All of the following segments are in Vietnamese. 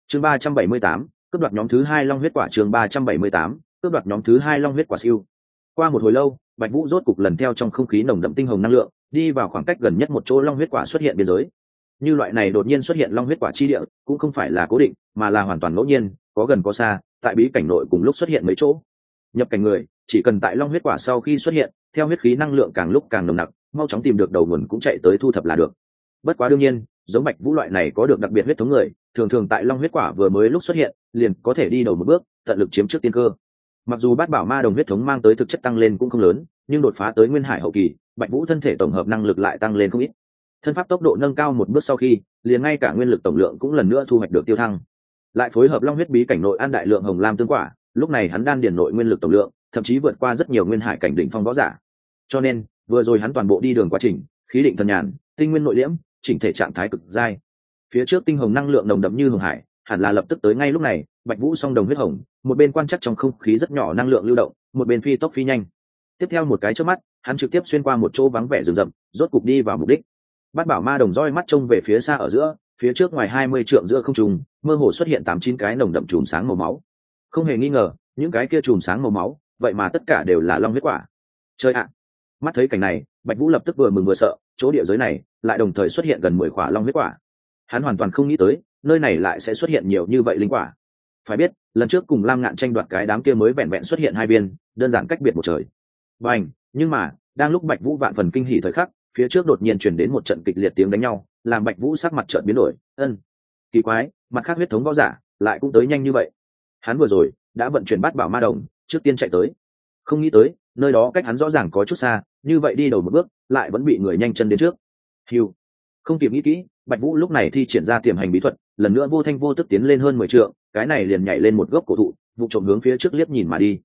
chương 378, cướp đoạt nhóm thứ hai long huyết quả. chương 378, cướp đoạt nhóm thứ hai long huyết quả siêu. Qua một hồi lâu, Bạch Vũ rốt cục lần theo trong không khí nồng đậm tinh hồng năng lượng, đi vào khoảng cách gần nhất một chỗ long huyết quả xuất hiện biên giới. Như loại này đột nhiên xuất hiện long huyết quả chi địa, cũng không phải là cố định, mà là hoàn toàn ngẫu nhiên, có gần có xa, tại bí cảnh nội cùng lúc xuất hiện mấy chỗ. Nhập cảnh người, chỉ cần tại long huyết quả sau khi xuất hiện, theo huyết khí năng lượng càng lúc càng nồng nặc, mau chóng tìm được đầu nguồn cũng chạy tới thu thập là được. Bất quá đương nhiên, giống Bạch Vũ loại này có được đặc biệt huyết thống người, thường thường tại long huyết quả vừa mới lúc xuất hiện, liền có thể đi đầu một bước, tận lực chiếm trước tiên cơ. Mặc dù bát bảo ma đồng huyết thống mang tới thực chất tăng lên cũng không lớn, nhưng đột phá tới nguyên hải hậu kỳ, Bạch Vũ thân thể tổng hợp năng lực lại tăng lên không ít. Thân pháp tốc độ nâng cao một bước sau khi, liền ngay cả nguyên lực tổng lượng cũng lần nữa thu hoạch được tiêu thăng. Lại phối hợp long huyết bí cảnh nội ăn đại lượng hồng lam tương quả, lúc này hắn đan điền nội nguyên lực tổng lượng, thậm chí vượt qua rất nhiều nguyên hải cảnh đỉnh phong võ giả. Cho nên, vừa rồi hắn toàn bộ đi đường quá trình, khí định thần nhàn, tinh nguyên nội liễm, chỉnh thể trạng thái cực giai. Phía trước tinh hồng năng lượng nồng đậm như hồng hải, hẳn là lập tức tới ngay lúc này. Bạch Vũ song đồng huyết hồng, một bên quan chắc trong không khí rất nhỏ năng lượng lưu động, một bên phi tốc phi nhanh. Tiếp theo một cái chớp mắt, hắn trực tiếp xuyên qua một chỗ vắng vẻ rừng rậm, rốt cục đi vào mục đích. Bát bảo ma đồng roi mắt trông về phía xa ở giữa, phía trước ngoài 20 trượng giữa không trung, mơ hồ xuất hiện 8-9 cái nồng đậm chùm sáng màu máu. Không hề nghi ngờ, những cái kia chùm sáng màu máu, vậy mà tất cả đều là long huyết quả. Chơi ạ! Mắt thấy cảnh này, Bạch Vũ lập tức vừa mừng vừa sợ, chỗ địa giới này lại đồng thời xuất hiện gần 10 quả long huyết quả. Hắn hoàn toàn không nghĩ tới, nơi này lại sẽ xuất hiện nhiều như vậy linh quả. Phải biết, lần trước cùng Lam Ngạn tranh đoạt cái đám kia mới vẹn vẹn xuất hiện 2 viên, đơn giản cách biệt một trời. Bành, nhưng mà, đang lúc Bạch Vũ vạn phần kinh hỉ thời khắc, phía trước đột nhiên truyền đến một trận kịch liệt tiếng đánh nhau, làm Bạch Vũ sắc mặt chợt biến đổi. Kỳ quái, mặt khác huyết thống võ giả lại cũng tới nhanh như vậy. Hắn vừa rồi đã vận chuyển bát bảo ma đồng, trước tiên chạy tới. Không nghĩ tới, nơi đó cách hắn rõ ràng có chút xa, như vậy đi đầu một bước, lại vẫn bị người nhanh chân đến trước. Hưu. Không kịp nghĩ kỹ, Bạch Vũ lúc này thi triển ra tiềm hành bí thuật, lần nữa vô thanh vô tức tiến lên hơn 10 trượng, cái này liền nhảy lên một gốc cổ thụ, vụ trộm hướng phía trước liếc nhìn mà đi.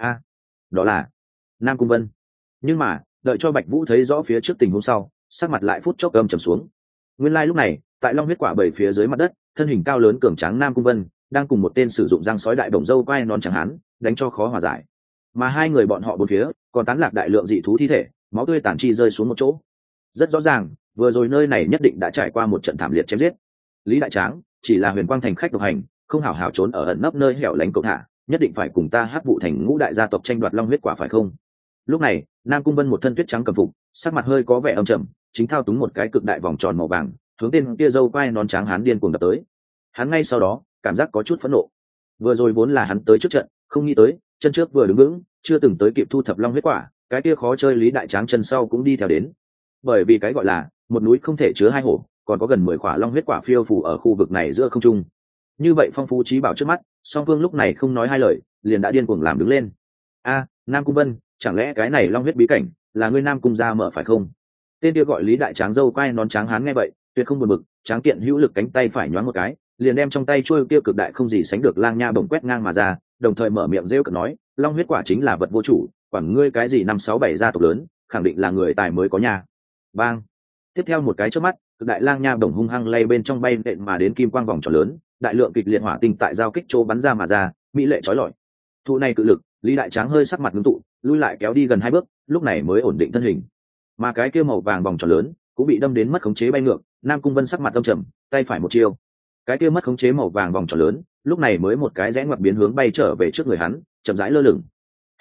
Đó là Nam Cung Vân. Nhưng mà, đợi cho Bạch Vũ thấy rõ phía trước tình huống sau, sắc mặt lại phút chốc âm trầm xuống. Nguyên lai lúc này, tại long huyết quả bầy phía dưới mặt đất, thân hình cao lớn cường tráng Nam Cung Vân đang cùng một tên sử dụng răng sói đại bổng dâu quai non trắng hán đánh cho khó hòa giải. Mà hai người bọn họ bốn phía còn tán lạc đại lượng dị thú thi thể, máu tươi tàn chi rơi xuống một chỗ. Rất rõ ràng, vừa rồi nơi này nhất định đã trải qua một trận thảm liệt chém giết. Lý Đại Tráng chỉ là Huyền Quang thành khách độc hành, không hảo hảo trốn ở ẩn nấp nơi hẻo lánh cậu thả, nhất định phải cùng ta Hắc Vụ thành ngũ đại gia tộc tranh đoạt long huyết quả phải không? Lúc này, Nam Cung Vân một thân tuyết trắng cầm phục, sắc mặt hơi có vẻ âm trầm, chính thao túng một cái cực đại vòng tròn màu vàng, hướng tên kia dâu quai nón trắng hán điên cuồng đập tới. Hắn ngay sau đó, cảm giác có chút phẫn nộ. Vừa rồi vốn là hắn tới trước trận, không nghĩ tới, chân trước vừa đứng vững, chưa từng tới kịp thu thập long huyết quả, cái kia khó chơi Lý Đại Tráng chân sau cũng đi theo đến. Bởi vì cái gọi là một núi không thể chứa hai hổ, còn có gần 10 quả long huyết quả phiêu phù ở khu vực này giữa không trung. Như vậy phong phú trí bảo trước mắt, song phương lúc này không nói hai lời, liền đã điên cuồng làm đứng lên. Nam Cung Vân, chẳng lẽ cái này long huyết bí cảnh là ngươi Nam Cung gia mở phải không? Tên kia gọi Lý Đại Tráng dâu quai nón trắng hán nghe vậy, tuyệt không buồn bực, tráng kiện hữu lực cánh tay phải nhoáng một cái, liền đem trong tay chuôi kia cực đại không gì sánh được lang nha bổng quét ngang mà ra, đồng thời mở miệng rêu cợt nói, long huyết quả chính là vật vô chủ, quản ngươi cái gì 5-6-7 gia tộc lớn, khẳng định là người tài mới có nhà. Bang. Tiếp theo một cái chớp mắt, cực đại lang nha bổng hung hăng lay bên trong bay nện mà đến kim quang vòng tròn lớn, đại lượng kịch liệt hỏa tinh tại giao kích chỗ bắn ra mà ra, mỹ lệ chói lọi. Thụ này cự lực, Lý Đại Tráng hơi sắc mặt ngưng tụ, lui lại kéo đi gần 2 bước, lúc này mới ổn định thân hình. Mà cái kia màu vàng vòng tròn lớn cũng bị đâm đến mất khống chế bay ngược, Nam Cung Vân sắc mặt âm trầm, tay phải một chiêu. Cái kia mất khống chế màu vàng vòng tròn lớn, lúc này mới một cái rẽ ngoặt biến hướng bay trở về trước người hắn, chậm rãi lơ lửng.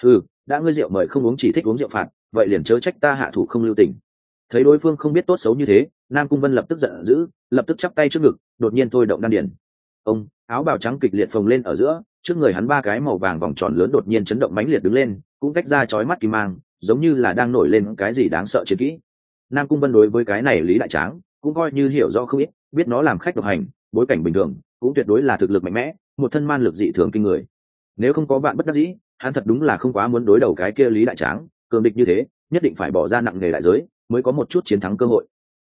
Đã ngươi rượu mời không uống chỉ thích uống rượu phạt, vậy liền chớ trách ta hạ thủ không lưu tình. Thấy đối phương không biết tốt xấu như thế, Nam Cung Vân lập tức giận dữ, lập tức chắp tay trước ngực, đột nhiên thôi động đan điển. Ông, áo bào trắng kịch liệt phồng lên ở giữa, trước người hắn 3 cái màu vàng vòng tròn lớn đột nhiên chấn động mãnh liệt đứng lên, cũng tách ra chói mắt kim mang, giống như là đang nổi lên cái gì đáng sợ chiến kỹ. Nam Cung Vân đối với cái này Lý Đại Tráng cũng coi như hiểu rõ không ít, biết nó làm khách độc hành, bối cảnh bình thường, cũng tuyệt đối là thực lực mạnh mẽ, một thân man lực dị thường kinh người. Nếu không có bạn bất đắc dĩ, hắn thật đúng là không quá muốn đối đầu cái kia Lý Đại Tráng, cường địch như thế, nhất định phải bỏ ra nặng nề đại giới, mới có một chút chiến thắng cơ hội.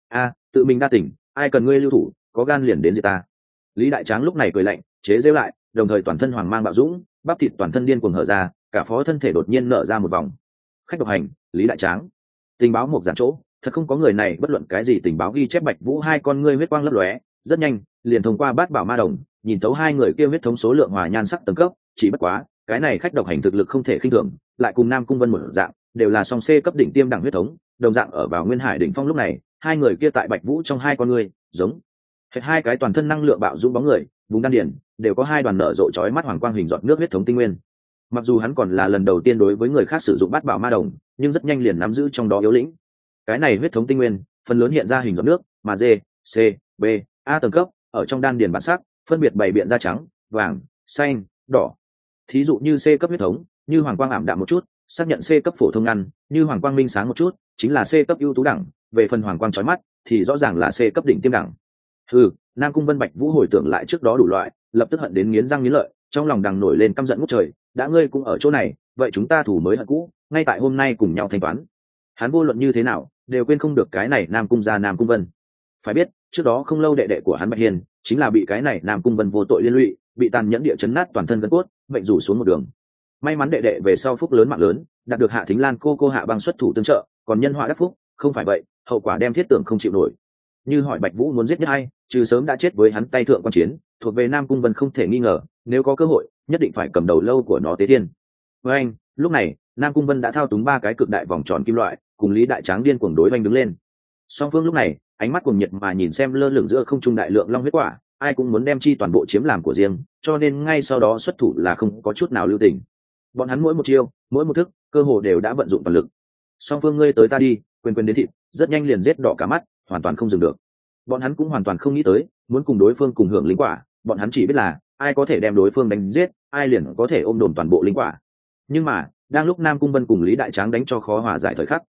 Tự mình đa tỉnh, ai cần ngươi lưu thủ, có gan liền đến giết ta. Lý Đại Tráng lúc này cười lạnh, chế giễu lại, đồng thời toàn thân hoàng mang bạo dũng, bắp thịt toàn thân điên cuồng hở ra, cả phó thân thể đột nhiên nở ra một vòng. Khách độc hành, Lý Đại Tráng. Tình báo một giản chỗ, thật không có người này bất luận cái gì tình báo ghi chép. Bạch Vũ hai con ngươi huyết quang lấp lóe, rất nhanh, liền thông qua bát bảo ma đồng, nhìn thấu hai người kia huyết thống số lượng hòa nhan sắc tầng cấp, chỉ bất quá, cái này khách độc hành thực lực không thể khinh thường, lại cùng Nam Cung Vân một dạng, đều là song C cấp đỉnh tiêm đẳng huyết thống, đồng dạng ở vào Nguyên Hải đỉnh phong lúc này, hai người kia tại Bạch Vũ trong hai con ngươi, giống Hệt hai cái toàn thân năng lượng bạo dũng bóng người, vùng đan điền đều có hai đoàn nở rộ chói mắt hoàng quang hình giọt nước huyết thống tinh nguyên. Mặc dù hắn còn là lần đầu tiên đối với người khác sử dụng bát bảo ma đồng, nhưng rất nhanh liền nắm giữ trong đó yếu lĩnh. Cái này huyết thống tinh nguyên phần lớn hiện ra hình giọt nước, mà D, C, B, A tầng cấp ở trong đan điền bản sắc phân biệt bày biện ra trắng, vàng, xanh, đỏ. Thí dụ như C cấp huyết thống, như hoàng quang ảm đạm một chút, xác nhận C cấp phổ thông ngăn, như hoàng quang minh sáng một chút, chính là C cấp ưu tú đẳng, về phần hoàng quang chói mắt thì rõ ràng là C cấp đỉnh tiêm đẳng. Nam Cung Vân Bạch Vũ hồi tưởng lại trước đó đủ loại, lập tức hận đến nghiến răng nghiến lợi, trong lòng đằng nổi lên căm giận ngút trời, đã ngươi cũng ở chỗ này, vậy chúng ta thủ mới hận cũ, ngay tại hôm nay cùng nhau thanh toán. Hắn vô luận như thế nào, đều quên không được cái này Nam Cung gia Nam Cung Vân. Phải biết, trước đó không lâu đệ đệ của hắn Bạch Hiền, chính là bị cái này Nam Cung Vân vô tội liên lụy, bị tàn nhẫn địa chấn nát toàn thân gân cốt, mệnh rủ xuống một đường. May mắn đệ đệ về sau phúc lớn mạng lớn, đạt được Hạ Thính Lan cô Hạ Băng xuất thủ tương trợ, còn nhân họa đắc phúc, không phải vậy, hậu quả đem thiết tưởng không chịu nổi. Như hỏi Bạch Vũ muốn giết nhất hay, trừ sớm đã chết với hắn tay thượng quan chiến, thuộc về Nam Cung Vân không thể nghi ngờ, nếu có cơ hội, nhất định phải cầm đầu lâu của nó tế thiên. Với anh, lúc này, Nam Cung Vân đã thao túng ba cái cực đại vòng tròn kim loại, cùng Lý Đại Tráng điên cuồng đối oanh đứng lên. Song phương lúc này, ánh mắt cuồng nhiệt mà nhìn xem lơ lửng giữa không trung đại lượng long huyết quả, ai cũng muốn đem chi toàn bộ chiếm làm của riêng, cho nên ngay sau đó xuất thủ là không có chút nào lưu tình. Bọn hắn mỗi một chiêu, mỗi một thức, cơ hồ đều đã vận dụng toàn lực. Song phương ngươi tới ta đi, quyền đến thịt, rất nhanh liền giết đỏ cả mắt, hoàn toàn không dừng được. Bọn hắn cũng hoàn toàn không nghĩ tới, muốn cùng đối phương cùng hưởng linh quả, bọn hắn chỉ biết là ai có thể đem đối phương đánh giết, ai liền có thể ôm đồn toàn bộ linh quả. Nhưng mà, đang lúc Nam Cung Vân cùng Lý Đại Tráng đánh cho khó hòa giải thời khắc,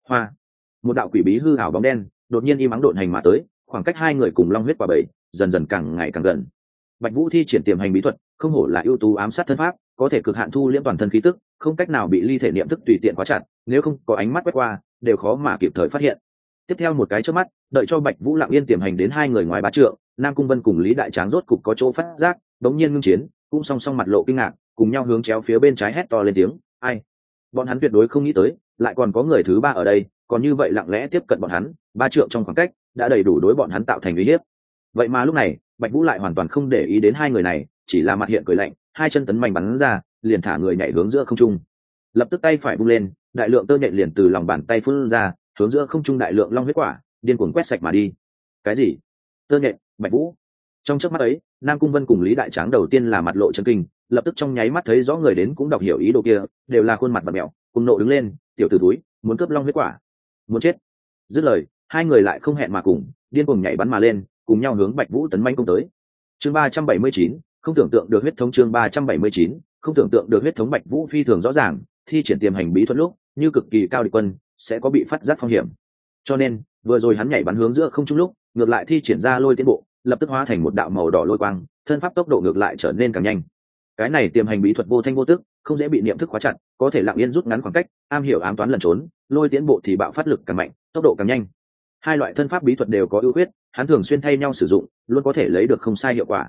một đạo quỷ bí hư ảo bóng đen đột nhiên im ắng độn hành mà tới, khoảng cách hai người cùng long huyết quả bầy dần dần càng ngày càng gần. Bạch Vũ thi triển tiềm hành bí thuật, không hổ là ưu tú ám sát thân pháp, có thể cực hạn thu liễm toàn thân khí tức, không cách nào bị ly thể niệm thức tùy tiện khóa chặt, nếu không có ánh mắt quét qua, đều khó mà kịp thời phát hiện. Tiếp theo một cái chớp mắt, đợi cho Bạch Vũ lặng yên tiềm hành đến hai người ngoài bá trượng, Nam Cung Vân cùng Lý Đại Tráng rốt cục có chỗ phát giác, đống nhiên ngưng chiến, cũng song song mặt lộ kinh ngạc, cùng nhau hướng chéo phía bên trái hét to lên tiếng, ai? Bọn hắn tuyệt đối không nghĩ tới, lại còn có người thứ ba ở đây, còn như vậy lặng lẽ tiếp cận bọn hắn, ba trượng trong khoảng cách, đã đầy đủ đối bọn hắn tạo thành uy hiếp. Vậy mà lúc này, Bạch Vũ lại hoàn toàn không để ý đến hai người này, chỉ là mặt hiện cười lạnh, hai chân tấn mạnh bắn ra, liền thả người nhảy hướng giữa không trung. Lập tức tay phải vung lên, đại lượng tơ nhện liền từ lòng bàn tay phun ra, hướng giữa không trung đại lượng long huyết quả, điên cuồng quét sạch mà đi. Cái gì? Tơ nhện? Bạch Vũ? Trong chớp mắt ấy, Nam Cung Vân cùng Lý Đại Tráng đầu tiên là mặt lộ chấn kinh, lập tức trong nháy mắt thấy rõ người đến cũng đọc hiểu ý đồ kia, đều là khuôn mặt bặm mèo, cùng nộ đứng lên, tiểu tử túi, muốn cướp long huyết quả, muốn chết. Dứt lời, hai người lại không hẹn mà cùng, điên cuồng nhảy bắn mà lên, cùng nhau hướng Bạch Vũ tấn mãnh công tới. Chương 379, không tưởng tượng được huyết thống. Chương 379, không tưởng tượng được huyết thống. Bạch Vũ phi thường rõ ràng, thi triển tiềm hành bí thuật lúc, như cực kỳ cao địch quân, sẽ có bị phát giác phong hiểm. Cho nên, vừa rồi hắn nhảy bắn hướng giữa không trung lúc, ngược lại thi triển ra lôi tiến bộ, lập tức hóa thành một đạo màu đỏ lôi quang, thân pháp tốc độ ngược lại trở nên càng nhanh. Cái này tiềm hành bí thuật vô thanh vô tức, không dễ bị niệm thức khóa chặt, có thể lặng yên rút ngắn khoảng cách, am hiểu ám toán lẩn trốn, lôi tiến bộ thì bạo phát lực càng mạnh, tốc độ càng nhanh. Hai loại thân pháp bí thuật đều có ưu khuyết, hắn thường xuyên thay nhau sử dụng, luôn có thể lấy được không sai hiệu quả.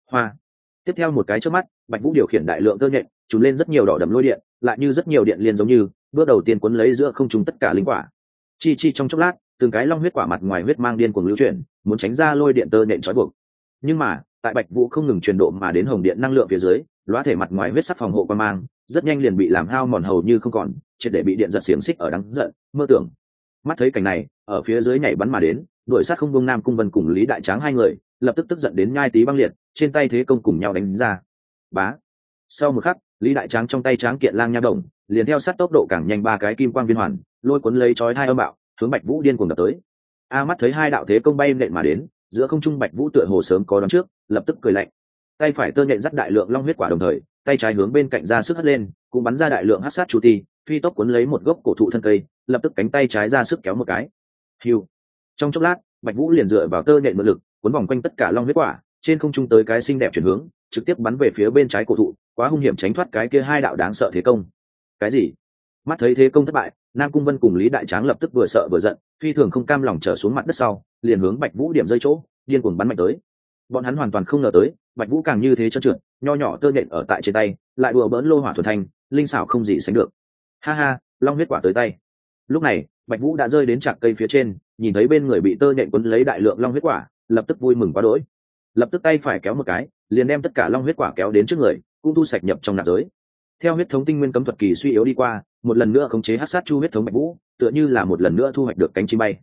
Tiếp theo một cái chớp mắt, Bạch Vũ điều khiển đại lượng tơ nhện, trùm lên rất nhiều đỏ đậm lôi điện, lại như rất nhiều điện liên giống như, bước đầu tiên cuốn lấy giữa không trung tất cả linh quả. Chi trong chốc lát, từng cái long huyết quả mặt ngoài huyết mang điên cuồng lưu chuyển, muốn tránh ra lôi điện tơ nhện trói buộc. Nhưng mà, tại Bạch Vũ không ngừng truyền độ mà đến hồng điện năng lượng phía dưới, lóa thể mặt ngoài huyết sắc phòng hộ quan mang, rất nhanh liền bị làm hao mòn hầu như không còn, triệt để bị điện giật xiềng xích ở đắng giận, mơ tưởng. Mắt thấy cảnh này, ở phía dưới nhảy bắn mà đến, đuổi sát không buông Nam Cung Vân cùng Lý Đại Tráng hai người, lập tức tức giận đến nhai tí băng liệt, trên tay thế công cùng nhau đánh ra. Bá. Sau một khắc, Lý Đại Tráng trong tay tráng kiện lang nha động, liền theo sát tốc độ càng nhanh ba cái kim quang viên hoàn, lôi cuốn lấy chói hai âm bạo, hướng Bạch Vũ điên cuồng đập tới. Mắt thấy hai đạo thế công bay nện mà đến, giữa không trung Bạch Vũ tựa hồ sớm có đoán trước, lập tức cười lạnh. Tay phải tơ nhện dắt đại lượng long huyết quả đồng thời, tay trái hướng bên cạnh ra sức hất lên, cũng bắn ra đại lượng hắc sát chu ti, phi tốc cuốn lấy một gốc cổ thụ thân cây, lập tức cánh tay trái ra sức kéo một cái. Hưu. Trong chốc lát, Bạch Vũ liền dựa vào tơ nhện mượn lực, cuốn vòng quanh tất cả long huyết quả, trên không trung tới cái xinh đẹp chuyển hướng, trực tiếp bắn về phía bên trái cổ thụ, quá hung hiểm tránh thoát cái kia hai đạo đáng sợ thế công. Cái gì? Mắt thấy thế công thất bại, Nam Cung Vân cùng Lý Đại Tráng lập tức vừa sợ vừa giận, phi thường không cam lòng trở xuống mặt đất sau, liền hướng Bạch Vũ điểm rơi chỗ, điên cuồng bắn mạnh tới. Bọn hắn hoàn toàn không ngờ tới, Bạch Vũ càng như thế trơn trượt, nho nhỏ tơ nhện ở tại trên tay, lại đùa bỡn lô hỏa thuần thanh, linh xảo không gì sánh được. Ha ha, long huyết quả tới tay. Lúc này, Bạch Vũ đã rơi đến trạc cây phía trên, nhìn thấy bên người bị tơ nhện quấn lấy đại lượng long huyết quả, lập tức vui mừng quá đỗi. Lập tức tay phải kéo một cái, liền đem tất cả long huyết quả kéo đến trước người, cũng thu sạch nhập trong nạp giới. Theo huyết thống tinh nguyên cấm thuật kỳ suy yếu đi qua, một lần nữa khống chế hắc sát chu huyết thống Bạch Vũ, tựa như là một lần nữa thu hoạch được cánh chim bay.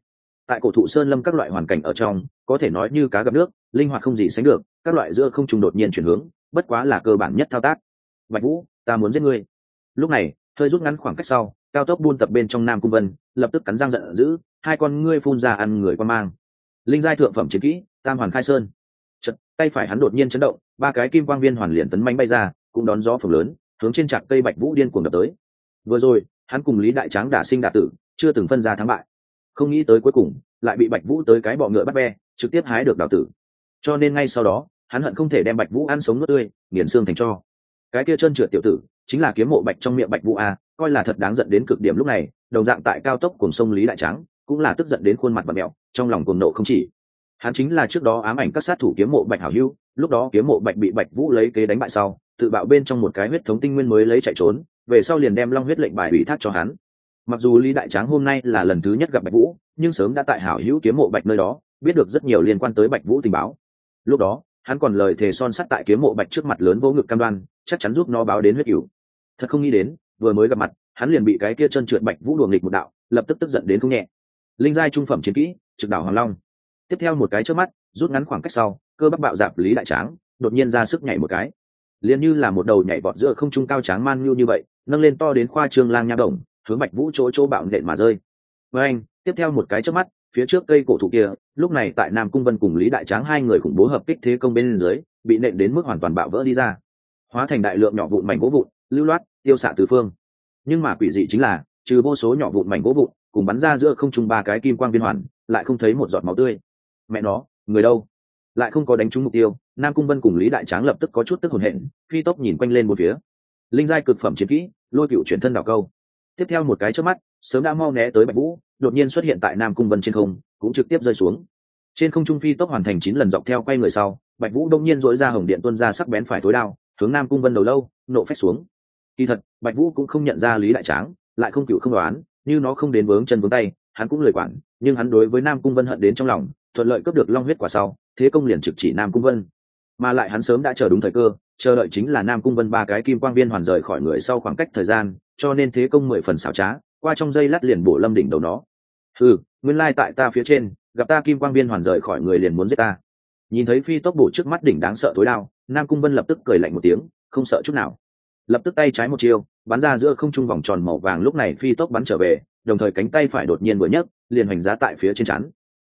tại cổ thụ sơn lâm các loại hoàn cảnh ở trong có thể nói như cá gặp nước, linh hoạt không gì sánh được, các loại giữa không trùng đột nhiên chuyển hướng, bất quá là cơ bản nhất thao tác. Bạch Vũ, ta muốn giết ngươi. Lúc này hơi rút ngắn khoảng cách sau, cao tốc buôn tập bên trong Nam Cung Vân lập tức cắn răng giận dữ, hai con ngươi phun ra ăn người quan mang. Linh giai thượng phẩm chiến kỹ Tam Hoàn Khai Sơn. Chợt tay phải hắn đột nhiên chấn động, ba cái kim quang viên hoàn liền tấn mãnh bay ra, cũng đón gió phồng lớn hướng trên trạc cây Bạch Vũ điên cuồng đập tới. Vừa rồi hắn cùng Lý Đại Tráng đả sinh đả tử, chưa từng phân ra thắng bại, không nghĩ tới cuối cùng lại bị Bạch Vũ tới cái bọ ngựa bắt ve, trực tiếp hái được đào tử. Cho nên ngay sau đó hắn hận không thể đem Bạch Vũ ăn sống nuốt tươi, nghiền xương thành tro. Cái kia trơn trượt tiểu tử chính là kiếm mộ Bạch trong miệng Bạch Vũ a, coi là thật đáng giận đến cực điểm. Lúc này đồng dạng tại cao tốc cùng sông Lý Đại Tráng cũng là tức giận đến khuôn mặt bặm mèo, trong lòng cuồng nộ không chỉ. Hắn chính là trước đó ám ảnh các sát thủ kiếm mộ Bạch hảo hữu, lúc đó kiếm mộ Bạch bị Bạch Vũ lấy kế đánh bại sau, tự bạo bên trong một cái huyết thống tinh nguyên mới lấy chạy trốn, về sau liền đem long huyết lệnh bài ủy thác cho hắn. Mặc dù Lý Đại Tráng hôm nay là lần thứ nhất gặp Bạch Vũ, nhưng sớm đã tại hảo hữu kiếm mộ Bạch nơi đó biết được rất nhiều liên quan tới Bạch Vũ tình báo. Lúc đó hắn còn lời thề son sắt tại kiếm mộ Bạch trước mặt lớn vô ngực cam đoan chắc chắn giúp nó báo đến huyết cửu. Thật không nghĩ đến vừa mới gặp mặt hắn liền bị cái kia chân trượt Bạch Vũ đùa nghịch một đạo, lập tức tức giận đến không nhẹ. Linh giai trung phẩm chiến kỹ Trực đảo Hoàng Long. Tiếp theo một cái chớp mắt rút ngắn khoảng cách sau, cơ bắp bạo dạp Lý Đại Tráng đột nhiên ra sức nhảy một cái, liền như là một đầu nhảy vọt giữa không trung cao tráng man như vậy, nâng lên to đến khoa trương lang nha đồng, hướng Bạch Vũ chỗ bạo nện mà rơi. Với anh tiếp theo một cái chớp mắt, phía trước cây cổ thụ kia lúc này tại Nam Cung Vân cùng Lý Đại Tráng hai người khủng bố hợp kích thế công bên dưới bị nện đến mức hoàn toàn bạo vỡ đi ra, hóa thành đại lượng nhỏ vụn mảnh gỗ vụn lưu loát tiêu xạ tứ phương. Nhưng mà quỷ dị chính là trừ vô số nhỏ vụn mảnh gỗ vụn cùng bắn ra giữa không trung ba cái kim quang viên hoàn, lại không thấy một giọt máu tươi. Mẹ nó, người đâu? Lại không có đánh trúng mục tiêu. Nam Cung Vân cùng Lý Đại Tráng lập tức có chút tức hồn hển, phi tốc nhìn quanh lên một phía. Linh giai cực phẩm chiến kỹ Lôi Cựu chuyển thân đảo câu. Tiếp theo một cái chớp mắt sớm đã mau né tới Bạch Vũ đột nhiên xuất hiện tại Nam Cung Vân trên không, cũng trực tiếp rơi xuống. Trên không trung phi tốc hoàn thành 9 lần dọc theo quay người sau, Bạch Vũ đông nhiên dỗi ra hồng điện tuôn ra sắc bén phải thối đao, hướng Nam Cung Vân đầu lâu nộ phách xuống. Kỳ thật Bạch Vũ cũng không nhận ra Lý Đại Tráng, lại không cựu không đoán, như nó không đến vướng chân vướng tay hắn cũng lười quản, nhưng hắn đối với Nam Cung Vân hận đến trong lòng, thuận lợi cướp được long huyết quả sau, thế công liền trực chỉ Nam Cung Vân. Mà lại hắn sớm đã chờ đúng thời cơ, chờ đợi chính là Nam Cung Vân ba cái kim quang viên hoàn rời khỏi người sau khoảng cách thời gian, cho nên thế công 10 phần xảo trá, qua trong giây lát liền bổ lâm đỉnh đầu nó. Nguyên lai tại ta phía trên, gặp ta kim quang viên hoàn rời khỏi người liền muốn giết ta. Nhìn thấy phi tốc bổ trước mắt đỉnh đáng sợ tối đao, Nam Cung Vân lập tức cười lạnh một tiếng, không sợ chút nào. Lập tức tay trái một chiêu, bắn ra giữa không trung vòng tròn màu vàng, lúc này phi tốc bắn trở về, đồng thời cánh tay phải đột nhiên vừa nhấc, liền hành giá tại phía trên chắn.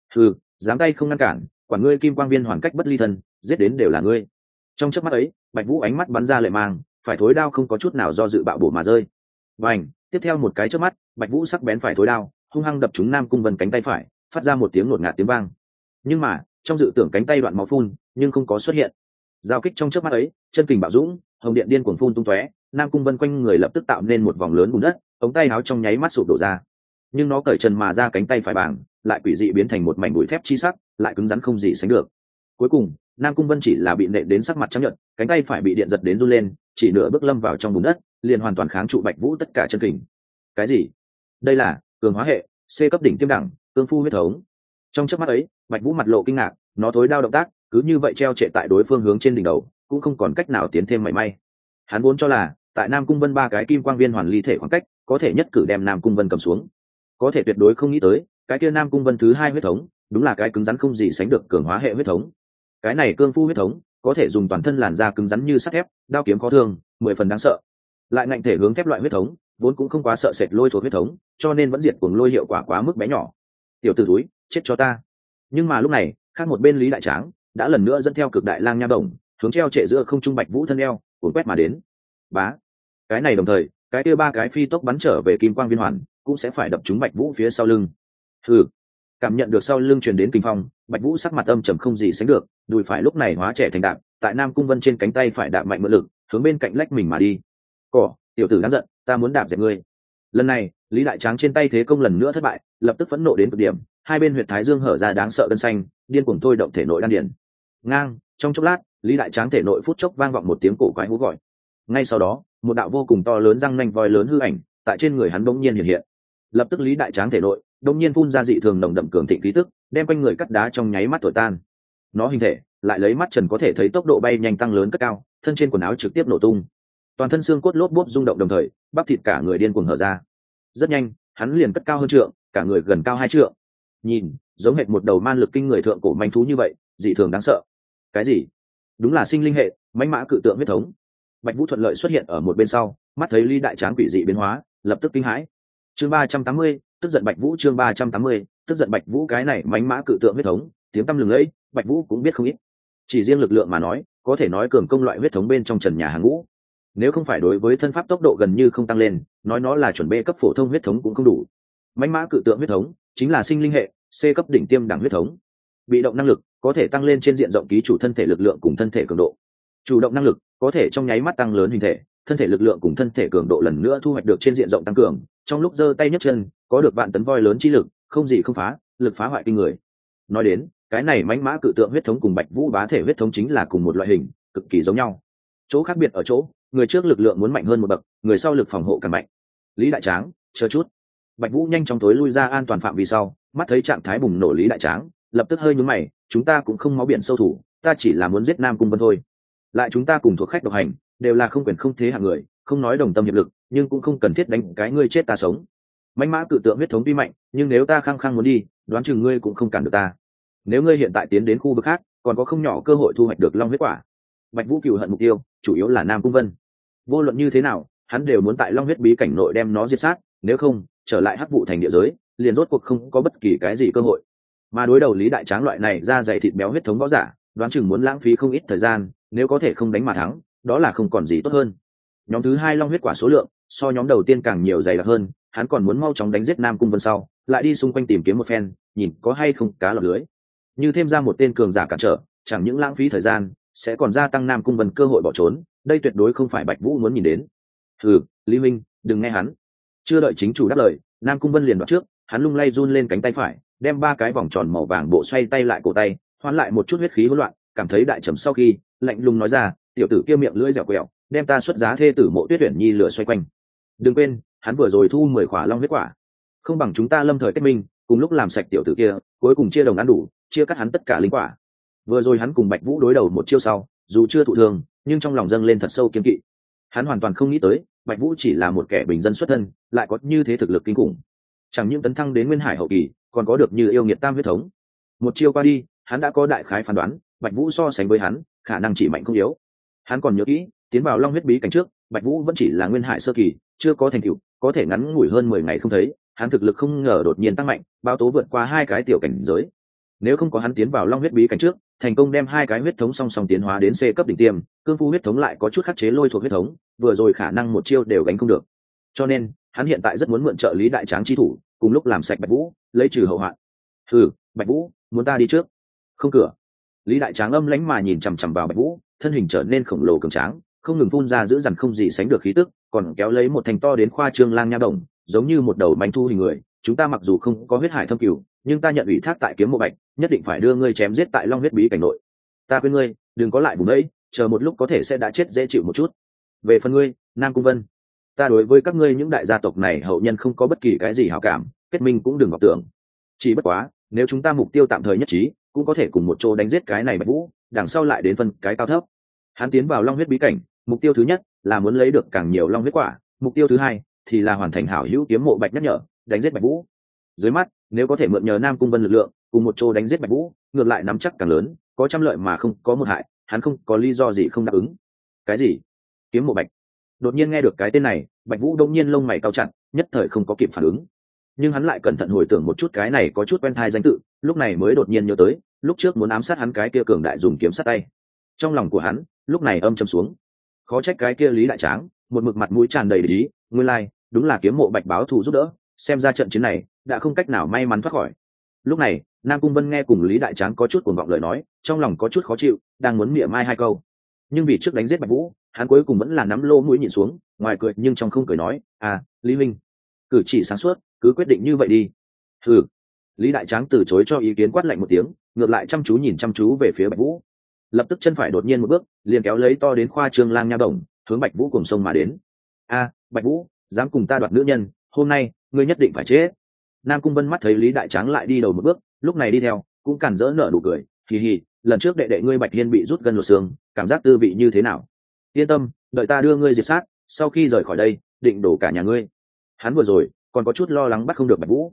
Dám tay không ngăn cản, quả ngươi kim quang viên hoàn cách bất ly thân, giết đến đều là ngươi. Trong chớp mắt ấy, Bạch Vũ ánh mắt bắn ra lệ mang, phải thối đao không có chút nào do dự bạo bổ mà rơi. Vành, tiếp theo một cái chớp mắt, Bạch Vũ sắc bén phải thối đao, hung hăng đập trúng Nam Cung Vân cánh tay phải, phát ra một tiếng ngột ngạt tiếng vang. Nhưng mà, trong dự tưởng cánh tay đoạn máu phun, nhưng không có xuất hiện. Giao kích trong chớp mắt ấy, chân kình bạo dũng, hồng điện điên cuồng phun tung tóe, Nam Cung Vân quanh người lập tức tạo nên một vòng lớn bùn đất, ống tay áo trong nháy mắt sụp đổ ra. Nhưng nó cởi chân mà ra cánh tay phải bảng, lại quỷ dị biến thành một mảnh bụi thép chi sắc, lại cứng rắn không gì sánh được. Cuối cùng, Nam Cung Vân chỉ là bị nện đến sắc mặt trắng nhợt, cánh tay phải bị điện giật đến run lên, chỉ nửa bước lâm vào trong bùn đất, liền hoàn toàn kháng trụ Bạch Vũ tất cả chân kình. Cái gì? Đây là cường hóa hệ C cấp đỉnh tiêm đẳng, cương phu huyết thống. Trong chớp mắt ấy, Bạch Vũ mặt lộ kinh ngạc, nó thối đao động tác, cứ như vậy treo trệ tại đối phương hướng trên đỉnh đầu, cũng không còn cách nào tiến thêm mảy may. Hắn vốn cho là, tại Nam Cung Vân ba cái kim quang viên hoàn ly thể khoảng cách, có thể nhất cử đem Nam Cung Vân cầm xuống. Có thể tuyệt đối không nghĩ tới, cái kia Nam Cung Vân thứ hai huyết thống, đúng là cái cứng rắn không gì sánh được cường hóa hệ huyết thống. Cái này cương phu huyết thống, có thể dùng toàn thân làn da cứng rắn như sắt thép, đao kiếm khó thương, 10 phần đáng sợ. Lại ngạnh thể hướng thép loại huyết thống, vốn cũng không quá sợ sệt lôi thuộc huyết thống, cho nên vẫn diệt cuồng lôi hiệu quả quá mức bé nhỏ. Tiểu tử túi, chết cho ta. Nhưng mà lúc này, khác một bên Lý Đại Tráng đã lần nữa dẫn theo cực đại lang nha đồng, hướng treo trệ giữa không trung Bạch Vũ thân eo, cuốn quét mà đến. Bá. Cái này đồng thời, cái kia ba cái phi tốc bắn trở về kim quang viên hoàn, cũng sẽ phải đập trúng Bạch Vũ phía sau lưng. Cảm nhận được sau lưng truyền đến kinh phong, Bạch Vũ sắc mặt âm trầm không gì sánh được, đùi phải lúc này hóa trẻ thành đạm, tại Nam Cung Vân trên cánh tay phải đạp mạnh mượn lực, hướng bên cạnh lách mình mà đi. Cỏ, tiểu tử đáng giận, ta muốn đạp dẹp ngươi. Lần này, Lý Đại Tráng trên tay thế công lần nữa thất bại, lập tức phẫn nộ đến cực điểm, hai bên huyệt thái dương hở ra đáng sợ gân xanh, điên cuồng thôi động thể nội đan điền. Ngang, trong chốc lát, Lý Đại Tráng thể nội phút chốc vang vọng một tiếng cổ quái hú gọi. Ngay sau đó, một đạo vô cùng to lớn răng nanh voi lớn hư ảnh, tại trên người hắn bỗng nhiên hiện hiện. Lập tức Lý Đại Tráng thể nội đông nhiên phun ra dị thường nồng đậm cường thịnh khí tức, đem quanh người cắt đá trong nháy mắt thổi tan. Nó hình thể lại lấy mắt trần có thể thấy tốc độ bay nhanh tăng lớn cất cao, thân trên quần áo trực tiếp nổ tung, toàn thân xương cốt lốp bốp rung động, đồng thời bắp thịt cả người điên cuồng hở ra. Rất nhanh, hắn liền cất cao hơn trượng, cả người gần cao 2 trượng. nhìn giống hệt một đầu man lực kinh người thượng cổ manh thú như vậy, dị thường đáng sợ. Cái gì? Đúng là sinh linh hệ mãnh mã cự tượng huyết thống. Bạch Vũ thuận lợi xuất hiện ở một bên sau, mắt thấy Lý Đại Tráng quỷ dị biến hóa, lập tức kinh hãi. Chương 380, tức giận Bạch Vũ. Chương 380, tức giận Bạch Vũ. Cái này mãnh mã cự tượng huyết thống, tiếng tăm lừng lẫy, Bạch Vũ cũng biết không ít. Chỉ riêng lực lượng mà nói, có thể nói cường công loại huyết thống bên trong trần nhà hàng ngũ. Nếu không phải đối với thân pháp tốc độ gần như không tăng lên, nói nó là chuẩn B cấp phổ thông huyết thống cũng không đủ. Mãnh mã cự tượng huyết thống chính là sinh linh hệ C cấp đỉnh tiêm đẳng huyết thống. Bị động năng lực có thể tăng lên trên diện rộng ký chủ thân thể lực lượng cùng thân thể cường độ. Chủ động năng lực có thể trong nháy mắt tăng lớn hình thể, thân thể lực lượng cùng thân thể cường độ lần nữa thu hoạch được trên diện rộng tăng cường, trong lúc giơ tay nhấc chân có được vạn tấn voi lớn chi lực, không gì không phá, lực phá hoại kinh người. Nói đến cái này mãnh mã cự tượng huyết thống cùng Bạch Vũ bá thể huyết thống chính là cùng một loại hình, cực kỳ giống nhau. Chỗ khác biệt ở chỗ người trước lực lượng muốn mạnh hơn một bậc, người sau lực phòng hộ càng mạnh. Lý Đại Tráng, chờ chút. Bạch Vũ nhanh chóng tối lui ra an toàn phạm vi sau, mắt thấy trạng thái bùng nổ Lý Đại Tráng, lập tức hơi nhướng mày, chúng ta cũng không máu biển sâu thủ, ta chỉ là muốn giết Nam Cung Vân thôi. Lại chúng ta cùng thuộc khách độc hành, đều là không quyền không thế hạng người, không nói đồng tâm hiệp lực, nhưng cũng không cần thiết đánh cái ngươi chết ta sống. Mãnh mã cự tượng huyết thống tuy mạnh, nhưng nếu ta khăng khăng muốn đi, đoán chừng ngươi cũng không cản được ta. Nếu ngươi hiện tại tiến đến khu vực khác, còn có không nhỏ cơ hội thu hoạch được long huyết quả. Bạch Vũ cừu hận mục tiêu, chủ yếu là Nam Cung Vân. Vô luận như thế nào, hắn đều muốn tại long huyết bí cảnh nội đem nó diệt sát, nếu không, trở lại hắc vụ thành địa giới, liền rốt cuộc không có bất kỳ cái gì cơ hội. Mà đối đầu Lý Đại Tráng loại này da dày thịt béo huyết thống võ giả, đoán chừng muốn lãng phí không ít thời gian, nếu có thể không đánh mà thắng, đó là không còn gì tốt hơn. Nhóm thứ hai long huyết quả số lượng so nhóm đầu tiên càng nhiều dày đặc hơn, hắn còn muốn mau chóng đánh giết Nam Cung Vân sau, lại đi xung quanh tìm kiếm một phen, nhìn có hay không cá lọt lưới. Như thêm ra một tên cường giả cản trở, chẳng những lãng phí thời gian, sẽ còn gia tăng Nam Cung Vân cơ hội bỏ trốn, đây tuyệt đối không phải Bạch Vũ muốn nhìn đến. Hừ, Lý Minh, đừng nghe hắn. Chưa đợi chính chủ đáp lời, Nam Cung Vân liền đoạt trước, hắn lung lay run lên cánh tay phải, đem ba cái vòng tròn màu vàng bộ xoay tay lại cổ tay, hoán lại một chút huyết khí hỗn loạn, cảm thấy đại trầm sau khi, lạnh lùng nói ra, tiểu tử kia miệng lưỡi dẻo quẹo, đem ta xuất giá thê tử Mộ Tuyết Uyển Nhi lửa xoay quanh. Đừng quên, hắn vừa rồi thu 10 khỏa long huyết quả, không bằng chúng ta lâm thời kết minh, cùng lúc làm sạch tiểu tử kia, cuối cùng chia đồng ăn đủ, chia cắt hắn tất cả linh quả. Vừa rồi hắn cùng Bạch Vũ đối đầu một chiêu sau, dù chưa thụ thương, nhưng trong lòng dâng lên thật sâu kiên kỵ. Hắn hoàn toàn không nghĩ tới, Bạch Vũ chỉ là một kẻ bình dân xuất thân, lại có như thế thực lực kinh khủng. Chẳng những tấn thăng đến Nguyên Hải hậu kỳ, còn có được như yêu nghiệt tam huyết thống. Một chiêu qua đi, hắn đã có đại khái phán đoán, Bạch Vũ so sánh với hắn, khả năng chỉ mạnh không yếu. Hắn còn nhớ kỹ, tiến vào Long huyết bí cảnh trước, Bạch Vũ vẫn chỉ là Nguyên Hải sơ kỳ, chưa có thành tựu, có thể ngắn ngủi hơn 10 ngày không thấy, hắn thực lực không ngờ đột nhiên tăng mạnh, bao tố vượt qua hai cái tiểu cảnh giới. Nếu không có hắn tiến vào Long huyết bí cảnh trước, thành công đem hai cái huyết thống song song tiến hóa đến C cấp đỉnh tiêm, cương phu huyết thống lại có chút khắc chế lôi thuộc huyết thống, vừa rồi khả năng một chiêu đều gánh không được. Cho nên, hắn hiện tại rất muốn mượn trợ Lý Đại Tráng chi thủ, cùng lúc làm sạch Bạch Vũ, lấy trừ hậu hoạn. Bạch Vũ, muốn ta đi trước? Không cửa. Lý Đại Tráng âm lãnh mà nhìn chằm chằm vào Bạch Vũ, thân hình trở nên khổng lồ cường tráng, không ngừng phun ra dữ dằn không gì sánh được khí tức, còn kéo lấy một thành to đến khoa trương lang nha đồng, giống như một đầu manh thu hình người. Chúng ta mặc dù không có huyết hải thâm cửu, nhưng ta nhận ủy thác tại Kiếm Mộ Bạch, nhất định phải đưa ngươi chém giết tại Long huyết bí cảnh nội. Ta khuyên ngươi, đừng có lại vùng đấy, chờ một lúc có thể sẽ đã chết dễ chịu một chút. Về phần ngươi, Nam Cung Vân, ta đối với các ngươi những đại gia tộc này hậu nhân không có bất kỳ cái gì hảo cảm, kết minh cũng đừng vọng tưởng. Chỉ bất quá, nếu chúng ta mục tiêu tạm thời nhất trí, cũng có thể cùng một chỗ đánh giết cái này Bạch Vũ, đằng sau lại đến phân cái cao thấp. Hắn tiến vào Long huyết bí cảnh, mục tiêu thứ nhất là muốn lấy được càng nhiều long huyết quả, mục tiêu thứ hai thì là hoàn thành hảo hữu Kiếm Mộ Bạch nhắc nhở, đánh giết Bạch Vũ. Dưới mắt, nếu có thể mượn nhờ Nam Cung Vân lực lượng, cùng một chỗ đánh giết Bạch Vũ, ngược lại nắm chắc càng lớn, có trăm lợi mà không có một hại, hắn không có lý do gì không đáp ứng. Cái gì? Kiếm Mộ Bạch? Đột nhiên nghe được cái tên này, Bạch Vũ đột nhiên lông mày cau chặt, nhất thời không có kịp phản ứng. Nhưng hắn lại cẩn thận hồi tưởng một chút cái này có chút quen thai danh tự, lúc này mới đột nhiên nhớ tới, lúc trước muốn ám sát hắn cái kia cường đại dùng kiếm sát tay. Trong lòng của hắn, lúc này âm trầm xuống. Khó trách cái kia Lý Đại Tráng, một mực mặt mũi tràn đầy ý, nguyên lai, đúng là Kiếm Mộ Bạch báo thù giúp đỡ, xem ra trận chiến này đã không cách nào may mắn thoát khỏi. Lúc này, Nam Cung Vân nghe cùng Lý Đại Tráng có chút cuồng vọng lời nói, trong lòng có chút khó chịu, đang muốn mỉa mai hai câu. Nhưng vì trước đánh giết Bạch Vũ, hắn cuối cùng vẫn là nắm lô mũi nhìn xuống, ngoài cười nhưng trong không cười nói, "À, Lý Minh, cử chỉ sáng suốt, cứ quyết định như vậy đi." Hừ. Lý Đại Tráng từ chối cho ý kiến, quát lạnh một tiếng, ngược lại chăm chú nhìn chăm chú về phía Bạch Vũ. Lập tức chân phải đột nhiên một bước, liền kéo lấy to đến khoa trương lang nha đồng, hướng Bạch Vũ cùng sông mà đến. "A, Bạch Vũ, dám cùng ta đoạt nữ nhân, hôm nay ngươi nhất định phải chết." Nam Cung Vân mắt thấy Lý Đại Tráng lại đi đầu một bước, lúc này đi theo, cũng càn rỡ nở nụ cười, hì hì, lần trước đệ đệ ngươi Bạch Hiên bị rút gân lột xương, cảm giác tư vị như thế nào? Yên tâm, đợi ta đưa ngươi diệt sát, sau khi rời khỏi đây, định đổ cả nhà ngươi. Hắn vừa rồi còn có chút lo lắng bắt không được Bạch Vũ.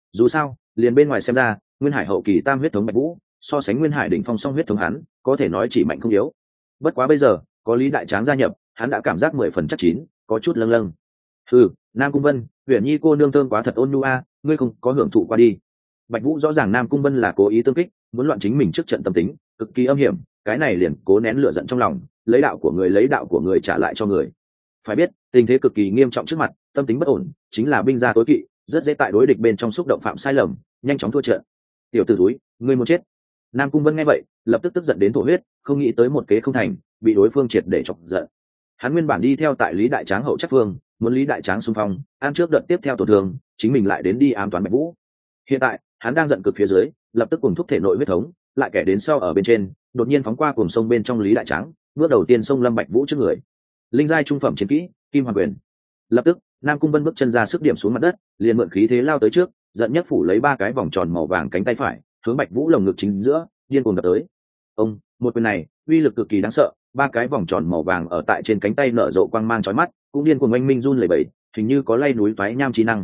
Dù sao liền bên ngoài xem ra, nguyên hải hậu kỳ tam huyết thống Bạch Vũ so sánh nguyên hải đỉnh phong song huyết thống hắn có thể nói chỉ mạnh không yếu. Bất quá bây giờ có Lý Đại Tráng gia nhập, hắn đã cảm giác 10 phần chắc chín, có chút lâng lâng. Nam Cung Vân, Huyền Nhi cô nương thơm quá thật ôn nhu a, ngươi không có hưởng thụ qua đi. Bạch Vũ rõ ràng Nam Cung Vân là cố ý tương kích, muốn loạn chính mình trước trận tâm tính, cực kỳ âm hiểm, cái này liền cố nén lửa giận trong lòng, lấy đạo của người trả lại cho người. Phải biết, tình thế cực kỳ nghiêm trọng trước mặt, tâm tính bất ổn, chính là binh gia tối kỵ, rất dễ tại đối địch bên trong xúc động phạm sai lầm, nhanh chóng thua trận. Tiểu tử túi, ngươi muốn chết. Nam Cung Vân nghe vậy, lập tức tức giận đến thổ huyết, không nghĩ tới một kế không thành, bị đối phương triệt để chọc giận. Hắn nguyên bản đi theo tại Lý Đại Tráng hậu chắc phương, muốn Lý Đại Tráng xung phong, ăn trước đợt tiếp theo tổn thương, chính mình lại đến đi ám toán Bạch Vũ. Hiện tại, hắn đang giận cực phía dưới, lập tức cùng thúc thể nội huyết thống, lại kẻ đến sau ở bên trên, đột nhiên phóng qua cuồng sông bên trong Lý Đại Tráng, bước đầu tiên xông Lâm Bạch Vũ trước người. Linh giai trung phẩm chiến kỹ, Kim Hoàng Quyền. Lập tức, Nam Cung Vân bước chân ra sức điểm xuống mặt đất, liền mượn khí thế lao tới trước, giận nhất phủ lấy ba cái vòng tròn màu vàng cánh tay phải, hướng Bạch Vũ lồng ngực chính giữa, điên cuồng đập tới. Một quyền này, uy lực cực kỳ đáng sợ, ba cái vòng tròn màu vàng ở tại trên cánh tay nở rộ quang mang chói mắt, cũng điên cuồng oanh minh run lẩy bẩy, hình như có lay núi toái nham trí năng.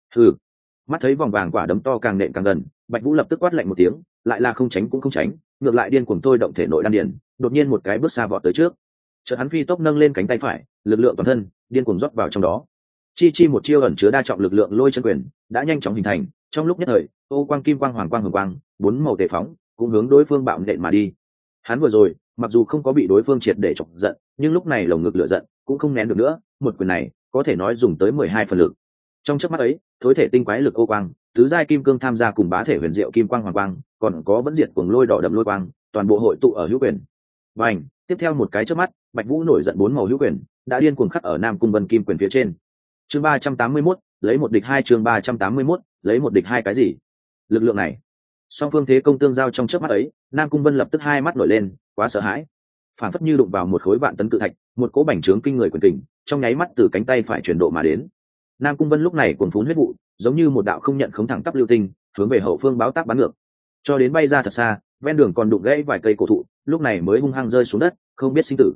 Mắt thấy vòng vàng quả đấm to càng nện càng gần, Bạch Vũ lập tức quát lạnh một tiếng, lại là không tránh cũng không tránh, ngược lại điên cuồng thôi động thể nội đan điền, đột nhiên một cái bước xa vọt tới trước. Chợt hắn phi tốc nâng lên cánh tay phải, lực lượng toàn thân điên cuồng rót vào trong đó. Chi một chiêu ẩn chứa đa trọng lực lượng lôi chân quyền đã nhanh chóng hình thành, trong lúc nhất thời, ô quang kim quang hoàng quang hồng quang, bốn màu tề phóng, cũng hướng đối phương bạo nện mà đi. Hắn vừa rồi, mặc dù không có bị đối phương triệt để chọc giận, nhưng lúc này lồng ngực lửa giận cũng không nén được nữa, một quyền này có thể nói dùng tới 12 phần lực. Trong chớp mắt ấy, thối thể tinh quái lực ô quang, tứ giai kim cương tham gia cùng bá thể huyền diệu kim quang hoàng quang, còn có vẫn diệt cuồng lôi đỏ đậm lôi quang, toàn bộ hội tụ ở hữu quyền. Bành, tiếp theo một cái chớp mắt, Bạch Vũ nổi giận bốn màu hữu quyền, đã điên cuồng khắc ở Nam Cung Vân kim quyền phía trên. Chương 381, lấy một địch hai, chương 381, lấy một địch hai cái gì? Lực lượng này. Song phương thế công tương giao trong chớp mắt ấy, Nam Cung Vân lập tức hai mắt nổi lên, quá sợ hãi. Phản phất như đụng vào một khối vạn tấn cự thạch, một cỗ bành trướng kinh người quyền kình, trong nháy mắt từ cánh tay phải chuyển độ mà đến. Nam Cung Vân lúc này cuồn phún huyết vụ, giống như một đạo không nhận khống thẳng tắp lưu tinh, hướng về hậu phương báo tác bắn ngược, cho đến bay ra thật xa, ven đường còn đụng gãy vài cây cổ thụ, lúc này mới hung hăng rơi xuống đất, không biết sinh tử.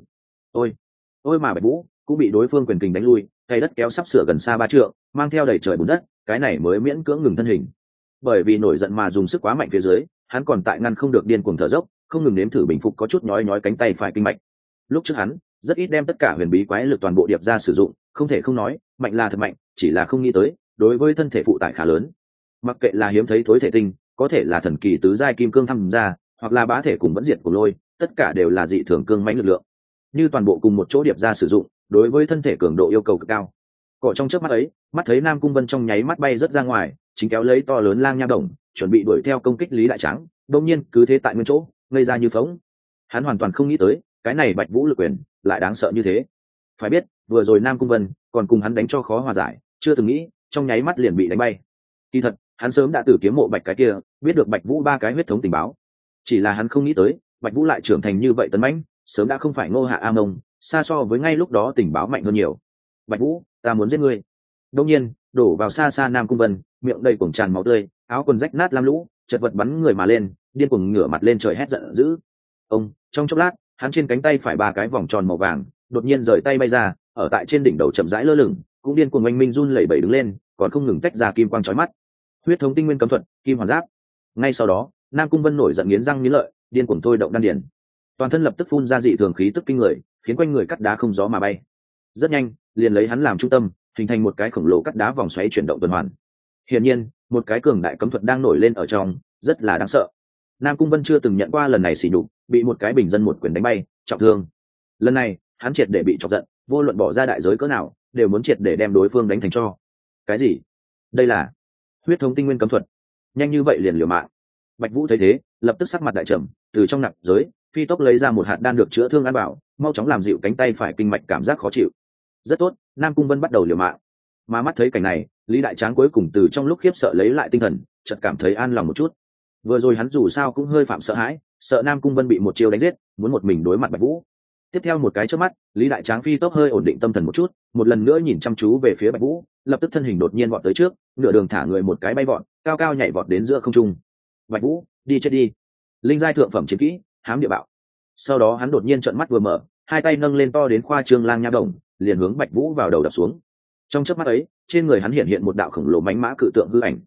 Ôi mà Bạch Vũ cũng bị đối phương quyền kình đánh lui, cây đất kéo sắp sửa gần xa 3 trượng, mang theo đầy trời bùn đất, cái này mới miễn cưỡng ngừng thân hình. Bởi vì nổi giận mà dùng sức quá mạnh phía dưới, hắn còn tại ngăn không được điên cuồng thở dốc, không ngừng nếm thử bình phục có chút nhói cánh tay phải kinh mạch. Lúc trước hắn rất ít đem tất cả huyền bí quái lực toàn bộ điệp ra sử dụng, không thể không nói, mạnh là thật mạnh, chỉ là không nghĩ tới, đối với thân thể phụ tải khá lớn. Mặc kệ là hiếm thấy thối thể tinh, có thể là thần kỳ tứ giai kim cương tham gia, hoặc là bá thể cùng vẫn diệt của lôi, tất cả đều là dị thường cương mãnh lực lượng. Như toàn bộ cùng một chỗ điệp ra sử dụng, đối với thân thể cường độ yêu cầu cực cao. Cọ trong chớp mắt ấy, mắt thấy Nam Cung Vân trong nháy mắt bay rất ra ngoài, chính kéo lấy to lớn lang nha đồng, chuẩn bị đuổi theo công kích Lý Đại Tráng, đột nhiên cứ thế tại nguyên chỗ, ngây ra như phỗng. Hắn hoàn toàn không nghĩ tới, cái này Bạch Vũ lực quyền lại đáng sợ như thế. Phải biết, vừa rồi Nam Cung Vân còn cùng hắn đánh cho khó hòa giải, chưa từng nghĩ, trong nháy mắt liền bị đánh bay. Kỳ thật, hắn sớm đã từ kiếm mộ Bạch cái kia, biết được Bạch Vũ ba cái huyết thống tình báo. Chỉ là hắn không nghĩ tới, Bạch Vũ lại trưởng thành như vậy tấn mãnh, sớm đã không phải Ngô Hạ A Mông, xa so với ngay lúc đó tình báo mạnh hơn nhiều. Bạch Vũ, ta muốn giết ngươi. Đột nhiên, đổ vào xa xa Nam Cung Vân, miệng đầy cuồng tràn máu tươi, áo quần rách nát lam lũ, chật vật bắn người mà lên, điên cuồng ngửa mặt lên trời hét giận dữ. Trong chốc lát, hắn trên cánh tay phải ba cái vòng tròn màu vàng, đột nhiên rời tay bay ra, ở tại trên đỉnh đầu chậm rãi lơ lửng, cũng điên cuồng oanh minh run lẩy bẩy đứng lên, còn không ngừng tách ra kim quang chói mắt. Huyết thống tinh nguyên cấm thuật, Kim Hoàn Giáp. Ngay sau đó, Nam Cung Vân nổi giận nghiến răng nghiến lợi, điên cuồng thôi động đan điền. Toàn thân lập tức phun ra dị thường khí tức kinh người, khiến quanh người cắt đá không gió mà bay. Rất nhanh, liền lấy hắn làm trung tâm, hình thành một cái khổng lồ cắt đá vòng xoáy chuyển động tuần hoàn. Hiển nhiên, một cái cường đại cấm thuật đang nổi lên ở trong, rất là đáng sợ. Nam Cung Vân chưa từng nhận qua lần này sỉ nhục, bị một cái bình dân một quyền đánh bay, trọng thương. Lần này, hắn triệt để bị chọc giận, vô luận bỏ ra đại giới cỡ nào, đều muốn triệt để đem đối phương đánh thành tro. Cái gì? Đây là huyết thống tinh nguyên cấm thuật? Nhanh như vậy liền liều mạng. Bạch Vũ thấy thế, lập tức sắc mặt đại trầm, từ trong nạp giới phi tốc lấy ra một hạt đan được chữa thương an bảo, mau chóng làm dịu cánh tay phải kinh mạch cảm giác khó chịu. Rất tốt, Nam Cung Vân bắt đầu liều mạng. Mà mắt thấy cảnh này, Lý Đại Tráng cuối cùng từ trong lúc khiếp sợ lấy lại tinh thần, chợt cảm thấy an lòng một chút. Vừa rồi hắn dù sao cũng hơi phạm sợ hãi, sợ Nam Cung Vân bị một chiêu đánh giết, muốn một mình đối mặt Bạch Vũ. Tiếp theo một cái chớp mắt, Lý Đại Tráng phi tốc hơi ổn định tâm thần một chút, một lần nữa nhìn chăm chú về phía Bạch Vũ, lập tức thân hình đột nhiên vọt tới trước, nửa đường thả người một cái bay vọt, cao cao nhảy vọt đến giữa không trung. Bạch Vũ, đi chết đi. Linh giai thượng phẩm chiến kỹ, Hám Địa Bạo. Sau đó hắn đột nhiên trợn mắt vừa mở, hai tay nâng lên to đến khoa trương lang nha đồng, liền hướng Bạch Vũ vào đầu đập xuống. Trong chớp mắt ấy, trên người hắn hiện hiện một đạo khổng lồ mãnh mã cự tượng hư ảnh.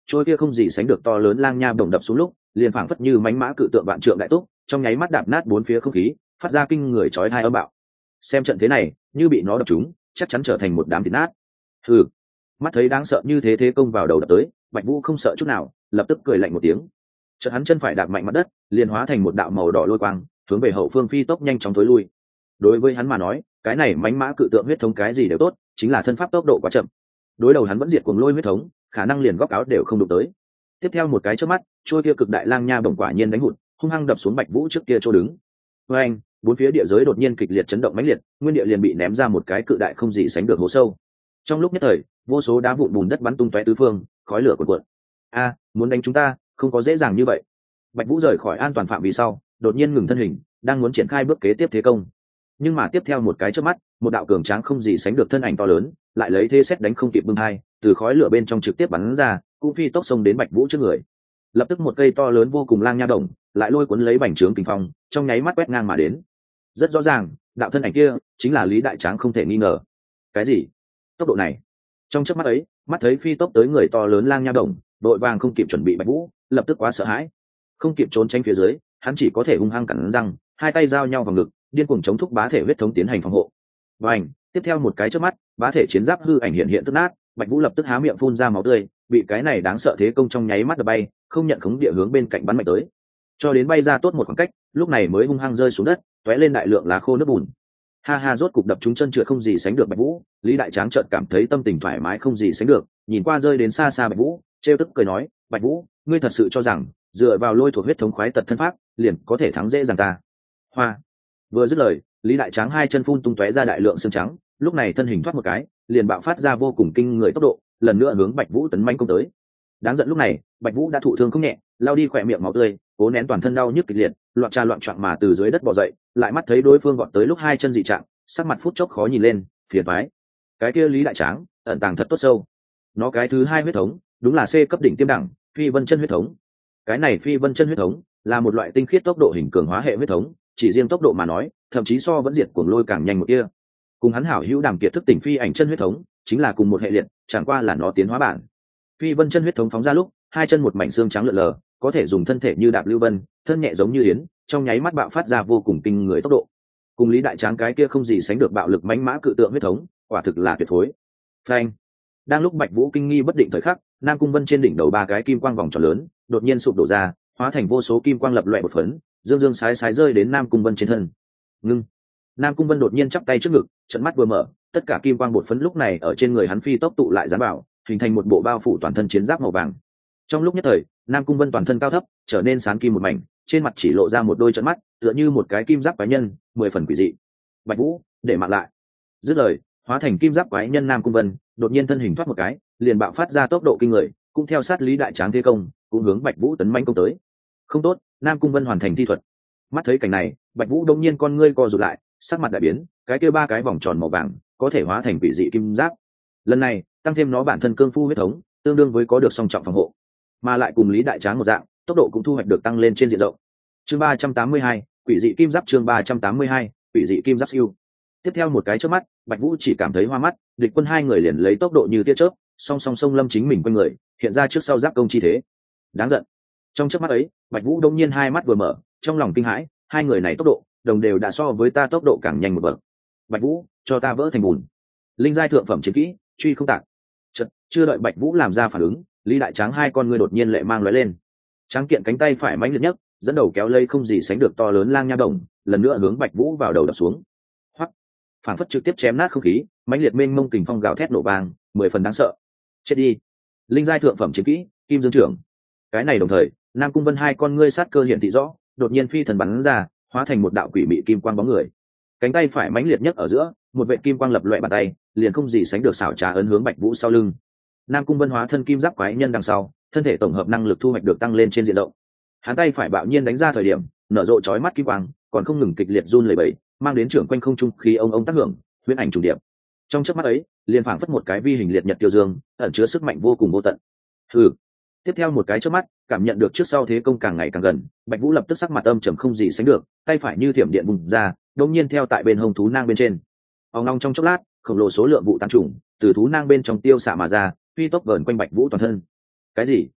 trôi kia không gì sánh được to lớn lang nha bổng đập xuống lúc liền phảng phất như mánh mã cự tượng vạn trượng đại túc, trong nháy mắt đạp nát bốn phía không khí, phát ra kinh người chói tai âm bạo. Xem trận thế này, như bị nó đập trúng, chắc chắn trở thành một đám thịt nát. Hừ, mắt thấy đáng sợ như thế công vào đầu đập tới, Bạch Vũ không sợ chút nào, lập tức cười lạnh một tiếng. Chợt hắn chân phải đạp mạnh mặt đất, liền hóa thành một đạo màu đỏ lôi quang, hướng về hậu phương phi tốc nhanh chóng thối lui. Đối với hắn mà nói, cái này mánh mã cự tượng huyết thống cái gì đều tốt, chính là thân pháp tốc độ quá chậm. Đối đầu hắn vẫn diệt cuồng lôi huyết thống, khả năng liền góc áo đều không đụng tới. Tiếp theo một cái chớp mắt, trôi kia cực đại lang nha bổng quả nhiên đánh hụt, hung hăng đập xuống Bạch Vũ trước kia chỗ đứng. Với anh, bốn phía địa giới đột nhiên kịch liệt chấn động mãnh liệt, nguyên địa liền bị ném ra một cái cự đại không gì sánh được hố sâu. Trong lúc nhất thời, vô số đá vụn bùn đất bắn tung tóe tứ phương, khói lửa cuồn cuộn. A, muốn đánh chúng ta, không có dễ dàng như vậy. Bạch Vũ rời khỏi an toàn phạm vi sau, đột nhiên ngừng thân hình, đang muốn triển khai bước kế tiếp thế công. Nhưng mà tiếp theo một cái chớp mắt, một đạo cường tráng không gì sánh được thân ảnh to lớn, lại lấy thế xét đánh không kịp bưng hai, từ khói lửa bên trong trực tiếp bắn ra, cũng phi tốc xông đến Bạch Vũ trước người. Lập tức một cây to lớn vô cùng lang nha đồng, lại lôi cuốn lấy bành trướng kình phong, trong nháy mắt quét ngang mà đến. Rất rõ ràng, đạo thân ảnh kia chính là Lý Đại Tráng không thể nghi ngờ. Cái gì? Tốc độ này? Trong chớp mắt ấy, mắt thấy phi tốc tới người to lớn lang nha đồng, đội vàng không kịp chuẩn bị Bạch Vũ, lập tức quá sợ hãi, không kịp trốn tránh phía dưới, hắn chỉ có thể hung hăng cắn răng, hai tay giao nhau vào ngực, điên cuồng chống thúc bá thể huyết thống tiến hành phòng hộ. Vành, tiếp theo một cái chớp mắt, bá thể chiến giáp hư ảnh hiện hiện tức nát, Bạch Vũ lập tức há miệng phun ra máu tươi, bị cái này đáng sợ thế công trong nháy mắt đập bay, không nhận khống địa hướng bên cạnh bắn mạnh tới, cho đến bay ra tốt một khoảng cách, lúc này mới hung hăng rơi xuống đất, tóe lên đại lượng lá khô nước bùn. Ha ha, rốt cục đập trúng chân trượt không gì sánh được Bạch Vũ, Lý Đại Tráng chợt cảm thấy tâm tình thoải mái không gì sánh được, nhìn qua rơi đến xa xa Bạch Vũ, trêu tức cười nói, Bạch Vũ, ngươi thật sự cho rằng dựa vào lôi thuộc huyết thống khoái tật thân pháp, liền có thể thắng dễ dàng ta? Hoa. Vừa dứt lời, Lý Đại Tráng hai chân phun tung tóe ra đại lượng xương trắng, lúc này thân hình thoát một cái, liền bạo phát ra vô cùng kinh người tốc độ, lần nữa hướng Bạch Vũ tấn manh công tới. Đáng giận lúc này, Bạch Vũ đã thụ thương không nhẹ, lao đi khỏe miệng máu tươi, cố nén toàn thân đau nhức kịch liệt, loạn trà loạn choạng mà từ dưới đất bò dậy, lại mắt thấy đối phương vọt tới lúc hai chân dị trạng, sắc mặt phút chốc khó nhìn lên, phiền toái. Cái kia Lý Đại Tráng, ẩn tàng thật tốt sâu. Nó cái thứ hai huyết thống, đúng là C cấp đỉnh tiêm đẳng, Phi Vân chân huyết thống. Cái này Phi Vân chân huyết thống là một loại tinh khiết tốc độ hình cường hóa hệ huyết thống, chỉ riêng tốc độ mà nói, thậm chí so vẫn diệt cuồng lôi càng nhanh một kia. Cùng hắn hảo hữu Đàm Kiệt thức tỉnh phi ảnh chân huyết thống, chính là cùng một hệ liệt, chẳng qua là nó tiến hóa bản. Phi Vân chân huyết thống phóng ra lúc, hai chân một mảnh xương trắng lượn lờ, có thể dùng thân thể như đạp lưu vân, thân nhẹ giống như yến, trong nháy mắt bạo phát ra vô cùng kinh người tốc độ. Cùng Lý Đại Tráng cái kia không gì sánh được bạo lực mãnh mã cự tượng huyết thống, quả thực là tuyệt phối. Phanh. Đang lúc Bạch Vũ kinh nghi bất định thời khắc, Nam Cung Vân trên đỉnh đầu ba cái kim quang vòng tròn lớn, đột nhiên sụp đổ ra, hóa thành vô số kim quang lập loè bột phấn, dương dương sái sái rơi đến Nam Cung Vân trên thân. Ngưng. Nam Cung Vân đột nhiên chắp tay trước ngực, trận mắt vừa mở, tất cả kim quang bột phấn lúc này ở trên người hắn phi tốc tụ lại dán vào, hình thành một bộ bao phủ toàn thân chiến giáp màu vàng. Trong lúc nhất thời, Nam Cung Vân toàn thân cao thấp, trở nên sáng kim một mảnh, trên mặt chỉ lộ ra một đôi trận mắt, tựa như một cái kim giáp quái nhân, 10 phần quỷ dị. Bạch Vũ, để mạng lại. Dứt lời, hóa thành kim giáp quái nhân Nam Cung Vân, đột nhiên thân hình thoát một cái, liền bạo phát ra tốc độ kinh người, cũng theo sát Lý Đại Tráng thế công, cũng hướng Bạch Vũ tấn mãnh công tới. Không tốt, Nam Cung Vân hoàn thành thi thuật. Mắt thấy cảnh này, Bạch Vũ đột nhiên con ngươi co rụt lại, sắc mặt đại biến, cái kia ba cái vòng tròn màu vàng có thể hóa thành quỷ dị kim giáp. Lần này, tăng thêm nó bản thân cương phu huyết thống, tương đương với có được song trọng phòng hộ, mà lại cùng Lý Đại Tráng một dạng, tốc độ cũng thu hoạch được tăng lên trên diện rộng. Chương 382, quỷ dị kim giáp. Chương 382, quỷ dị kim giáp siêu. Tiếp theo một cái chớp mắt, Bạch Vũ chỉ cảm thấy hoa mắt, địch quân hai người liền lấy tốc độ như tia chớp, song song song lâm chính mình quanh người, hiện ra trước sau giáp công chi thế. Đáng giận. Trong chớp mắt ấy, Bạch Vũ đột nhiên hai mắt vừa mở, trong lòng kinh hãi, hai người này tốc độ, đồng đều đã so với ta tốc độ càng nhanh một bậc. Bạch Vũ, cho ta vỡ thành bùn. Linh giai thượng phẩm chiến kỹ, truy không tạc. Chợt, chưa đợi Bạch Vũ làm ra phản ứng, Lý Đại Tráng hai con ngươi đột nhiên lệ mang lóe lên. Tráng kiện cánh tay phải mãnh liệt nhất, dẫn đầu kéo lây không gì sánh được to lớn lang nha đồng, lần nữa hướng Bạch Vũ vào đầu đập xuống. Hoắc, phản phất trực tiếp chém nát không khí, mãnh liệt mênh mông kình phong gào thét nổ vang, 10 phần đáng sợ. Chết đi. Linh giai thượng phẩm chiến kỹ, Kim Dương trưởng. Cái này đồng thời, Nam Cung Vân hai con ngươi sát cơ hiện thị rõ, đột nhiên phi thần bắn ra, hóa thành một đạo quỷ mị kim quang bóng người. Cánh tay phải mãnh liệt nhất ở giữa, một vệt kim quang lập loè bàn tay, liền không gì sánh được xảo trá ấn hướng Bạch Vũ sau lưng. Nam Cung Vân hóa thân kim giáp quái nhân đằng sau, thân thể tổng hợp năng lực thu hoạch được tăng lên trên diện rộng. Hắn tay phải bạo nhiên đánh ra thời điểm, nở rộ chói mắt kim quang, còn không ngừng kịch liệt run lẩy bẩy, mang đến trưởng quanh không trung khí ông tác hưởng, huyễn ảnh trùng điệp. Trong chớp mắt ấy, liền phảng phất một cái vi hình liệt nhật tiêu dương, ẩn chứa sức mạnh vô cùng vô tận. Hừ. Tiếp theo một cái chớp mắt, cảm nhận được trước sau thế công càng ngày càng gần, Bạch Vũ lập tức sắc mặt âm trầm không gì sánh được, tay phải như thiểm điện bùng ra, đột nhiên theo tại bên hông thú nang bên trên. Ong long trong chốc lát, khổng lồ số lượng vụ tán trùng từ thú nang bên trong tiêu xạ mà ra, phi tốc vờn quanh Bạch Vũ toàn thân. Cái gì?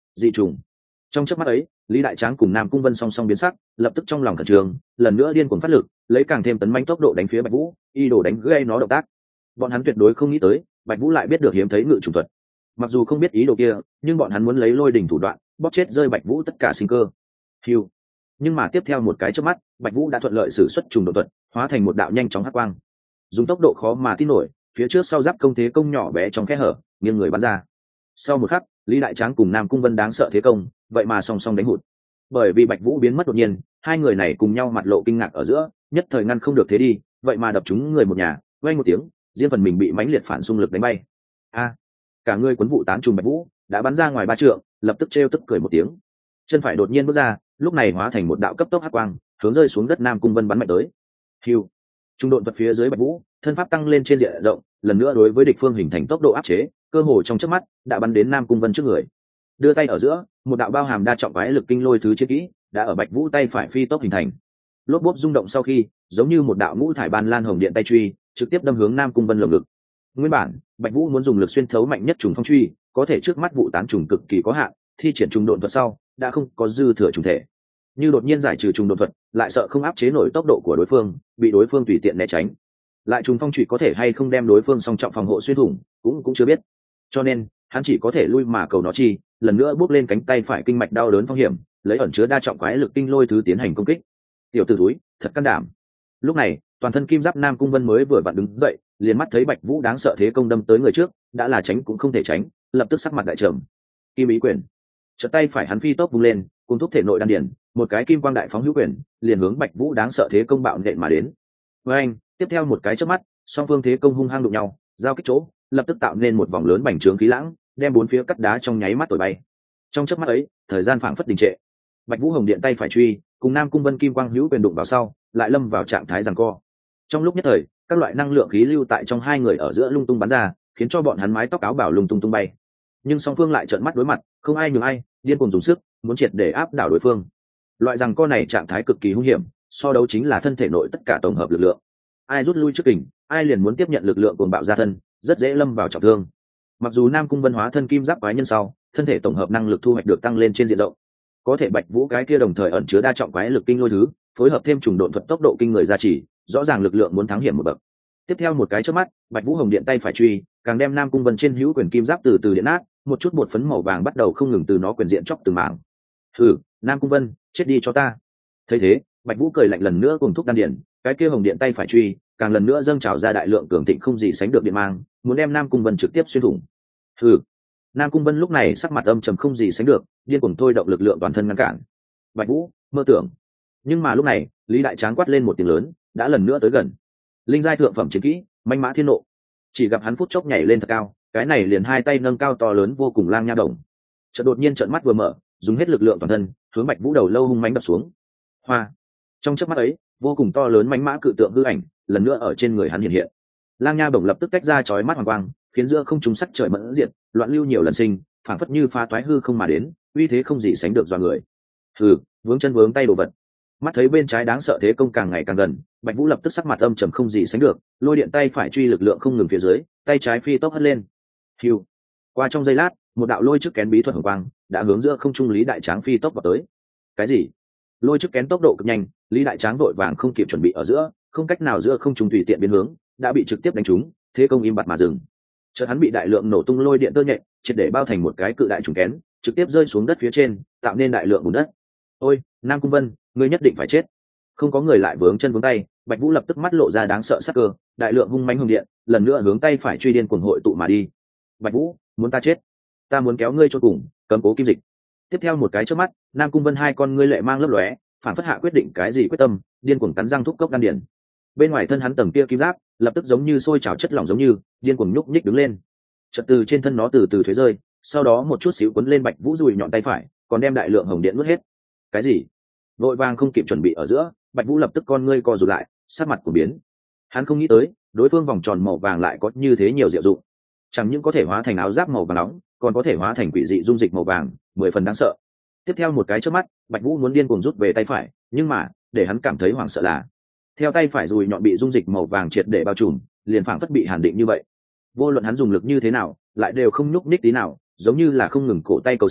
dị trùng. Trong chớp mắt ấy, Lý Đại Tráng cùng Nam Cung Vân song song biến sắc, lập tức trong lòng khẩn trương, lần nữa điên cuồng phát lực, lấy càng thêm tấn mãnh tốc độ đánh phía Bạch Vũ, y đồ đánh gãy nó động tác. Bọn hắn tuyệt đối không nghĩ tới, Bạch Vũ lại biết được hiếm thấy ngự trùng thuật. Mặc dù không biết ý đồ kia, nhưng bọn hắn muốn lấy lôi đỉnh thủ đoạn, bóp chết rơi Bạch Vũ tất cả sinh cơ. Hưu. Nhưng mà tiếp theo một cái chớp mắt, Bạch Vũ đã thuận lợi sử xuất trùng độ thuật, hóa thành một đạo nhanh chóng hắc quang. Dùng tốc độ khó mà tin nổi, phía trước sau giáp công thế công nhỏ bé trong khe hở, nghiêng người bắn ra. Sau một khắc, Lý Đại Tráng cùng Nam Cung Vân đáng sợ thế công, vậy mà song song đánh hụt. Bởi vì Bạch Vũ biến mất đột nhiên, hai người này cùng nhau mặt lộ kinh ngạc ở giữa, nhất thời ngăn không được thế đi, vậy mà đập trúng người một nhà, vang một tiếng, riêng phần mình bị mãnh liệt phản xung lực đánh bay. A! Cả người cuốn vụ tán trùng Bạch Vũ, đã bắn ra ngoài 3 trượng, lập tức trêu tức cười một tiếng. Chân phải đột nhiên bước ra, lúc này hóa thành một đạo cấp tốc hắc quang, hướng rơi xuống đất Nam Cung Vân bắn mạnh tới. Hưu! Trung độn thuật phía dưới Bạch Vũ, thân pháp tăng lên trên diện rộng, lần nữa đối với địch phương hình thành tốc độ áp chế, cơ hồ trong chớp mắt đã bắn đến Nam Cung Vân trước người. Đưa tay ở giữa, một đạo bao hàm đa trọng quái lực kinh lôi thứ chiến kỹ đã ở Bạch Vũ tay phải phi tốc hình thành. Lốp bốp rung động sau khi, giống như một đạo ngũ thải ban lan hồng điện tay truy, trực tiếp đâm hướng Nam Cung Vân lồng ngực. Nguyên bản, Bạch Vũ muốn dùng lực xuyên thấu mạnh nhất trùng phong truy, có thể trước mắt vụ tán trùng cực kỳ có hạn, thi triển trùng độn thuật sau, đã không có dư thừa trùng thể. Như đột nhiên giải trừ trùng độn thuật, lại sợ không áp chế nổi tốc độ của đối phương, bị đối phương tùy tiện né tránh. Lại trùng phong truy có thể hay không đem đối phương song trọng phòng hộ xuyên thủng, cũng chưa biết. Cho nên, hắn chỉ có thể lui mà cầu nó chi, lần nữa bước lên cánh tay phải kinh mạch đau đớn phong hiểm, lấy ẩn chứa đa trọng quái lực kinh lôi thứ tiến hành công kích. Tiểu tử túi, thật can đảm. Lúc này, toàn thân kim giáp Nam Cung Vân mới vừa vặn đứng dậy, liền mắt thấy Bạch Vũ đáng sợ thế công đâm tới người trước, đã là tránh cũng không thể tránh, lập tức sắc mặt đại trầm. Kim ý quyền. Chợt tay phải hắn phi tốc vung lên, cùng thúc thể nội đan điền, một cái kim quang đại phóng hữu quyền, liền hướng Bạch Vũ đáng sợ thế công bạo nện mà đến. Với anh, tiếp theo một cái chớp mắt, song phương thế công hung hăng đụng nhau, giao kích chỗ, lập tức tạo nên một vòng lớn bành trướng khí lãng, đem bốn phía cắt đá trong nháy mắt thổi bay. Trong chớp mắt ấy, thời gian phảng phất đình trệ. Bạch Vũ hồng điện tay phải truy, cùng Nam Cung Vân kim quang hữu quyền đụng vào sau, lại lâm vào trạng thái giằng co. Trong lúc nhất thời, các loại năng lượng khí lưu tại trong hai người ở giữa lung tung bắn ra, khiến cho bọn hắn mái tóc áo bảo lung tung tung bay. Nhưng song phương lại trợn mắt đối mặt, không ai nhường ai, điên cuồng dùng sức, muốn triệt để áp đảo đối phương. Loại giằng co này trạng thái cực kỳ hung hiểm, so đấu chính là thân thể nội tất cả tổng hợp lực lượng. Ai rút lui trước kình, ai liền muốn tiếp nhận lực lượng cuồng bạo ra thân, rất dễ lâm vào trọng thương. Mặc dù Nam Cung Vân hóa thân kim giáp quái nhân sau, thân thể tổng hợp năng lực thu hoạch được tăng lên trên diện rộng, có thể Bạch Vũ cái kia đồng thời ẩn chứa đa trọng quái lực kinh lôi thứ, phối hợp thêm trùng độn thuật tốc độ kinh người gia trì, rõ ràng lực lượng muốn thắng hiểm một bậc. Tiếp theo một cái chớp mắt, Bạch Vũ hồng điện tay phải truy, càng đem Nam Cung Vân trên hữu quyền kim giáp từ từ điện nát, một chút bột phấn màu vàng bắt đầu không ngừng từ nó quyền diện chóc từng mảng. Hừ, Nam Cung Vân, chết đi cho ta. Thấy thế, Bạch Vũ cười lạnh lần nữa cùng thúc đan điện, cái kia hồng điện tay phải truy, càng lần nữa dâng trào ra đại lượng cường thịnh không gì sánh được điện mang, muốn đem Nam Cung Vân trực tiếp xuyên thủng. Hừ. Nam Cung Vân lúc này sắc mặt âm trầm không gì sánh được, điên cuồng thôi động lực lượng toàn thân ngăn cản. Bạch Vũ, mơ tưởng. Nhưng mà lúc này, Lý Đại Tráng quát lên một tiếng lớn, đã lần nữa tới gần. Linh giai thượng phẩm chiến kỹ, manh mã thiên nộ. Chỉ gặp hắn phút chốc nhảy lên thật cao, cái này liền hai tay nâng cao to lớn vô cùng lang nha đồng. Chợt đột nhiên trợn mắt vừa mở, dùng hết lực lượng toàn thân, hướng Bạch Vũ đầu lâu hung mãnh đập xuống. Hoa. Trong chớp mắt ấy, vô cùng to lớn mãnh mã cự tượng hư ảnh, lần nữa ở trên người hắn hiện hiện. Lang nha bổng lập tức tách ra chói mắt hoàng quang, khiến giữa không trung sắc trời mẫn diệt, loạn lưu nhiều lần sinh, phảng phất như phá toái hư không mà đến, uy thế không gì sánh được dọa người. Hừ, vướng chân vướng tay đồ vật. Mắt thấy bên trái đáng sợ thế công càng ngày càng gần, Bạch Vũ lập tức sắc mặt âm trầm không gì sánh được, lôi điện tay phải truy lực lượng không ngừng phía dưới, tay trái phi tốc hất lên. Hưu. Qua trong giây lát, một đạo lôi trước kén bí thuật hồng quang đã hướng giữa không trung Lý Đại Tráng phi tốc vào tới. Cái gì? Lôi trước kén tốc độ cực nhanh, Lý Đại Tráng vội vàng không kịp chuẩn bị ở giữa, không cách nào giữa không trung tùy tiện biến hướng, đã bị trực tiếp đánh trúng, thế công im bặt mà dừng. Chợt hắn bị đại lượng nổ tung lôi điện tơ nhện, triệt để bao thành một cái cự đại trùng kén, trực tiếp rơi xuống đất phía trên, tạo nên đại lượng bùn đất. Ôi, Nam Cung Vân, ngươi nhất định phải chết. Không có người lại vướng chân vướng tay, Bạch Vũ lập tức mắt lộ ra đáng sợ sắc cơ, đại lượng hung mãnh hung điện, lần nữa hướng tay phải truy điên cuồng hội tụ mà đi. Bạch Vũ, muốn ta chết? Ta muốn kéo ngươi cho cùng, cấm cố kim dịch. Tiếp theo một cái chớp mắt, Nam Cung Vân hai con ngươi lệ mang lấp lóe, phản phất hạ quyết định cái gì quyết tâm, điên cuồng cắn răng thúc cốc đan điền. Bên ngoài thân hắn tầng kia kim giáp, lập tức giống như sôi trào chất lỏng giống như, điên cuồng nhúc nhích đứng lên. Chợt từ trên thân nó từ từ thuế rơi, sau đó một chút xíu cuốn lên Bạch Vũ dùi nhọn tay phải, còn đem đại lượng hồng điện nuốt hết. Cái gì? Vội vàng không kịp chuẩn bị ở giữa, Bạch Vũ lập tức con ngươi co rụt lại, sắc mặt của biến. Hắn không nghĩ tới, đối phương vòng tròn màu vàng lại có như thế nhiều diệu dụng. Chẳng những có thể hóa thành áo giáp màu vàng nóng, còn có thể hóa thành quỷ dị dung dịch màu vàng, 10 phần đáng sợ. Tiếp theo một cái chớp mắt, Bạch Vũ muốn điên cuồng rút về tay phải, nhưng mà, để hắn cảm thấy hoảng sợ là, theo tay phải dùi nhọn bị dung dịch màu vàng triệt để bao trùm, liền phảng phất bị hàn định như vậy. Vô luận hắn dùng lực như thế nào, lại đều không nhúc nhích tí nào, giống như là không ngừng cổ tay cầu sinh,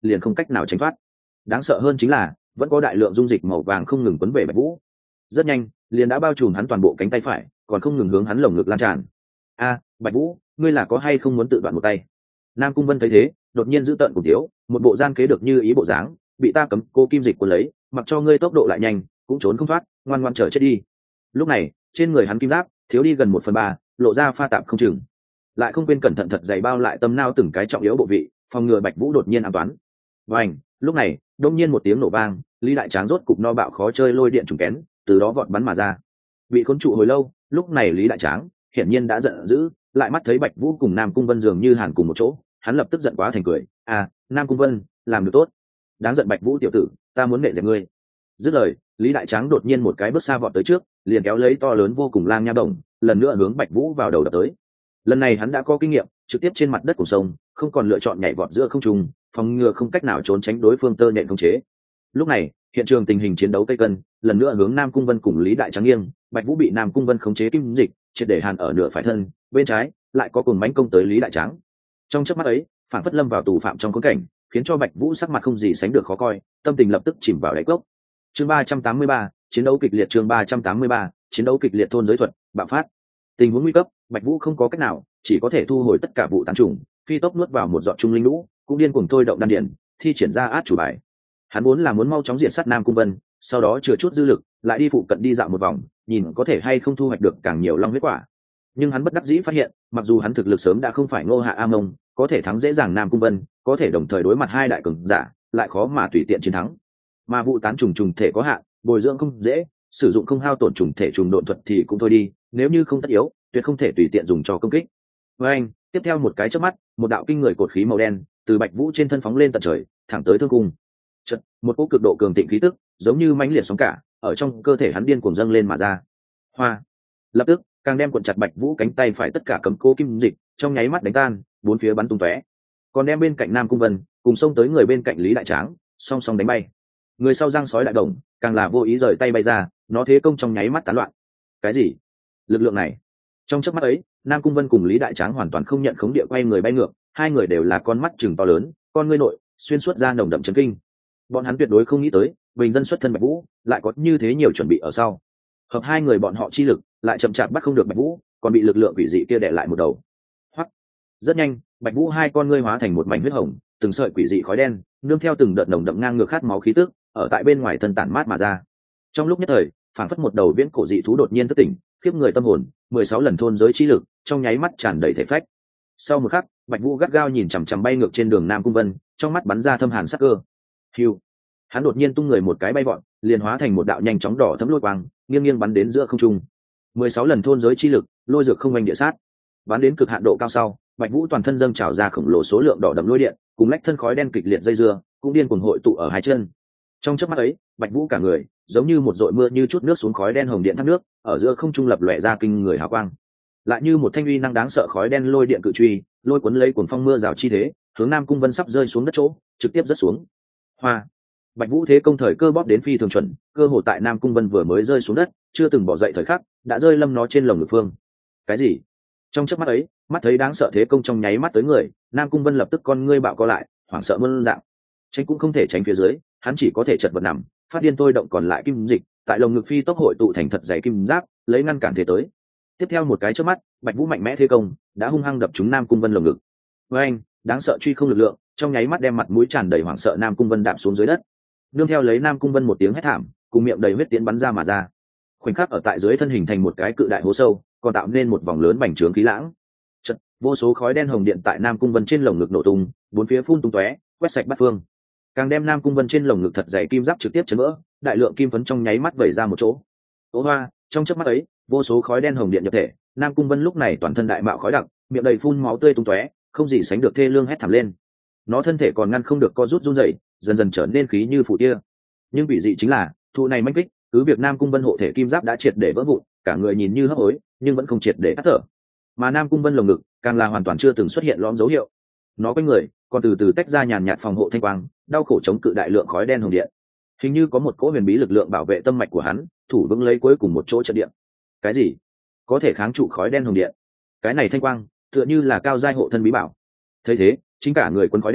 liền không cách nào tránh thoát. Đáng sợ hơn chính là vẫn có đại lượng dung dịch màu vàng không ngừng quấn về Bạch Vũ. Rất nhanh liền đã bao trùm hắn toàn bộ cánh tay phải, còn không ngừng hướng hắn lồng ngực lan tràn. Bạch Vũ, ngươi là có hay không muốn tự đoạn một tay? Nam Cung Vân thấy thế đột nhiên giữ tợn cùng thiếu, một bộ gian kế được như ý bộ dáng, bị ta cấm cô kim dịch cuốn lấy, mặc cho ngươi tốc độ lại nhanh cũng trốn không thoát, ngoan ngoan chờ chết đi. Lúc này trên người hắn kim giáp thiếu đi gần 1/3, lộ ra pha tạp không chừng, lại không quên cẩn thận thật dày bao lại tâm nao từng cái trọng yếu bộ vị, phòng ngừa Bạch Vũ đột nhiên an toán. Vành, lúc này đông nhiên một tiếng nổ vang, Lý Đại Tráng rốt cục no bạo khó chơi lôi điện trùng kén từ đó vọt bắn mà ra. Bị khốn trụ hồi lâu, lúc này Lý Đại Tráng hiển nhiên đã giận dữ, lại mắt thấy Bạch Vũ cùng Nam Cung Vân dường như hàn cùng một chỗ, hắn lập tức giận quá thành cười. Nam Cung Vân, làm được tốt. Đáng giận Bạch Vũ tiểu tử, ta muốn nệ dẹp ngươi. Dứt lời, Lý Đại Tráng đột nhiên một cái bước xa vọt tới trước, liền kéo lấy to lớn vô cùng lang nha đồng, lần nữa hướng Bạch Vũ vào đầu đập tới. Lần này hắn đã có kinh nghiệm, trực tiếp trên mặt đất của sông, không còn lựa chọn nhảy vọt giữa không trung, phòng ngừa không cách nào trốn tránh đối phương tơ nhện khống chế. Lúc này hiện trường tình hình chiến đấu cây cân lần nữa hướng Nam Cung Vân cùng Lý Đại Tráng nghiêng. Bạch Vũ bị Nam Cung Vân khống chế kim dịch triệt để hàn ở nửa phải thân, bên trái lại có cùng mãnh công tới Lý Đại Tráng. Trong chớp mắt ấy, phản phất lâm vào tù phạm trong khốn cảnh, khiến cho Bạch Vũ sắc mặt không gì sánh được khó coi, tâm tình lập tức chìm vào đáy cốc. Chương 383, chiến đấu kịch liệt. Chương 383, chiến đấu kịch liệt. Thôn giới thuật bạo phát. Tình huống nguy cấp, Bạch Vũ không có cách nào, chỉ có thể thu hồi tất cả vụ tán trùng, phi tốc nuốt vào một giọt trung linh lũ, cũng điên cuồng thôi động đan điển, thi triển ra át chủ bài. Hắn vốn là muốn mau chóng diệt sát Nam Cung Vân, sau đó chừa chút dư lực, lại đi phụ cận đi dạo một vòng, nhìn có thể hay không thu hoạch được càng nhiều long huyết quả. Nhưng hắn bất đắc dĩ phát hiện, mặc dù hắn thực lực sớm đã không phải Ngô Hạ A Mông, có thể thắng dễ dàng Nam Cung Vân, có thể đồng thời đối mặt hai đại cường giả, lại khó mà tùy tiện chiến thắng. Mà vụ tán trùng thể có hạn, bồi dưỡng không dễ, sử dụng không hao tổn trùng thể trùng độn thuật thì cũng thôi đi, nếu như không tất yếu, tuyệt không thể tùy tiện dùng cho công kích. Với anh, tiếp theo một cái chớp mắt, một đạo kinh người cột khí màu đen từ Bạch Vũ trên thân phóng lên tận trời, thẳng tới thương cung. Chợt, một cỗ cực độ cường thịnh khí tức, giống như mãnh liệt sóng cả, ở trong cơ thể hắn điên cuồng dâng lên mà ra. Hoa, lập tức càng đem cuộn chặt Bạch Vũ cánh tay phải tất cả cấm cố kim dịch, trong nháy mắt đánh tan, bốn phía bắn tung tóe. Còn đem bên cạnh Nam Cung Vân, cùng xông tới người bên cạnh Lý Đại Tráng, song song đánh bay. Người sau giang sói đại đồng, càng là vô ý rời tay bay ra, nó thế công trong nháy mắt tán loạn. Cái gì? Lực lượng này? Trong chớp mắt ấy, Nam Cung Vân cùng Lý Đại Tráng hoàn toàn không nhận khống địa quay người bay ngược, hai người đều là con mắt trừng to lớn, con ngươi nội xuyên suốt ra nồng đậm chấn kinh. Bọn hắn tuyệt đối không nghĩ tới, bình dân xuất thân Bạch Vũ lại có như thế nhiều chuẩn bị ở sau. Hợp hai người bọn họ chi lực, lại chậm chạp bắt không được Bạch Vũ, còn bị lực lượng quỷ dị kia đè lại một đầu. Hoắc. Rất nhanh, Bạch Vũ hai con ngươi hóa thành một mảnh huyết hồng, từng sợi quỷ dị khói đen, nương theo từng đợt nồng đậm ngang ngược khát máu khí tức, ở tại bên ngoài thân tản mát mà ra. Trong lúc nhất thời, phảng phất một đầu viễn cổ dị thú đột nhiên thức tỉnh, khiếp người tâm hồn, 16 lần thôn giới chi lực, trong nháy mắt tràn đầy thể phách. Sau một khắc, Bạch Vũ gắt gao nhìn chằm chằm bay ngược trên đường Nam Cung Vân, trong mắt bắn ra thâm hàn sắc cơ. Hưu. Hắn đột nhiên tung người một cái bay vọt, liền hóa thành một đạo nhanh chóng đỏ thấm lôi quang, nghiêng nghiêng bắn đến giữa không trung. 16 lần thôn giới chi lực, lôi dược không anh địa sát. Bắn đến cực hạn độ cao sau, Bạch Vũ toàn thân dâng trào ra khổng lồ số lượng đỏ đậm lôi điện, cùng lách thân khói đen kịch liệt dây dưa, cũng điên cuồng hội tụ ở hai chân. Trong chớp mắt ấy, Bạch Vũ cả người giống như một dội mưa như chút nước xuống khói đen hồng điện thác nước, ở giữa không trung lập lòe ra kinh người hào quang. Lại như một thanh uy năng đáng sợ khói đen lôi điện cự truy, lôi cuốn lấy cuồng phong mưa rào chi thế, hướng Nam Cung Vân sắp rơi xuống đất chỗ, trực tiếp rớt xuống. Hoa. Bạch Vũ thế công thời cơ bóp đến phi thường chuẩn, cơ hồ tại Nam Cung Vân vừa mới rơi xuống đất, chưa từng bỏ dậy thời khắc, đã rơi lâm nó trên lồng ngực phương. Cái gì? Trong chớp mắt ấy, mắt thấy đáng sợ thế công trong nháy mắt tới người, Nam Cung Vân lập tức con ngươi bạo co lại, hoảng sợ muôn dạng. Tránh cũng không thể tránh phía dưới, hắn chỉ có thể chật vật nằm, phát điên thôi động còn lại kim dịch, tại lồng ngực phi tốc hội tụ thành thật dày kim giáp, lấy ngăn cản thế tới. Tiếp theo một cái chớp mắt, Bạch Vũ mạnh mẽ thế công, đã hung hăng đập trúng Nam Cung Vân lồng ngực. Với anh, đáng sợ truy không lực lượng, trong nháy mắt đem mặt mũi tràn đầy hoảng sợ Nam Cung Vân đạp xuống dưới đất. Nương theo lấy Nam Cung Vân một tiếng hét thảm, cùng miệng đầy huyết tiễn bắn ra mà ra. Khoảnh khắc ở tại dưới thân hình thành một cái cự đại hố sâu, còn tạo nên một vòng lớn bành trướng khí lãng. Chợt, vô số khói đen hồng điện tại Nam Cung Vân trên lồng ngực nổ tung, bốn phía phun tung tóe, quét sạch bát phương. Càng đem Nam Cung Vân trên lồng ngực thật dày kim giáp trực tiếp chấn vỡ, đại lượng kim phấn trong nháy mắt vẩy ra một chỗ. Ô hoa, trong chớp mắt ấy, vô số khói đen hồng điện nhập thể, Nam Cung Vân lúc này toàn thân đại mạo khói đặc, miệng đầy phun máu tươi tung tóe, không gì sánh được thê lương hét thảm lên. Nó thân thể còn ngăn không được co rút run rẩy, dần dần trở nên khí như phủ tia. Nhưng vị dị chính là, thụ này manh kích, cứ việc Nam Cung Vân hộ thể kim giáp đã triệt để vỡ vụn, cả người nhìn như hấp hối, nhưng vẫn không triệt để tắt thở. Mà Nam Cung Vân lồng ngực càng là hoàn toàn chưa từng xuất hiện lõm dấu hiệu. Nó quanh người còn từ từ tách ra nhàn nhạt phòng hộ thanh quang, đau khổ chống cự đại lượng khói đen hồng điện. Hình như có một cỗ huyền bí lực lượng bảo vệ tâm mạch của hắn, thủ vững lấy cuối cùng một chỗ trận điện. Cái gì có thể kháng trụ khói đen hồng điện? Cái này thanh quang tựa như là cao giai hộ thân bí bảo. Thấy thế, chính cả người quấn khói đen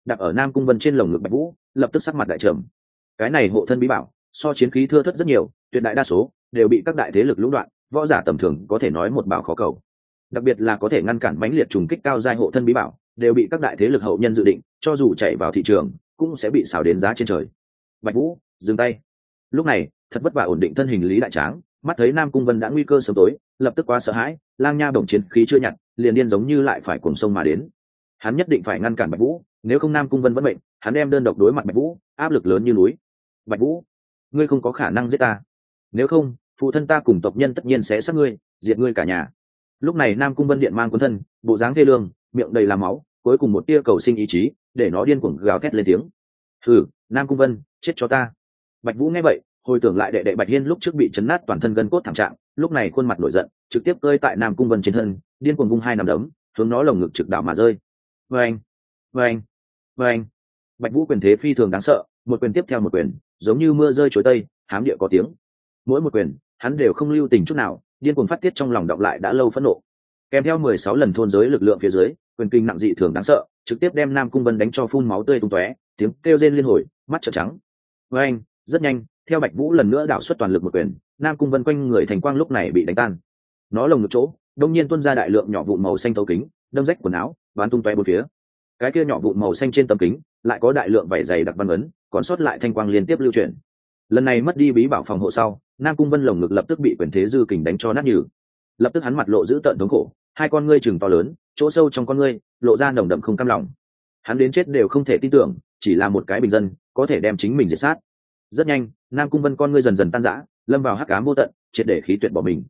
đặt ở Nam Cung Vân trên lồng ngực Bạch Vũ, lập tức sắc mặt đại trầm. Cái này hộ thân bí bảo, so chiến khí thưa thớt rất nhiều, tuyệt đại đa số đều bị các đại thế lực lũng đoạn, võ giả tầm thường có thể nói một bảo khó cầu. Đặc biệt là có thể ngăn cản mãnh liệt trùng kích cao giai hộ thân bí bảo, đều bị các đại thế lực hậu nhân dự định, cho dù chạy vào thị trường, cũng sẽ bị xào đến giá trên trời. Bạch Vũ, dừng tay. Lúc này, thật vất vả ổn định thân hình Lý Đại Tráng, mắt thấy Nam Cung Vân đã nguy cơ sớm tối, lập tức quá sợ hãi, lang nha bổng chiến khí chưa nhặt, liền điên giống như lại phải cuồng sông mà đến. Hắn nhất định phải ngăn cản Bạch Vũ, nếu không Nam Cung Vân vẫn bệnh, hắn đem đơn độc đối mặt Bạch Vũ, áp lực lớn như núi. Bạch Vũ, ngươi không có khả năng giết ta, nếu không, phụ thân ta cùng tộc nhân tất nhiên sẽ sát ngươi, diệt ngươi cả nhà. Lúc này Nam Cung Vân điện mang quân thân, bộ dáng thê lương, miệng đầy là máu, cuối cùng một tia cầu sinh ý chí, để nó điên cuồng gào thét lên tiếng. Hừ, Nam Cung Vân, chết cho ta. Bạch Vũ nghe vậy, hồi tưởng lại đệ đệ Bạch Hiên lúc trước bị chấn nát toàn thân gân cốt thảm trạng, lúc này khuôn mặt nổi giận, trực tiếp cơi tại Nam Cung Vân trên thân, điên cuồng vung hai nắm đấm, hướng nó lồng ngực trực đảo mà rơi. Vâng, vâng, vâng. Bạch Vũ quyền thế phi thường đáng sợ, một quyền tiếp theo một quyền, giống như mưa rơi chối tây, hám địa có tiếng. Mỗi một quyền, hắn đều không lưu tình chút nào, điên cuồng phát tiết trong lòng đọng lại đã lâu phẫn nộ. Kèm theo 16 lần thôn giới lực lượng phía dưới, quyền kinh nặng dị thường đáng sợ, trực tiếp đem Nam Cung Vân đánh cho phun máu tươi tung tóe, tiếng kêu rên liên hồi, mắt trợn trắng. Vâng, rất nhanh, theo Bạch Vũ lần nữa đảo xuất toàn lực một quyền, Nam Cung Vân quanh người thành quang lúc này bị đánh tan. Nó lồng ngực chỗ, đông nhiên tuôn ra đại lượng nhỏ vụn màu xanh thấu kính, đâm rách quần áo, bắn tung tóe bốn phía. Cái kia nhỏ vụn màu xanh trên tấm kính, lại có đại lượng vảy dày đặc văn ấn, còn sót lại thanh quang liên tiếp lưu chuyển. Lần này mất đi bí bảo phòng hộ sau, Nam Cung Vân lồng ngực lập tức bị quyền thế dư kình đánh cho nát nhừ. Lập tức hắn mặt lộ dữ tợn thống khổ, hai con ngươi trừng to lớn, chỗ sâu trong con ngươi lộ ra nồng đậm không cam lòng. Hắn đến chết đều không thể tin tưởng, chỉ là một cái bình dân có thể đem chính mình diệt sát. Rất nhanh, Nam Cung Vân con ngươi dần dần tan rã, lâm vào hắc ám vô tận, triệt để khí tuyệt bỏ mình.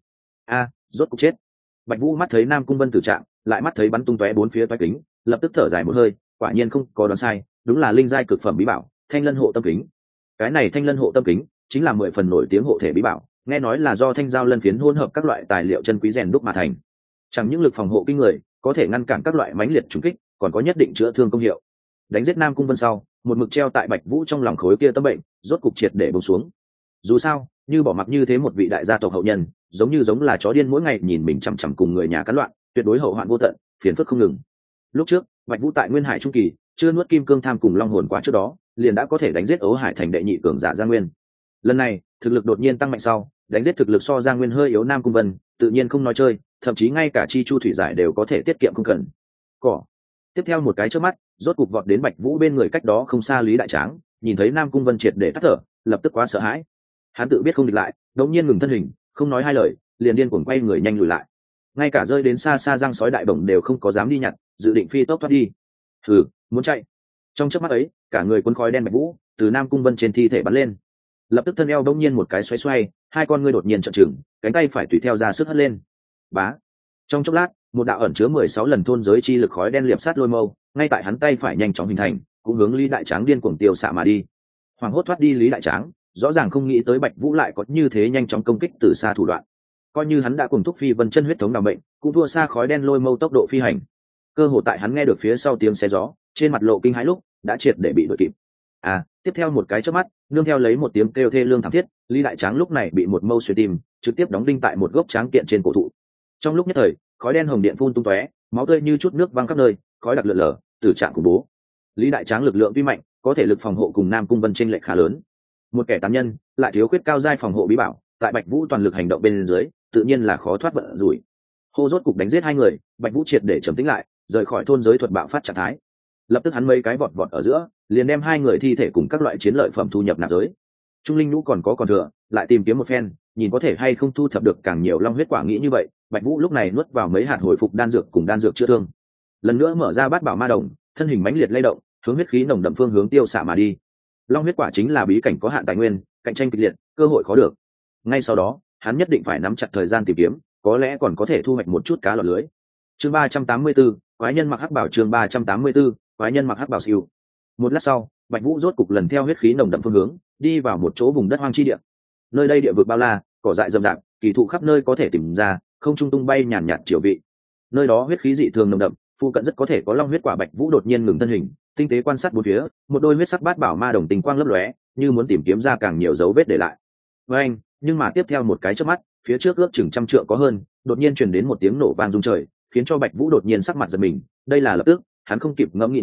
Rốt cục chết. Bạch Vũ mắt thấy Nam Cung Vân tử trạng, lại mắt thấy bắn tung tóe bốn phía toái kính, lập tức thở dài một hơi, quả nhiên không có đoán sai, đúng là linh giai cực phẩm bí bảo, Thanh Lân hộ tâm kính. Cái này Thanh Lân hộ tâm kính chính là 10 phần nổi tiếng hộ thể bí bảo, nghe nói là do thanh giao lân phiến hỗn hợp các loại tài liệu chân quý rèn đúc mà thành. Chẳng những lực phòng hộ kinh người, có thể ngăn cản các loại mãnh liệt trùng kích, còn có nhất định chữa thương công hiệu. Đánh giết Nam Cung Vân sau, một mực treo tại Bạch Vũ trong lòng khối kia tâm bệnh, rốt cục triệt để buông xuống. Dù sao, như bỏ mặc như thế một vị đại gia tộc hậu nhân, giống là chó điên mỗi ngày nhìn mình chằm chằm cùng người nhà cắn loạn, tuyệt đối hậu hoạn vô tận, phiền phức không ngừng. Lúc trước, Bạch Vũ tại Nguyên Hải trung kỳ, chưa nuốt kim cương tham cùng long hồn quả trước đó, liền đã có thể đánh giết Ấu Hải thành đệ nhị cường giả Giang Nguyên. Lần này, thực lực đột nhiên tăng mạnh sau, đánh giết thực lực so Giang Nguyên hơi yếu Nam Cung Vân, tự nhiên không nói chơi, thậm chí ngay cả chi chu thủy giải đều có thể tiết kiệm không cần. Cỏ. Tiếp theo một cái chớp mắt, rốt cục vọt đến Bạch Vũ bên người cách đó không xa Lý Đại Tráng, nhìn thấy Nam Cung Vân triệt để tắt thở, lập tức quá sợ hãi. Hắn tự biết không địch lại, đột nhiên ngừng thân hình, không nói hai lời, liền điên cuồng quay người nhanh lùi lại. Ngay cả rơi đến xa xa răng sói đại bổng đều không có dám đi nhặt, dự định phi tốc thoát đi. Hừ, muốn chạy. Trong chớp mắt ấy, cả người cuốn khói đen Bạch Vũ từ Nam Cung Vân trên thi thể bắn lên. Lập tức thân eo đông nhiên một cái xoay xoay, hai con ngươi đột nhiên trợn trừng, cánh tay phải tùy theo ra sức hất lên. Bá. Trong chốc lát, một đạo ẩn chứa 16 lần thôn giới chi lực khói đen liệp sát lôi mâu, ngay tại hắn tay phải nhanh chóng hình thành, cũng hướng Lý Đại Tráng điên cuồng tiêu xạ mà đi. Hoàng hốt thoát đi Lý Đại Tráng, rõ ràng không nghĩ tới Bạch Vũ lại có như thế nhanh chóng công kích từ xa thủ đoạn. Coi như hắn đã cùng thúc phi vân chân huyết thống đảm bệnh, cũng thua xa khói đen lôi mâu tốc độ phi hành. Cơ hội tại hắn nghe được phía sau tiếng xe gió, trên mặt lộ kinh hãi lúc, đã triệt để bị đuổi kịp. Tiếp theo một cái chớp mắt, nương theo lấy một tiếng kêu thê lương thảm thiết, Lý Đại Tráng lúc này bị một mâu xuyên tim, trực tiếp đóng đinh tại một gốc tráng kiện trên cổ thụ. Trong lúc nhất thời, khói đen hồng điện phun tung tóe, máu tươi như chút nước văng khắp nơi, khói đặc lượn lờ, tử trạng khủng bố. Lý Đại Tráng lực lượng tuy mạnh, có thể lực phòng hộ cùng Nam Cung Vân chênh lệch khá lớn. Một kẻ tàn nhân, lại thiếu khuyết cao giai phòng hộ bí bảo, tại Bạch Vũ toàn lực hành động bên dưới, tự nhiên là khó thoát vận rủi. Hô rốt cục đánh giết hai người, Bạch Vũ triệt để trầm tĩnh lại, rời khỏi thôn giới thuật bạo phát trạng thái. Lập tức hắn mấy cái vọt ở giữa, liền đem hai người thi thể cùng các loại chiến lợi phẩm thu nhập nạp giới. Trung linh nhũ còn thừa, lại tìm kiếm một phen, nhìn có thể hay không thu thập được càng nhiều long huyết quả. Nghĩ như vậy, Bạch Vũ lúc này nuốt vào mấy hạt hồi phục đan dược cùng đan dược chữa thương. Lần nữa mở ra bát bảo ma đồng, thân hình mãnh liệt lay động, hướng huyết khí nồng đậm phương hướng tiêu xạ mà đi. Long huyết quả chính là bí cảnh có hạn tài nguyên, cạnh tranh kịch liệt, cơ hội khó được. Ngay sau đó, hắn nhất định phải nắm chặt thời gian tìm kiếm, có lẽ còn có thể thu hoạch một chút cá lọt lưới. Chương 384, quái nhân mặc hắc bảo. Chương 384, quái nhân mặc hắc bảo siêu. Một lát sau, Bạch Vũ rốt cục lần theo huyết khí nồng đậm phương hướng, đi vào một chỗ vùng đất hoang chi địa. Nơi đây địa vực bao la, cỏ dại rậm rạp, kỳ thụ khắp nơi có thể tìm ra, không trung tung bay nhàn nhạt chiều vị. Nơi đó huyết khí dị thường nồng đậm, phụ cận rất có thể có long huyết quả. Bạch Vũ đột nhiên ngừng thân hình, tinh tế quan sát bốn phía, một đôi huyết sắc bát bảo ma đồng tình quang lấp lóe, như muốn tìm kiếm ra càng nhiều dấu vết để lại. Với anh, nhưng mà tiếp theo một cái chớp mắt, phía trước ước chừng trăm trượng có hơn, đột nhiên truyền đến một tiếng nổ vang rung trời, khiến cho Bạch Vũ đột nhiên sắc mặt giật mình. Đây là lập tức, hắn không kịp ngẫm nghĩ nữa,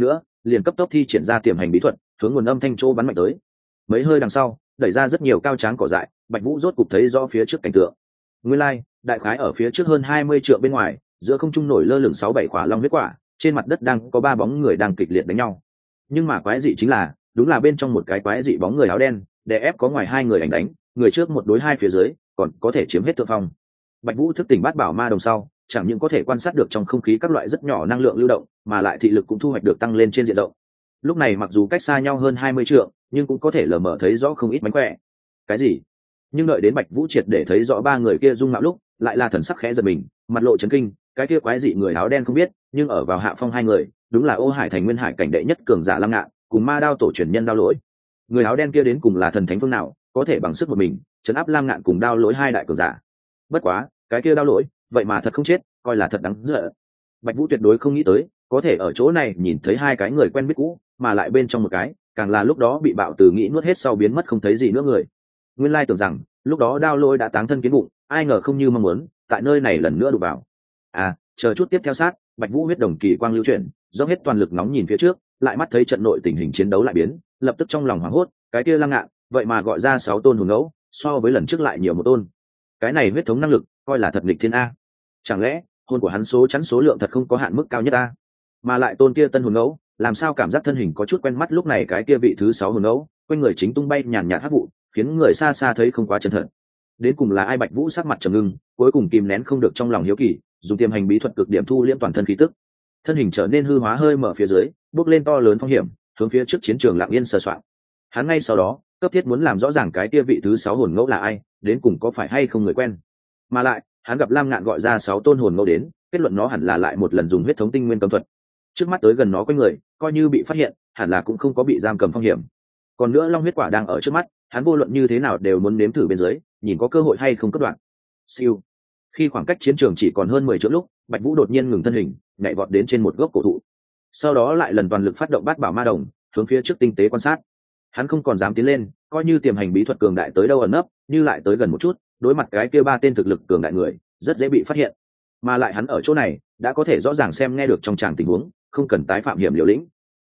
liền cấp tốc thi triển ra tiềm hành bí thuật hướng nguồn âm thanh chỗ bắn mạnh tới. Mấy hơi đằng sau đẩy ra rất nhiều cao tráng cỏ dại, Bạch Vũ rốt cục thấy rõ phía trước cảnh tượng. Nguyên lai đại khái ở phía trước hơn 20 trượng bên ngoài, giữa không trung nổi lơ lửng 6-7 quả long huyết quả, trên mặt đất đang có 3 bóng người đang kịch liệt đánh nhau. Nhưng mà quái dị chính là, đúng là bên trong một cái quái dị bóng người áo đen đè ép có ngoài 2 người ảnh đánh, người trước 1 đối 2 phía dưới còn có thể chiếm hết thượng phong. Bạch Vũ thức tỉnh bát bảo ma đồng sau, chẳng những có thể quan sát được trong không khí các loại rất nhỏ năng lượng lưu động, mà lại thị lực cũng thu hoạch được tăng lên trên diện rộng. Lúc này mặc dù cách xa nhau hơn 20 trượng, nhưng cũng có thể lờ mờ thấy rõ không ít mánh khỏe. Cái gì? Nhưng đợi đến Bạch Vũ triệt để thấy rõ 3 người kia dung mạo lúc, lại là thần sắc khẽ giật mình, mặt lộ chấn kinh. Cái kia quái dị người áo đen không biết, nhưng ở vào hạ phong 2 người, đúng là Ô Hải Thành Nguyên Hải cảnh đệ nhất cường giả Lam Ngạn, cùng Ma Đao tổ truyền nhân Đao Lỗi. Người áo đen kia đến cùng là thần thánh phương nào, có thể bằng sức một mình trấn áp Lam Ngạn cùng Đao Lỗi 2 đại cường giả. Bất quá, cái kia Đao Lỗi, vậy mà thật không chết, coi là thật đáng sợ. Bạch Vũ tuyệt đối không nghĩ tới, có thể ở chỗ này nhìn thấy 2 cái người quen biết cũ, mà lại bên trong một cái, càng là lúc đó bị bạo tử nghĩ nuốt hết sau biến mất không thấy gì nữa người. Nguyên lai tưởng rằng, lúc đó Đao Lỗi đã táng thân kiến bụng, ai ngờ không như mong muốn, tại nơi này lần nữa đụng vào. Chờ chút tiếp theo sát, Bạch Vũ huyết đồng kỳ quang lưu chuyển, dốc hết toàn lực nóng nhìn phía trước, lại mắt thấy trận nội tình hình chiến đấu lại biến, lập tức trong lòng hoảng hốt, cái kia Lam Ngạn, vậy mà gọi ra 6 tôn hồn ngẫu, so với lần trước lại nhiều một tôn. Cái này huyết thống năng lực, coi là thật nghịch thiên a. Chẳng lẽ, hồn của hắn số chắn số lượng thật không có hạn mức cao nhất a? Mà lại tôn kia tân hồn ngẫu, làm sao cảm giác thân hình có chút quen mắt, lúc này cái kia vị thứ 6 hồn ngẫu, quanh người chính tung bay nhàn nhạt hắc vụ, khiến người xa xa thấy không quá chân thật. Đến cùng là ai? Bạch Vũ sắc mặt trầm ngưng, cuối cùng kìm nén không được trong lòng hiếu kỳ, dùng tiềm hành bí thuật cực điểm thu liễm toàn thân khí tức, thân hình trở nên hư hóa hơi mở phía dưới, bước lên to lớn phong hiểm, hướng phía trước chiến trường lặng yên sờ soạn. Hắn ngay sau đó cấp thiết muốn làm rõ ràng cái kia vị thứ 6 hồn ngẫu là ai, đến cùng có phải hay không người quen. Mà lại hắn gặp Lam Ngạn gọi ra 6 tôn hồn ngẫu đến, kết luận nó hẳn là lại một lần dùng huyết thống tinh nguyên cấm thuật. Trước mắt tới gần nó quanh người, coi như bị phát hiện, hẳn là cũng không có bị giam cầm phong hiểm. Còn nữa long huyết quả đang ở trước mắt, hắn vô luận như thế nào đều muốn nếm thử bên dưới, nhìn có cơ hội hay không cắt đoạn. Siêu. Khi khoảng cách chiến trường chỉ còn hơn 10 trượng lúc, Bạch Vũ đột nhiên ngừng thân hình, nhảy vọt đến trên một gốc cổ thụ. Sau đó lại lần toàn lực phát động bát bảo ma đồng, hướng phía trước tinh tế quan sát. Hắn không còn dám tiến lên, coi như tiềm hành bí thuật cường đại tới đâu ẩn nấp, như lại tới gần một chút, đối mặt cái kia 3 tên thực lực cường đại người, rất dễ bị phát hiện. Mà lại hắn ở chỗ này, đã có thể rõ ràng xem nghe được trong tràng tình huống, không cần tái phạm hiểm liều lĩnh.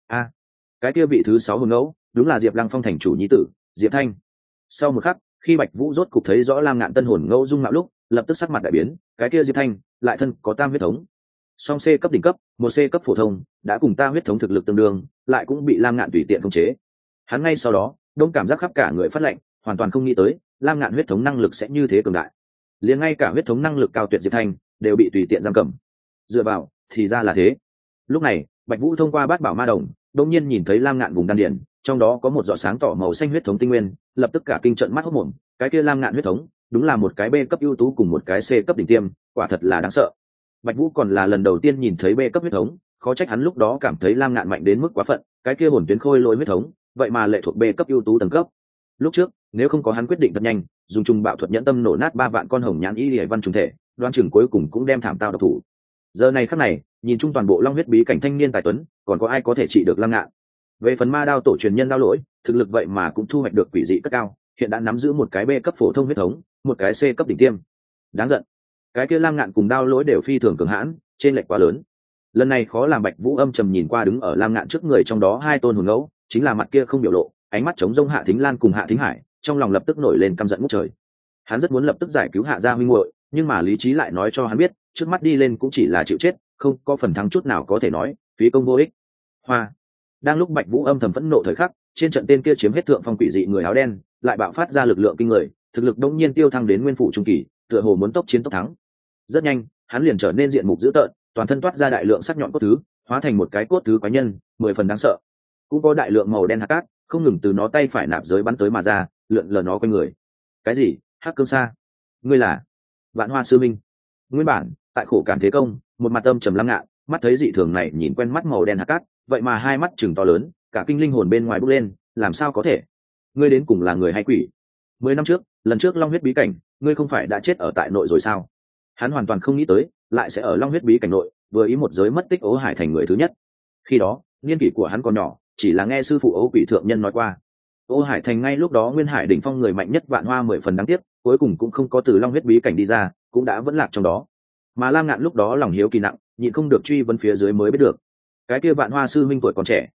Cái kia vị thứ 6 hồn ngẫu, đúng là Diệp Lăng Phong thành chủ nhi tử, Diệp Thanh. Sau một khắc, khi Bạch Vũ rốt cục thấy rõ Lam Ngạn tân hồn ngẫu dung mạo lúc, lập tức sắc mặt đại biến, cái kia Diệp Thanh, lại thân có tam huyết thống. Song C cấp đỉnh cấp, một C cấp phổ thông, đã cùng ta huyết thống thực lực tương đương, lại cũng bị Lam Ngạn tùy tiện khống chế. Hắn ngay sau đó, đông cảm giác khắp cả người phát lạnh, hoàn toàn không nghĩ tới, Lam Ngạn huyết thống năng lực sẽ như thế cường đại. Liền ngay cả huyết thống năng lực cao tuyệt Diệp Thanh, đều bị tùy tiện giam cầm. Dựa vào, thì ra là thế. Lúc này, Bạch Vũ thông qua bát bảo ma đồng, đột nhiên nhìn thấy Lam Ngạn vùng đan điền, trong đó có một giọt sáng tỏ màu xanh huyết thống tinh nguyên, lập tức cả kinh trợn mắt hốt mồm, cái kia Lam Ngạn huyết thống, đúng là một cái B cấp ưu tú cùng một cái C cấp đỉnh tiêm, quả thật là đáng sợ. Bạch Vũ còn là lần đầu tiên nhìn thấy B cấp huyết thống, khó trách hắn lúc đó cảm thấy Lam Ngạn mạnh đến mức quá phận, cái kia hồn tuyến khôi lỗi huyết thống, vậy mà lệ thuộc B cấp ưu tú tầng cấp. Lúc trước, nếu không có hắn quyết định thật nhanh, dùng trùng bạo thuật nhẫn tâm nổ nát 3 vạn con hồng nhãn y liễu văn trùng thể, đoan chừng cuối cùng cũng đem thảm tao độc thủ. Giờ này khắc này, nhìn chung toàn bộ Long huyết bí cảnh thanh niên tài tuấn, còn có ai có thể trị được Lam Ngạn. Về phần Ma Đao tổ truyền nhân Đao Lỗi, thực lực vậy mà cũng thu hoạch được quỷ dị cấp cao, hiện đã nắm giữ một cái B cấp phổ thông huyết thống, một cái C cấp đỉnh tiêm. Đáng giận, cái kia Lam Ngạn cùng Đao Lỗi đều phi thường cường hãn, trên lệch quá lớn. Lần này khó làm Bạch Vũ âm trầm nhìn qua đứng ở Lam Ngạn trước người, trong đó 2 tôn hồn ngẫu, chính là mặt kia không biểu lộ, ánh mắt trống rông Hạ Thính Lan cùng Hạ Thính Hải, trong lòng lập tức nổi lên căm giận ngút trời. Hắn rất muốn lập tức giải cứu Hạ gia huynh muội, nhưng mà lý trí lại nói cho hắn biết, trước mắt đi lên cũng chỉ là chịu chết, không có phần thắng chút nào có thể nói, phí công vô ích. Hoa. Đang lúc Bạch Vũ âm thầm phẫn nộ thời khắc, trên trận tên kia chiếm hết thượng phong quỷ dị người áo đen, lại bạo phát ra lực lượng kinh người, thực lực đống nhiên tiêu thăng đến nguyên phụ trung kỳ, tựa hồ muốn tốc chiến tốc thắng. Rất nhanh, hắn liền trở nên diện mục dữ tợn, toàn thân toát ra đại lượng sắc nhọn cốt thứ, hóa thành một cái cốt thứ quái nhân, 10 phần đáng sợ. Cũng có đại lượng màu đen hắc cát, không ngừng từ nó tay phải nạp giới bắn tới mà ra, lượn lờ nó quanh người. Cái gì? Hắc Cương Sa? Ngươi là Vạn Hoa sư minh? Nguyên bản, tại khổ cản thế công, một mặt âm trầm Lam Ngạn, mắt thấy dị thường này nhìn quen mắt màu đen hắc cát, vậy mà hai mắt chừng to lớn, cả kinh linh hồn bên ngoài bốc lên, làm sao có thể? Ngươi đến cùng là người hay quỷ? 10 năm trước, lần trước Long huyết bí cảnh, ngươi không phải đã chết ở tại nội rồi sao? Hắn hoàn toàn không nghĩ tới, lại sẽ ở Long huyết bí cảnh nội, vừa ý một giới mất tích Ố Hải Thành người thứ nhất. Khi đó, niên kỷ của hắn còn nhỏ, chỉ là nghe sư phụ Ố Quỷ thượng nhân nói qua. Ố Hải Thành ngay lúc đó Nguyên Hải đỉnh phong người mạnh nhất Vạn Hoa 10 phần đáng tiếc, cuối cùng cũng không có từ Long huyết bí cảnh đi ra, cũng đã vẫn lạc trong đó. Mà Lam Ngạn lúc đó lòng hiếu kỳ nặng, nhịn không được truy vấn phía dưới mới biết được. Cái kia Vạn Hoa sư minh tuổi còn trẻ,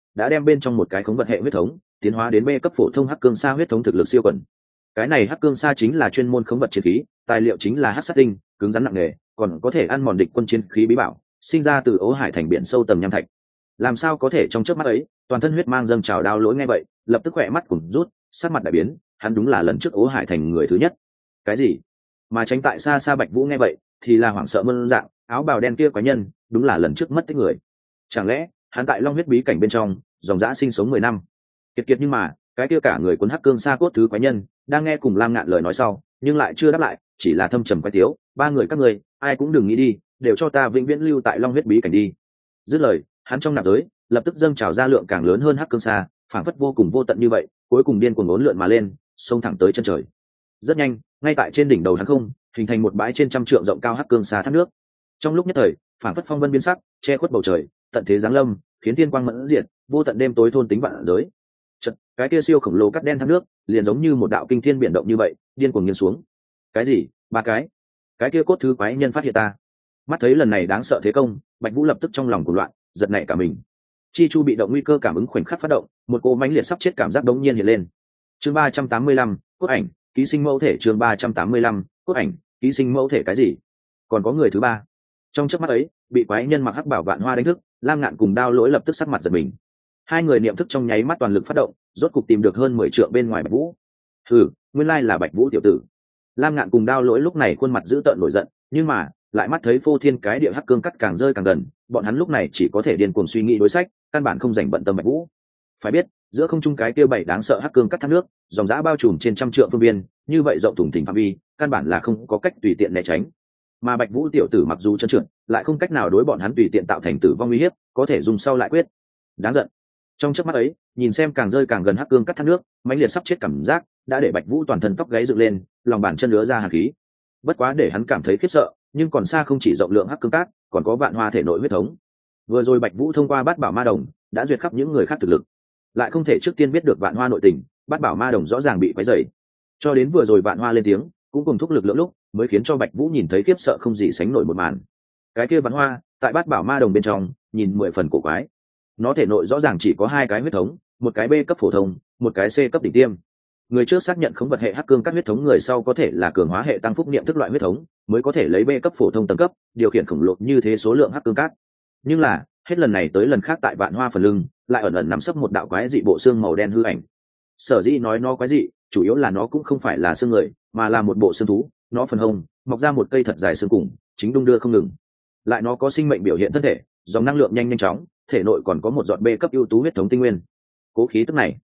đã đem bên trong một cái khống vật hệ huyết thống tiến hóa đến B cấp phổ thông hắc cương sa huyết thống thực lực siêu quần. Cái này hắc cương sa chính là chuyên môn khống vật chiến khí, tài liệu chính là hắc sát tinh, cứng rắn nặng nề, còn có thể ăn mòn địch quân chiến khí bí bảo, sinh ra từ ố hải thành biển sâu tầng nham thạch. Làm sao có thể trong chớp mắt ấy, toàn thân huyết mang dâng trào đao lỗi nghe vậy, lập tức khỏe mắt cùng rút, sắc mặt đại biến, hắn đúng là lần trước ố hải thành người thứ nhất. Cái gì? Mà tránh tại xa xa Bạch Vũ nghe vậy, thì là hoảng sợ mơn dạng, áo bào đen kia quái nhân, đúng là lần trước mất tích người. Chẳng lẽ, hắn tại Long huyết bí cảnh bên trong, dòng dã sinh sống 10 năm. Kiệt kiệt nhưng mà, cái kia cả người cuốn hắc cương sa cốt thứ quái nhân, đang nghe cùng Lam Ngạn lời nói sau, nhưng lại chưa đáp lại, chỉ là thâm trầm quái tiếu, ba người các ngươi, ai cũng đừng nghĩ đi, đều cho ta vĩnh viễn lưu tại Long huyết bí cảnh đi. Dứt lời, hắn trong nạp giới, lập tức dâng trào ra lượng càng lớn hơn hắc cương sa, phảng phất vô cùng vô tận như vậy, cuối cùng điên cuồng uốn lượn mà lên, xông thẳng tới chân trời. Rất nhanh, ngay tại trên đỉnh đầu hắn không, hình thành một bãi trên trăm trượng rộng cao hắc cương sa thác nước. Trong lúc nhất thời, phảng phất phong vân biến sắc, che khuất bầu trời, tận thế giáng lâm, khiến thiên quang mẫn diệt, vô tận đêm tối thôn tính vạn giới. Chợt, cái kia siêu khổng lồ cắt đen thác nước, liền giống như một đạo kinh thiên biển động như vậy, điên cuồng nghiêng xuống. Cái gì? Ba cái kia cốt thứ quái nhân phát hiện ta. Mắt thấy lần này đáng sợ thế công, Bạch Vũ lập tức trong lòng cuồng loạn, giật nảy cả mình. Chi chu bị động nguy cơ cảm ứng khoảnh khắc phát động, một cỗ mãnh liệt sắp chết cảm giác đống nhiên hiện lên. Chương 385, cốt ảnh, ký sinh mẫu thể. Chương 385, cốt ảnh, ký sinh mẫu thể. Cái gì? Còn có người thứ ba. Trong chớp mắt ấy, bị quái nhân mặc hắc bảo vạn hoa đánh thức, Lam Ngạn cùng Đao Lỗi lập tức sắc mặt giật mình. Hai người niệm thức trong nháy mắt toàn lực phát động, rốt cục tìm được hơn 10 trượng bên ngoài Bạch Vũ. Nguyên lai là Bạch Vũ tiểu tử. Lam Ngạn cùng Đao Lỗi lúc này khuôn mặt dữ tợn nổi giận, nhưng mà lại mắt thấy phô thiên cái địa hắc cương cắt càng rơi càng gần, bọn hắn lúc này chỉ có thể điên cuồng suy nghĩ đối sách, căn bản không dành bận tâm Bạch Vũ. Phải biết, giữa không trung cái kia bảy đáng sợ hắc cương cắt thác nước, dòng dã bao trùm trên trăm trượng phương biên, như vậy rộng thủng thình phạm vi, căn bản là không có cách tùy tiện né tránh. Mà Bạch Vũ tiểu tử mặc dù trơn trượt, lại không cách nào đối bọn hắn tùy tiện tạo thành tử vong uy hiếp, có thể dùng sau lại quyết. Đáng giận. Trong chớp mắt ấy, nhìn xem càng rơi càng gần hắc cương cắt thác nước, mãnh liệt sắp chết cảm giác đã để Bạch Vũ toàn thân tóc gáy dựng lên, lòng bàn chân lứa ra hàn khí. Bất quá để hắn cảm thấy khiếp sợ, nhưng còn xa không chỉ rộng lượng hắc cương cát, còn có vạn hoa thể nội huyết thống. Vừa rồi Bạch Vũ thông qua bát bảo ma đồng đã duyệt khắp những người khác thực lực, lại không thể trước tiên biết được vạn hoa nội tình, bát bảo ma đồng rõ ràng bị quấy rầy. Cho đến vừa rồi vạn hoa lên tiếng, cũng cùng thúc lực lượng lúc, mới khiến cho Bạch Vũ nhìn thấy khiếp sợ không gì sánh nổi một màn. Cái kia vạn hoa, tại bát bảo ma đồng bên trong, nhìn 10 phần cổ quái. Nó thể nội rõ ràng chỉ có 2 cái huyết thống, một cái B cấp phổ thông, một cái C cấp đỉnh tiêm. Người trước xác nhận khống vật hệ hắc cương các huyết thống, người sau có thể là cường hóa hệ tăng phúc niệm thức loại huyết thống, mới có thể lấy B cấp phổ thông tầng cấp, điều khiển khổng lồ như thế số lượng hắc cương cát. Nhưng là, hết lần này tới lần khác tại vạn hoa phần lưng, lại ẩn ẩn nắm sấp một đạo quái dị bộ xương màu đen hư ảnh. Sở dĩ nói nó quái dị, chủ yếu là nó cũng không phải là xương người, mà là một bộ xương thú, nó phần hông mọc ra một cây thật dài xương cùng, chính đung đưa không ngừng. Lại nó có sinh mệnh biểu hiện thân thể, dòng năng lượng nhanh chóng, thể nội còn có một giọt B cấp ưu tú huyết thống tinh nguyên. Cố khí tức này,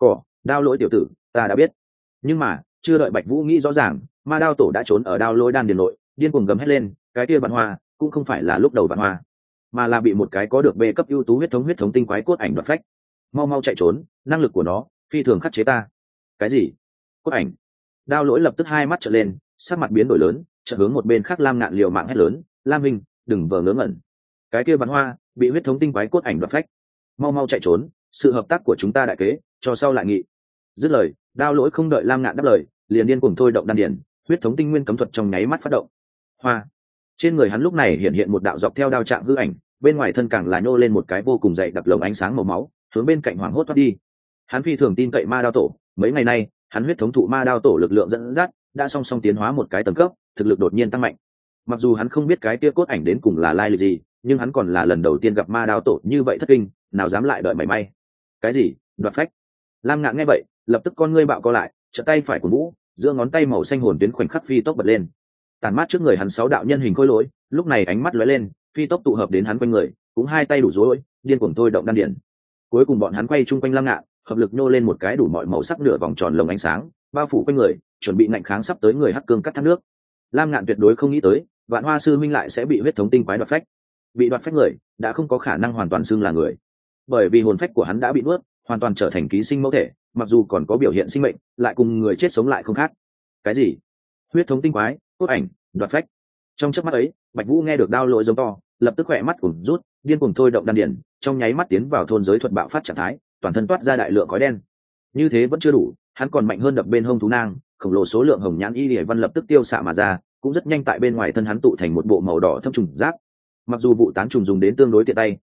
Đao Lỗi tiểu tử, ta đã biết. Nhưng mà, chưa đợi Bạch Vũ nghĩ rõ ràng, ma đao tổ đã trốn ở Đao Lỗi đan điền nội, điên cuồng gầm hét lên, cái kia vạn hoa, cũng không phải là lúc đầu vạn hoa, mà là bị một cái có được B cấp ưu tú huyết thống tinh quái cốt ảnh đoạt phách. Mau mau chạy trốn, năng lực của nó phi thường khắc chế ta. Cái gì? Cốt ảnh? Đao Lỗi lập tức hai mắt trợn lên, sắc mặt biến đổi lớn, chợt hướng một bên khác Lam Ngạn liều mạng hét lớn, Lam Minh, đừng vờ ngớ ngẩn. Cái kia vạn hoa bị huyết thống tinh quái cốt ảnh đoạt phách. Mau mau chạy trốn, sự hợp tác của chúng ta đại kế, cho sau lại nghị. Dứt lời, Đao Lỗi không đợi Lam Ngạn đáp lời, liền điên cuồng thôi động đan điển, huyết thống tinh nguyên cấm thuật trong nháy mắt phát động. Hoa. Trên người hắn lúc này hiện một đạo dọc theo đao trạng hư ảnh, bên ngoài thân càng là nhô lên một cái vô cùng dày đặc lồng ánh sáng màu máu, hướng bên cạnh hoảng hốt thoát đi. Hắn phi thường tin cậy ma đao tổ, mấy ngày nay, hắn huyết thống thụ ma đao tổ lực lượng dẫn dắt, đã song song tiến hóa một cái tầng cấp, thực lực đột nhiên tăng mạnh. Mặc dù hắn không biết cái kia cốt ảnh đến cùng là lai lịch gì, nhưng hắn còn là lần đầu tiên gặp ma đao tổ như vậy thất kinh, nào dám lại đợi mảy may. Cái gì? Đoạt phách? Lam Ngạn nghe vậy, lập tức con ngươi bạo co lại, chợt tay phải của Vũ, giữa ngón tay màu xanh hồn tuyến khoảnh khắc phi tốc bật lên. Tàn mát trước người hắn 6 đạo nhân hình khôi lỗi, lúc này ánh mắt lóe lên, phi tốc tụ hợp đến hắn quanh người, cũng hai tay đủ rối, điên cuồng thôi động đan điển. Cuối cùng bọn hắn quay chung quanh Lam Ngạn, hợp lực nô lên một cái đủ mọi màu sắc nửa vòng tròn lồng ánh sáng, bao phủ quanh người, chuẩn bị ngạnh kháng sắp tới người hắc cương cắt thác nước. Lam Ngạn tuyệt đối không nghĩ tới, Vạn Hoa sư minh lại sẽ bị huyết thống tinh quái đoạt phách. Bị đoạt phách người, đã không có khả năng hoàn toàn xưng là người, bởi vì hồn phách của hắn đã bị nuốt, hoàn toàn trở thành ký sinh mẫu thể, mặc dù còn có biểu hiện sinh mệnh, lại cùng người chết sống lại không khác. Cái gì? Huyết thống tinh quái, cốt ảnh, đoạt phách? Trong chớp mắt ấy, Bạch Vũ nghe được Đao Lỗi giống to, lập tức khỏe mắt cuồng rút, điên cuồng thôi động đan điển, trong nháy mắt tiến vào thôn giới thuật bạo phát trạng thái, toàn thân toát ra đại lượng khói đen. Như thế vẫn chưa đủ, hắn còn mạnh hơn đập bên hông thú nang, khổng lồ số lượng hồng nhãn y liễu văn lập tức tiêu xạ mà ra, cũng rất nhanh tại bên ngoài thân hắn tụ thành một bộ màu đỏ thâm trùng giáp. Mặc dù vụ tán trùng dùng đến tương đối tiện tay,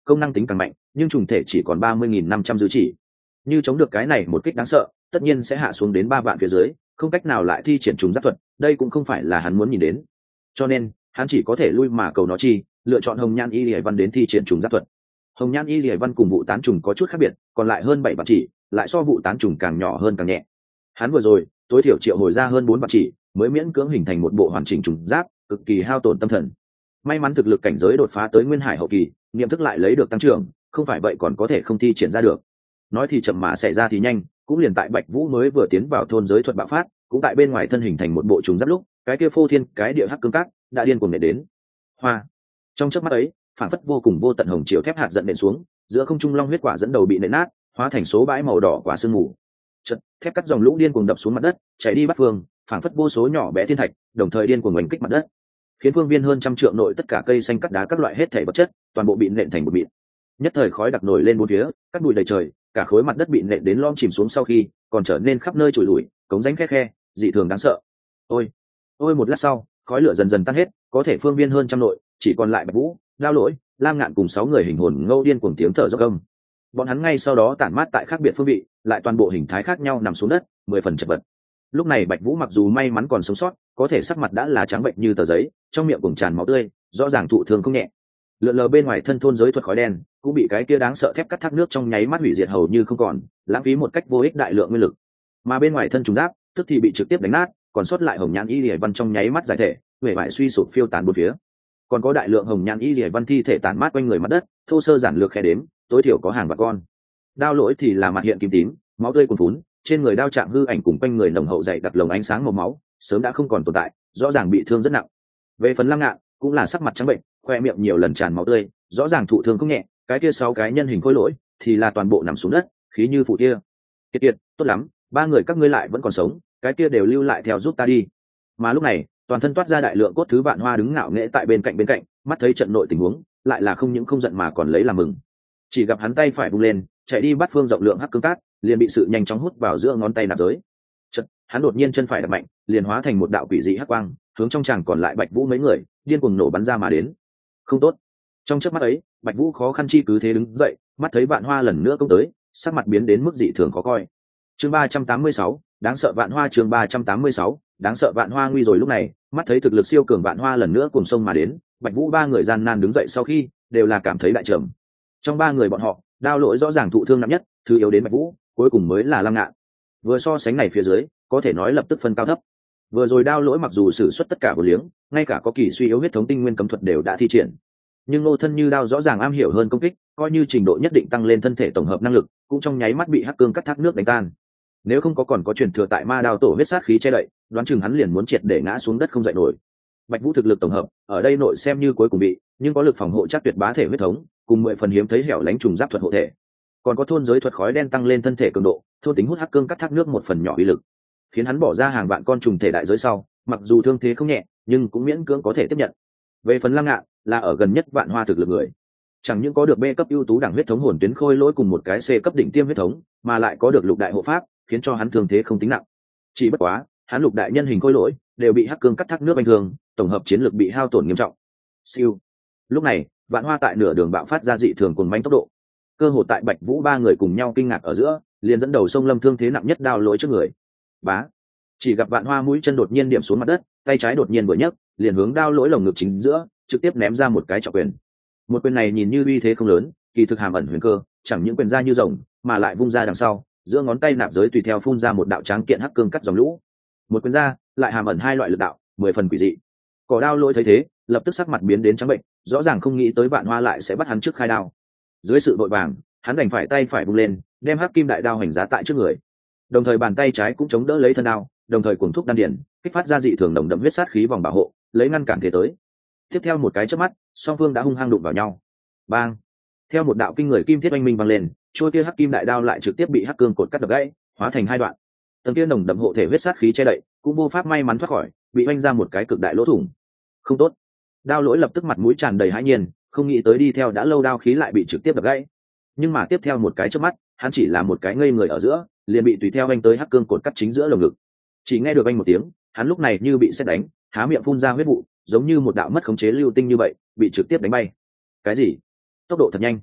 công năng tính càng mạnh, nhưng trùng thể chỉ còn 30.500 dư chỉ. Như chống được cái này một kích đáng sợ, tất nhiên sẽ hạ xuống đến 3 vạn phía dưới, không cách nào lại thi triển trùng giáp thuật, đây cũng không phải là hắn muốn nhìn đến. Cho nên, hắn chỉ có thể lui mà cầu nó chi, lựa chọn Hồng Nhan Y Lệ Văn đến thi triển trùng giáp thuật. Hồng Nhan Y Lệ Văn cùng vụ tán trùng có chút khác biệt, còn lại hơn 7 vạn chỉ, lại so vụ tán trùng càng nhỏ hơn càng nhẹ. Hắn vừa rồi, tối thiểu triệu hồi ra hơn 4 vạn chỉ, mới miễn cưỡng hình thành một bộ hoàn chỉnh trùng giáp, cực kỳ hao tổn tâm thần. May mắn thực lực cảnh giới đột phá tới Nguyên Hải hậu kỳ, niệm thức lại lấy được tăng trưởng, không phải vậy còn có thể không thi triển ra được. Nói thì chậm mà xảy ra thì nhanh, cũng liền tại Bạch Vũ mới vừa tiến vào thôn giới thuật bạo phát, cũng tại bên ngoài thân hình thành một bộ trùng giáp lúc, cái kia phô thiên cái địa hắc cương cát đã điên cuồng nện đến. Hoa. Trong chớp mắt ấy, phản phất vô cùng vô tận hồng chiều thép hạt giận nện xuống, giữa không trung long huyết quả dẫn đầu bị nện nát, hóa thành số bãi màu đỏ quả sương mù. Chợt, thép cắt dòng lũ điên cuồng đập xuống mặt đất, chảy đi bắt phương, phản phất vô số nhỏ bé thiên thạch, đồng thời điên cuồng oanh kích mặt đất, khiến phương viên hơn trăm trượng nội tất cả cây xanh cắt đá các loại hết thảy vật chất, toàn bộ bị nện thành một mịn. Nhất thời khói đặc nổi lên bốn phía, cắt bụi đầy trời, cả khối mặt đất bị nện đến lom chìm xuống sau khi, còn trở nên khắp nơi trụi lủi, cống rãnh khe khe, dị thường đáng sợ. Ôi, ôi một lát sau, khói lửa dần dần tan hết, có thể phương viên hơn trăm nội, chỉ còn lại Bạch Vũ, Lao Lỗi, Lam Ngạn cùng 6 người hình hồn ngâu điên cuồng tiếng thở dốc âm. Bọn hắn ngay sau đó tản mát tại khác biệt phương vị, lại toàn bộ hình thái khác nhau nằm xuống đất, 10 phần chật vật. Lúc này Bạch Vũ mặc dù may mắn còn sống sót, có thể sắc mặt đã là trắng bệnh như tờ giấy, trong miệng cùng tràn máu tươi, rõ ràng thụ thương không nhẹ. Lượn lờ bên ngoài thân thôn giới thuật khói đen, cũng bị cái kia đáng sợ thép cắt thác nước trong nháy mắt hủy diệt hầu như không còn, lãng phí một cách vô ích đại lượng nguyên lực. Mà bên ngoài thân trùng giáp, tức thì bị trực tiếp đánh nát, còn sót lại Hồng Nhan Y Lệ Văn trong nháy mắt giải thể, huệ bại suy sụp phiêu tán bốn phía. Còn có đại lượng Hồng Nhan Y Lệ Văn thi thể tản mát quanh người mặt đất, thô sơ giản lược khe đếm, tối thiểu có hàng vạn con. Đao Lỗi thì là mặt hiện kim tím, máu tươi cuồn phún, trên người đao chạm hư ảnh cùng quanh người nồng hậu dày đặc lồng ánh sáng màu máu, sớm đã không còn tồn tại, rõ ràng bị thương rất nặng. Về phần Lam Ngạn, cũng là sắc mặt trắng bệnh, khoe miệng nhiều lần tràn máu tươi, rõ ràng thụ thương không nhẹ. Cái kia 6 cái nhân hình khôi lỗi thì là toàn bộ nằm xuống đất, khí như phụ kia. Kiệt kiệt, tốt lắm, 3 người các ngươi lại vẫn còn sống, cái kia đều lưu lại theo giúp ta đi. Mà lúc này, toàn thân toát ra đại lượng cốt thứ Vạn Hoa đứng ngạo nghễ tại bên cạnh, mắt thấy trận nội tình huống, lại là không những không giận mà còn lấy làm mừng. Chỉ gặp hắn tay phải vung lên, chạy đi bắt phương rộng lượng hắc cương cát, liền bị sự nhanh chóng hút vào giữa ngón tay nạp giới. Chợt, hắn đột nhiên chân phải đập mạnh, liền hóa thành một đạo quỷ dị hắc quang, hướng trong tràng còn lại Bạch Vũ mấy người, điên cuồng nổ bắn ra mà đến. Không tốt. Trong chớp mắt ấy, Bạch Vũ khó khăn chi cứ thế đứng dậy, mắt thấy Vạn Hoa lần nữa công tới, sắc mặt biến đến mức dị thường khó coi. Chương 386, đáng sợ Vạn Hoa. Chương 386, đáng sợ Vạn Hoa nguy rồi. Lúc này, mắt thấy thực lực siêu cường Vạn Hoa lần nữa cuồng sông mà đến, Bạch Vũ 3 người gian nan đứng dậy sau khi, đều là cảm thấy đại trầm. Trong 3 người bọn họ, Đao Lỗi rõ ràng thụ thương nặng nhất, thứ yếu đến Bạch Vũ, cuối cùng mới là Lam Ngạn. Vừa so sánh này phía dưới, có thể nói lập tức phân cao thấp. Vừa rồi Đao Lỗi mặc dù sử xuất tất cả vô liếng, ngay cả có kỳ suy yếu huyết thống tinh nguyên cấm thuật đều đã thi triển, nhưng Ngô thân như đao rõ ràng am hiểu hơn công kích, coi như trình độ nhất định tăng lên thân thể tổng hợp năng lực, cũng trong nháy mắt bị hắc cương cắt thác nước đánh tan. Nếu không có còn có truyền thừa tại ma đao tổ huyết sát khí che đậy, đoán chừng hắn liền muốn triệt để ngã xuống đất không dậy nổi. Bạch Vũ thực lực tổng hợp ở đây nội xem như cuối cùng bị, nhưng có lực phòng hộ chắc tuyệt bá thể huyết thống, cùng 10 phần hiếm thấy hẻo lánh trùng giáp thuật hộ thể, còn có thôn giới thuật khói đen tăng lên thân thể cường độ, thôn tính hút hắc cương cắt thác nước một phần nhỏ uy lực, khiến hắn bỏ ra hàng vạn con trùng thể đại giới sau, mặc dù thương thế không nhẹ, nhưng cũng miễn cưỡng có thể tiếp nhận. Về phần Lam Ngạn, là ở gần nhất Vạn Hoa thực lực người, chẳng những có được B cấp ưu tú đẳng huyết thống hồn tuyến khôi lỗi cùng một cái C cấp đỉnh tiêm huyết thống, mà lại có được lục đại hộ pháp, khiến cho hắn thương thế không tính nặng. Chỉ bất quá, hắn lục đại nhân hình khôi lỗi đều bị hắc cương cắt thác nước bình thường, tổng hợp chiến lược bị hao tổn nghiêm trọng. Siêu. Lúc này, Vạn Hoa tại nửa đường bạo phát ra dị thường cuồng mãnh tốc độ, cơ hội tại Bạch Vũ 3 người cùng nhau kinh ngạc ở giữa, liền dẫn đầu sông Lâm thương thế nặng nhất Đao Lỗi trước người. Bá. Chỉ gặp Vạn Hoa mũi chân đột nhiên điểm xuống mặt đất, tay trái đột nhiên vừa nhấc, liền hướng Đao Lỗi lồng ngực chính giữa, trực tiếp ném ra một cái trọng quyền. Một quyền này nhìn như uy thế không lớn, kỳ thực hàm ẩn huyền cơ, chẳng những quyền ra như rồng, mà lại vung ra đằng sau, giữa ngón tay nạp giới tùy theo phun ra một đạo tráng kiện hắc cương cắt dòng lũ. Một quyền ra, lại hàm ẩn 2 loại lực đạo, 10 phần quỷ dị. Cỏ Đao Lỗi thấy thế, lập tức sắc mặt biến đến trắng bệnh, rõ ràng không nghĩ tới Vạn Hoa lại sẽ bắt hắn trước khai đao. Dưới sự vội vàng, hắn đành phải tay phải vung lên, đem hắc kim đại đao hành giá tại trước người. Đồng thời bàn tay trái cũng chống đỡ lấy thân đao, đồng thời cuồng thúc đan điền, kích phát ra dị thường nồng đậm huyết sát khí vòng bảo hộ, lấy ngăn cản thế tới. Tiếp theo một cái chớp mắt, song phương đã hung hăng đụng vào nhau. Bang! Theo một đạo kinh người kim thiết oanh minh vang lên, trôi kia hắc kim đại đao lại trực tiếp bị hắc cương cột cắt đập gãy, hóa thành 2 đoạn. Tầng kia nồng đậm hộ thể huyết sát khí che đậy, cũng vô pháp may mắn thoát khỏi, bị oanh ra một cái cực đại lỗ thủng. Không tốt! Đao Lỗi lập tức mặt mũi tràn đầy hãi nhiên, không nghĩ tới đi theo đã lâu đao khí lại bị trực tiếp đập gãy. Nhưng mà tiếp theo một cái chớp mắt, hắn chỉ là một cái ngây người ở giữa, liền bị tùy theo oanh tới hắc cương cột cắt chính giữa lồng ngực. Chỉ nghe được oanh một tiếng, hắn lúc này như bị sét đánh, há miệng phun ra huyết vụ, giống như một đạo mất khống chế lưu tinh như vậy, bị trực tiếp đánh bay. Cái gì? Tốc độ thật nhanh.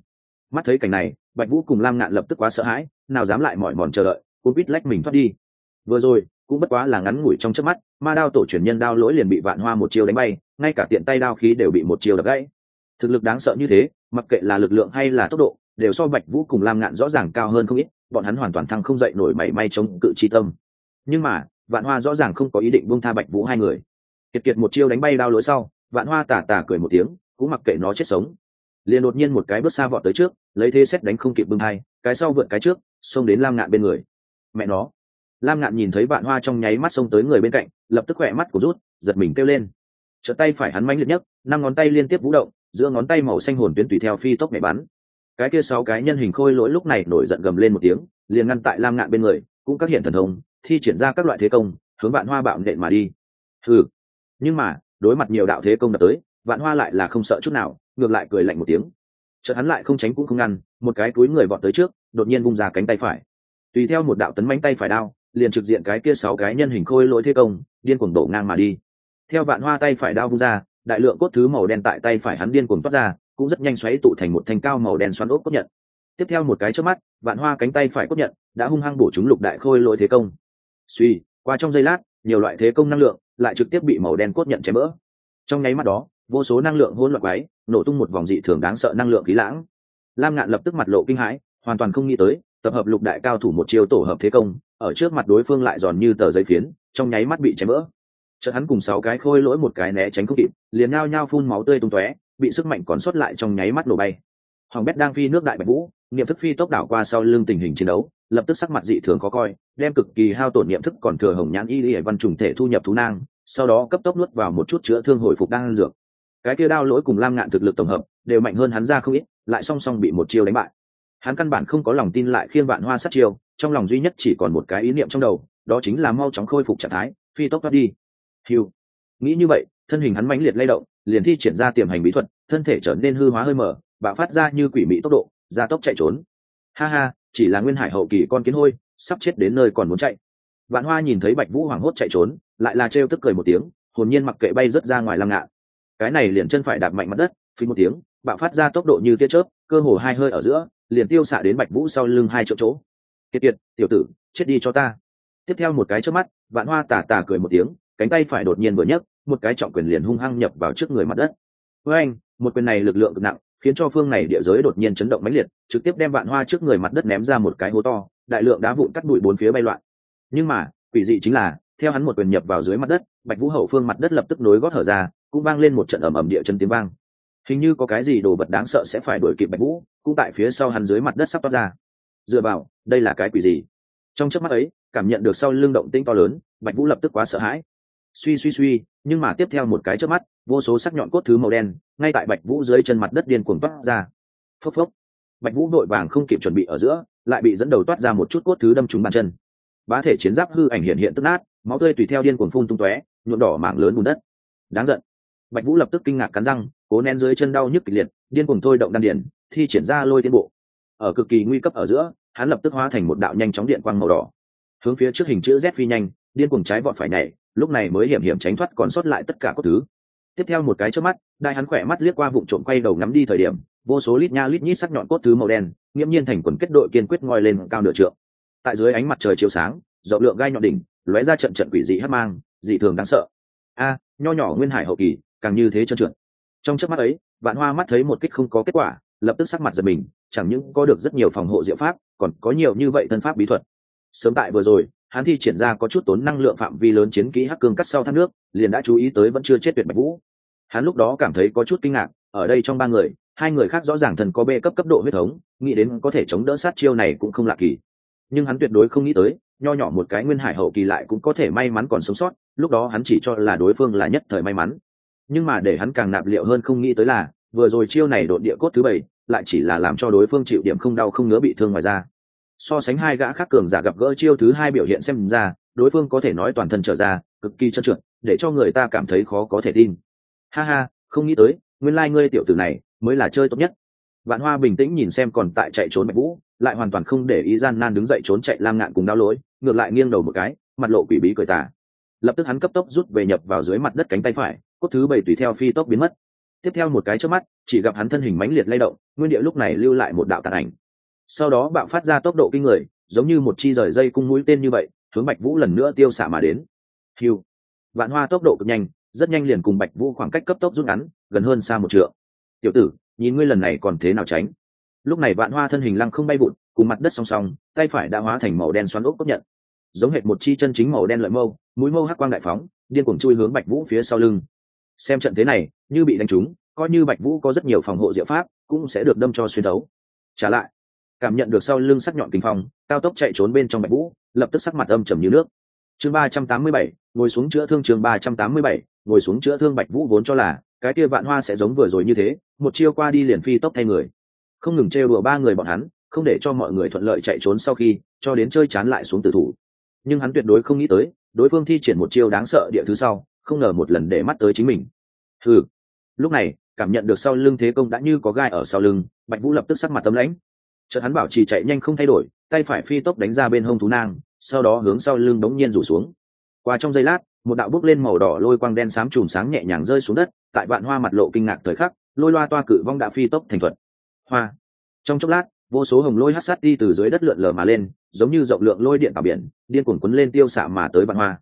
Mắt thấy cảnh này, Bạch Vũ cùng Lam Ngạn lập tức quá sợ hãi, nào dám lại mỏi mòn chờ đợi, cuốn quýt lách mình thoát đi. Vừa rồi cũng bất quá là ngắn ngủi trong chớp mắt, ma đao tổ truyền nhân đao lỗi liền bị Vạn Hoa một chiêu đánh bay, ngay cả tiện tay đao khí đều bị một chiêu đập gãy. Thực lực đáng sợ như thế, mặc kệ là lực lượng hay là tốc độ, đều so Bạch Vũ cùng Lam Ngạn rõ ràng cao hơn không ít, bọn hắn hoàn toàn thăng không dậy nổi mảy may chống cự chi tâm. Nhưng mà Vạn Hoa rõ ràng không có ý định buông tha Bạch Vũ hai người. Kiệt kiệt một chiêu đánh bay đao lỗi sau, Vạn Hoa tà tà cười một tiếng, cũng mặc kệ nó chết sống, liền đột nhiên một cái bước xa vọt tới trước, lấy thế xét đánh không kịp bưng hai, cái sau vượt cái trước, xông đến Lam Ngạn bên người. Mẹ nó! Lam Ngạn nhìn thấy Vạn Hoa trong nháy mắt xông tới người bên cạnh, lập tức khỏe mắt của rút, giật mình kêu lên. Chợt tay phải hắn mãnh liệt nhất, năm ngón tay liên tiếp vũ động, giữa ngón tay màu xanh hồn tuyến tùy theo phi tốc nhảy bắn. Cái kia 6 cái nhân hình khôi lỗi lúc này nổi giận gầm lên một tiếng, liền ngăn tại Lam Ngạn bên người, cũng các hiện thần thông, thi triển ra các loại thế công, hướng Vạn Hoa bạo nện mà đi. Hừ. Nhưng mà đối mặt nhiều đạo thế công đập tới, Vạn Hoa lại là không sợ chút nào, ngược lại cười lạnh một tiếng. Chợt hắn lại không tránh cũng không ngăn, một cái túi người vọt tới trước, đột nhiên vung ra cánh tay phải, tùy theo một đạo tấn mãnh tay phải đao, liền trực diện cái kia 6 cái nhân hình khôi lỗi thế công, điên cuồng đổ ngang mà đi. Theo Vạn Hoa tay phải đao vung ra, đại lượng cốt thứ màu đen tại tay phải hắn điên cuồng toát ra, cũng rất nhanh xoáy tụ thành một thanh cao màu đen xoắn ốc cốt nhận. Tiếp theo một cái chớp mắt, Vạn Hoa cánh tay phải cốt nhận đã hung hăng bổ trúng lục đại khôi lỗi thế công. Suy, qua trong giây lát, nhiều loại thế công năng lượng lại trực tiếp bị màu đen cốt nhận chém vỡ. Trong nháy mắt đó, vô số năng lượng hỗn loạn quái, nổ tung một vòng dị thường đáng sợ năng lượng khí lãng. Lam Ngạn lập tức mặt lộ kinh hãi, hoàn toàn không nghĩ tới, tập hợp lục đại cao thủ một chiêu tổ hợp thế công, ở trước mặt đối phương lại giòn như tờ giấy phiến, trong nháy mắt bị chém vỡ. Chợt hắn cùng 6 cái khôi lỗi một cái né tránh không kịp, liền nhao nhao phun máu tươi tung tóe, bị sức mạnh còn sót lại trong nháy mắt nổ bay. Hoàng Bét đang phi nước đại Bạch Vũ, niệm thức phi tốc đảo qua sau lưng tình hình chiến đấu, lập tức sắc mặt dị thường khó coi, đem cực kỳ hao tổn niệm thức còn thừa hồng nhãn y văn trùng thể thu nhập thú nang, sau đó cấp tốc nuốt vào một chút chữa thương hồi phục đan dược. Cái kia đao lỗi cùng Lam Ngạn thực lực tổng hợp đều mạnh hơn hắn ra không ít, lại song song bị một chiêu đánh bại. Hắn căn bản không có lòng tin lại khiêng Vạn Hoa sát chiêu, trong lòng duy nhất chỉ còn một cái ý niệm trong đầu, đó chính là mau chóng khôi phục trạng thái, phi tốc thoát đi. Hưu. Nghĩ như vậy, thân hình hắn mãnh liệt lay động, liền thi triển ra tiềm hành bí thuật, thân thể trở nên hư hóa hơi mở, bạo phát ra như quỷ mị tốc độ, gia tốc chạy trốn. Ha ha, chỉ là nguyên hải hậu kỳ con kiến hôi, sắp chết đến nơi còn muốn chạy. Vạn Hoa nhìn thấy Bạch Vũ hoảng hốt chạy trốn, lại là trêu tức cười một tiếng, hồn nhiên mặc kệ bay rất ra ngoài Lam Ngạn. Cái này liền chân phải đạp mạnh mặt đất, phình một tiếng, bạo phát ra tốc độ như tia chớp, cơ hồ hai hơi ở giữa, liền tiêu xạ đến Bạch Vũ sau lưng 2 chỗ chỗ. Kiệt kiệt, tiểu tử, chết đi cho ta. Tiếp theo một cái chớp mắt, Vạn Hoa tà tà cười một tiếng, cánh tay phải đột nhiên vừa nhấc, một cái trọng quyền liền hung hăng nhập vào trước người mặt đất. Với anh, một quyền này lực lượng cực nặng, khiến cho phương này địa giới đột nhiên chấn động mãnh liệt, trực tiếp đem Vạn Hoa trước người mặt đất ném ra một cái hố to, đại lượng đá vụn cắt bụi bốn phía bay loạn. Nhưng mà, quỷ dị chính là, theo hắn một quyền nhập vào dưới mặt đất, Bạch Vũ hậu phương mặt đất lập tức nối gót hở ra, cũng vang lên một trận ầm ầm địa chân tiếng vang. Hình như có cái gì đồ vật đáng sợ sẽ phải đuổi kịp Bạch Vũ, cũng tại phía sau hắn dưới mặt đất sắp toát ra. Dựa vào, đây là cái quỷ gì? Trong chớp mắt ấy, cảm nhận được sau lưng động tĩnh to lớn, Bạch Vũ lập tức quá sợ hãi. Suy, nhưng mà tiếp theo một cái chớp mắt, vô số sắc nhọn cốt thứ màu đen, ngay tại Bạch Vũ dưới chân mặt đất điên cuồng toát ra. Phốc phốc. Bạch Vũ đội vàng không kịp chuẩn bị ở giữa, lại bị dẫn đầu toát ra một chút cốt thứ đâm trúng bàn chân. Bá thể chiến giáp hư ảnh hiện tức nát, máu tươi tùy theo điên cuồng phun tung tóe, nhuộm đỏ mảng lớn bùn đất. Đáng giận. Bạch Vũ lập tức kinh ngạc cắn răng, cố nén dưới chân đau nhức kịch liệt, điên cuồng thôi động đan điền, thi triển ra lôi tiến bộ. Ở cực kỳ nguy cấp ở giữa, hắn lập tức hóa thành một đạo nhanh chóng điện quang màu đỏ, hướng phía trước hình chữ Z phi nhanh, điên cuồng trái vọt phải nhảy, lúc này mới hiểm hiểm tránh thoát còn sót lại tất cả cốt thứ. Tiếp theo một cái chớp mắt, đại hắn khỏe mắt liếc qua vụng trộm quay đầu ngắm đi thời điểm, vô số lít nha lít nhít sắc nhọn cốt thứ màu đen, nghiễm nhiên thành quần kết đội kiên quyết ngoi lên cao nửa trượng. Tại dưới ánh mặt trời chiếu sáng, rộng lượng gai nhọn đỉnh, lóe ra trận trận quỷ dị hắc mang, dị thường đáng sợ. A, nho nhỏ nguyên hải hậu kỳ, càng như thế trơn trượt. Trong chớp mắt ấy, Vạn Hoa mắt thấy một kích không có kết quả, lập tức sắc mặt giật mình, chẳng những có được rất nhiều phòng hộ diệu pháp, còn có nhiều như vậy thân pháp bí thuật. Sớm tại vừa rồi, hắn thi triển ra có chút tốn năng lượng phạm vi lớn chiến kỹ hắc cương cắt sau thác nước, liền đã chú ý tới vẫn chưa chết tuyệt Bạch Vũ. Hắn lúc đó cảm thấy có chút kinh ngạc, ở đây trong 3 người, 2 người khác rõ ràng thần có B cấp độ huyết thống, nghĩ đến có thể chống đỡ sát chiêu này cũng không lạ kỳ. Nhưng hắn tuyệt đối không nghĩ tới, nho nhỏ một cái nguyên hải hậu kỳ lại cũng có thể may mắn còn sống sót, lúc đó hắn chỉ cho là đối phương là nhất thời may mắn. Nhưng mà để hắn càng nạp liệu hơn không nghĩ tới là, vừa rồi chiêu này độn địa cốt thứ 7, lại chỉ là làm cho đối phương chịu điểm không đau không ngứa bị thương ngoài ra. So sánh 2 gã khác cường giả gặp gỡ chiêu thứ 2 biểu hiện xem ra, đối phương có thể nói toàn thân trở ra, cực kỳ trơn trượt, để cho người ta cảm thấy khó có thể tin. Ha ha, không nghĩ tới, nguyên lai ngươi tiểu tử này mới là chơi tốt nhất. Vạn Hoa bình tĩnh nhìn xem còn tại chạy trốn Bạch Vũ, lại hoàn toàn không để ý gian nan đứng dậy trốn chạy Lam Ngạn cùng Đao Lỗi, ngược lại nghiêng đầu một cái, mặt lộ quỷ bí cười tà. Lập tức hắn cấp tốc rút về nhập vào dưới mặt đất cánh tay phải, cốt thứ 7 tùy theo phi tốc biến mất. Tiếp theo một cái chớp mắt, chỉ gặp hắn thân hình mãnh liệt lay động, nguyên địa lúc này lưu lại một đạo tàn ảnh, sau đó bạo phát ra tốc độ kinh người, giống như một chi rời dây cung mũi tên như vậy, hướng Bạch Vũ lần nữa tiêu xạ mà đến. Hưu, Vạn Hoa tốc độ cực nhanh, rất nhanh liền cùng Bạch Vũ khoảng cách cấp tốc rút ngắn, gần hơn xa một trượng. Tiểu tử, nhìn ngươi lần này còn thế nào tránh? Lúc này Vạn Hoa thân hình lăng không bay vụt, cùng mặt đất song song, tay phải đã hóa thành màu đen xoắn ốc cốt nhận, giống hệt một chi chân chính màu đen lợi mâu, mũi mâu hắc quang đại phóng, điên cuồng chui hướng Bạch Vũ phía sau lưng. Xem trận thế này, như bị đánh trúng, coi như Bạch Vũ có rất nhiều phòng hộ diệu pháp, cũng sẽ được đâm cho xuyên thấu. Trả lại, cảm nhận được sau lưng sắc nhọn kình phong, cao tốc chạy trốn bên trong Bạch Vũ, lập tức sắc mặt âm trầm như nước. Chương 387, ngồi xuống chữa thương. Chương 387, ngồi xuống chữa thương. Bạch Vũ vốn cho là cái kia Vạn Hoa sẽ giống vừa rồi như thế, một chiêu qua đi liền phi tốc thay người, không ngừng trêu đùa ba người bọn hắn, không để cho mọi người thuận lợi chạy trốn sau khi cho đến chơi chán lại xuống tử thủ. Nhưng hắn tuyệt đối không nghĩ tới, đối phương thi triển một chiêu đáng sợ địa thứ sau, không ngờ một lần để mắt tới chính mình. Hừ. Lúc này, cảm nhận được sau lưng thế công đã như có gai ở sau lưng, Bạch Vũ lập tức sắc mặt tấm lãnh. Chợt hắn bảo trì chạy nhanh không thay đổi, tay phải phi tốc đánh ra bên hông thú nang, sau đó hướng sau lưng đống nhiên rủ xuống. Qua trong giây lát, một đạo bước lên màu đỏ lôi quang đen xám chùm sáng nhẹ nhàng rơi xuống đất, tại Vạn Hoa mặt lộ kinh ngạc thời khắc, lôi loa toa cự vong đã phi tốc thành thuật. Hoa. Trong chốc lát, vô số hồng lôi hắc sát đi từ dưới đất lượn lờ mà lên, giống như rộng lượng lôi điện vào biển, điên cuồng cuốn lên tiêu xạ mà tới Vạn Hoa.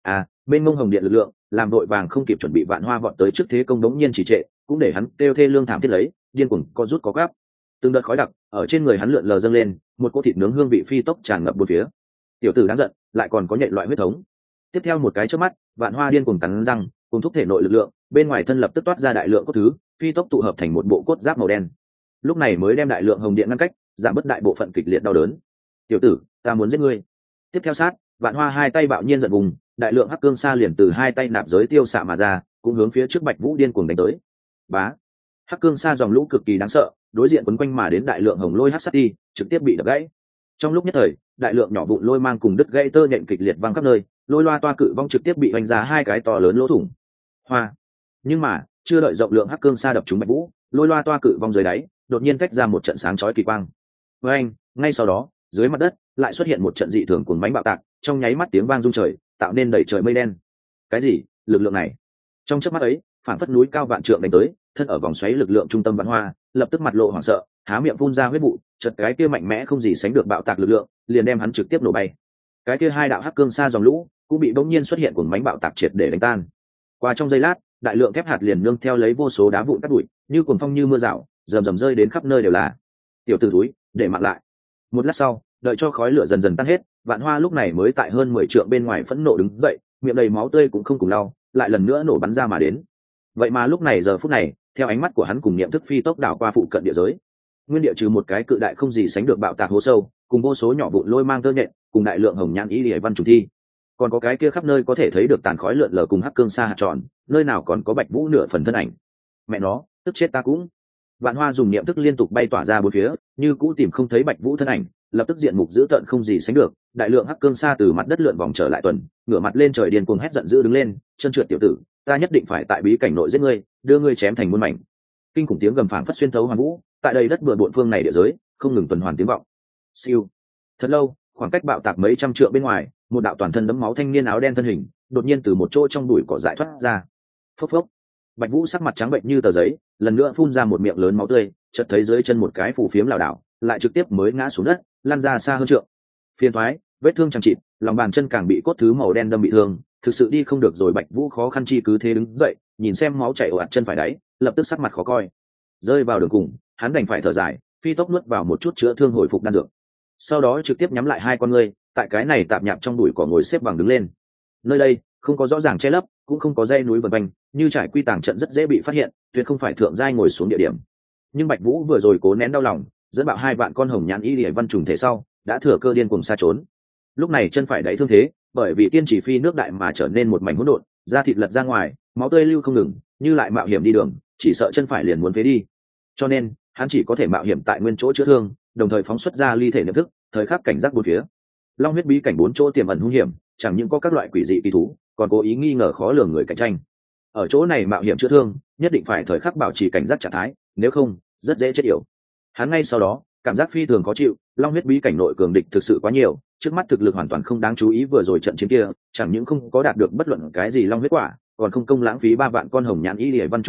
Bên mông hồng điện lực lượng, làm đội vàng không kịp chuẩn bị Vạn Hoa vọt tới trước thế công đống nhiên chỉ trệ, cũng để hắn kêu thê lương thảm thiết lấy, điên cuồng co rút có gáp. Từng đợt khói đặc ở trên người hắn lượn lờ dâng lên, một cỗ thịt nướng hương vị phi tốc tràn ngập bốn phía. Tiểu tử đáng giận, lại còn có nhện loại huyết thống. Tiếp theo một cái chớp mắt, Vạn Hoa điên cuồng cắn răng, cùng thúc thể nội lực lượng, bên ngoài thân lập tức toát ra đại lượng cốt thứ, phi tốc tụ hợp thành một bộ cốt giáp màu đen. Lúc này mới đem đại lượng hồng điện ngăn cách, giảm bớt đại bộ phận kịch liệt đau đớn. Tiểu tử, ta muốn giết ngươi. Tiếp theo sát, Vạn Hoa hai tay bạo nhiên giận vùng, đại lượng hắc cương sa liền từ hai tay nạp giới tiêu xạ mà ra, cũng hướng phía trước Bạch Vũ điên cuồng đánh tới. Bá, hắc cương sa dòng lũ cực kỳ đáng sợ, đối diện quấn quanh mà đến đại lượng hồng lôi hắc sát đi, trực tiếp bị đập gãy. Trong lúc nhất thời, đại lượng nhỏ vụn lôi mang cùng đứt gãy tơ nhện kịch liệt văng khắp nơi, lôi loa toa cự vong trực tiếp bị vành ra hai cái to lớn lỗ thủng. Hoa, nhưng mà chưa đợi rộng lượng hắc cương sa đập trúng Bạch Vũ, lôi loa toa cự vong dưới đáy, đột nhiên tách ra một trận sáng chói kỳ quang. Với anh, ngay sau đó, dưới mặt đất lại xuất hiện một trận dị thường cuồng bánh bạo tạc, trong nháy mắt tiếng vang rung trời, tạo nên đầy trời mây đen. Cái gì? Lực lượng này? Trong chớp mắt ấy, phản phất núi cao vạn trượng đánh tới, thân ở vòng xoáy lực lượng trung tâm Vạn Hoa, lập tức mặt lộ hoảng sợ, há miệng phun ra huyết vụ, chợt cái kia mạnh mẽ không gì sánh được bạo tạc lực lượng, liền đem hắn trực tiếp nổ bay. Cái kia hai đạo hắc cương sa dòng lũ cũng bị bỗng nhiên xuất hiện cuồng bánh bạo tạc triệt để đánh tan. Qua trong giây lát, đại lượng thép hạt liền nương theo lấy vô số đá vụn cắt đuổi, như cuồng phong như mưa rào, rầm rầm rơi đến khắp nơi đều là. Tiểu tử túi, để mặc lại. Một lát sau, đợi cho khói lửa dần dần tan hết, Vạn Hoa lúc này mới tại hơn 10 trượng bên ngoài phẫn nộ đứng dậy, miệng đầy máu tươi cũng không cùng lau, lại lần nữa nổ bắn ra mà đến. Vậy mà lúc này giờ phút này, theo ánh mắt của hắn cùng niệm thức phi tốc đảo qua phụ cận địa giới, nguyên địa trừ một cái cự đại không gì sánh được bạo tạc hố sâu, cùng vô số nhỏ vụn lôi mang tơ nhện, cùng đại lượng hồng nhãn ý liễu văn trùng thi, còn có cái kia khắp nơi có thể thấy được tàn khói lượn lờ cùng hắc cương sa hạt tròn, nơi nào còn có Bạch Vũ nửa phần thân ảnh. Mẹ nó, tức chết ta cũng. Vạn Hoa dùng niệm thức liên tục bay tỏa ra bốn phía, như cũ tìm không thấy Bạch Vũ thân ảnh, lập tức diện mục dữ tợn không gì sánh được, đại lượng hắc cương sa từ mặt đất lượn vòng trở lại tuần, ngửa mặt lên trời điên cuồng hét giận dữ đứng lên, chân trượt tiểu tử, ta nhất định phải tại bí cảnh nội giết ngươi, đưa ngươi chém thành muôn mảnh. Kinh khủng tiếng gầm phảng phất xuyên thấu hoàn vũ, tại đây đất bừa bộn phương này địa giới, không ngừng tuần hoàn tiếng vọng. Siêu. Thật lâu, khoảng cách bạo tạc mấy trăm trượng bên ngoài, một đạo toàn thân đẫm máu thanh niên áo đen thân hình, đột nhiên từ một chỗ trong bụi cỏ dại thoát ra. Phốc phốc. Bạch Vũ sắc mặt trắng bệnh như tờ giấy, lần nữa phun ra một miệng lớn máu tươi, chợt thấy dưới chân một cái phù phiếm lảo đảo, lại trực tiếp mới ngã xuống đất, lăn ra xa hơn trượng. Phiền toái, vết thương chẳng chịt, lòng bàn chân càng bị cốt thứ màu đen đâm bị thương, thực sự đi không được rồi. Bạch Vũ khó khăn chi cứ thế đứng dậy, nhìn xem máu chảy ồ ạt chân phải đáy, lập tức sắc mặt khó coi. Rơi vào đường cùng, hắn đành phải thở dài, phi tốc nuốt vào một chút chữa thương hồi phục đan dược. Sau đó trực tiếp nhắm lại hai con ngươi, tại cái này tạp nhạp trong bụi cỏ ngồi xếp bằng đứng lên. Nơi đây không có rõ ràng che lấp, cũng không có dây núi vần quanh, như trải quy tàng trận rất dễ bị phát hiện, tuyệt không phải thượng giai ngồi xuống địa điểm. Nhưng Bạch Vũ vừa rồi cố nén đau lòng, dẫn bạo hai vạn con hồng nhãn y liễu văn trùng thể sau, đã thừa cơ điên cuồng xa trốn. Lúc này chân phải đẩy thương thế, bởi vì kiên trì phi nước đại mà trở nên một mảnh hỗn độn, da thịt lật ra ngoài, máu tươi lưu không ngừng, như lại mạo hiểm đi đường, chỉ sợ chân phải liền muốn phế đi. Cho nên, hắn chỉ có thể mạo hiểm tại nguyên chỗ chữa thương, đồng thời phóng xuất ra ly thể niệm thức, thời khắc cảnh giác bốn phía. Long huyết bí cảnh bốn chỗ tiềm ẩn hung hiểm, chẳng những có các loại quỷ dị kỳ thú, còn cố ý nghi ngờ khó lường người cạnh tranh. Ở chỗ này mạo hiểm chữa thương, nhất định phải thời khắc bảo trì cảnh giác trạng thái, nếu không, rất dễ chết yểu. Hắn ngay sau đó, cảm giác phi thường khó chịu, long huyết bí cảnh nội cường địch thực sự quá nhiều, trước mắt thực lực hoàn toàn không đáng chú ý. Vừa rồi trận chiến kia, chẳng những không có đạt được bất luận cái gì long huyết quả, còn không công lãng phí 3 vạn con hồng nhãn y liễu văn trùng thể,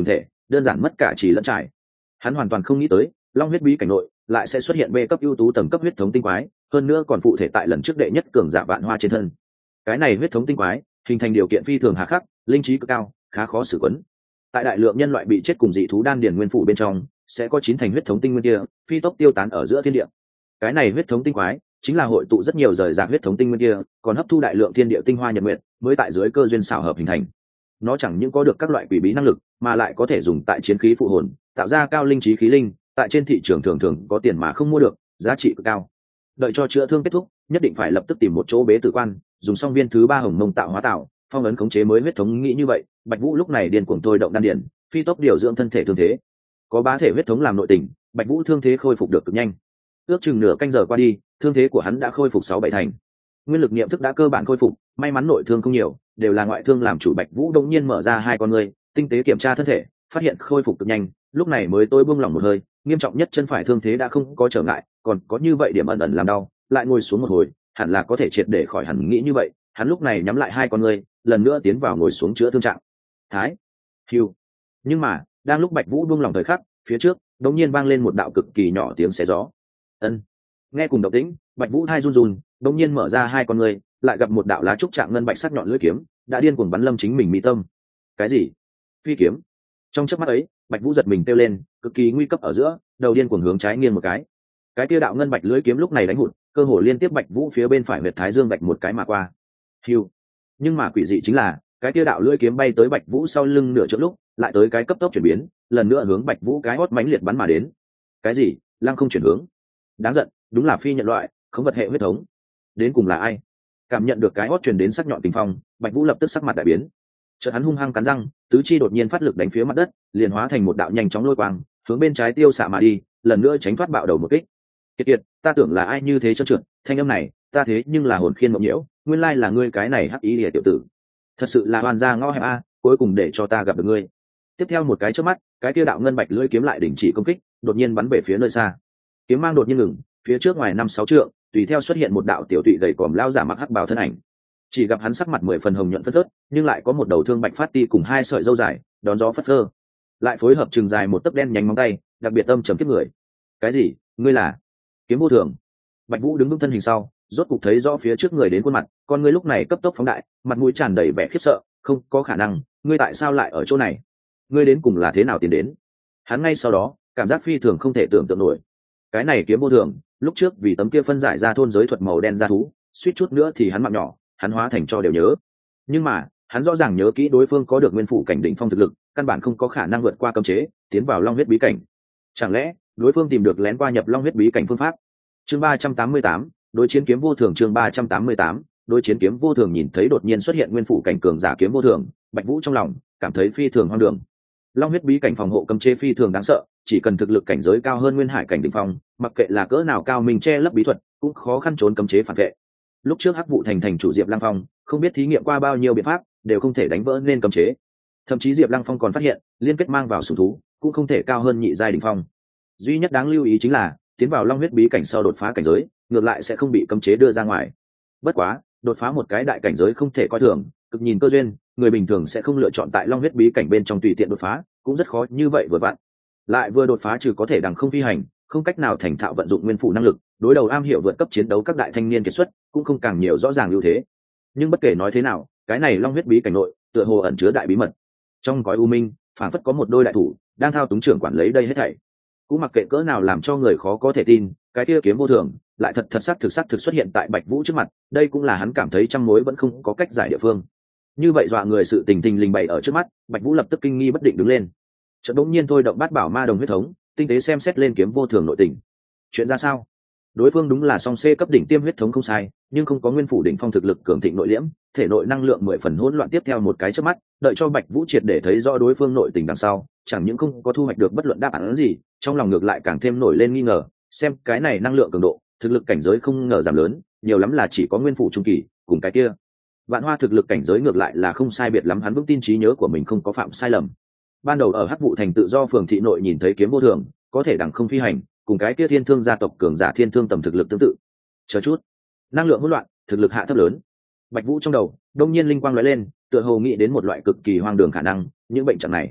đơn giản mất cả chỉ lẫn trải. Hắn hoàn toàn không nghĩ tới long huyết bí cảnh nội lại sẽ xuất hiện bê cấp ưu tú tầng cấp huyết thống tinh quái, hơn nữa còn phụ thể tại lần trước đệ nhất cường giả vạn hoa trên thân. Cái này huyết thống tinh quái hình thành điều kiện phi thường hà khắc, linh trí cực cao, khá khó xử quấn. Tại đại lượng nhân loại bị chết cùng dị thú đan điền nguyên phủ bên trong, sẽ có 9 thành huyết thống tinh nguyên kia phi tốc tiêu tán ở giữa thiên địa. Cái này huyết thống tinh quái chính là hội tụ rất nhiều rời rạc huyết thống tinh nguyên kia, còn hấp thu đại lượng thiên địa tinh hoa nhật nguyện, mới tại dưới cơ duyên xảo hợp hình thành. Nó chẳng những có được các loại quỷ bí năng lực, mà lại có thể dùng tại chiến khí phụ hồn, tạo ra cao linh trí khí linh, tại trên thị trường thường thường có tiền mà không mua được, giá trị cực cao. Đợi cho chữa thương kết thúc, nhất định phải lập tức tìm một chỗ bế tử quan, dùng xong viên thứ 3 hồng mông tạo hóa tạo, phong ấn khống chế mới huyết thống. Nghĩ như vậy, Bạch Vũ lúc này điên cuồng thôi động đan điền, phi tốc điều dưỡng thân thể thương thế. Có bá thể huyết thống làm nội tình, Bạch Vũ thương thế khôi phục được cực nhanh. Ước chừng nửa canh giờ qua đi, thương thế của hắn đã khôi phục 6-7 thành. Nguyên lực niệm thức đã cơ bản khôi phục, may mắn nội thương không nhiều, đều là ngoại thương làm chủ. Bạch Vũ đột nhiên mở ra hai con ngươi, tinh tế kiểm tra thân thể, phát hiện khôi phục cực nhanh, lúc này mới tôi buông lỏng một hơi. Nghiêm trọng nhất chân phải thương thế đã không có trở ngại, còn có như vậy điểm ẩn ẩn làm đau, lại ngồi xuống một hồi, hẳn là có thể triệt để khỏi hẳn. Nghĩ như vậy, hắn lúc này nhắm lại hai con ngươi, lần nữa tiến vào ngồi xuống chữa thương trạng thái. Hưu. Nhưng mà, đang lúc Bạch Vũ buông lỏng thời khắc, phía trước đột nhiên vang lên một đạo cực kỳ nhỏ tiếng xé gió. Ân. Nghe cùng động tĩnh, Bạch Vũ thai run run, đột nhiên mở ra hai con ngươi, lại gặp một đạo lá trúc trạng ngân bạch sắc nhọn lưỡi kiếm, đã điên cuồng bắn lâm chính mình mi tâm. Cái gì? Phi kiếm? Trong chớp mắt ấy, Bạch Vũ giật mình kêu lên, cực kỳ nguy cấp ở giữa, đầu điên cuồng hướng trái nghiêng một cái. Cái kia đạo ngân bạch lưỡi kiếm lúc này đánh hụt, cơ hồ liên tiếp Bạch Vũ phía bên phải huyệt thái dương bạch một cái mà qua. Hưu. Nhưng mà quỷ dị chính là, cái kia đạo lưỡi kiếm bay tới Bạch Vũ sau lưng nửa chỗ lúc, lại tới cái cấp tốc chuyển biến, lần nữa hướng Bạch Vũ cái hót mãnh liệt bắn mà đến. Cái gì? Lăng không chuyển hướng? Đáng giận, đúng là phi nhận loại, không vật hệ huyết thống. Đến cùng là ai? Cảm nhận được cái hót truyền đến sắc nhọn tình phong, Bạch Vũ lập tức sắc mặt đại biến. Chợt hắn hung hăng cắn răng, tứ chi đột nhiên phát lực đánh phía mặt đất, liền hóa thành một đạo nhanh chóng lôi quang, hướng bên trái tiêu xạ mà đi, lần nữa tránh thoát bạo đầu một kích. Kiệt kiệt, ta tưởng là ai như thế trơn trượt, thanh âm này, ta thế nhưng là hồn khiên mộng nhiễu, nguyên lai là ngươi cái này hắc ý liệt tiểu tử. Thật sự là hoàn gia ngõ hẹp a, cuối cùng để cho ta gặp được ngươi. Tiếp theo một cái chớp mắt, cái kia đạo ngân bạch lưỡi kiếm lại đình chỉ công kích, đột nhiên bắn về phía nơi xa. Kiếm mang đột nhiên ngừng, phía trước ngoài 5-6 trượng, tùy theo xuất hiện một đạo tiểu tụy gầy còm lao giả mặc hắc bào thân ảnh. Chỉ gặp hắn sắc mặt 10 phần hồng nhuận phất phớt, nhưng lại có một đầu thương bạch phát ti cùng hai sợi râu dài, đón gió phất phơ, lại phối hợp chừng dài một tấc đen nhánh móng tay, đặc biệt âm trầm kiếp người. Cái gì? Ngươi là Kiếm Vô Thường? Bạch Vũ đứng vững thân hình sau, rốt cục thấy rõ phía trước người đến khuôn mặt, con ngươi lúc này cấp tốc phóng đại, mặt mũi tràn đầy vẻ khiếp sợ. Không có khả năng, ngươi tại sao lại ở chỗ này? Ngươi đến cùng là thế nào tiến đến? Hắn ngay sau đó cảm giác phi thường không thể tưởng tượng nổi. Cái này Kiếm Vô Thường, lúc trước vì tấm kia phân giải ra thôn giới thuật màu đen ra thú, suýt chút nữa thì hắn mạng nhỏ, hắn hóa thành cho đều nhớ. Nhưng mà hắn rõ ràng nhớ kỹ đối phương có được nguyên phủ cảnh đỉnh phong thực lực, căn bản không có khả năng vượt qua cấm chế tiến vào long huyết bí cảnh. Chẳng lẽ đối phương tìm được lén qua nhập long huyết bí cảnh phương pháp? Chương 388, đối chiến Kiếm Vô Thường. Chương 388, đối chiến Kiếm Vô Thường. Nhìn thấy đột nhiên xuất hiện nguyên phủ cảnh cường giả Kiếm Vô Thường, Bạch Vũ trong lòng cảm thấy phi thường hoang đường. Long huyết bí cảnh phòng hộ cấm chế phi thường đáng sợ, chỉ cần thực lực cảnh giới cao hơn nguyên hải cảnh đỉnh phong, mặc kệ là cỡ nào cao mình che lấp bí thuật, cũng khó khăn trốn cấm chế phản vệ. Lúc trước Hắc Vụ thành chủ Diệp Lăng Phong không biết thí nghiệm qua bao nhiêu biện pháp, đều không thể đánh vỡ nên cấm chế. Thậm chí Diệp Lăng Phong còn phát hiện, liên kết mang vào sủng thú cũng không thể cao hơn nhị giai đỉnh phong. Duy nhất đáng lưu ý chính là, tiến vào long huyết bí cảnh sau đột phá cảnh giới, ngược lại sẽ không bị cấm chế đưa ra ngoài. Bất quá, đột phá một cái đại cảnh giới không thể coi thường, cực nhìn cơ duyên, người bình thường sẽ không lựa chọn tại long huyết bí cảnh bên trong tùy tiện đột phá, cũng rất khó như vậy vừa vặn. Lại vừa đột phá trừ có thể đằng không phi hành, không cách nào thành thạo vận dụng nguyên phủ năng lực, đối đầu am hiểu vượt cấp chiến đấu các đại thanh niên kiệt xuất, cũng không càng nhiều rõ ràng ưu thế. Nhưng bất kể nói thế nào, cái này long huyết bí cảnh nội, tựa hồ ẩn chứa đại bí mật. Trong cõi u minh, phảng phất có một đôi đại thủ đang thao túng trưởng quản lấy đây hết thảy. Cũng mặc kệ cỡ nào làm cho người khó có thể tin, cái kia Kiếm Vô Thường lại thật thật xác thực xuất hiện tại Bạch Vũ trước mặt, đây cũng là hắn cảm thấy trăm mối vẫn không có cách giải địa phương. Như vậy dọa người sự tình lình bày ở trước mắt, Bạch Vũ lập tức kinh nghi bất định đứng lên. Chợt đống nhiên thôi động Bát Bảo Ma Đồng huyết thống, tinh tế xem xét lên Kiếm Vô Thường nội tình. Chuyện ra sao? Đối phương đúng là song C cấp đỉnh tiêm huyết thống không sai, nhưng không có nguyên phủ đỉnh phong thực lực cường thịnh nội liễm, thể nội năng lượng 10 phần hỗn loạn. Tiếp theo một cái chớp mắt, đợi cho Bạch Vũ triệt để thấy rõ đối phương nội tình đằng sau, chẳng những không có thu hoạch được bất luận đáp án gì, trong lòng ngược lại càng thêm nổi lên nghi ngờ, xem cái này năng lượng cường độ, thực lực cảnh giới không ngờ giảm lớn, nhiều lắm là chỉ có nguyên phủ trung kỳ, cùng cái kia Vạn Hoa thực lực cảnh giới ngược lại là không sai biệt lắm. Hắn vững tin trí nhớ của mình không có phạm sai lầm. Ban đầu ở Hắc Vụ thành tự do phường thị nội nhìn thấy Kiếm Vô Thường, có thể đằng không phi hành, cùng cái kia Thiên Thương gia tộc cường giả Thiên Thương tầm thực lực tương tự. Chờ chút, năng lượng hỗn loạn, thực lực hạ thấp lớn. Bạch Vũ trong đầu đông nhiên linh quang lóe lên, tựa hồ nghĩ đến một loại cực kỳ hoang đường khả năng. Những bệnh trạng này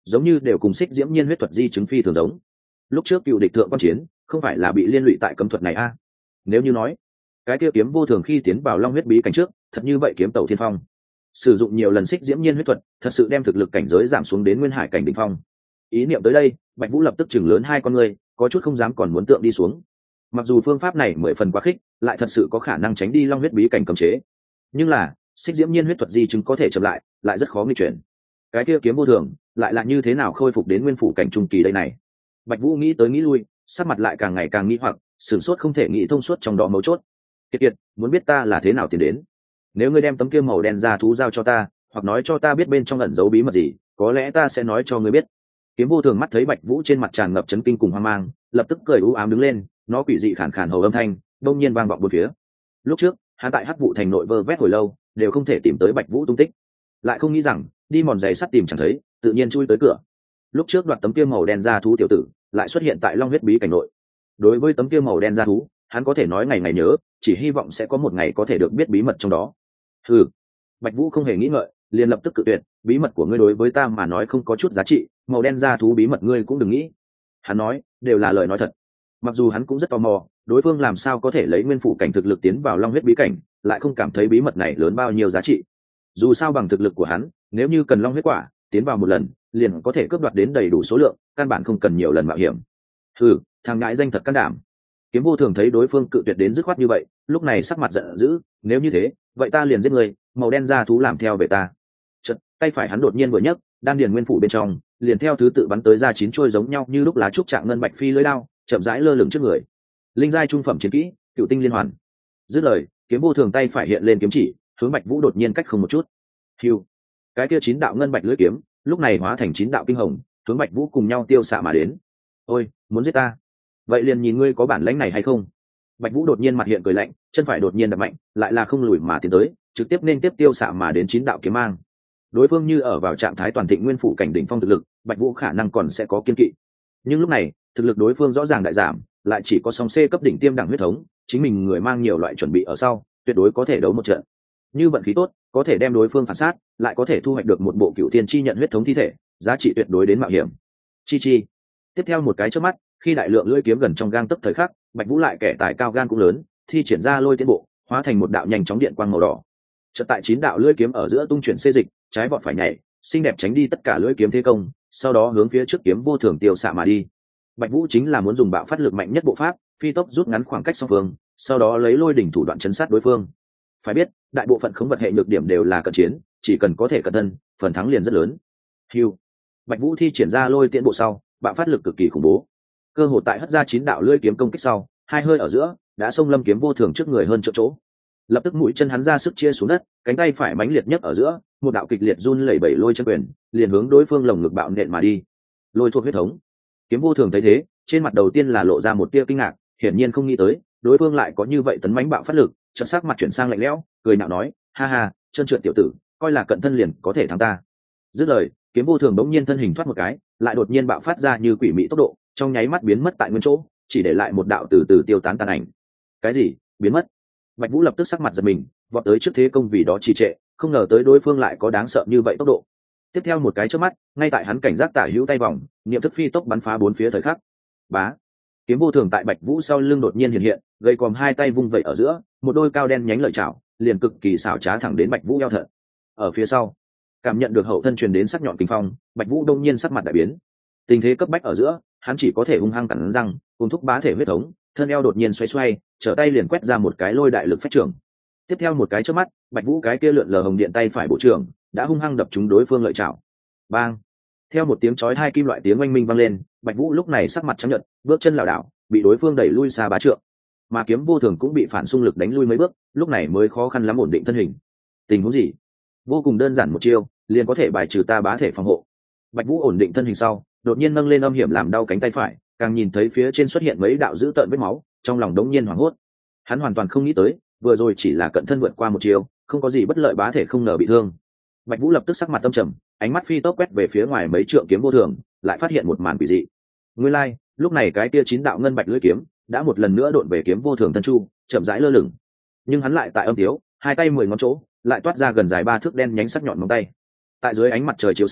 giống như đều cùng xích diễm nhiên huyết thuật di chứng phi thường giống. Lúc trước cựu địch thượng quan chiến không phải là bị liên lụy tại cấm thuật này a? Nếu như nói cái kia kiếm vô thường khi tiến vào long huyết bí cảnh trước thật như vậy kiếm tẩu thiên phong, sử dụng nhiều lần xích diễm nhiên huyết thuật thật sự đem thực lực cảnh giới giảm xuống đến nguyên hải cảnh đỉnh phong. Ý niệm tới đây, Bạch Vũ lập tức chừng lớn hai con ngươi, có chút không dám còn muốn tượng đi xuống. Mặc dù phương pháp này 10 phần quá khích, lại thật sự có khả năng tránh đi long huyết bí cảnh cấm chế, nhưng là xích diễm nhiên huyết thuật di chứng có thể chậm lại rất khó nghịch chuyển. Cái kia kiếm vô thường lại là như thế nào khôi phục đến nguyên phủ cảnh trung kỳ đây này? Bạch Vũ nghĩ tới nghĩ lui, sắc mặt lại càng ngày càng nghi hoặc, sửng sốt không thể nghĩ thông suốt trong đó mấu chốt. Kiệt, muốn biết ta là thế nào tiến đến? Nếu ngươi đem tấm kia màu đen ra thú giao cho ta, hoặc nói cho ta biết bên trong ẩn giấu bí mật gì, có lẽ ta sẽ nói cho ngươi biết. Kiếm vô thường mắt thấy Bạch Vũ trên mặt tràn ngập chấn kinh cùng hoang mang, lập tức cười u ám đứng lên, nó quỷ dị khàn khàn hầu âm thanh đông nhiên vang vọng bốn phía. Lúc trước hắn tại Hắc Vụ thành nội vơ vét hồi lâu đều không thể tìm tới Bạch Vũ tung tích, lại không nghĩ rằng đi mòn giày sắt tìm chẳng thấy, tự nhiên chui tới cửa. Lúc trước đoạt tấm kia màu đen ra thú tiểu tử lại xuất hiện tại long huyết bí cảnh nội. Đối với tấm kia màu đen ra thú, hắn có thể nói ngày ngày nhớ, chỉ hy vọng sẽ có một ngày có thể được biết bí mật trong đó. Hừ. Bạch Vũ không hề nghĩ ngợi, liền lập tức cự tuyệt, bí mật của ngươi đối với ta mà nói không có chút giá trị, màu đen ra thú bí mật ngươi cũng đừng nghĩ. Hắn nói đều là lời nói thật. Mặc dù hắn cũng rất tò mò, đối phương làm sao có thể lấy nguyên phủ cảnh thực lực tiến vào long huyết bí cảnh, lại không cảm thấy bí mật này lớn bao nhiêu giá trị. Dù sao bằng thực lực của hắn, nếu như cần long huyết quả, tiến vào một lần, liền có thể cướp đoạt đến đầy đủ số lượng, căn bản không cần nhiều lần mạo hiểm. Hừ, thằng ngãi danh thật can đảm. Kiếm vô thường thấy đối phương cự tuyệt đến dứt khoát như vậy, lúc này sắc mặt giận dữ, nếu như thế, vậy ta liền giết người, màu đen ra thú làm theo về ta. Chợt, tay phải hắn đột nhiên vừa nhấc, đan điền nguyên phủ bên trong, liền theo thứ tự bắn tới ra 9 trôi giống nhau như lúc lá trúc trạng ngân bạch phi lưỡi đao, chậm rãi lơ lửng trước người. Linh giai trung phẩm chiến kỹ, Cựu tinh liên hoàn. Dứt lời, kiếm vô thường tay phải hiện lên kiếm chỉ, hướng Bạch Vũ đột nhiên cách không một chút. Hưu. Cái kia 9 đạo ngân bạch lưỡi kiếm, lúc này hóa thành 9 đạo kinh hồng, hướng Bạch Vũ cùng nhau tiêu xạ mà đến. Ôi, muốn giết ta? Vậy liền nhìn ngươi có bản lĩnh này hay không. Bạch Vũ đột nhiên mặt hiện cười lạnh, chân phải đột nhiên đập mạnh, lại là không lùi mà tiến tới, trực tiếp nên tiếp tiêu xạ mà đến 9 đạo kiếm mang. Đối phương như ở vào trạng thái toàn thịnh nguyên phủ cảnh đỉnh phong thực lực, Bạch Vũ khả năng còn sẽ có kiên kỵ. Nhưng lúc này, thực lực đối phương rõ ràng đại giảm, lại chỉ có song C cấp đỉnh tiêm đẳng huyết thống, chính mình người mang nhiều loại chuẩn bị ở sau, tuyệt đối có thể đấu một trận. Như vận khí tốt, có thể đem đối phương phản sát, lại có thể thu hoạch được một bộ cựu tiên chi nhận huyết thống thi thể, giá trị tuyệt đối đến mạo hiểm. Chi. Tiếp theo một cái chớp mắt, khi đại lượng lưỡi kiếm gần trong gang tấc thời khắc, Bạch Vũ lại kẻ tài cao gan cũng lớn, thi triển ra lôi tiến bộ, hóa thành một đạo nhanh chóng điện quang màu đỏ. Chợt tại 9 đạo lưỡi kiếm ở giữa tung chuyển xê dịch, trái vọt phải nhảy, xinh đẹp tránh đi tất cả lưỡi kiếm thế công, sau đó hướng phía trước kiếm vô thường tiêu xạ mà đi. Bạch Vũ chính là muốn dùng bạo phát lực mạnh nhất bộ pháp, phi tốc rút ngắn khoảng cách song phương, sau đó lấy lôi đỉnh thủ đoạn chấn sát đối phương. Phải biết, đại bộ phận khống vật hệ nhược điểm đều là cận chiến, chỉ cần có thể cận thân, phần thắng liền rất lớn. Hưu. Bạch Vũ thi triển ra lôi tiễn bộ sau, bạo phát lực cực kỳ khủng bố. Cơ hội tại hất ra 9 đạo lưỡi kiếm công kích sau, hai hơi ở giữa, đã xông lâm kiếm vô thường trước người hơn chỗ. Lập tức mũi chân hắn ra sức chia xuống đất, cánh tay phải mãnh liệt nhất ở giữa, một đạo kịch liệt run lẩy bẩy lôi chân quyền, liền hướng đối phương lồng ngực bạo nện mà đi. Lôi thuộc huyết thống. Kiếm vô thường thấy thế, trên mặt đầu tiên là lộ ra một tia kinh ngạc, hiển nhiên không nghĩ tới, đối phương lại có như vậy tấn mãnh bạo phát lực, chợt sắc mặt chuyển sang lạnh lẽo, cười nhạo nói, ha ha, trơn trượt tiểu tử, coi là cận thân liền có thể thắng ta. Dứt lời, kiếm vô thường bỗng nhiên thân hình thoát một cái, lại đột nhiên bạo phát ra như quỷ mị tốc độ, trong nháy mắt biến mất tại nguyên chỗ, chỉ để lại một đạo từ từ tiêu tán tàn ảnh. Cái gì? Biến mất? Bạch Vũ lập tức sắc mặt giật mình, vọt tới trước thế công vì đó trì trệ, không ngờ tới đối phương lại có đáng sợ như vậy tốc độ. Tiếp theo một cái chớp mắt, ngay tại hắn cảnh giác tả hữu tay vòng, niệm thức phi tốc bắn phá bốn phía thời khắc. Bá. Kiếm vô thường tại Bạch Vũ sau lưng đột nhiên hiện hiện, gầy còm hai tay vung vẩy ở giữa, một đôi cao đen nhánh lợi chảo, liền cực kỳ xảo trá thẳng đến Bạch Vũ eo thật. Ở phía sau, cảm nhận được hậu thân truyền đến sắc nhọn kinh phong, Bạch Vũ đông nhiên sắc mặt đại biến. Tình thế cấp bách ở giữa, hắn chỉ có thể hung hăng cắn răng, cùng thúc bá thể huyết thống, thân eo đột nhiên xoay, trở tay liền quét ra một cái lôi đại lực phách trưởng. Tiếp theo một cái chớp mắt, Bạch Vũ cái kia lượn lờ hồng điện tay phải bộ trưởng đã hung hăng đập trúng đối phương lợi chảo. Bang! Theo một tiếng chói hai kim loại tiếng oanh minh vang lên, Bạch Vũ lúc này sắc mặt trắng nhợt, bước chân lảo đảo, bị đối phương đẩy lui xa bá trượng. Mà kiếm vô thường cũng bị phản xung lực đánh lui mấy bước, lúc này mới khó khăn lắm ổn định thân hình. Tình huống gì? Vô cùng đơn giản một chiêu, liền có thể bài trừ ta bá thể phòng hộ. Bạch Vũ ổn định thân hình sau, đột nhiên nâng lên âm hiểm làm đau cánh tay phải, càng nhìn thấy phía trên xuất hiện mấy đạo dữ tợn vết máu, trong lòng đống nhiên hoảng hốt. Hắn hoàn toàn không nghĩ tới, vừa rồi chỉ là cận thân vượt qua một chiêu, không có gì bất lợi bá thể không ngờ bị thương. Bạch Vũ lập tức sắc mặt tâm trầm, ánh mắt phi tốc quét về phía ngoài mấy trượng kiếm vô thường, lại phát hiện một màn quỷ dị. Nguyên lai, lúc này cái kia 9 đạo ngân bạch lưỡi kiếm đã một lần nữa độn về kiếm vô thường thân chu, chậm rãi lơ lửng. Nhưng hắn lại tại âm thiếu, hai tay 10 ngón chỗ, lại toát ra gần dài 3 thước đen nhánh sắc nhọn móng tay. Tại dưới ánh mặt trời chiếu sáng,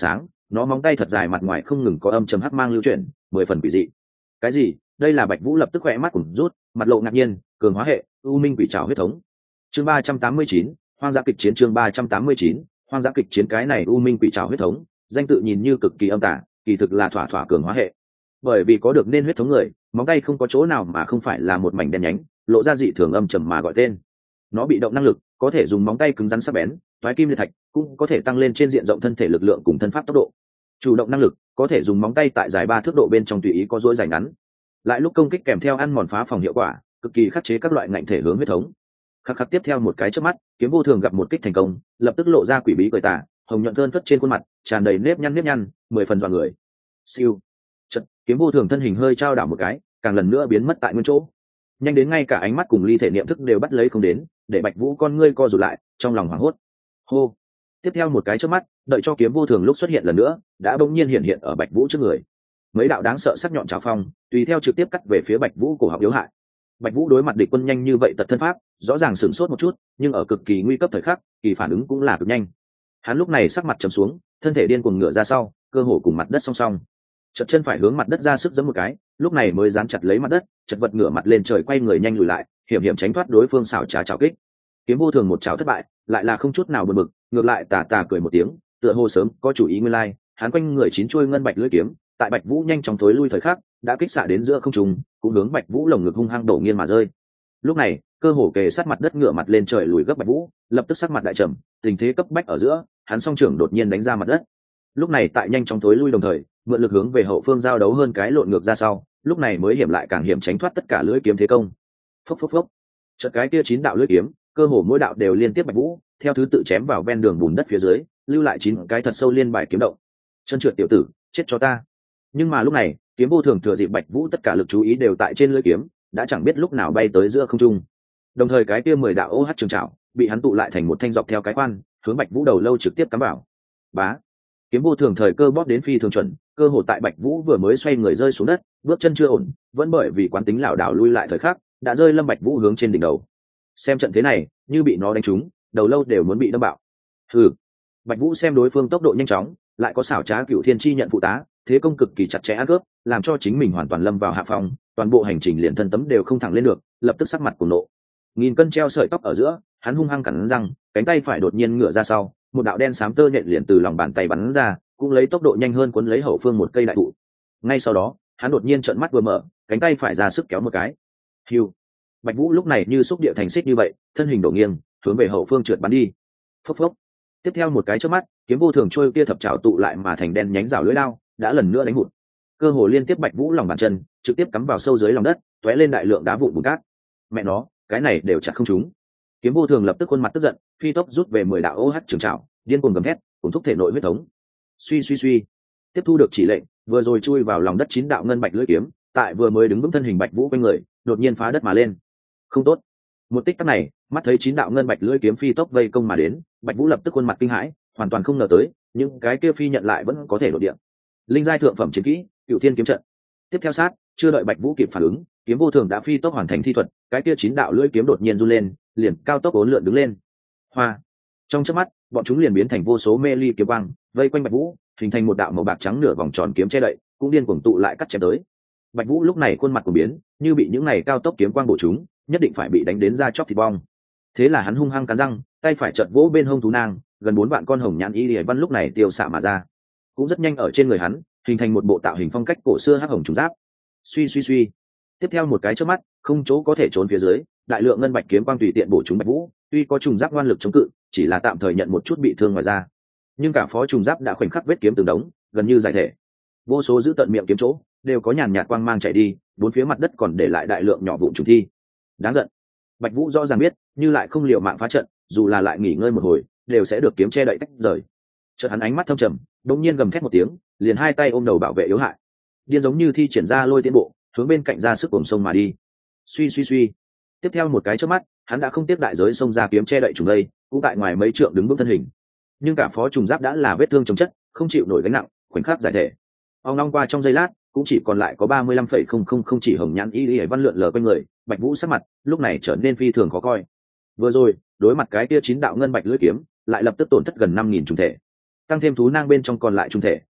nó móng tay thật dài, mặt ngoài không ngừng có âm trầm hắc mang lưu chuyển, 10 phần quỷ dị. Cái gì? Đây là Bạch Vũ lập tức khỏe mắt cũng rút, mặt lộ ngạc nhiên. Cường hóa hệ, u minh quỷ trảo huyết thống. Chương 389, hoang dã kịch chiến. Chương 389, hoang dã kịch chiến. Cái này u minh quỷ trảo huyết thống, danh tự nhìn như cực kỳ âm tà, kỳ thực là thỏa thỏa cường hóa hệ. Bởi vì có được nên huyết thống người, móng tay không có chỗ nào mà không phải là một mảnh đen nhánh, lộ ra dị thường âm trầm mà gọi tên. Nó bị động năng lực, có thể dùng móng tay cứng rắn sắc bén, toái kim liệt thạch, cũng có thể tăng lên trên diện rộng thân thể lực lượng cùng thân pháp tốc độ. Chủ động năng lực, có thể dùng móng tay tại dài 3 thước độ bên trong tùy ý có duỗi dài ngắn. Lại lúc công kích kèm theo ăn mòn phá phòng hiệu quả, cực kỳ khắc chế các loại ngạnh thể hướng huyết thống. Khắc khắc tiếp theo một cái chớp mắt, Kiếm Vô Thường gặp một kích thành công, lập tức lộ ra quỷ bí cười tà, hồng nhuận thơn phất trên khuôn mặt, tràn đầy nếp nhăn, 10 phần dọa người. Siêu. Chợt, Kiếm Vô Thường thân hình hơi trao đảo một cái, càng lần nữa biến mất tại nguyên chỗ. Nhanh đến ngay cả ánh mắt cùng ly thể niệm thức đều bắt lấy không đến, để Bạch Vũ con ngươi co rụt lại, trong lòng hoảng hốt. Hô. Tiếp theo một cái chớp mắt, đợi cho Kiếm Vô Thường lúc xuất hiện lần nữa, đã bỗng nhiên hiện ở Bạch Vũ trước người. Mấy đạo đáng sợ sắc nhọn trào phong, tùy theo trực tiếp cắt về phía Bạch Vũ cổ họng yếu hại. Bạch Vũ đối mặt địch quân nhanh như vậy tật thân pháp, rõ ràng sửng sốt một chút, nhưng ở cực kỳ nguy cấp thời khắc, kỳ phản ứng cũng là cực nhanh. Hắn lúc này sắc mặt trầm xuống, thân thể điên cuồng ngửa ra sau, cơ hồ cùng mặt đất song song. Chật chân phải hướng mặt đất ra sức giẫm một cái, lúc này mới dán chặt lấy mặt đất, chật vật ngửa mặt lên trời quay người nhanh lùi lại, hiểm hiểm tránh thoát đối phương xảo trá chảo kích. Kiếm Vô Thường một chảo thất bại, lại là không chút nào buồn bực, ngược lại tà tà cười một tiếng, tựa hồ sớm có chủ ý nguyên lai, hắn quanh người 9 chuôi ngân bạch lưỡi kiếm, tại Bạch Vũ nhanh chóng thối lui thời khắc, đã kích xạ đến giữa không trung, cũng hướng Bạch Vũ lồng ngực hung hăng đổ nghiêng mà rơi. Lúc này, cơ hồ kề sát mặt đất ngửa mặt lên trời lùi gấp Bạch Vũ, lập tức sắc mặt đại trầm, tình thế cấp bách ở giữa, hắn song trưởng đột nhiên đánh ra mặt đất. Lúc này tại nhanh chóng thối lui đồng thời, mượn lực hướng về hậu phương giao đấu hơn cái lộn ngược ra sau, lúc này mới hiểm lại càng hiểm tránh thoát tất cả lưỡi kiếm thế công. Phốc phốc phốc. Chợt cái kia 9 đạo lưỡi kiếm, cơ hồ mỗi đạo đều liên tiếp Bạch Vũ, theo thứ tự chém vào ven đường bùn đất phía dưới, lưu lại 9 cái thật sâu liên bài kiếm động. Chân trượt tiểu tử, chết cho ta. Nhưng mà lúc này, Kiếm Vô Thường thừa dịp Bạch Vũ tất cả lực chú ý đều tại trên lưỡi kiếm, đã chẳng biết lúc nào bay tới giữa không trung. Đồng thời cái kia 10 đạo OH trường trảo, bị hắn tụ lại thành một thanh dọc theo cái khoan, hướng Bạch Vũ đầu lâu trực tiếp cắm vào. Bá. Kiếm Vô Thường thời cơ bóp đến phi thường chuẩn, cơ hồ tại Bạch Vũ vừa mới xoay người rơi xuống đất, bước chân chưa ổn, vẫn bởi vì quán tính lảo đảo lui lại thời khắc, đã rơi lâm Bạch Vũ hướng trên đỉnh đầu. Xem trận thế này, như bị nó đánh trúng, đầu lâu đều muốn bị đâm bạo. Hừ. Bạch Vũ xem đối phương tốc độ nhanh chóng, lại có xảo trá Cựu Thiên Chi nhận phụ tá, thế công cực kỳ chặt chẽ ăn cướp, làm cho chính mình hoàn toàn lâm vào hạ phòng, toàn bộ hành trình liền thân tấm đều không thẳng lên được, lập tức sắc mặt cuồng nộ. Nghìn cân treo sợi tóc ở giữa, hắn hung hăng cắn răng, cánh tay phải đột nhiên ngửa ra sau, một đạo đen xám tơ nhện liền từ lòng bàn tay bắn ra, cũng lấy tốc độ nhanh hơn cuốn lấy hậu phương một cây đại thụ. Ngay sau đó, hắn đột nhiên trợn mắt vừa mở, cánh tay phải ra sức kéo một cái. Hưu. Bạch Vũ lúc này như xúc địa thành xích như vậy, thân hình đổ nghiêng, hướng về hậu phương trượt bắn đi. Phốc phốc. Tiếp theo một cái chớp mắt, Kiếm Vô Thường trôi kia thập trảo tụ lại mà thành đen nhánh rào lưỡi đao, đã lần nữa đánh hụt. Cơ hồ liên tiếp Bạch Vũ lòng bàn chân, trực tiếp cắm vào sâu dưới lòng đất, tóe lên đại lượng đá vụn bùn cát. Mẹ nó, cái này đều chặt không trúng. Kiếm Vô Thường lập tức khuôn mặt tức giận, phi tốc rút về 10 đạo OH trường trảo, điên cuồng gầm thét, cùng thúc thể nội huyết thống. Suy suy suy. Tiếp thu được chỉ lệnh, vừa rồi chui vào lòng đất 9 đạo ngân bạch lưỡi kiếm, tại vừa mới đứng vững thân hình Bạch Vũ quanh người, đột nhiên phá đất mà lên. Không tốt. Một tích tắc này, mắt thấy 9 đạo ngân bạch lưỡi kiếm phi tốc vây công mà đến, Bạch Vũ lập tức khuôn mặt kinh hãi, hoàn toàn không ngờ tới, nhưng cái kia phi nhận lại vẫn có thể đột điện. Linh giai thượng phẩm chiến kỹ, Cựu Thiên kiếm trận. Tiếp theo sát, chưa đợi Bạch Vũ kịp phản ứng, Kiếm Vô Thường đã phi tốc hoàn thành thi thuật, cái kia 9 đạo lưỡi kiếm đột nhiên run lên, liền cao tốc uốn lượn đứng lên. Hoa. Trong chớp mắt, bọn chúng liền biến thành vô số mê ly kiếm quang, vây quanh Bạch Vũ, hình thành một đạo màu bạc trắng nửa vòng tròn kiếm che đậy, cũng điên cuồng tụ lại cắt chém tới. Bạch Vũ lúc này khuôn mặt của biến, như bị những này cao tốc kiếm quang bổ trúng, nhất định phải bị đánh đến da chóc thịt bong. Thế là hắn hung hăng cắn răng, tay phải chợt vỗ bên hông thú nang, gần 4 vạn con hồng nhãn y lìa văn lúc này tiêu xạ mà ra, cũng rất nhanh ở trên người hắn, hình thành một bộ tạo hình phong cách cổ xưa hắc hồng trùng giáp. Suy suy suy. Tiếp theo một cái chớp mắt, không chỗ có thể trốn phía dưới, đại lượng ngân bạch kiếm quang tùy tiện bổ trúng Bạch Vũ, tuy có trùng giáp ngoan lực chống cự, chỉ là tạm thời nhận một chút bị thương ngoài ra. Nhưng cả phó trùng giáp đã khoảnh khắc vết kiếm từng đống, gần như giải thể. Vô số giữ tận miệng kiếm chỗ, đều có nhàn nhạt quang mang chảy đi, bốn phía mặt đất còn để lại đại lượng nhỏ vụn trùng thi. Đáng giận. Bạch Vũ rõ ràng biết, như lại không liệu mạng phá trận, dù là lại nghỉ ngơi một hồi, đều sẽ được kiếm che đậy tách rời. Chợt hắn ánh mắt thâm trầm, đột nhiên gầm thét một tiếng, liền hai tay ôm đầu bảo vệ yếu hại. Điên giống như thi triển ra lôi tiến bộ, hướng bên cạnh ra sức cuồng sông mà đi. Suy suy suy. Tiếp theo một cái chớp mắt, hắn đã không tiếp đại giới xông ra kiếm che đậy trùng đây, cũng tại ngoài mấy trượng đứng vững thân hình. Nhưng cả phó trùng giáp đã là vết thương chồng chất, không chịu nổi gánh nặng, khoảnh khắc giải thể. Ông long qua trong giây lát, cũng chỉ còn lại có 35,000 chỉ hồng nhãn y y văn lượn lờ quanh người. Bạch Vũ sắc mặt lúc này trở nên phi thường khó coi. Vừa rồi, đối mặt cái kia 9 đạo ngân bạch lưỡi kiếm, lại lập tức tổn thất gần 5.000 trùng thể. Tăng thêm thú nang bên trong còn lại trùng thể,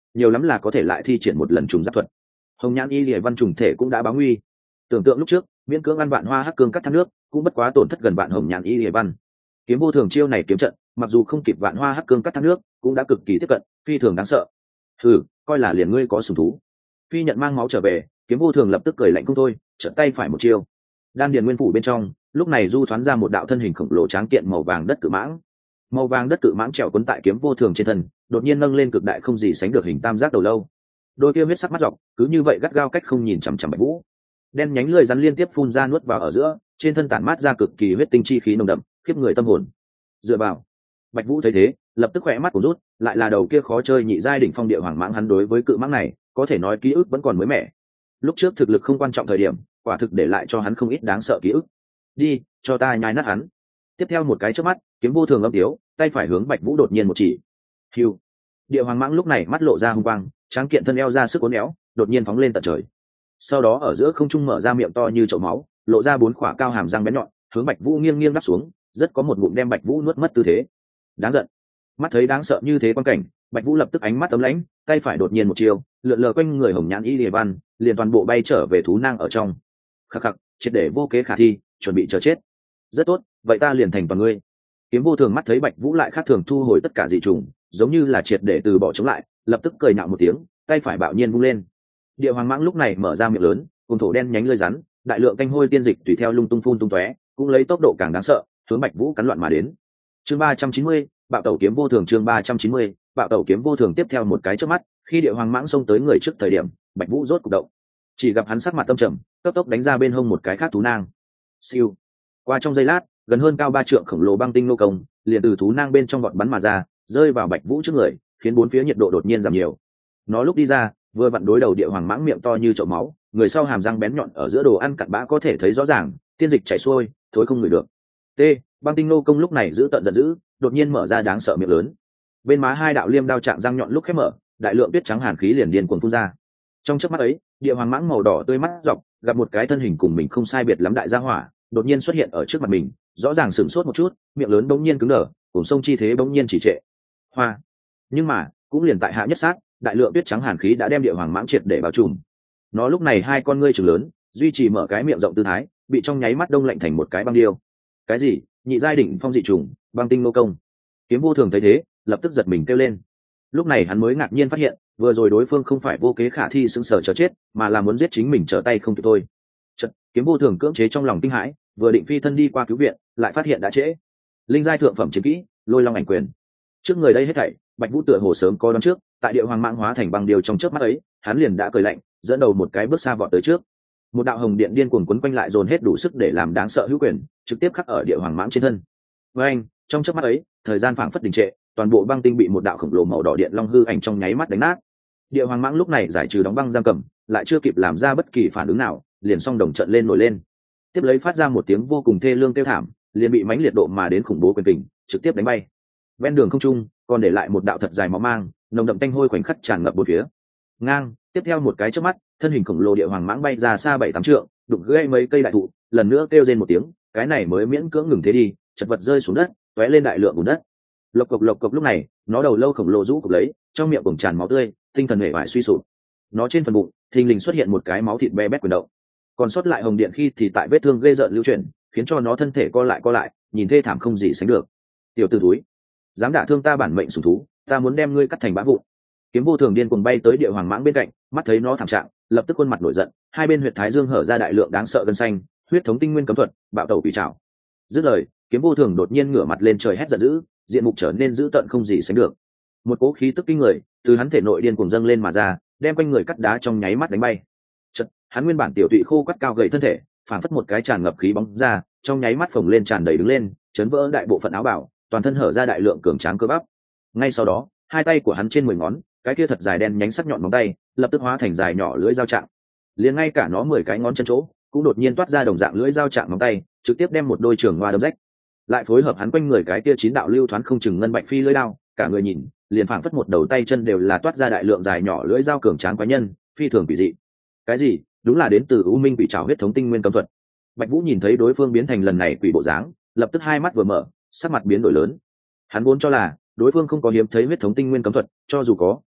nhiều lắm là có thể lại thi triển một lần trùng giáp thuật. Hồng Nhãn Y Lìa Văn trùng thể cũng đã báo nguy. Tưởng tượng lúc trước miễn cưỡng ăn vạn hoa hắc cương cắt thác nước cũng bất quá tổn thất gần vạn Hồng Nhãn Y Lìa Văn. Kiếm vô thường chiêu này kiếm trận mặc dù không kịp vạn hoa hắc cương cắt thác nước cũng đã cực kỳ tiếp cận, phi thường đáng sợ. Coi là liền ngươi có sủng thú. Phi nhận mang máu trở về, kiếm vô thường lập tức cười lạnh không thôi, trận tay phải một chiêu. Đan điền nguyên phủ bên trong lúc này du thoáng ra một đạo thân hình khổng lồ tráng kiện màu vàng đất cự mãng. Màu vàng đất cự mãng trèo quấn tại kiếm vô thường trên thân, đột nhiên nâng lên cực đại không gì sánh được hình tam giác đầu lâu. Đôi kia huyết sắc mắt dọc cứ như vậy gắt gao cách không nhìn chằm chằm Bạch Vũ. Đen nhánh lưỡi rắn liên tiếp phun ra nuốt vào ở giữa, trên thân tản mát ra cực kỳ huyết tinh chi khí nồng đậm, khiếp người tâm hồn. Dựa vào. Bạch Vũ thấy thế, lập tức khỏe mắt của rút, lại là đầu kia khó chơi nhị giai đỉnh phong địa hoàng mãng, hắn đối với cự mãng này, có thể nói ký ức vẫn còn mới mẻ. Lúc trước thực lực không quan trọng thời điểm, quả thực để lại cho hắn không ít đáng sợ ký ức. Đi, cho ta nhai nát hắn. Tiếp theo một cái chớp mắt, kiếm vô thường âm tiếu, tay phải hướng Bạch Vũ đột nhiên một chỉ. Hưu. Địa hoàng mãng lúc này mắt lộ ra hung quang, tráng kiện thân eo ra sức uốn éo, đột nhiên phóng lên tận trời. Sau đó ở giữa không trung mở ra miệng to như chậu máu, lộ ra 4 khỏa cao hàm răng bén nhọn, hướng Bạch Vũ nghiêng nghiêng đắp xuống, rất có một ngụm đem Bạch Vũ nuốt mất tư thế. Đáng giận. Mắt thấy đáng sợ như thế quan cảnh, Bạch Vũ lập tức ánh mắt ấm lãnh, tay phải đột nhiên một chiêu, lượn lờ quanh người Hồng Nhãn Y Lìa Văn, liền toàn bộ bay trở về thú nang ở trong. Khắc khắc, triệt để vô kế khả thi, chuẩn bị chờ chết. Rất tốt, vậy ta liền thành toàn ngươi. Kiếm vô thường mắt thấy Bạch Vũ lại khác thường thu hồi tất cả dị trùng, giống như là triệt để từ bỏ chống lại, lập tức cười nhạo một tiếng, tay phải bạo nhiên vung lên. Địa hoàng mãng lúc này mở ra miệng lớn, cùng thổ đen nhánh lưỡi rắn, đại lượng canh hôi tiên dịch tùy theo lung tung phun tung tóe, cũng lấy tốc độ càng đáng sợ, hướng Bạch Vũ cắn loạn mà đến. Chương 390, bạo tẩu kiếm vô thường. Chương 390, bạo tẩu kiếm vô thường. Tiếp theo một cái chớp mắt, khi địa hoàng mãng xông tới người trước thời điểm, Bạch Vũ rốt cục động. Chỉ gặp hắn sắc mặt tâm trầm, cấp tốc đánh ra bên hông một cái khác thú nang. Siêu. Qua trong giây lát, gần hơn cao 3 trượng khổng lồ băng tinh nô công, liền từ thú nang bên trong vọt bắn mà ra, rơi vào Bạch Vũ trước người, khiến bốn phía nhiệt độ đột nhiên giảm nhiều. Nó lúc đi ra, vừa vặn đối đầu địa hoàng mãng miệng to như chậu máu, người sau hàm răng bén nhọn ở giữa đồ ăn cặn bã có thể thấy rõ ràng, tiên dịch chảy xuôi, thối không ngửi được. T. Băng tinh nô công lúc này giữ tận giận dữ, đột nhiên mở ra đáng sợ miệng lớn. Bên má hai đạo liêm đao trạng răng nhọn lúc khép mở, đại lượng tuyết trắng hàn khí liền điên cuồng phun ra. Trong chớp mắt ấy, địa hoàng mãng màu đỏ tươi mắt dọc, gặp một cái thân hình cùng mình không sai biệt lắm đại gia hỏa, đột nhiên xuất hiện ở trước mặt mình, rõ ràng sửng sốt một chút, miệng lớn bỗng nhiên cứng đờ, cùng sông chi thế bỗng nhiên chỉ trệ. Hoa. Nhưng mà, cũng liền tại hạ nhất sát, đại lượng tuyết trắng hàn khí đã đem địa hoàng mãng triệt để bao trùm. Nó lúc này hai con ngươi trừng lớn, duy trì mở cái miệng rộng tư thái, bị trong nháy mắt đông lạnh thành một cái băng điêu. Cái gì? Nhị giai đỉnh phong dị trùng, băng tinh nô công. Kiếm vô thường thấy thế, lập tức giật mình kêu lên. Lúc này hắn mới ngạc nhiên phát hiện, vừa rồi đối phương không phải vô kế khả thi sững sờ chờ chết, mà là muốn giết chính mình trở tay không kịp thôi. Chợt, kiếm vô thường cưỡng chế trong lòng kinh hãi, vừa định phi thân đi qua cứu viện, lại phát hiện đã trễ. Linh giai thượng phẩm chiến kỹ, Lôi Long ảnh quyền. Trước người đây hết thảy, Bạch Vũ tựa hồ sớm có đoán trước, tại địa hoàng mãng hóa thành băng điều trong chớp mắt ấy, hắn liền đã cười lạnh, dẫn đầu một cái bước xa vọt tới trước. Một đạo hồng điện điên cuồng quấn quanh lại dồn hết đủ sức để làm đáng sợ hữu quyền, trực tiếp khắc ở địa hoàng mãng trên thân. Với anh, trong chớp mắt ấy, thời gian phảng phất đình trệ, toàn bộ băng tinh bị một đạo khổng lồ màu đỏ điện long hư ảnh trong nháy mắt đánh nát. Địa hoàng mãng lúc này giải trừ đóng băng giam cầm, lại chưa kịp làm ra bất kỳ phản ứng nào, liền song đồng trận lên nổi lên. Tiếp lấy phát ra một tiếng vô cùng thê lương kêu thảm, liền bị mãnh liệt độ mà đến khủng bố quyền kình trực tiếp đánh bay. Ven đường không trung, còn để lại một đạo thật dài máu mang, nồng đậm tanh hôi khoảnh khắc tràn ngập bốn phía. Ngang, tiếp theo một cái chớp mắt, thân hình khổng lồ địa hoàng mãng bay ra xa 7-8 trượng, đụng gãy mấy cây đại thụ, lần nữa kêu rên một tiếng, cái này mới miễn cưỡng ngừng thế đi, chật vật rơi xuống đất, tóe lên đại lượng bùn đất. Lộc cộc lúc này, nó đầu lâu khổng lồ rũ cục lấy, trong miệng bùng tràn máu tươi, tinh thần hề bại suy sụp. Nó trên phần bụng, thình lình xuất hiện một cái máu thịt be bét quyền động. Còn sót lại hồng điện khi thì tại vết thương gây rợn lưu chuyển, khiến cho nó thân thể co lại, nhìn thê thảm không gì sánh được. Tiểu tử túi, dám đả thương ta bản mệnh sủng thú, ta muốn đem ngươi cắt thành bã vụn. Kiếm vô thường điên cuồng bay tới địa hoàng mãng bên cạnh, mắt thấy nó thảm trạng, lập tức khuôn mặt nổi giận, hai bên huyệt thái dương hở ra đại lượng đáng sợ gân xanh, huyết thống tinh nguyên cấm thuật, bạo tẩu quỷ trảo. Dứt lời, kiếm vô thường đột nhiên ngửa mặt lên trời hét giận dữ, diện mục trở nên dữ tợn không gì sánh được. Một cỗ khí tức kinh người từ hắn thể nội điên cuồng dâng lên mà ra, đem quanh người cắt đá trong nháy mắt đánh bay. Chợt, hắn nguyên bản tiểu tụy khô quắt cao gầy thân thể, phản phất một cái tràn ngập khí bóng ra, trong nháy mắt phồng lên tràn đầy đứng lên, chấn vỡ đại bộ phận áo bào, toàn thân hở ra đại lượng cường tráng cơ bắp. Ngay sau đó, hai tay của hắn trên 10 ngón, cái kia thật dài đen nhánh sắc nhọn móng tay, lập tức hóa thành dài nhỏ lưỡi dao trạng. Liền ngay cả nó 10 cái ngón chân chỗ, cũng đột nhiên toát ra đồng dạng lưỡi dao trạng móng tay, trực tiếp đem một đôi trường hoa đâm rách. Lại phối hợp hắn quanh người cái kia 9 đạo lưu thoáng không chừng ngân bạch phi lưỡi đao, cả người nhìn, liền phảng phất một đầu tay chân đều là toát ra đại lượng dài nhỏ lưỡi dao cường tráng quái nhân, phi thường kỳ dị. Cái gì? Đúng là đến từ U Minh Quỷ Trảo huyết thống tinh nguyên cấm thuật. Bạch Vũ nhìn thấy đối phương biến thành lần này quỷ bộ dáng, lập tức hai mắt vừa mở, sắc mặt biến đổi lớn. Hắn vốn cho là đối phương không có hiếm thấy huyết thống tinh nguyên cấm thuật, cho dù có,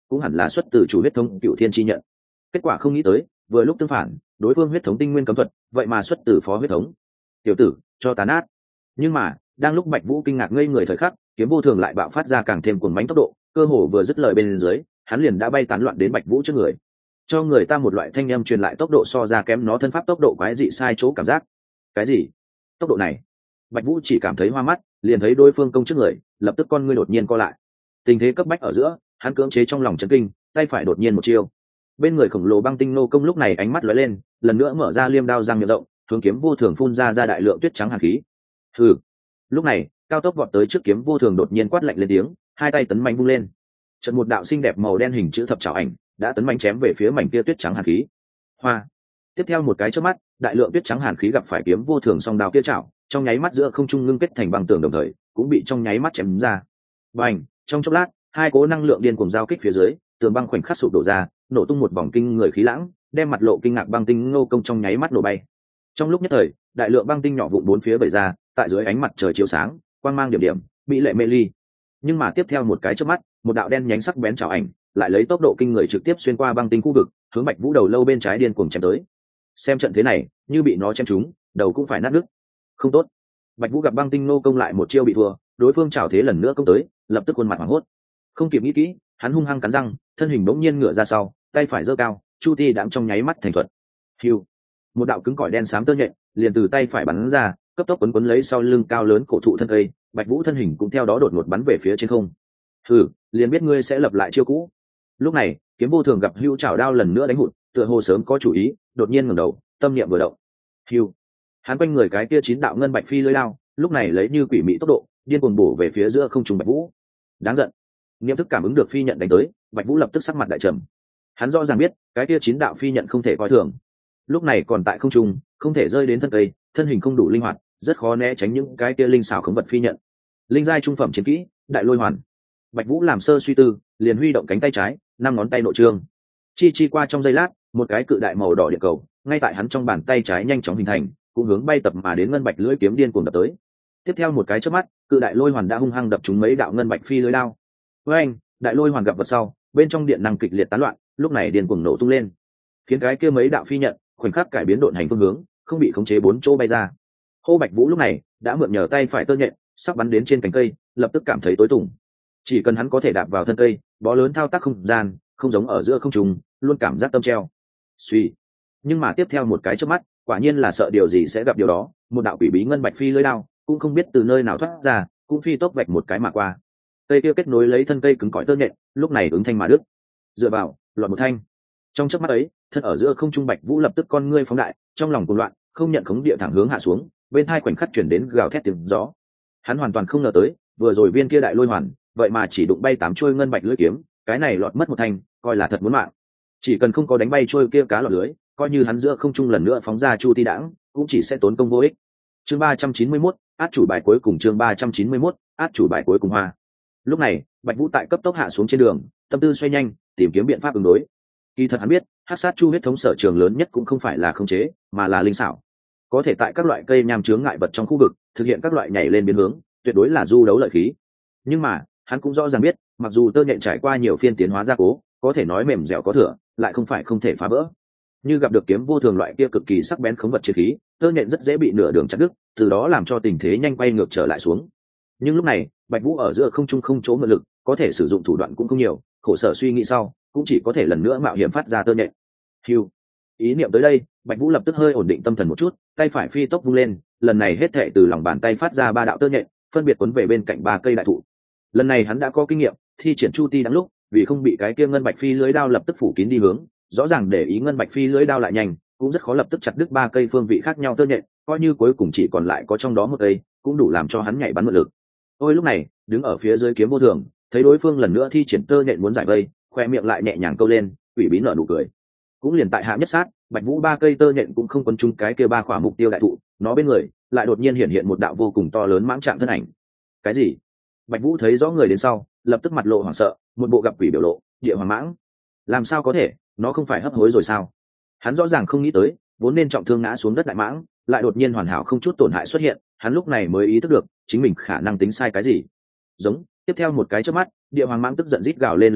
cũng hẳn là xuất từ chủ huyết thống cựu thiên chi nhận. Kết quả không nghĩ tới vừa lúc tương phản, đối phương huyết thống tinh nguyên cấm thuật vậy mà xuất từ phó huyết thống. Tiểu tử cho tán át. Nhưng mà đang lúc Bạch Vũ kinh ngạc ngây người thời khắc, kiếm vô thường lại bạo phát ra càng thêm cuồng mãnh tốc độ, cơ hồ vừa dứt lời bên dưới, hắn liền đã bay tán loạn đến Bạch Vũ trước người, cho người ta một loại thanh âm truyền lại tốc độ so ra kém nó thân pháp tốc độ quái dị sai chỗ cảm giác. Cái gì? Tốc độ này? Bạch Vũ chỉ cảm thấy hoa mắt, liền thấy đối phương công trước người, lập tức con ngươi đột nhiên co lại. Tình thế cấp bách ở giữa, hắn cưỡng chế trong lòng chấn kinh, tay phải đột nhiên một chiêu. Bên người khổng lồ băng tinh nô công lúc này ánh mắt lóe lên, lần nữa mở ra liêm đao giang miệng rộng, hướng kiếm vô thường phun ra đại lượng tuyết trắng hàn khí. Hừ. Lúc này, cao tốc vọt tới trước kiếm vô thường đột nhiên quát lạnh lên tiếng, hai tay tấn mạnh vung lên. Chợt một đạo xinh đẹp màu đen hình chữ thập chảo ảnh, đã tấn mạnh chém về phía mảnh kia tuyết trắng hàn khí. Hoa. Tiếp theo một cái chớp mắt, đại lượng tuyết trắng hàn khí gặp phải kiếm vô thường song đao kia chảo, trong nháy mắt giữa không trung ngưng kết thành băng tường đồng thời, cũng bị trong nháy mắt chém ra. Bành, trong chốc lát, hai cỗ năng lượng điên cuồng giao kích phía dưới, tường băng khoảnh khắc sụp đổ ra, nổ tung một vòng kinh người khí lãng, đem mặt lộ kinh ngạc băng tinh Ngô Công trong nháy mắt nổ bay. Trong lúc nhất thời, đại lượng băng tinh nhỏ vụn bốn phía bày ra, tại dưới ánh mặt trời chiếu sáng, quang mang điểm điểm, mỹ lệ mê ly. Nhưng mà tiếp theo một cái chớp mắt, một đạo đen nhánh sắc bén chảo ảnh, lại lấy tốc độ kinh người trực tiếp xuyên qua băng tinh khu vực, hướng Bạch Vũ đầu lâu bên trái điên cuồng chém tới. Xem trận thế này, như bị nó chém trúng, đầu cũng phải nát nứt. Không tốt. Bạch Vũ gặp băng tinh Ngô Công lại một chiêu bị thua, đối phương chảo thế lần nữa công tới, lập tức khuôn mặt hoảng hốt. Không kịp nghĩ kỹ, hắn hung hăng cắn răng, thân hình bỗng nhiên ngửa ra sau, tay phải giơ cao, chu ti đãng trong nháy mắt thành thuật. Hưu. Một đạo cứng cỏi đen xám tơ nhện liền từ tay phải bắn ra, cấp tốc quấn lấy sau lưng cao lớn cổ thụ thân cây, Bạch Vũ thân hình cũng theo đó đột ngột bắn về phía trên không. Hừ, liền biết ngươi sẽ lập lại chiêu cũ. Lúc này, kiếm vô thường gặp Hưu chảo đao lần nữa đánh hụt, tựa hồ sớm có chủ ý, đột nhiên ngẩng đầu, tâm niệm vừa động. Hưu. Hắn quanh người cái kia chín đạo ngân bạch phi lưỡi đao, lúc này lấy như quỷ mị tốc độ, điên cuồng bổ về phía giữa không trung Bạch Vũ. Đáng giận. Niệm thức cảm ứng được phi nhận đánh tới, Bạch Vũ lập tức sắc mặt đại trầm. Hắn rõ ràng biết, cái kia chín đạo phi nhận không thể coi thường. Lúc này còn tại không trung, không thể rơi đến thân cây, thân hình không đủ linh hoạt, rất khó né tránh những cái kia linh xảo khống vật phi nhận. Linh giai trung phẩm chiến kỹ, đại lôi hoàn. Bạch Vũ làm sơ suy tư, liền huy động cánh tay trái, năm ngón tay nội trương. Chi qua trong giây lát, một cái cự đại màu đỏ điện cầu, ngay tại hắn trong bàn tay trái nhanh chóng hình thành, cũng hướng bay tập mà đến ngân bạch lưỡi kiếm điên cuồng đập tới. Tiếp theo một cái chớp mắt, cự đại lôi hoàn đã hung hăng đập trúng mấy đạo ngân bạch phi lưỡi đao. Với anh, đại lôi hoàn gặp vật sau, bên trong điện năng kịch liệt tán loạn, lúc này điên cuồng nổ tung lên, khiến cái kia mấy đạo phi nhận khoảnh khắc cải biến độn hành phương hướng, không bị khống chế bốn chỗ bay ra. Hô Bạch Vũ lúc này đã mượn nhờ tay phải tơ nhện, sắp bắn đến trên cành cây, lập tức cảm thấy tối tủng. Chỉ cần hắn có thể đạp vào thân cây, bó lớn thao tác không gian, không giống ở giữa không trung, luôn cảm giác tâm treo. Suy. Nhưng mà tiếp theo một cái chớp mắt, quả nhiên là sợ điều gì sẽ gặp điều đó, một đạo quỷ bí ngân bạch phi lưỡi đao, cũng không biết từ nơi nào thoát ra, cũng phi tốc vạch một cái mà qua. Cây kia kết nối lấy thân cây cứng cỏi tơ nhện, lúc này ứng thanh mà đứt. Dựa vào, loạn một thanh. Trong chớp mắt ấy, thân ở giữa không trung Bạch Vũ lập tức con ngươi phóng đại, trong lòng cuồng loạn, không nhận khống địa thẳng hướng hạ xuống, bên tai khoảnh khắc chuyển đến gào thét tiếng gió. Hắn hoàn toàn không ngờ tới, vừa rồi viên kia đại lôi hoàn, vậy mà chỉ đụng bay 8 chuôi ngân bạch lưỡi kiếm, cái này lọt mất một thanh, coi là thật muốn mạng. Chỉ cần không có đánh bay chuôi kia cá lọt lưới, coi như hắn giữa không trung lần nữa phóng ra chu ti đãng, cũng chỉ sẽ tốn công vô ích. Chương 391, át chủ bài cuối cùng, chương 391, át chủ bài cuối cùng hoa. Lúc này, Bạch Vũ tại cấp tốc hạ xuống trên đường, tâm tư xoay nhanh, tìm kiếm biện pháp ứng đối. Kỳ thật hắn biết, hắc sát chu huyết thống sở trường lớn nhất cũng không phải là khống chế, mà là linh xảo. Có thể tại các loại cây nham chướng ngại vật trong khu vực thực hiện các loại nhảy lên biến hướng, tuyệt đối là du đấu lợi khí. Nhưng mà, hắn cũng rõ ràng biết, mặc dù tơ nhện trải qua nhiều phiên tiến hóa gia cố, có thể nói mềm dẻo có thừa, lại không phải không thể phá vỡ. Như gặp được kiếm vô thường loại kia cực kỳ sắc bén khống vật chiến khí, tơ nhện rất dễ bị nửa đường chặt đứt, từ đó làm cho tình thế nhanh quay ngược trở lại xuống. Nhưng lúc này, Bạch Vũ ở giữa không trung không chỗ mượn lực, có thể sử dụng thủ đoạn cũng không nhiều, khổ sở suy nghĩ sau, cũng chỉ có thể lần nữa mạo hiểm phát ra tơ nhện. Hưu. Ý niệm tới đây, Bạch Vũ lập tức hơi ổn định tâm thần một chút, tay phải phi tốc vung lên, lần này hết thảy từ lòng bàn tay phát ra 3 đạo tơ nhện, phân biệt cuốn về bên cạnh 3 cây đại thụ. Lần này hắn đã có kinh nghiệm, thi triển chu ti đáng lúc, vì không bị cái kia ngân bạch phi lưới đao lập tức phủ kín đi hướng, rõ ràng để ý ngân bạch phi lưới đao lại nhanh, cũng rất khó lập tức chặt đứt 3 cây phương vị khác nhau tơ nhện, coi như cuối cùng chỉ còn lại có trong đó một cây, cũng đủ làm cho hắn nhảy bắn mượn lực. Ôi lúc này, đứng ở phía dưới kiếm vô thường, thấy đối phương lần nữa thi triển tơ nhện muốn giải vây, khoe miệng lại nhẹ nhàng câu lên, ủy bí nở nụ cười. Cũng liền tại hạ nhất sát, Bạch Vũ 3 cây tơ nhện cũng không quấn chung cái kia 3 khỏa mục tiêu đại thụ, nó bên người lại đột nhiên hiện một đạo vô cùng to lớn mãng trạng thân ảnh. Cái gì? Bạch Vũ thấy rõ người đến sau, lập tức mặt lộ hoảng sợ, một bộ gặp quỷ biểu lộ, địa hoàng mãng. Làm sao có thể, nó không phải hấp hối rồi sao? Hắn rõ ràng không nghĩ tới, vốn nên trọng thương ngã xuống đất đại mãng, lại đột nhiên hoàn hảo không chút tổn hại xuất hiện, hắn lúc này mới ý thức được, chính mình khả năng tính sai cái gì. Giống, tiếp theo một cái chớp mắt, địa hoàng mãng tức giận rít gào lên tiếng,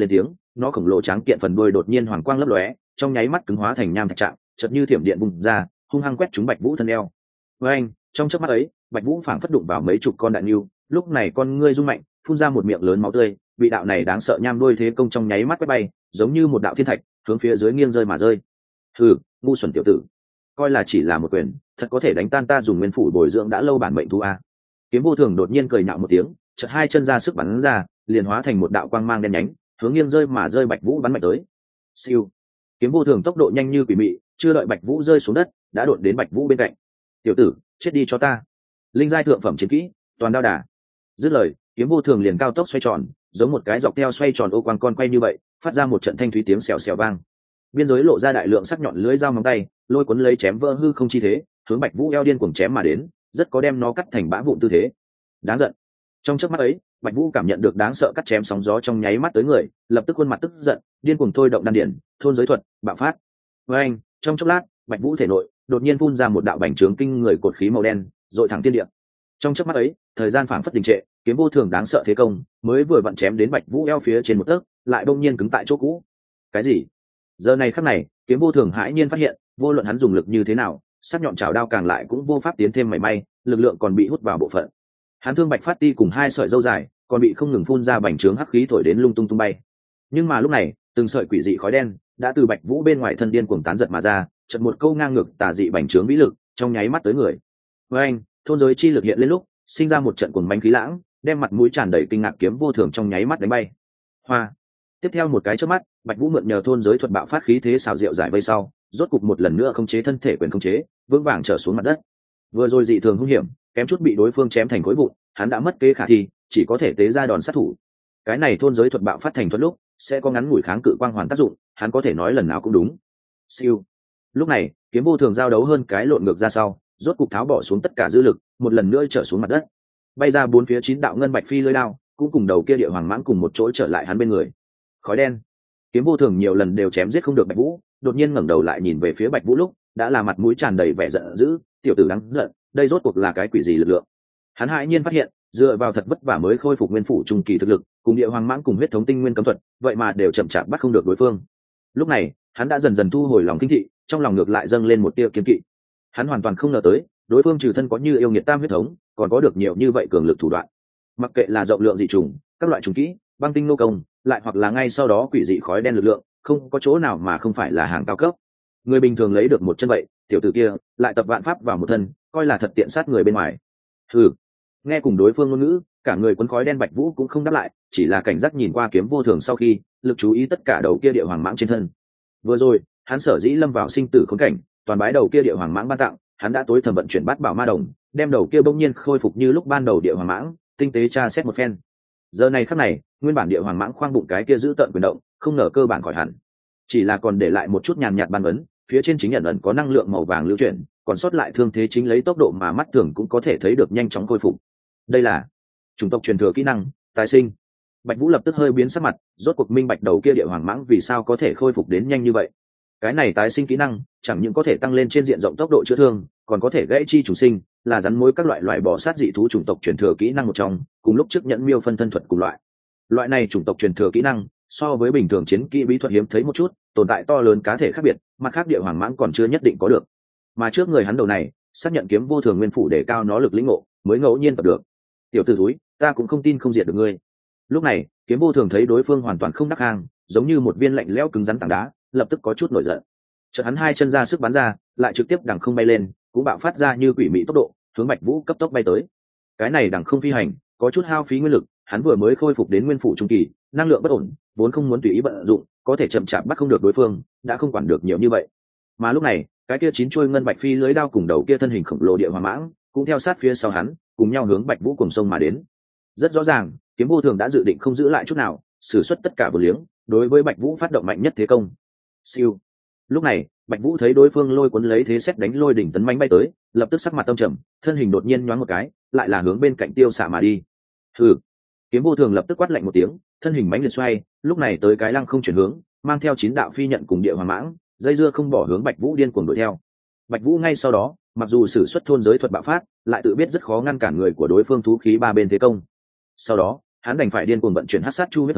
nó khổng lồ tráng kiện phần đuôi đột nhiên hoàng quang lấp lóe, trong nháy mắt cứng hóa thành nham thạch trạng, chợt như thiểm điện bùng ra, hung hăng quét trúng Bạch Vũ thân eo. Với anh, trong chớp mắt ấy, Bạch Vũ phảng phất đụng vào mấy chục con đại nưu, lúc này con ngươi rung mạnh, phun ra một miệng lớn máu tươi, bị đạo này đáng sợ nham đuôi thế công trong nháy mắt quét bay, giống như một đạo thiên thạch, hướng phía dưới nghiêng rơi mà rơi. Hừ, ngu xuẩn tiểu tử, coi là chỉ là một quyền, thật có thể đánh tan ta dùng nguyên phủ bồi dưỡng đã lâu bản mệnh thú a. Kiếm Vô Thường đột nhiên cười nhạo một tiếng, chợt hai chân ra sức bắn ra, liền hóa thành một đạo quang mang đen nhánh, hướng nghiêng rơi mà rơi Bạch Vũ bắn mạnh tới. Siêu. Kiếm Vô Thường tốc độ nhanh như quỷ mị, chưa đợi Bạch Vũ rơi xuống đất, đã đột đến Bạch Vũ bên cạnh. Tiểu tử, chết đi cho ta. Linh giai thượng phẩm chiến kỹ, toàn đao đả. Dứt lời, Kiếm Vô Thường liền cao tốc xoay tròn, giống một cái dọc theo xoay tròn ô quang con quay như vậy, phát ra một trận thanh thúy tiếng xèo xèo vang. Biên giới lộ ra đại lượng sắc nhọn lưỡi dao móng tay, lôi cuốn lấy chém vỡ hư không chi thế, hướng Bạch Vũ eo điên cuồng chém mà đến, rất có đem nó cắt thành bã vụn tư thế. Đáng giận. Trong chớp mắt ấy, Bạch Vũ cảm nhận được đáng sợ cắt chém sóng gió trong nháy mắt tới người, lập tức khuôn mặt tức giận, điên cuồng thôi động đan điển, thôn giới thuật, bạo phát. Với anh, trong chốc lát, Bạch Vũ thể nội đột nhiên phun ra một đạo bành trướng kinh người cột khí màu đen, dội thẳng thiên địa. Trong chớp mắt ấy, thời gian phảng phất đình trệ, Kiếm Vô Thường đáng sợ thế công, mới vừa vặn chém đến Bạch Vũ eo phía trên một tấc, lại bỗng nhiên cứng tại chỗ cũ. Cái gì? Giờ này khắc này, Kiếm Vô Thường hãi nhiên phát hiện, vô luận hắn dùng lực như thế nào, sắc nhọn chảo đao càng lại cũng vô pháp tiến thêm mảy may, lực lượng còn bị hút vào bộ phận. Hắn thương Bạch Phát Ti cùng hai sợi râu dài, còn bị không ngừng phun ra bành trướng hắc khí thổi đến lung tung tung bay. Nhưng mà lúc này, từng sợi quỷ dị khói đen đã từ Bạch Vũ bên ngoài thân điên cuồng tán giật mà ra, chợt một câu ngang ngược tà dị bành trướng vĩ lực, trong nháy mắt tới người. Với anh, thôn giới chi lực hiện lên lúc, sinh ra một trận cuồng bánh khí lãng, đem mặt mũi tràn đầy kinh ngạc Kiếm Vô Thường trong nháy mắt đánh bay. Hoa. Tiếp theo một cái chớp mắt, Bạch Vũ mượn nhờ thôn giới thuật bạo phát khí thế xào rượu giải vây sau, rốt cục một lần nữa khống chế thân thể quyền khống chế, vững vàng trở xuống mặt đất. Vừa rồi dị thường hung hiểm, kém chút bị đối phương chém thành khối vụn, hắn đã mất kế khả thi, chỉ có thể tế ra đòn sát thủ. Cái này thôn giới thuật bạo phát thành thuật lúc, sẽ có ngắn ngủi kháng cự quang hoàn tác dụng, hắn có thể nói lần nào cũng đúng. Siêu. Lúc này, Kiếm Vô Thường giao đấu hơn cái lộn ngược ra sau, rốt cục tháo bỏ xuống tất cả dư lực, một lần nữa trở xuống mặt đất. Bay ra bốn phía 9 đạo ngân bạch phi lưỡi đao, cũng cùng đầu kia địa hoàng mãng cùng một chỗ trở lại hắn bên người. Khói đen. Kiếm Vô Thường nhiều lần đều chém giết không được Bạch Vũ, đột nhiên ngẩng đầu lại nhìn về phía Bạch Vũ lúc, đã là mặt mũi tràn đầy vẻ giận dữ, tiểu tử đáng giận, đây rốt cuộc là cái quỷ gì lực lượng? Hắn hãi nhiên phát hiện, dựa vào thật vất vả mới khôi phục nguyên phủ trung kỳ thực lực, cùng địa hoàng mãng cùng huyết thống tinh nguyên cấm thuật, vậy mà đều chậm chạp bắt không được đối phương. Lúc này, hắn đã dần dần thu hồi lòng kinh thị, trong lòng ngược lại dâng lên một tia kiên kỵ. Hắn hoàn toàn không ngờ tới, đối phương trừ thân có như yêu nghiệt tam huyết thống, còn có được nhiều như vậy cường lực thủ đoạn. Mặc kệ là rộng lượng dị trùng, các loại trùng kỹ, băng tinh nô công, lại hoặc là ngay sau đó quỷ dị khói đen lực lượng, không có chỗ nào mà không phải là hàng cao cấp. Người bình thường lấy được một chân vậy, tiểu tử kia lại tập vạn pháp vào một thân, coi là thật tiện sát người bên ngoài. Hừ. Nghe cùng đối phương ngôn ngữ, cả người quấn khói đen Bạch Vũ cũng không đáp lại, chỉ là cảnh giác nhìn qua Kiếm Vô Thường sau khi, lực chú ý tất cả đầu kia địa hoàng mãng trên thân. Vừa rồi, hắn sở dĩ lâm vào sinh tử khốn cảnh, toàn bái đầu kia địa hoàng mãng ban tặng, hắn đã tối thầm vận chuyển bát bảo ma đồng, đem đầu kia bỗng nhiên khôi phục như lúc ban đầu địa hoàng mãng, tinh tế tra xét một phen. Giờ này khắc này, nguyên bản địa hoàng mãng khoang bụng cái kia giữ tận quyền động, không ngờ cơ bản khỏi hẳn, chỉ là còn để lại một chút nhàn nhạt ban ấn, phía trên chính nhận ẩn có năng lượng màu vàng lưu chuyển, còn sót lại thương thế chính lấy tốc độ mà mắt thường cũng có thể thấy được nhanh chóng khôi phục. Đây là chủng tộc truyền thừa kỹ năng tái sinh. Bạch Vũ lập tức hơi biến sắc mặt, rốt cuộc minh bạch đầu kia địa hoàng mãng vì sao có thể khôi phục đến nhanh như vậy. Cái này tái sinh kỹ năng chẳng những có thể tăng lên trên diện rộng tốc độ chữa thương, còn có thể gãy chi chủ sinh, là rắn mối các loại bỏ sát dị thú chủng tộc truyền thừa kỹ năng một trong, cùng lúc trước nhẫn miêu phân thân thuật cùng loại này chủng tộc truyền thừa kỹ năng so với bình thường chiến kỹ bí thuật hiếm thấy một chút, tồn tại to lớn cá thể khác biệt, mặt khác địa hoàng mãng còn chưa nhất định có được. Mà trước người hắn đầu này, xác nhận Kiếm Vô Thường nguyên phủ để cao nó lực lĩnh ngộ, mới ngẫu nhiên tập được. Tiểu tử thúi, ta cũng không tin không diệt được ngươi. Lúc này, Kiếm Vô Thường thấy đối phương hoàn toàn không đắc hang, giống như một viên lạnh lẽo cứng rắn tảng đá, lập tức có chút nổi giận. Chợt hắn hai chân ra sức bắn ra, lại trực tiếp đằng không bay lên, cũng bạo phát ra như quỷ mị tốc độ, hướng Bạch Vũ cấp tốc bay tới. Cái này đằng không phi hành, có chút hao phí nguyên lực, hắn vừa mới khôi phục đến nguyên phủ trung kỳ, năng lượng bất ổn, vốn không muốn tùy ý vận dụng, có thể chậm chạp bắt không được đối phương, đã không quản được nhiều như vậy. Mà lúc này, cái kia 9 chuôi ngân bạch phi lưới đao cùng đầu kia thân hình khổng lồ địa hoàng mãng, cũng theo sát phía sau hắn, cùng nhau hướng Bạch Vũ cùng sông mà đến. Rất rõ ràng, Kiếm Vô Thường đã dự định không giữ lại chút nào, sử xuất tất cả vô liếng, đối với Bạch Vũ phát động mạnh nhất thế công. Siêu. Lúc này, Bạch Vũ thấy đối phương lôi cuốn lấy thế xét đánh lôi đỉnh tấn mãnh bay tới, lập tức sắc mặt tâm trầm, thân hình đột nhiên nhoáng một cái, lại là hướng bên cạnh tiêu xạ mà đi. Hừ. Kiếm Vô Thường lập tức quát lạnh một tiếng, thân hình mãnh liệt xoay, lúc này tới cái lăng không chuyển hướng, mang theo 9 đạo phi nhận cùng địa hoàng mãng, dây dưa không bỏ hướng Bạch Vũ điên cuồng đuổi theo. Bạch Vũ ngay sau đó, mặc dù sử xuất thôn giới thuật bạo phát, lại tự biết rất khó ngăn cản người của đối phương thú khí ba bên thế công. Sau đó, hắn đành phải điên cuồng vận chuyển hắc sát chu huyết thống,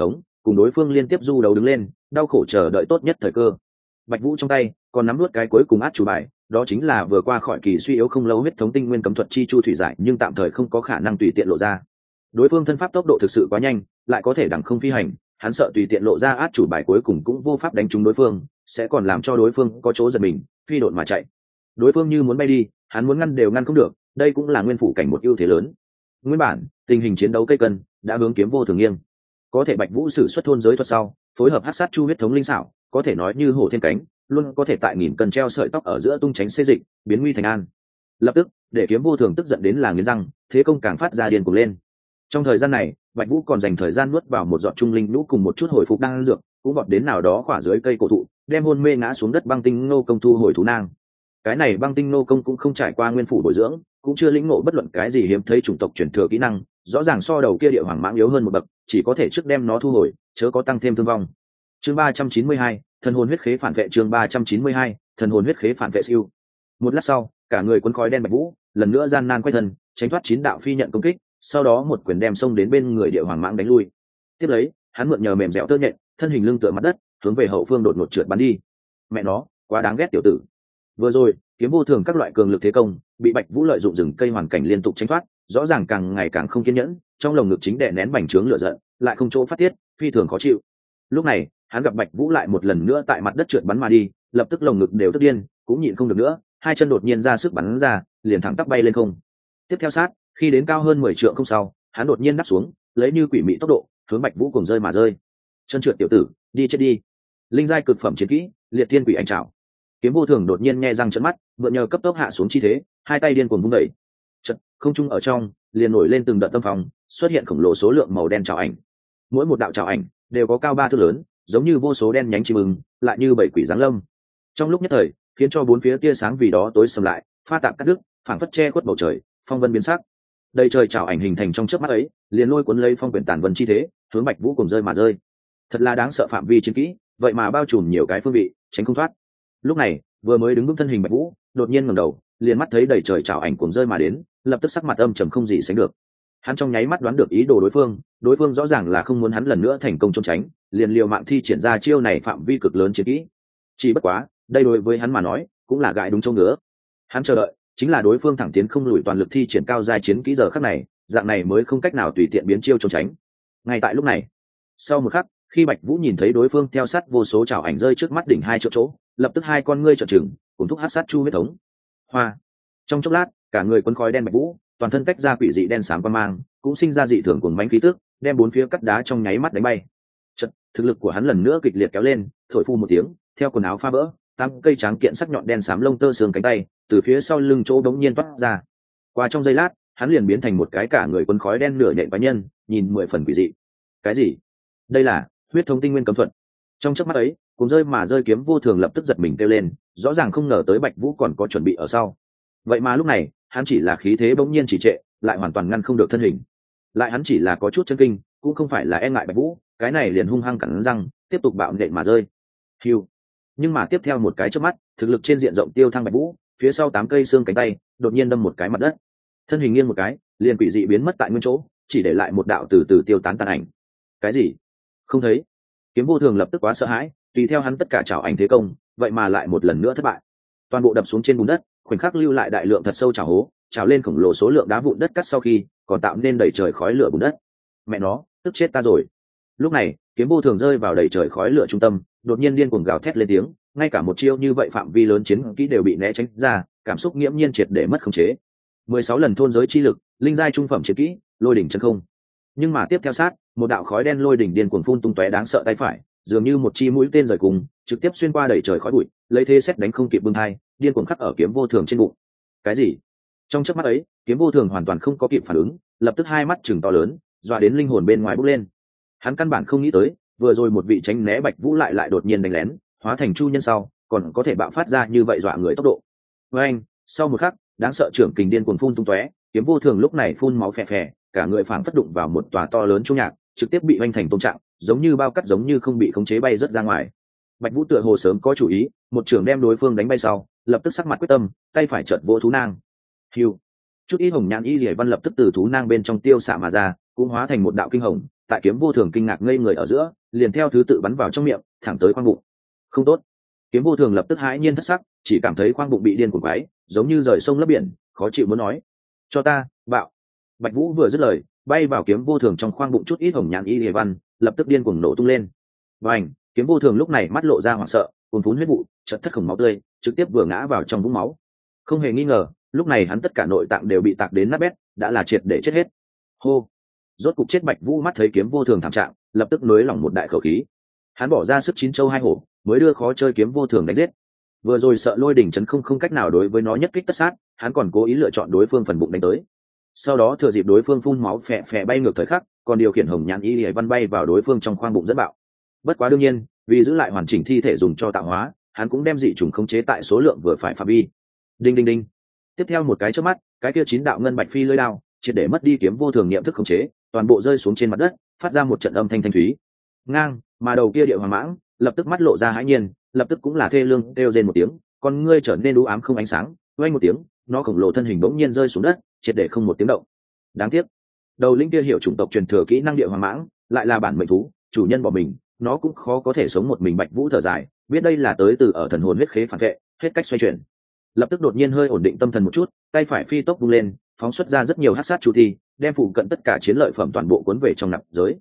cùng đối phương liên tiếp du đấu đứng lên, đau khổ chờ đợi tốt nhất thời cơ. Bạch Vũ trong tay còn nắm nuốt cái cuối cùng át chủ bài, đó chính là vừa qua khỏi kỳ suy yếu không lâu huyết thống tinh nguyên cấm thuật chi chu thủy giải, nhưng tạm thời không có khả năng tùy tiện lộ ra. Đối phương thân pháp tốc độ thực sự quá nhanh, lại có thể đẳng không phi hành, hắn sợ tùy tiện lộ ra át chủ bài cuối cùng cũng vô pháp đánh trúng đối phương, sẽ còn làm cho đối phương có chỗ giật mình, phi độn mà chạy. Đối phương như muốn bay đi, hắn muốn ngăn đều ngăn không được, đây cũng là nguyên phủ cảnh một ưu thế lớn. Nguyên bản tình hình chiến đấu cây cân đã hướng kiếm vô thường nghiêng, có thể Bạch Vũ sử xuất thôn giới thuật sau, phối hợp hắc sát chu huyết thống linh xảo, có thể nói như hổ thêm cánh, luôn có thể tại nghìn cân treo sợi tóc ở giữa tung tránh xê dịch, biến nguy thành an. Lập tức để kiếm vô thường tức giận đến là nghiến răng, thế công càng phát ra điên cuồng lên. Trong thời gian này, Bạch Vũ còn dành thời gian nuốt vào một giọt trung linh lũ cùng một chút hồi phục đan dược, cũng vọt đến nào đó khỏa dưới cây cổ thụ, đem hôn mê ngã xuống đất băng tinh nô công thu hồi thú nang. Cái này băng tinh nô công cũng không trải qua nguyên phủ bồi dưỡng, cũng chưa lĩnh ngộ bất luận cái gì hiếm thấy chủng tộc truyền thừa kỹ năng, rõ ràng so đầu kia địa hoàng mãng yếu hơn một bậc, chỉ có thể trước đem nó thu hồi, chớ có tăng thêm thương vong. Chương 392, thần hồn huyết khế phản vệ. Chương 392, thần hồn huyết khế phản vệ siêu. Một lát sau, cả người cuốn khói đen Bạch Vũ lần nữa gian nan quay thân, tránh thoát 9 đạo phi nhận công kích, sau đó một quyền đem xông đến bên người địa hoàng mãng đánh lui. Tiếp lấy, hắn mượn nhờ mềm dẻo tơ nhện, thân hình lưng tựa mặt đất, hướng về hậu phương đột ngột trượt bắn đi. Mẹ nó, quá đáng ghét tiểu tử. Vừa rồi, kiếm vô thường các loại cường lực thế công, bị Bạch Vũ lợi dụng rừng cây hoàn cảnh liên tục tránh thoát, rõ ràng càng ngày càng không kiên nhẫn, trong lồng ngực chính đè nén bành trướng lửa giận, lại không chỗ phát tiết, phi thường khó chịu. Lúc này, hắn gặp Bạch Vũ lại một lần nữa tại mặt đất trượt bắn mà đi, lập tức lồng ngực đều tức điên, cũng nhịn không được nữa, hai chân đột nhiên ra sức bắn ra, liền thẳng tắp bay lên không. Tiếp theo sát, khi đến cao hơn 10 trượng không sau, hắn đột nhiên đáp xuống, lấy như quỷ mị tốc độ, hướng Bạch Vũ cùng rơi mà rơi. Chân trượt tiểu tử, đi chết đi. Linh giai cực phẩm chiến kỹ, Liệt Thiên Quỷ Ảnh Trảo. Kiếm vô thường đột nhiên nghe răng trợn mắt, mượn nhờ cấp tốc hạ xuống chi thế, hai tay điên cuồng vung đẩy. Chợt, không trung ở trong, liền nổi lên từng đợt tâm phòng, xuất hiện khổng lồ số lượng màu đen trảo ảnh. Mỗi một đạo trảo ảnh đều có cao 3 thước lớn, giống như vô số đen nhánh chim ưng, lại như bảy quỷ giáng lâm. Trong lúc nhất thời, khiến cho bốn phía tia sáng vì đó tối sầm lại, pha tạp cắt đứt, phảng phất che khuất bầu trời, phong vân biến sắc. Đầy trời trảo ảnh hình thành trong chớp mắt ấy, liền lôi cuốn lấy phong quyển tàn vân chi thế, hướng Bạch Vũ cùng rơi mà rơi. Thật là đáng sợ phạm vi chiến kỹ, vậy mà bao trùm nhiều cái phương vị, tránh không thoát. Lúc này, vừa mới đứng vững thân hình Bạch Vũ, đột nhiên ngẩng đầu, liền mắt thấy đầy trời trảo ảnh cuồng rơi mà đến, lập tức sắc mặt âm trầm không gì sánh được. Hắn trong nháy mắt đoán được ý đồ đối phương rõ ràng là không muốn hắn lần nữa thành công trốn tránh, liền liều mạng thi triển ra chiêu này phạm vi cực lớn chiến kỹ. Chỉ bất quá, đây đối với hắn mà nói, cũng là gãi đúng chỗ ngứa. Hắn chờ đợi, chính là đối phương thẳng tiến không lùi toàn lực thi triển cao giai chiến kỹ giờ khắc này, dạng này mới không cách nào tùy tiện biến chiêu trốn tránh. Ngay tại lúc này, sau một khắc, khi Bạch Vũ nhìn thấy đối phương theo sát vô số trảo ảnh rơi trước mắt đỉnh hai chỗ, lập tức hai con ngươi trợn trừng, cùng thúc hắc sát chu huyết thống. Hoa. Trong chốc lát, cả người cuốn khói đen Bạch Vũ, toàn thân tách ra quỷ dị đen xám quang mang, cũng sinh ra dị thường cuồng mãnh khí tức, đem bốn phía cắt đá trong nháy mắt đánh bay. Chợt, thực lực của hắn lần nữa kịch liệt kéo lên, thổi phu một tiếng, theo quần áo phá vỡ, tám cây tráng kiện sắc nhọn đen xám lông tơ xương cánh tay, từ phía sau lưng chỗ đống nhiên toát ra. Qua trong giây lát, hắn liền biến thành một cái cả người cuốn khói đen nửa nhện quái nhân, nhìn 10 phần quỷ dị. Cái gì? Đây là huyết thống tinh nguyên cấm thuật. Trong chớp mắt ấy, cùng rơi mà rơi kiếm vô thường lập tức giật mình kêu lên, rõ ràng không ngờ tới Bạch Vũ còn có chuẩn bị ở sau. Vậy mà lúc này, hắn chỉ là khí thế bỗng nhiên chỉ trệ, lại hoàn toàn ngăn không được thân hình. Lại hắn chỉ là có chút chân kinh, cũng không phải là e ngại Bạch Vũ, cái này liền hung hăng cắn răng, tiếp tục bạo nện mà rơi. Hưu. Nhưng mà tiếp theo một cái chớp mắt, thực lực trên diện rộng tiêu thăng Bạch Vũ, phía sau 8 cây xương cánh tay, đột nhiên đâm một cái mặt đất. Thân hình nghiêng một cái, liền quỷ dị biến mất tại nguyên chỗ, chỉ để lại một đạo từ từ tiêu tán tàn ảnh. Cái gì? Không thấy. Kiếm vô thường lập tức quá sợ hãi, tùy theo hắn tất cả chảo ảnh thế công, vậy mà lại một lần nữa thất bại. Toàn bộ đập xuống trên bùn đất, khoảnh khắc lưu lại đại lượng thật sâu chảo hố, trào lên khổng lồ số lượng đá vụn đất cắt sau khi, còn tạo nên đầy trời khói lửa bùn đất. Mẹ nó, tức chết ta rồi. Lúc này, kiếm vô thường rơi vào đầy trời khói lửa trung tâm, đột nhiên điên cuồng gào thét lên tiếng, ngay cả một chiêu như vậy phạm vi lớn chiến kỹ đều bị né tránh ra, cảm xúc nghiễm nhiên triệt để mất khống chế. 16 lần thôn giới chi lực, linh giai trung phẩm chiến kỹ, lôi đỉnh chân không. Nhưng mà tiếp theo sát, một đạo khói đen lôi đỉnh điên cuồng phun tung tóe đáng sợ tay phải, dường như một chi mũi tên rời cùng, trực tiếp xuyên qua đầy trời khói bụi, lấy thế xét đánh không kịp bưng hai, điên cuồng khắc ở kiếm vô thường trên bụng. Cái gì? Trong chớp mắt ấy, kiếm vô thường hoàn toàn không có kịp phản ứng, lập tức hai mắt trừng to lớn, dọa đến linh hồn bên ngoài bốc lên. Hắn căn bản không nghĩ tới, vừa rồi một vị tránh né Bạch Vũ lại đột nhiên đánh lén, hóa thành chu nhân sau, còn có thể bạo phát ra như vậy dọa người tốc độ. Với anh, sau một khắc, đáng sợ trưởng kình điên cuồng phun tung tóe, kiếm vô thường lúc này phun máu phè phè, cả người phảng phất đụng vào một tòa to lớn trung nhạc, trực tiếp bị vênh thành tông trạng, giống như bao cắt giống như không bị khống chế bay rất ra ngoài. Bạch Vũ tựa hồ sớm có chủ ý, một trường đem đối phương đánh bay sau, lập tức sắc mặt quyết tâm, tay phải chợt vỗ thú nang. Hưu. Chút ít hồng nhãn y liễu văn lập tức từ thú nang bên trong tiêu xạ mà ra, cũng hóa thành một đạo kinh hồng, tại kiếm vô thường kinh ngạc ngây người ở giữa liền theo thứ tự bắn vào trong miệng thẳng tới khoang bụng. Không tốt! Kiếm vô thường lập tức hãi nhiên thất sắc, chỉ cảm thấy khoang bụng bị điên cuồng quái, giống như rời sông lấp biển, khó chịu muốn nói. Cho ta! Bạo! Bạch Vũ vừa dứt lời, bay vào kiếm vô thường trong khoang bụng chút ít hồng nhãn y hề văn lập tức điên cuồng nổ tung lên. Vành! Kiếm vô thường lúc này mắt lộ ra hoảng sợ, cuồn phún huyết vụ, chợt thất khổng máu tươi, trực tiếp vừa ngã vào trong vũng máu. Không hề nghi ngờ, lúc này hắn tất cả nội tạng đều bị tạc đến nát bét, đã là triệt để chết hết. Hô! Rốt cục chết. Bạch Vũ mắt thấy kiếm vô thường thảm trạng, lập tức nới lỏng một đại khẩu khí. Hắn bỏ ra sức chín châu hai hổ, mới đưa khó chơi kiếm vô thường đánh giết. Vừa rồi sợ lôi đỉnh chấn không cách nào đối với nó nhất kích tất sát, hắn còn cố ý lựa chọn đối phương phần bụng đánh tới. Sau đó thừa dịp đối phương phun máu phè phè bay ngược thời khắc, còn điều khiển hồng nhãn y lìa văn bay vào đối phương trong khoang bụng dẫn bạo. Bất quá đương nhiên, vì giữ lại hoàn chỉnh thi thể dùng cho tạo hóa, hắn cũng đem dị trùng khống chế tại số lượng vừa phải phạm vi. Đinh đinh đinh. Tiếp theo một cái chớp mắt, cái kia 9 đạo ngân bạch phi lưỡi đao triệt để mất đi kiếm vô thường niệm thức khống chế, toàn bộ rơi xuống trên mặt đất, phát ra một trận âm thanh thanh thúy. Ngang, mà đầu kia địa hoàng mãng lập tức mắt lộ ra hãi nhiên, lập tức cũng là thê lương kêu rên một tiếng, con ngươi trở nên u ám không ánh sáng, vang một tiếng, nó khổng lồ thân hình bỗng nhiên rơi xuống đất, triệt để không một tiếng động. Đáng tiếc, đầu lĩnh kia hiểu chủng tộc truyền thừa kỹ năng địa hoàng mãng, lại là bản mệnh thú, chủ nhân bỏ mình, nó cũng khó có thể sống một mình. Bạch Vũ thở dài, biết đây là tới từ ở thần hồn huyết khế phản vệ, hết cách xoay chuyển. Lập tức đột nhiên hơi ổn định tâm thần một chút, tay phải phi tốc vung lên, phóng xuất ra rất nhiều hắc sát chu thi, đem phụ cận tất cả chiến lợi phẩm toàn bộ cuốn về trong nạp giới.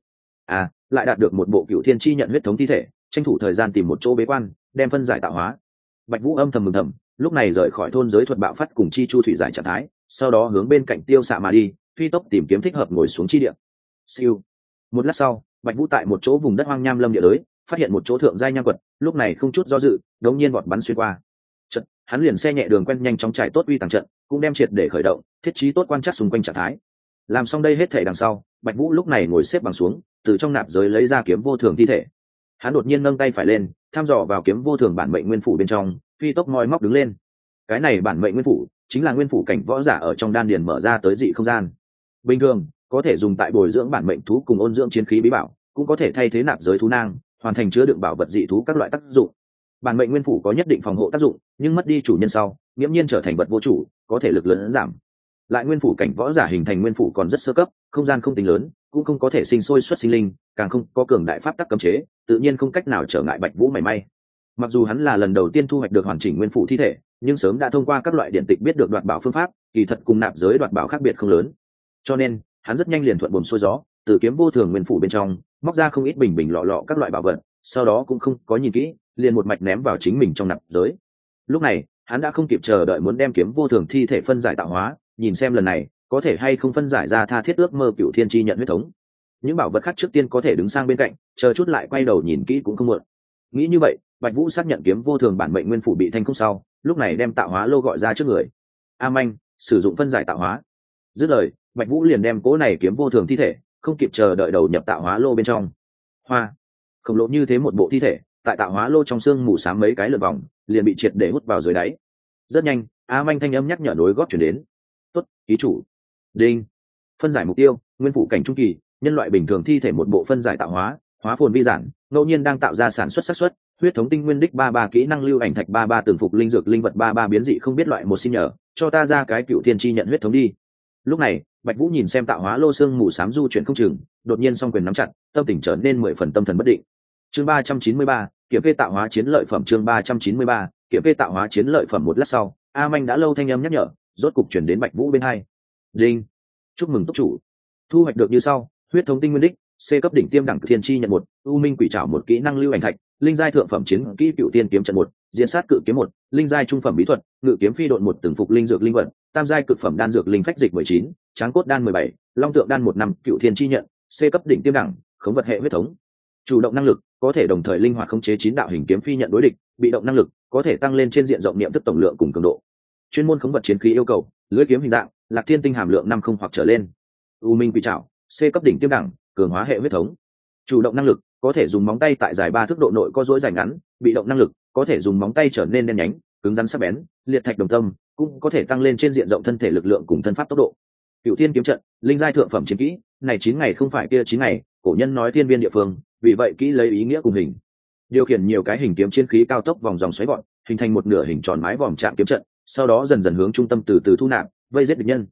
Lại đạt được một bộ Cựu Thiên chi nhận huyết thống thi thể, tranh thủ thời gian tìm một chỗ bế quan, đem phân giải tạo hóa. Bạch Vũ âm thầm mừng thầm, lúc này rời khỏi thôn giới thuật bạo phát cùng chi chu thủy giải trạng thái, sau đó hướng bên cạnh tiêu xạ mà đi, phi tốc tìm kiếm thích hợp ngồi xuống chi địa. Siêu. Một lát sau, Bạch Vũ tại một chỗ vùng đất hoang nham lâm địa đới, phát hiện một chỗ thượng giai nham quật, lúc này không chút do dự, đột nhiên vọt bắn xuyên qua. Trận, hắn liền xe nhẹ đường quen nhanh chóng chạy tốt uy tàng trận, cũng đem triệt để khởi động, thiết trí tốt quan trắc xung quanh trạng thái. Làm xong đây hết thể đằng sau, Bạch Vũ lúc này ngồi xếp bằng xuống, từ trong nạp giới lấy ra kiếm vô thường thi thể. Hắn đột nhiên nâng tay phải lên, thăm dò vào kiếm vô thường bản mệnh nguyên phủ bên trong, phi tốc moi móc đứng lên. Cái này bản mệnh nguyên phủ chính là nguyên phủ cảnh võ giả ở trong đan điền mở ra tới dị không gian. Bình thường có thể dùng tại bồi dưỡng bản mệnh thú cùng ôn dưỡng chiến khí bí bảo, cũng có thể thay thế nạp giới thú nang, hoàn thành chứa đựng bảo vật dị thú các loại tác dụng. Bản mệnh nguyên phủ có nhất định phòng hộ tác dụng, nhưng mất đi chủ nhân sau, nghiễm nhiên trở thành vật vô chủ, có thể lực lớn giảm. Lại nguyên phủ cảnh võ giả hình thành nguyên phủ còn rất sơ cấp, không gian không tính lớn, cũng không có thể sinh sôi xuất sinh linh, càng không có cường đại pháp tắc cấm chế, tự nhiên không cách nào trở ngại Bạch Vũ mảy may. Mặc dù hắn là lần đầu tiên thu hoạch được hoàn chỉnh nguyên phủ thi thể, nhưng sớm đã thông qua các loại điện tịch biết được đoạt bảo phương pháp, kỳ thật cùng nạp giới đoạt bảo khác biệt không lớn. Cho nên, hắn rất nhanh liền thuận buồm xuôi gió, từ kiếm vô thường nguyên phủ bên trong, móc ra không ít bình bình lọ lọ các loại bảo vật, sau đó cũng không có nhìn kỹ, liền một mạch ném vào chính mình trong nạp giới. Lúc này, hắn đã không kịp chờ đợi muốn đem kiếm vô thường thi thể phân giải tạo hóa, nhìn xem lần này có thể hay không phân giải ra tha thiết ước mơ Cựu Thiên chi nhận huyết thống. Những bảo vật khác trước tiên có thể đứng sang bên cạnh, chờ chút lại quay đầu nhìn kỹ cũng không muộn. Nghĩ như vậy, Bạch Vũ xác nhận kiếm vô thường bản mệnh nguyên phủ bị thành công sau, lúc này đem tạo hóa lô gọi ra trước người. A Manh, sử dụng phân giải tạo hóa. Dứt lời, Bạch Vũ liền đem cố này kiếm vô thường thi thể, không kịp chờ đợi đầu nhập tạo hóa lô bên trong. Hoa, khổng lồ như thế một bộ thi thể, tại tạo hóa lô trong xương mù xám mấy cái lượt vòng, liền bị triệt để hút vào dưới đáy. Rất nhanh, A Manh thanh âm nhắc nhở nối góp chuyển đến. Tốt, ký chủ. Đinh. Phân giải mục tiêu, nguyên phủ cảnh trung kỳ, nhân loại bình thường thi thể một bộ phân giải tạo hóa, hóa phồn vi giản, ngẫu nhiên đang tạo ra sản xuất xác suất, huyết thống tinh nguyên đích 33 kỹ năng lưu ảnh thạch 33 tường phục linh dược linh vật 33 biến dị không biết loại một xin nhờ, cho ta ra cái Cựu Thiên chi nhận huyết thống đi. Lúc này, Bạch Vũ nhìn xem tạo hóa lô xương mù xám du chuyển không chừng, đột nhiên song quyền nắm chặt, tâm tình trở nên 10 phần tâm thần bất định. Chương 393, kiểm kê tạo hóa chiến lợi phẩm. Chương 393, kiểm kê tạo hóa chiến lợi phẩm. Một lát sau, A Manh đã lâu thanh âm nhắc nhở, rốt cục chuyển đến Bạch Vũ bên hai. Đinh. Chúc mừng túc chủ. Thu hoạch được như sau: huyết thống tinh nguyên đích, C cấp đỉnh tiêm đẳng thiên chi nhận 1, U Minh quỷ trảo 1 kỹ năng lưu ảnh thạch, linh giai thượng phẩm chiến kỹ Cựu Tiên kiếm trận 1, diện sát cự kiếm 1, linh giai trung phẩm bí thuật, ngự kiếm phi độn 1 từng phục linh dược linh vật, tam giai cực phẩm đan dược linh phách dịch 19, tráng cốt đan 17, long tượng đan 1 năm, Cựu Thiên chi nhận, C cấp đỉnh tiêm đẳng, khống vật hệ huyết thống. Chủ động năng lực, có thể đồng thời linh hoạt khống chế 9 đạo hình kiếm phi nhận đối địch, bị động năng lực, có thể tăng lên trên diện rộng niệm thức tổng lượng cùng cường độ. Chuyên môn khống vật chiến khí yêu cầu, lưỡi kiếm hình dạng, lạc thiên tinh hàm lượng 50 hoặc trở lên. U Minh quỷ trảo, C cấp đỉnh tiêm đẳng, cường hóa hệ huyết thống. Chủ động năng lực, có thể dùng móng tay tại dài 3 thước độ nội có dối dài ngắn, bị động năng lực, có thể dùng móng tay trở nên đen nhánh, cứng rắn sắc bén, liệt thạch đồng tâm, cũng có thể tăng lên trên diện rộng thân thể lực lượng cùng thân pháp tốc độ. Cựu Thiên kiếm trận, linh giai thượng phẩm chiến kỹ, này 9 ngày không phải kia 9 ngày, cổ nhân nói thiên viên địa phương, vì vậy kỹ lấy ý nghĩa cùng hình. Điều khiển nhiều cái hình kiếm chiến khí cao tốc vòng dòng xoáy gọn, hình thành một nửa hình tròn mái vòm trạng kiếm trận, sau đó dần dần hướng trung tâm từ từ thu nạp, vây giết địch nhân.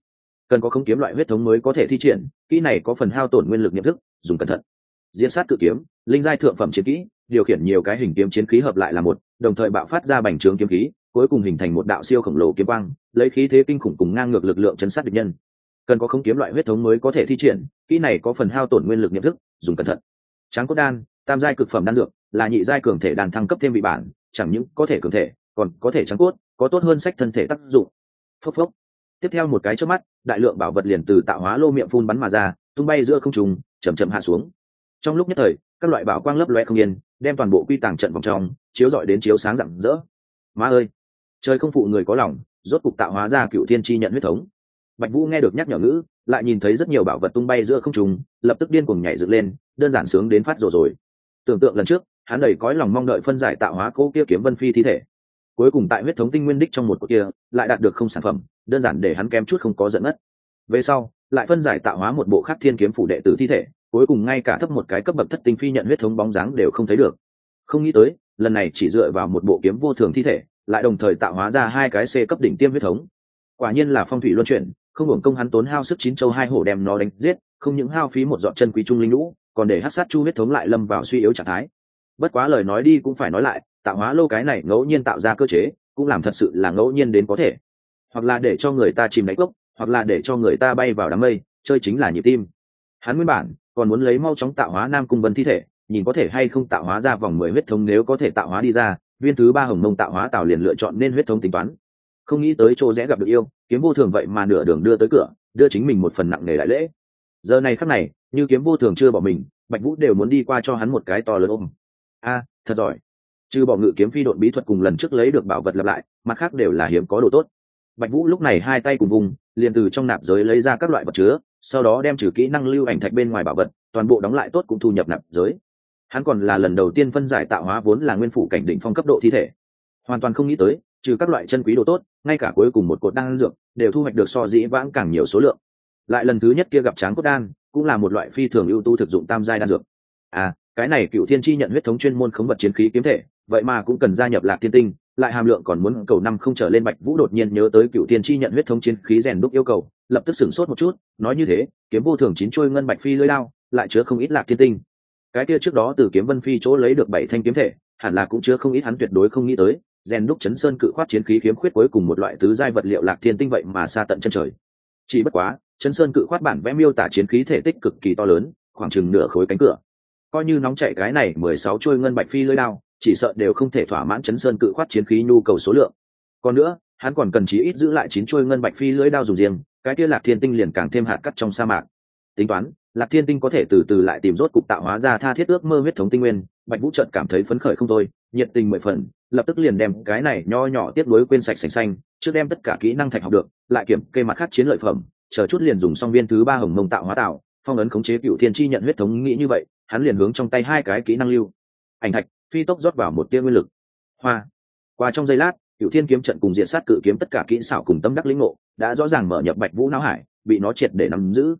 cần có không kiếm loại huyết thống mới có thể thi triển, kỹ này có phần hao tổn nguyên lực niệm thức, dùng cẩn thận. Diễn sát cự kiếm, linh giai thượng phẩm chiến kỹ, điều khiển nhiều cái hình kiếm chiến khí hợp lại là một, đồng thời bạo phát ra bành trướng kiếm khí, cuối cùng hình thành một đạo siêu khổng lồ kiếm quang, lấy khí thế kinh khủng cùng ngang ngược lực lượng chấn sát địch nhân. Cần có không kiếm loại huyết thống mới có thể thi triển, kỹ này có phần hao tổn nguyên lực niệm thức, dùng cẩn thận. Tráng cốt đan, tam giai cực phẩm đan dược, là nhị giai cường thể đan thăng cấp thêm vị bản, chẳng những có thể cường thể, còn có thể tráng cốt, có tốt hơn sách thân thể tác dụng. Phốc phốc. Tiếp theo một cái chớp mắt, đại lượng bảo vật liền từ tạo hóa lô miệng phun bắn mà ra, tung bay giữa không trung, chậm chậm hạ xuống. Trong lúc nhất thời, các loại bảo quang lấp loe không yên, đem toàn bộ quy tàng trận vòng trong chiếu rọi đến chiếu sáng rạng rỡ. Má ơi, trời không phụ người có lòng, rốt cục tạo hóa ra cựu thiên chi nhận huyết thống. Bạch Vũ nghe được nhắc nhở ngữ, lại nhìn thấy rất nhiều bảo vật tung bay giữa không trung, lập tức điên cuồng nhảy dựng lên, đơn giản sướng đến phát rồi. Tưởng tượng lần trước, hắn đầy cõi lòng mong đợi phân giải tạo hóa cô kia kiếm vân phi thi thể, cuối cùng tại huyết thống tinh nguyên đích trong một cột kia lại đạt được không sản phẩm, đơn giản để hắn kém chút không có giận ngất. Về sau lại phân giải tạo hóa một bộ khác thiên kiếm phủ đệ tử thi thể, cuối cùng ngay cả thấp một cái cấp bậc thất tinh phi nhận huyết thống bóng dáng đều không thấy được. Không nghĩ tới lần này chỉ dựa vào một bộ kiếm vô thường thi thể, lại đồng thời tạo hóa ra hai cái C cấp đỉnh tiêm huyết thống. Quả nhiên là phong thủy luân chuyển, không hưởng công hắn tốn hao sức chín châu hai hổ đem nó đánh giết, không những hao phí một giọt chân quý trung linh lũ, còn để hắc sát chu huyết thống lại lâm vào suy yếu trạng thái. Bất quá lời nói đi cũng phải nói lại, tạo hóa lô cái này ngẫu nhiên tạo ra cơ chế, cũng làm thật sự là ngẫu nhiên đến có thể, hoặc là để cho người ta chìm đáy cốc, hoặc là để cho người ta bay vào đám mây, chơi chính là nhịp tim. Hắn nguyên bản còn muốn lấy mau chóng tạo hóa Nam Cung Vân thi thể, nhìn có thể hay không tạo hóa ra vòng 10 huyết thống, nếu có thể tạo hóa đi ra, viên thứ 3 hồng mông tạo hóa tạo liền lựa chọn nên huyết thống tính toán. Không nghĩ tới chỗ rẽ gặp được yêu, kiếm vô thường vậy mà nửa đường đưa tới cửa, đưa chính mình một phần nặng nề đại lễ. Giờ này khắc này, như kiếm vô thường chưa bỏ mình, Bạch Vũ đều muốn đi qua cho hắn một cái to lớn ôm. A, thật giỏi. Trừ bỏ ngự kiếm phi độn bí thuật cùng lần trước lấy được bảo vật lặp lại, mặt khác đều là hiếm có đồ tốt. Bạch Vũ lúc này hai tay cùng vùng, liền từ trong nạp giới lấy ra các loại vật chứa, sau đó đem trừ kỹ năng lưu ảnh thạch bên ngoài bảo vật toàn bộ đóng lại tốt cũng thu nhập nạp giới. Hắn còn là lần đầu tiên phân giải tạo hóa vốn là nguyên phủ cảnh đỉnh phong cấp độ thi thể, hoàn toàn không nghĩ tới trừ các loại chân quý đồ tốt, ngay cả cuối cùng một cột đan dược đều thu hoạch được so dĩ vãng càng nhiều số lượng. Lại lần thứ nhất kia gặp tráng cốt đan, cũng là một loại phi thường ưu tú thực dụng tam giai đan dược. Cái này cựu thiên chi nhận huyết thống chuyên môn khống vật chiến khí kiếm thể, vậy mà cũng cần gia nhập Lạc Thiên Tinh, lại hàm lượng còn muốn cầu 5 không trở lên. Bạch Vũ đột nhiên nhớ tới cựu thiên chi nhận huyết thống chiến khí rèn đúc yêu cầu, lập tức sửng sốt một chút, nói như thế, kiếm vô thường 9 chuôi ngân bạch phi lưỡi đao, lại chứa không ít Lạc Thiên Tinh. Cái kia trước đó từ kiếm Vân Phi chỗ lấy được 7 thanh kiếm thể, hẳn là cũng chứa không ít, hắn tuyệt đối không nghĩ tới, rèn đúc chấn sơn cự khoát chiến khí kiếm khuyết cuối cùng một loại tứ giai vật liệu Lạc Thiên Tinh vậy mà xa tận chân trời. Chỉ bất quá, chấn sơn cự khoát bản vẽ miêu tả chiến khí thể tích cực kỳ to lớn, khoảng chừng nửa khối cánh cửa. Coi như nóng chạy cái này 16 chuôi ngân bạch phi lưỡi đao, chỉ sợ đều không thể thỏa mãn chấn sơn cự khoát chiến khí nhu cầu số lượng. Còn nữa, hắn còn cần chí ít giữ lại 9 chuôi ngân bạch phi lưỡi đao dùng riêng, cái kia Lạc Thiên Tinh liền càng thêm hạt cát trong sa mạc. Tính toán, Lạc Thiên Tinh có thể từ từ lại tìm rốt cục tạo hóa ra tha thiết ước mơ huyết thống tinh nguyên. Bạch Vũ chợt cảm thấy phấn khởi không thôi, nhiệt tình 10 phần, lập tức liền đem cái này nho nhỏ tiếc nuối quên sạch sành xanh, trước đem tất cả kỹ năng thạch học được, lại kiểm kê mặt khác chiến lợi phẩm, chờ chút liền dùng xong viên thứ 3 hồng mông tạo hóa tạo, phong ấn khống chế cựu thiên chi nhận huyết thống. Nghĩ như vậy, hắn liền hướng trong tay hai cái kỹ năng lưu ảnh thạch phi tốc rót vào một tia nguyên lực. Hoa qua trong giây lát, cựu thiên kiếm trận cùng diện sát cự kiếm tất cả kỹ xảo cùng tâm đắc lĩnh ngộ đã rõ ràng mở nhập Bạch Vũ não hải, bị nó triệt để nắm giữ.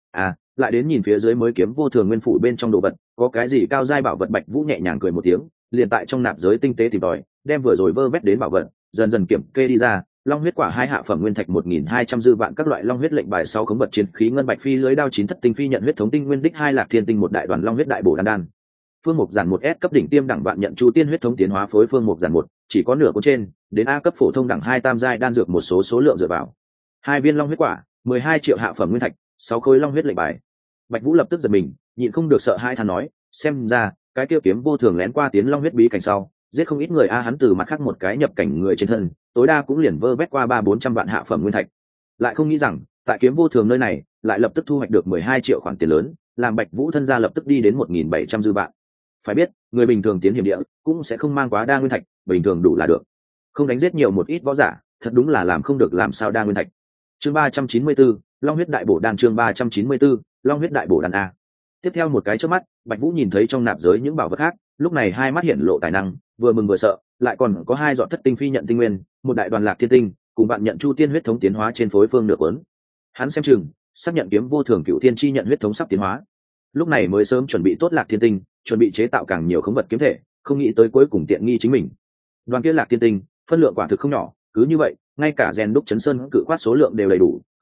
Lại đến nhìn phía dưới mới kiếm vô thường nguyên phủ bên trong đồ vật, có cái gì cao giai bảo vật. Bạch Vũ nhẹ nhàng cười một tiếng, liền tại trong nạp giới tinh tế tìm tòi, đem vừa rồi vơ vét đến bảo vật dần dần kiểm kê đi ra. Long huyết quả 2 hạ phẩm nguyên thạch 1200 dư vạn, các loại long huyết lệnh bài 6 khống vật chiến khí ngân bạch phi lưới đao 9 thất tinh phi nhận huyết thống tinh nguyên đích 2 Lạc Thiên Tinh, một đại đoàn long huyết đại bổ đan. Phương mục giản 1 S cấp đỉnh tiêm đẳng vạn nhận chu tiên huyết thống tiến hóa phối phương mục giản 1, chỉ có nửa cuốn trên, đến A cấp phổ thông đẳng 2 tam giai đan dược một số lượng dựa vào. 2 viên long huyết quả, 12 triệu hạ phẩm nguyên thạch, 6 khối long huyết lệnh bài. Bạch Vũ lập tức giật mình, nhịn không được sợ hai than nói, xem ra cái tiêu kiếm vô thường lén qua tiến long huyết bí cảnh sau, giết không ít người. Hắn từ mặt khác một cái nhập cảnh người trên thân, tối đa cũng liền vơ vét qua 300-400 vạn hạ phẩm nguyên thạch, lại không nghĩ rằng tại kiếm vô thường nơi này lại lập tức thu hoạch được 12 triệu khoản tiền lớn, làm Bạch Vũ thân gia lập tức đi đến 1700 dư vạn. Phải biết, người bình thường tiến hiểm địa cũng sẽ không mang quá đa nguyên thạch, bình thường đủ là được, không đánh giết nhiều một ít võ giả, thật đúng là làm không được làm sao đa nguyên thạch. Chương 394, Long huyết đại bổ đan. Chương 394, Long huyết đại bổ đan a. Tiếp theo một cái chớp mắt, Bạch Vũ nhìn thấy trong nạp giới những bảo vật khác, lúc này hai mắt hiện lộ tài năng, vừa mừng vừa sợ, lại còn có 2 giọt thất tinh phi nhận tinh nguyên, một đại đoàn Lạc Thiên Tinh, cùng bạn nhận chu tiên huyết thống tiến hóa trên phối phương nửa cuốn. Hắn xem chừng xác nhận kiếm vô thường cựu thiên chi nhận huyết thống sắp tiến hóa, lúc này mới sớm chuẩn bị tốt Lạc Thiên Tinh, chuẩn bị chế tạo càng nhiều khống vật kiếm thể, không nghĩ tới cuối cùng tiện nghi chính mình. Đoàn kia Lạc Thiên Tinh phân lượng quả thực không nhỏ, cứ như vậy ngay cả rèn đúc chấn sơn cự khoát số lượng đều đầy đủ,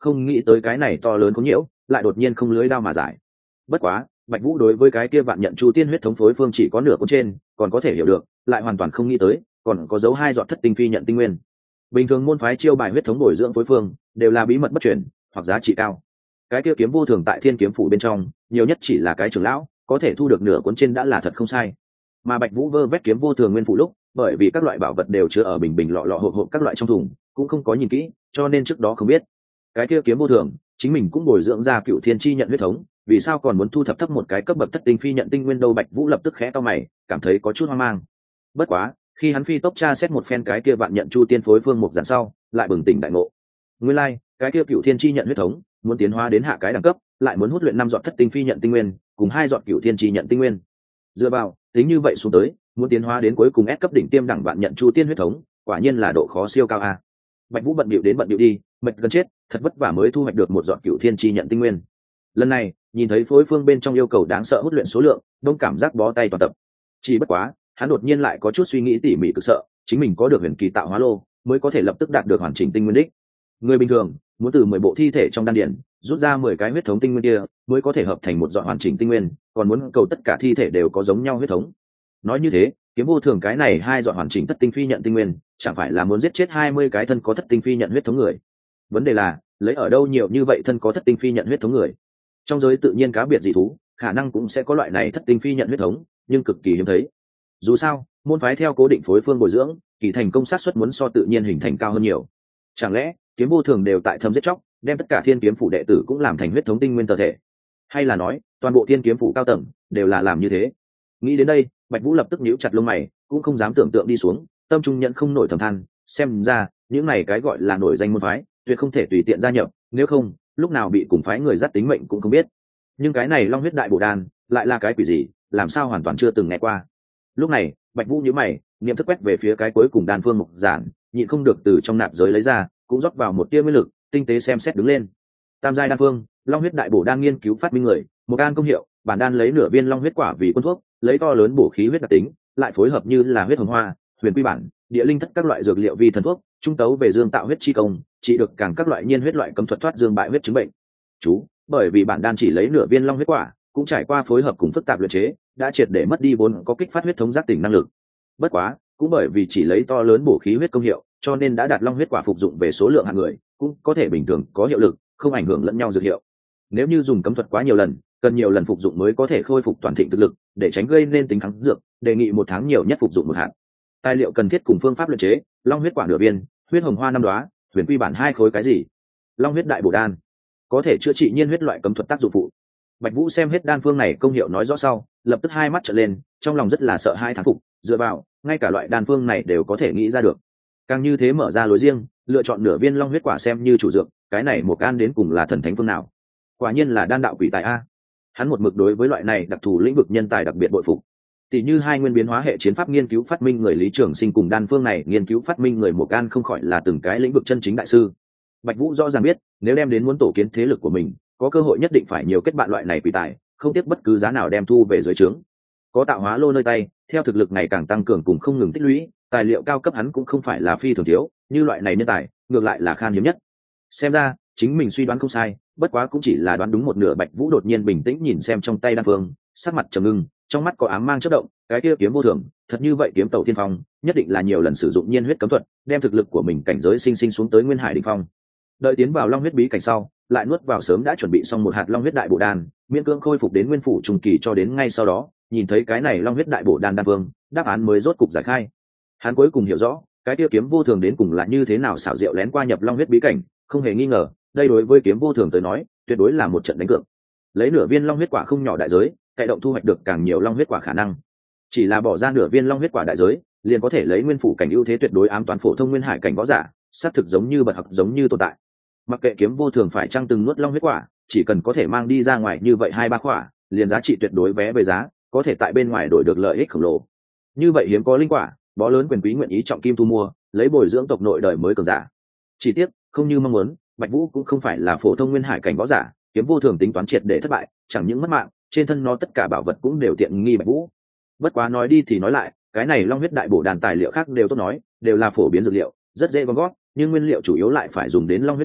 không nghĩ tới cái này to lớn có nhiễu lại đột nhiên không lưới đao mà giải. Bất quá Bạch Vũ đối với cái kia vạn nhận chu tiên huyết thống phối phương chỉ có nửa con trên còn có thể hiểu được, lại hoàn toàn không nghĩ tới còn có dấu 2 giọt thất tinh phi nhận tinh nguyên. Bình thường môn phái chiêu bài huyết thống bồi dưỡng phối phương đều là bí mật bất truyền hoặc giá trị cao. Cái kia kiếm vô thường tại Thiên Kiếm phủ bên trong nhiều nhất chỉ là cái trưởng lão, có thể thu được nửa cuốn trên đã là thật không sai. Mà Bạch Vũ vơ vét kiếm vô thường nguyên phủ lúc, bởi vì các loại bảo vật đều chứa ở bình bình lọ lọ hộp hộp các loại trong thùng, cũng không có nhìn kỹ, cho nên trước đó không biết. Cái kia kiếm vô thường, chính mình cũng bồi dưỡng ra Cựu Thiên chi nhận huyết thống, vì sao còn muốn thu thập thấp một cái cấp bậc thất tinh phi nhận tinh nguyên đâu? Bạch Vũ lập tức khẽ cau mày, cảm thấy có chút hoang mang. Bất quá, khi hắn phi tốc tra xét một phen cái kia vạn nhận chu tiên phối phương mục giản sau, lại bừng tỉnh đại ngộ. Nguyên lai, cái kia Cựu Thiên chi nhận huyết thống, muốn tiến hóa đến hạ cái đẳng cấp, lại muốn hút luyện 5 giọt thất tinh phi nhận tinh nguyên, cùng 2 giọt Cựu Thiên chi nhận tinh nguyên. Dựa vào, tính như vậy xuống tới, muốn tiến hóa đến cuối cùng S cấp đỉnh tiêm đẳng vạn nhận chu tiên huyết thống, quả nhiên là độ khó siêu cao a. Bạch Vũ bận bịu đến bận bịu đi, mệt gần chết, thật vất vả mới thu hoạch được một giọt Cựu Thiên chi nhận tinh nguyên. Lần này, nhìn thấy phối phương bên trong yêu cầu đáng sợ hút luyện số lượng, đông cảm giác bó tay toàn tập. Chỉ bất quá, hắn đột nhiên lại có chút suy nghĩ tỉ mỉ cực sợ, chính mình có được huyền kỳ tạo hóa lô, mới có thể lập tức đạt được hoàn chỉnh tinh nguyên đích. Người bình thường, muốn từ 10 bộ thi thể trong đan điển rút ra 10 cái huyết thống tinh nguyên kia, mới có thể hợp thành một giọt hoàn chỉnh tinh nguyên, còn muốn cầu tất cả thi thể đều có giống nhau huyết thống. Nói như thế, kiếm vô thường cái này 2 giọt hoàn chỉnh thất tinh phi nhận tinh nguyên, chẳng phải là muốn giết chết 20 cái thân có thất tinh phi nhận huyết thống người. Vấn đề là, lấy ở đâu nhiều như vậy thân có thất tinh phi nhận huyết thống người? Trong giới tự nhiên cá biệt dị thú, khả năng cũng sẽ có loại này thất tinh phi nhận huyết thống, nhưng cực kỳ hiếm thấy. Dù sao, môn phái theo cố định phối phương bồi dưỡng, kỳ thành công sát suất muốn so tự nhiên hình thành cao hơn nhiều. Chẳng lẽ kiếm vô thường đều tại thâm giết chóc, đem tất cả Thiên Kiếm phủ đệ tử cũng làm thành huyết thống tinh nguyên tờ thể, hay là nói toàn bộ Thiên Kiếm phủ cao tầng đều là làm như thế? Nghĩ đến đây, Bạch Vũ lập tức nhíu chặt lông mày, cũng không dám tưởng tượng đi xuống, tâm trung nhận không nổi thầm than, xem ra những này cái gọi là nổi danh môn phái, tuyệt không thể tùy tiện gia nhập, nếu không, lúc nào bị cùng phái người dắt tính mệnh cũng không biết. Nhưng cái này Long huyết đại bổ đan, lại là cái quỷ gì, làm sao hoàn toàn chưa từng nghe qua. Lúc này, Bạch Vũ nhíu mày, niệm thức quét về phía cái cuối cùng đan phương mục giản, nhịn không được từ trong nạp giới lấy ra, cũng rót vào một tia nguyên lực, tinh tế xem xét đứng lên. Tam giai đan phương, Long huyết đại bổ đan nghiên cứu phát minh người, một đan công hiệu, bản đan lấy nửa viên long huyết quả vì quân thuốc, lấy to lớn bổ khí huyết đặc tính, lại phối hợp như là huyết hồng hoa, huyền quy bản, địa linh thất các loại dược liệu vi thần thuốc, trung tấu về dương tạo huyết chi công, trị được càng các loại nhiên huyết loại cấm thuật thoát dương bại huyết chứng bệnh. Chú, bởi vì bản đan chỉ lấy nửa viên long huyết quả, cũng trải qua phối hợp cùng phức tạp luyện chế, đã triệt để mất đi vốn có kích phát huyết thống giác tỉnh năng lực. Bất quá, cũng bởi vì chỉ lấy to lớn bổ khí huyết công hiệu, cho nên đã đạt long huyết quả phục dụng về số lượng hạng người, cũng có thể bình thường có hiệu lực, không ảnh hưởng lẫn nhau dược hiệu. Nếu như dùng cấm thuật quá nhiều lần, cần nhiều lần phục dụng mới có thể khôi phục toàn thịnh thực lực, để tránh gây nên tính kháng dược, đề nghị 1 tháng nhiều nhất phục dụng 1 hạt. Tài liệu cần thiết cùng phương pháp luyện chế: long huyết quả nửa viên, huyết hồng hoa 5 đóa, huyền quy bản 2 khối. Cái gì? Long huyết đại bổ đan có thể chữa trị nhiên huyết loại cấm thuật tác dụng phụ. Bạch Vũ xem hết đan phương này công hiệu nói rõ sau, lập tức hai mắt trợn lên, trong lòng rất là sợ hai thán phục, dựa vào, ngay cả loại đan phương này đều có thể nghĩ ra được. Càng như thế mở ra lối riêng, lựa chọn nửa viên long huyết quả xem như chủ dược, cái này một an đến cùng là thần thánh phương nào? Quả nhiên là đan đạo quỷ tài a. Hắn một mực đối với loại này đặc thù lĩnh vực nhân tài đặc biệt bội phục. Tỷ như hai nguyên biến hóa hệ chiến pháp nghiên cứu phát minh người Lý Trường Sinh cùng đan phương này nghiên cứu phát minh người một an không khỏi là từng cái lĩnh vực chân chính đại sư. Bạch Vũ rõ ràng biết, nếu đem đến muốn tổ kiến thế lực của mình, có cơ hội nhất định phải nhiều kết bạn loại này quỷ tài, không tiếc bất cứ giá nào đem thu về dưới trướng. Có tạo hóa lô nơi tay, theo thực lực ngày càng tăng cường cùng không ngừng tích lũy, tài liệu cao cấp hắn cũng không phải là phi thường thiếu, như loại này nhân tài, ngược lại là khan hiếm nhất. Xem ra, chính mình suy đoán không sai, bất quá cũng chỉ là đoán đúng một nửa. Bạch Vũ đột nhiên bình tĩnh nhìn xem trong tay đan phương, sắc mặt trầm ngưng, trong mắt có ám mang chớp động, cái kia kiếm vô thường, thật như vậy kiếm tẩu thiên phong, nhất định là nhiều lần sử dụng nhiên huyết cấm thuật, đem thực lực của mình cảnh giới sinh sinh xuống tới nguyên hải đỉnh phong. Đợi tiến vào long huyết bí cảnh sau, lại nuốt vào sớm đã chuẩn bị xong một hạt long huyết đại bổ đan, miễn cưỡng khôi phục đến nguyên phủ trung kỳ, cho đến ngay sau đó, nhìn thấy cái này long huyết đại bổ đan đan vương, đáp án mới rốt cục giải khai. Hắn cuối cùng hiểu rõ, cái kia kiếm vô thường đến cùng là như thế nào xảo diệu lén qua nhập long huyết bí cảnh, không hề nghi ngờ, đây đối với kiếm vô thường tới nói, tuyệt đối là một trận đánh cược. Lấy nửa viên long huyết quả không nhỏ đại giới, cậy động thu hoạch được càng nhiều long huyết quả khả năng. Chỉ là bỏ ra nửa viên long huyết quả đại giới, liền có thể lấy nguyên phủ cảnh ưu thế tuyệt đối ám toán phổ thông nguyên hải cảnh võ giả, xác thực giống như bật học giống như tồn tại. Mặc kệ kiếm vô thường phải chăng từng nuốt long huyết quả, chỉ cần có thể mang đi ra ngoài như vậy 2-3 quả, liền giá trị tuyệt đối vé về giá, có thể tại bên ngoài đổi được lợi ích khổng lồ. Như vậy hiếm có linh quả, bó lớn quyền quý nguyện ý trọng kim thu mua, lấy bồi dưỡng tộc nội đời mới cường giả. Chỉ tiếc, không như mong muốn, Bạch Vũ cũng không phải là phổ thông nguyên hải cảnh võ giả, kiếm vô thường tính toán triệt để thất bại, chẳng những mất mạng, trên thân nó tất cả bảo vật cũng đều tiện nghi Bạch Vũ. Bất quá nói đi thì nói lại, cái này long huyết đại bổ đàn tài liệu khác đều tốt nói, đều là phổ biến dược liệu, rất dễ gom gót, nhưng nguyên liệu chủ yếu lại phải dùng đến long huyết quả,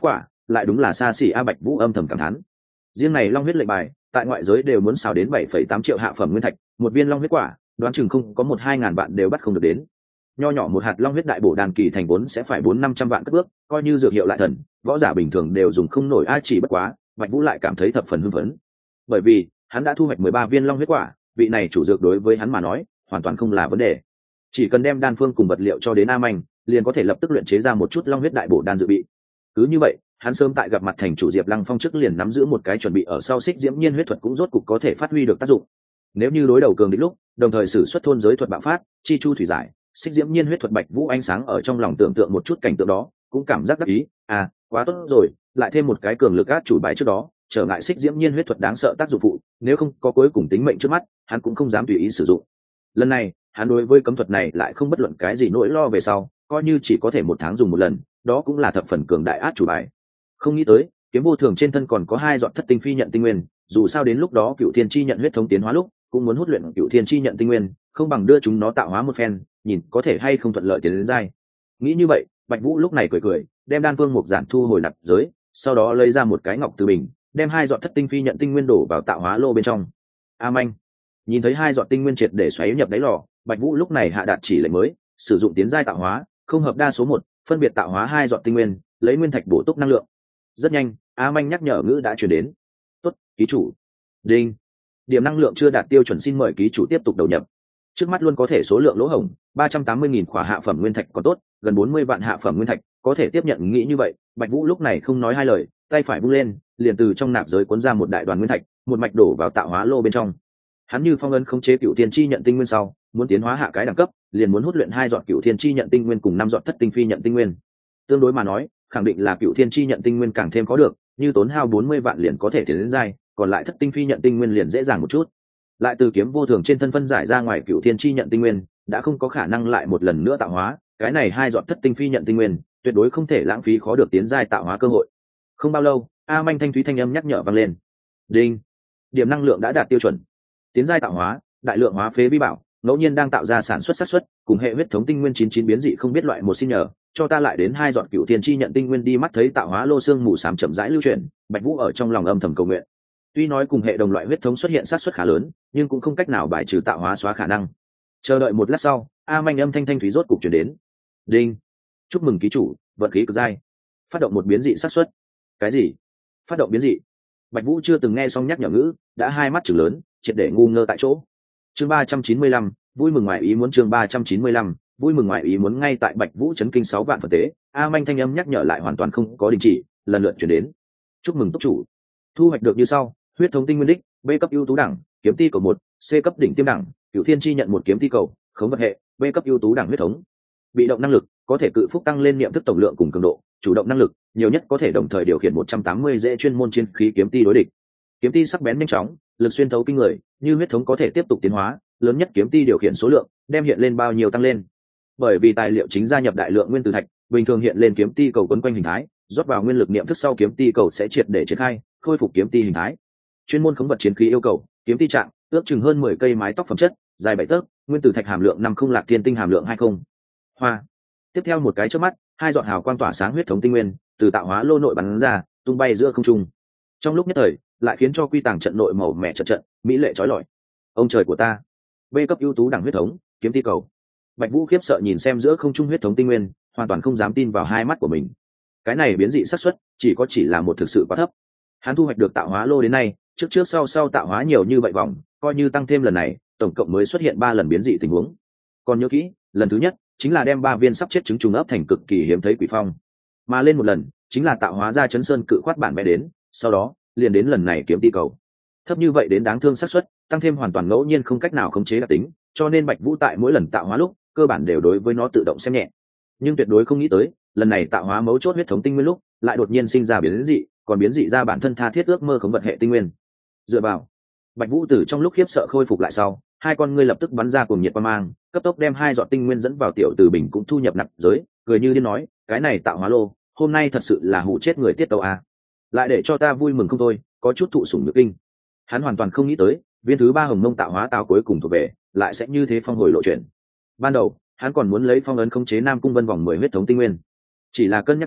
lại đúng là xa xỉ. Bạch Vũ âm thầm cảm thán, riêng này long huyết lệnh bài tại ngoại giới đều muốn xào đến 7,8 triệu hạ phẩm nguyên thạch, một viên long huyết quả đoán chừng không có 1-2 ngàn vạn đều bắt không được đến. Nho nhỏ một hạt long huyết đại bổ đan kỳ thành vốn sẽ phải 400-500 vạn cất bước, coi như dược hiệu lại thần, võ giả bình thường đều dùng không nổi. Chỉ bất quá Bạch Vũ lại cảm thấy thập phần hưng phấn, bởi vì hắn đã thu hoạch 13 viên long huyết quả, vị này chủ dược đối với hắn mà nói hoàn toàn không là vấn đề, chỉ cần đem đan phương cùng vật liệu cho đến A Manh liền có thể lập tức luyện chế ra một chút long huyết đại bổ đan dự bị. Cứ như vậy hắn sớm tại gặp mặt thành chủ Diệp Lăng Phong trước liền nắm giữ một cái chuẩn bị ở sau xích diễm nhiên huyết thuật cũng rốt cục có thể phát huy được tác dụng. Nếu như đối đầu cường địch lúc, đồng thời sử xuất thôn giới thuật bạo phát, chi chu thủy giải, xích diễm nhiên huyết thuật. Bạch Vũ ánh sáng ở trong lòng tưởng tượng một chút cảnh tượng đó, cũng cảm giác đắc ý, quá tốt rồi, lại thêm một cái cường lực át chủ bài trước đó, trở ngại xích diễm nhiên huyết thuật đáng sợ tác dụng phụ, nếu không có cuối cùng tính mệnh trước mắt, hắn cũng không dám tùy ý sử dụng. Lần này, hắn đối với cấm thuật này lại không bất luận cái gì nỗi lo về sau, coi như chỉ có thể một tháng dùng một lần, đó cũng là thập phần cường đại át chủ bài. Không nghĩ tới, kiếm vô thường trên thân còn có 2 giọt thất tinh phi nhận tinh nguyên, dù sao đến lúc đó Cựu Thiên chi nhận huyết thống tiến hóa lúc, cũng muốn hút luyện Cựu Thiên chi nhận tinh nguyên, không bằng đưa chúng nó tạo hóa một phen, nhìn có thể hay không thuận lợi tiến đến giai. Nghĩ như vậy, Bạch Vũ lúc này cười cười, đem đan phương mục giản thu hồi nạp giới, sau đó lấy ra một cái ngọc từ bình, đem 2 giọt thất tinh phi nhận tinh nguyên đổ vào tạo hóa lô bên trong. A Manh nhìn thấy 2 giọt tinh nguyên triệt để xoáy nhập đáy lò, Bạch Vũ lúc này hạ đạt chỉ lệnh mới, sử dụng tiến giai tạo hóa, không hợp đa số 1, phân biệt tạo hóa 2 giọt tinh nguyên, lấy nguyên thạch bổ túc năng lượng. Rất nhanh, A Manh nhắc nhở ngữ đã truyền đến. Tốt, ký chủ. Đinh. Điểm năng lượng chưa đạt tiêu chuẩn, xin mời ký chủ tiếp tục đầu nhập. Trước mắt luôn có thể số lượng lỗ hổng, 380.000 khỏa hạ phẩm nguyên thạch còn tốt, gần 40 vạn hạ phẩm nguyên thạch, có thể tiếp nhận. Nghĩ như vậy, Bạch Vũ lúc này không nói hai lời, tay phải vung lên, liền từ trong nạp giới cuốn ra một đại đoàn nguyên thạch, một mạch đổ vào tạo hóa lô bên trong. Hắn như phong ấn khống chế Cựu Thiên chi nhận tinh nguyên sau, muốn tiến hóa hạ cái đẳng cấp, liền muốn hút luyện 2 giọt Cựu Thiên chi nhận tinh nguyên cùng 5 giọt thất tinh phi nhận tinh nguyên. Tương đối mà nói, khẳng định là Cựu Thiên chi nhận tinh nguyên càng thêm có được, như tốn hao 40 vạn liền có thể tiến đến giai, còn lại thất tinh phi nhận tinh nguyên liền dễ dàng một chút. Lại từ kiếm vô thường trên thân phân giải ra ngoài Cựu Thiên chi nhận tinh nguyên, đã không có khả năng lại một lần nữa tạo hóa, cái này 2 giọt thất tinh phi nhận tinh nguyên, tuyệt đối không thể lãng phí khó được tiến giai tạo hóa cơ hội. Không bao lâu, A Manh thanh thúy thanh âm nhắc nhở vang lên. Đinh. Điểm năng lượng đã đạt tiêu chuẩn. Tiến giai tạo hóa, đại lượng hóa phế vi bảo, ngẫu nhiên đang tạo ra sản xuất xác suất, cùng hệ huyết thống tinh nguyên 99 biến dị không biết loại một, xin nhờ, cho ta lại đến 2 giọt Cựu Thiên chi nhận tinh nguyên đi. Mắt thấy tạo hóa lô xương mù xám chậm rãi lưu chuyển, Bạch Vũ ở trong lòng âm thầm cầu nguyện. Tuy nói cùng hệ đồng loại huyết thống xuất hiện xác suất khá lớn, nhưng cũng không cách nào bài trừ tạo hóa xóa khả năng. Chờ đợi một lát sau, A Manh âm thanh thanh thúy rốt cục truyền đến. Đinh. Chúc mừng ký chủ, vận khí cực giai. Phát động một biến dị xác suất. Cái gì? Phát động biến dị? Bạch Vũ chưa từng nghe xong nhắc nhở ngữ, đã hai mắt trừng lớn, triệt để ngu ngơ tại chỗ. Chương 395, vui mừng ngoài ý muốn. Chương 395, vui mừng ngoài ý muốn. Ngay tại Bạch Vũ chấn kinh 6 vạn phần tế, A Manh thanh âm nhắc nhở lại hoàn toàn không có đình chỉ, lần lượt truyền đến. Chúc mừng túc chủ, thu hoạch được như sau: huyết thống tinh nguyên đích, B cấp ưu tú đẳng, kiếm ti cầu 1, C cấp đỉnh tiêm đẳng, Cựu Thiên chi nhận một kiếm ti cầu, khống vật hệ, B cấp ưu tú đẳng huyết thống. Bị động năng lực, có thể cự phúc tăng lên niệm thức tổng lượng cùng cường độ. Chủ động năng lực, nhiều nhất có thể đồng thời điều khiển 180 dễ chuyên môn chiến khí kiếm ti đối địch. Kiếm ti sắc bén nhanh chóng, lực xuyên thấu kinh người, như huyết thống có thể tiếp tục tiến hóa, lớn nhất kiếm ti điều khiển số lượng đem hiện lên bao nhiêu tăng lên. Bởi vì tài liệu chính gia nhập đại lượng nguyên tử thạch, bình thường hiện lên kiếm ti cầu quấn quanh hình thái, rót vào nguyên lực niệm thức sau kiếm ti cầu sẽ triệt để triển khai, khôi phục kiếm ti hình thái. Chuyên môn khống vật chiến khí yêu cầu, kiếm ti trạng, ước chừng hơn 10 cây mái tóc phẩm chất, dài 7 tấc, nguyên tử thạch hàm lượng 50, lạc thiên tinh hàm lượng 20. Hoa. Tiếp theo một cái chớp mắt, 2 giọt hào quang tỏa sáng huyết thống tinh nguyên từ tạo hóa lô nội bắn ra, tung bay giữa không trung. Trong lúc nhất thời, lại khiến cho quy tàng trận nội màu mẹ trận mỹ lệ chói lọi. Ông trời của ta, B cấp ưu tú đẳng huyết thống, kiếm ti cầu. Bạch Vũ khiếp sợ nhìn xem giữa không trung huyết thống tinh nguyên, hoàn toàn không dám tin vào hai mắt của mình. Cái này biến dị xác suất chỉ là một thực sự quá thấp. Hắn thu hoạch được tạo hóa lô đến nay, trước sau tạo hóa nhiều như vậy vòng, coi như tăng thêm lần này, tổng cộng mới xuất hiện 3 lần biến dị tình huống. Còn nhớ kỹ, lần thứ nhất chính là đem 3 viên sắp chết trứng trùng ấp thành cực kỳ hiếm thấy quỷ phong, mà lên một lần chính là tạo hóa ra chấn sơn cự khoát bản vẽ đến, sau đó liền đến lần này kiếm ti cầu. Thấp như vậy đến đáng thương xác suất, tăng thêm hoàn toàn ngẫu nhiên không cách nào khống chế đặc tính, cho nên Bạch Vũ tại mỗi lần tạo hóa lúc, cơ bản đều đối với nó tự động xem nhẹ. Nhưng tuyệt đối không nghĩ tới, lần này tạo hóa mấu chốt huyết thống tinh nguyên lúc, lại đột nhiên sinh ra biến dị, còn biến dị ra bản thân tha thiết ước mơ khống vật hệ tinh nguyên. Dựa vào, Bạch Vũ từ trong lúc khiếp sợ khôi phục lại sau, hai con ngươi lập tức bắn ra cuồng nhiệt quang mang, cấp tốc đem 2 giọt tinh nguyên dẫn vào tiểu từ bình cũng thu nhập nạp giới, cười như điên nói, cái này tạo hóa lô, hôm nay thật sự là hù chết người tiết tấu à. Lại để cho ta vui mừng không thôi, có chút thụ sủng nhược kinh. Hắn hoàn toàn không nghĩ tới, viên thứ 3 hồng mông tạo hóa táo cuối cùng thuộc về, lại sẽ như thế phong hồi lộ chuyển. Ban đầu, hắn còn muốn lấy phong ấn khống chế Nam Cung Vân vòng 10 huyết thống tinh nguyên. Chỉ là cân nhắc đến,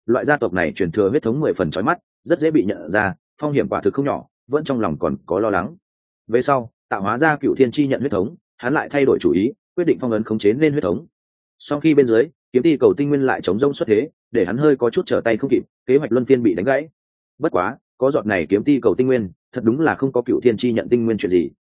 loại gia tộc này truyền thừa huyết thống 10 phần chói mắt, rất dễ bị nhận ra, phong hiểm quả thực không nhỏ, vẫn trong lòng còn có lo lắng. Về sau tạo hóa ra Cựu Thiên chi nhận huyết thống, hắn lại thay đổi chủ ý, quyết định phong ấn khống chế lên huyết thống. Sau khi bên dưới kiếm ti cầu tinh nguyên lại chống rông xuất thế, để hắn hơi có chút trở tay không kịp, kế hoạch luân phiên bị đánh gãy. Bất quá có giọt này kiếm ti cầu tinh nguyên, thật đúng là không có Cựu Thiên chi nhận tinh nguyên chuyện gì.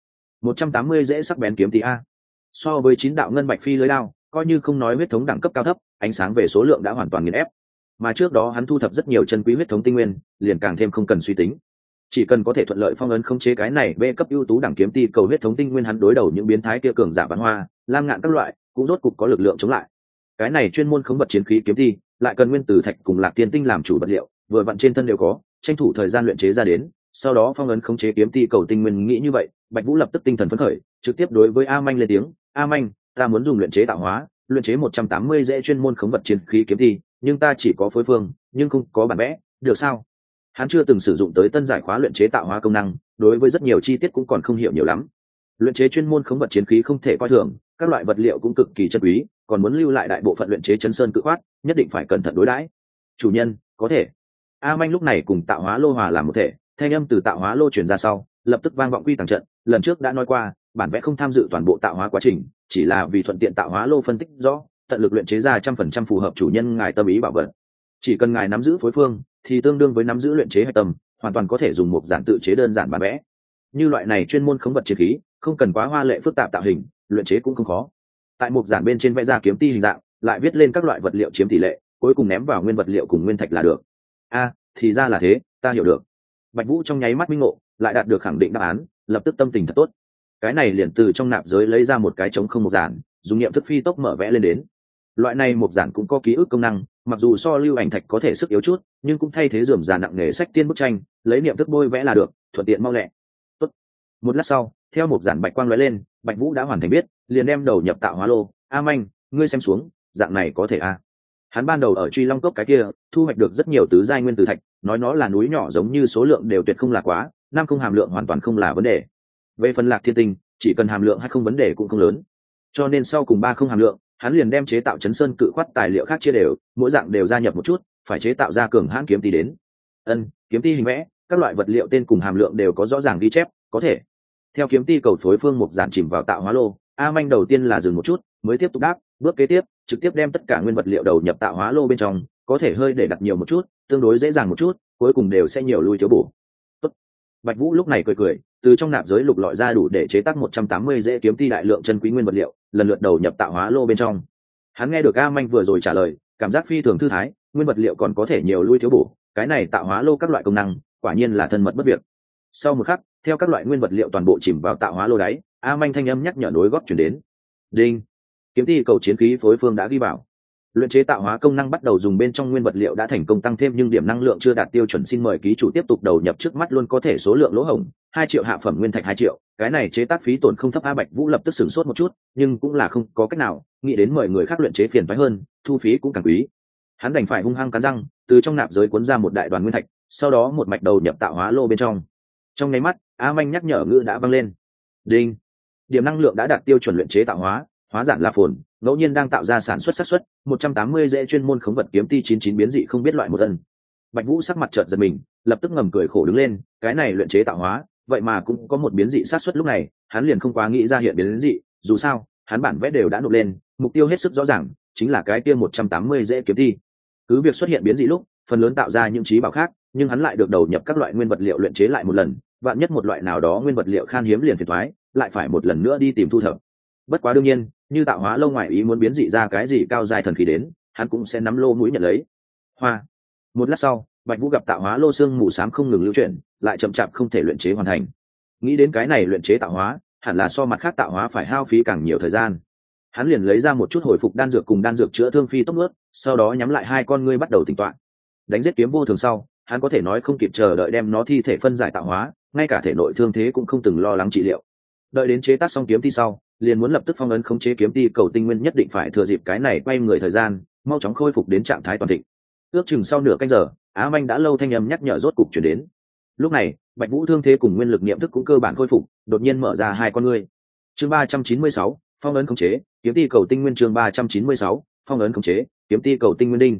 180 dễ sắc bén kiếm ti a, so với 9 đạo ngân bạch phi lưới đao, coi như không nói huyết thống đẳng cấp cao thấp, ánh sáng về số lượng đã hoàn toàn nghiền ép. Mà trước đó hắn thu thập rất nhiều chân quý huyết thống tinh nguyên, liền càng thêm không cần suy tính, chỉ cần có thể thuận lợi phong ấn khống chế cái này bê cấp ưu tú đẳng kiếm ti cầu huyết thống tinh nguyên, hắn đối đầu những biến thái kia cường giả bán hoa lam ngạn các loại cũng rốt cục có lực lượng chống lại. Cái này chuyên môn khống vật chiến khí kiếm ti, lại cần nguyên tử thạch cùng lạc tiên tinh làm chủ vật liệu, vừa vặn trên thân đều có, tranh thủ thời gian luyện chế ra đến, sau đó phong ấn khống chế kiếm ti cầu tinh nguyên. Nghĩ như vậy, Bạch Vũ lập tức tinh thần phấn khởi, trực tiếp đối với A Manh lên tiếng: A Manh, ta muốn dùng luyện chế tạo hóa, luyện chế 180 dễ chuyên môn khống vật chiến khí kiếm ti, nhưng ta chỉ có phối phương, nhưng không có bản vẽ, được sao? Hắn chưa từng sử dụng tới tân giải khóa luyện chế tạo hóa công năng, đối với rất nhiều chi tiết cũng còn không hiểu nhiều lắm. Luyện chế chuyên môn khống vật chiến khí không thể coi thường, các loại vật liệu cũng cực kỳ chân quý, còn muốn lưu lại đại bộ phận luyện chế chân sơn cự khoát, nhất định phải cẩn thận đối đãi. Chủ nhân, có thể. A Manh lúc này cùng tạo hóa lô hòa làm một thể, thanh âm từ tạo hóa lô truyền ra sau, lập tức vang vọng quy tàng trận. Lần trước đã nói qua, bản vẽ không tham dự toàn bộ tạo hóa quá trình, chỉ là vì thuận tiện tạo hóa lô phân tích rõ, tận lực luyện chế ra 100% phù hợp chủ nhân ngài tâm ý bảo vật. Chỉ cần ngài nắm giữ phối phương, thì tương đương với nắm giữ luyện chế hạch tâm, hoàn toàn có thể dùng một giản tự chế đơn giản bản vẽ. Như loại này chuyên môn khống vật chiến khí, không cần quá hoa lệ phức tạp tạo hình, luyện chế cũng không khó. Tại một giản bên trên vẽ ra kiếm ti hình dạng, lại viết lên các loại vật liệu chiếm tỷ lệ, cuối cùng ném vào nguyên vật liệu cùng nguyên thạch là được. Thì ra là thế, ta hiểu được. Bạch Vũ trong nháy mắt minh ngộ, lại đạt được khẳng định đáp án, lập tức tâm tình thật tốt. Cái này liền từ trong nạp giới lấy ra một cái trống không một giản, dùng niệm thức phi tốc mở vẽ lên đến. Loại này một giản cũng có ký ức công năng, mặc dù so lưu ảnh thạch có thể sức yếu chút, nhưng cũng thay thế rườm rà nặng nghề sách tiên bức tranh, lấy niệm thức bôi vẽ là được, thuận tiện mau lẹ. Tốt. Một lát sau, theo một giản bạch quang lóe lên, Bạch Vũ đã hoàn thành biết, liền đem đầu nhập tạo hóa lô. A Manh, ngươi xem xuống, dạng này có thể a? Hắn ban đầu ở Truy Long Cốc cái kia, thu hoạch được rất nhiều tứ giai nguyên tử thạch, nói nó là núi nhỏ giống như số lượng đều tuyệt không là quá, năm không hàm lượng hoàn toàn không là vấn đề. Về phần lạc thiên tinh, chỉ cần hàm lượng hay không vấn đề cũng không lớn. Cho nên sau cùng 3 không hàm lượng, hắn liền đem chế tạo chấn sơn cự khoát tài liệu khác chia đều, mỗi dạng đều gia nhập một chút, phải chế tạo ra cường hãn kiếm ti đến. Kiếm ti hình vẽ, các loại vật liệu tên cùng hàm lượng đều có rõ ràng ghi chép, có thể. Theo kiếm ti cầu phối phương một giản chìm vào tạo hóa lô, A Manh đầu tiên là dừng một chút, mới tiếp tục đáp, bước kế tiếp, trực tiếp đem tất cả nguyên vật liệu đầu nhập tạo hóa lô bên trong, có thể hơi để đặt nhiều một chút, tương đối dễ dàng một chút, cuối cùng đều sẽ nhiều lui thiếu bổ. Tốt. Bạch Vũ lúc này cười cười, từ trong nạp giới lục lọi ra đủ để chế tác 180 dễ kiếm ti đại lượng chân quý nguyên vật liệu, lần lượt đầu nhập tạo hóa lô bên trong. Hắn nghe được A Manh vừa rồi trả lời, cảm giác phi thường thư thái, nguyên vật liệu còn có thể nhiều lui thiếu bổ, cái này tạo hóa lô các loại công năng, quả nhiên là thân mật bất việc. Sau một khắc, theo các loại nguyên vật liệu toàn bộ chìm vào tạo hóa lô đáy, A Manh thanh âm nhắc nhở nối góp chuyển đến. Đinh. Kiếm ti cầu chiến khí phối phương đã ghi vào. Luyện chế tạo hóa công năng bắt đầu dùng bên trong nguyên vật liệu đã thành công tăng thêm, nhưng điểm năng lượng chưa đạt tiêu chuẩn, xin mời ký chủ tiếp tục đầu nhập, trước mắt luôn có thể số lượng lỗ hổng 2 triệu, hạ phẩm nguyên thạch 2 triệu, cái này chế tác phí tổn không thấp. A Bạch Vũ lập tức sửng sốt một chút, nhưng cũng là không có cách nào, nghĩ đến mời người khác luyện chế phiền toái hơn, thu phí cũng càng quý. Hắn đành phải hung hăng cắn răng, từ trong nạp giới cuốn ra một đại đoàn nguyên thạch, sau đó một mạch đầu nhập tạo hóa lô bên trong. Trong nháy mắt, A Manh nhắc nhở ngữ đã vang lên. Đinh. Điểm năng lượng đã đạt tiêu chuẩn luyện chế tạo hóa, hóa giản là phồn, ngẫu nhiên đang tạo ra sản xuất xác suất 180 dễ chuyên môn khống vật kiếm ti 99 biến dị không biết loại một ân. Bạch Vũ sắc mặt chợt giật mình, lập tức ngầm cười khổ đứng lên, cái này luyện chế tạo hóa, vậy mà cũng có một biến dị xác suất. Lúc này, hắn liền không quá nghĩ ra hiện biến dị, dù sao, hắn bản vẽ đều đã nộp lên, mục tiêu hết sức rõ ràng, chính là cái kia 180 dễ kiếm ti. Cứ việc xuất hiện biến dị lúc, phần lớn tạo ra những trí bảo khác, nhưng hắn lại được đầu nhập các loại nguyên vật liệu luyện chế lại một lần, vạn nhất một loại nào đó nguyên vật liệu khan hiếm liền phiền toái, lại phải một lần nữa đi tìm thu thập. Bất quá đương nhiên, như tạo hóa lâu ngoài ý muốn biến dị ra cái gì cao dài thần khí đến, hắn cũng sẽ nắm lô mũi nhận lấy. Hoa. Một lát sau, Bạch Vũ gặp tạo hóa lô xương mù xám không ngừng lưu chuyển, lại chậm chạp không thể luyện chế hoàn thành. Nghĩ đến cái này luyện chế tạo hóa, hẳn là so mặt khác tạo hóa phải hao phí càng nhiều thời gian. Hắn liền lấy ra một chút hồi phục đan dược cùng đan dược chữa thương phi tốc nuốt, sau đó nhắm lại hai con ngươi bắt đầu tỉnh tọa. Đánh giết kiếm vô thường sau, hắn có thể nói không kịp chờ đợi đem nó thi thể phân giải tạo hóa, ngay cả thể nội thương thế cũng không từng lo lắng trị liệu. Đợi đến chế tác xong kiếm ti sau, liền muốn lập tức phong ấn khống chế kiếm ti cầu tinh nguyên, nhất định phải thừa dịp cái này quay người thời gian, mau chóng khôi phục đến trạng thái toàn thịnh. Ước chừng sau nửa canh giờ, Á Manh đã lâu thanh âm nhắc nhở rốt cục chuyển đến. Lúc này, Bạch Vũ thương thế cùng nguyên lực niệm thức cũng cơ bản khôi phục, đột nhiên mở ra hai con ngươi. Chương 396, phong ấn khống chế kiếm ti cầu tinh nguyên. Chương 396, phong ấn khống chế kiếm ti cầu tinh nguyên đinh.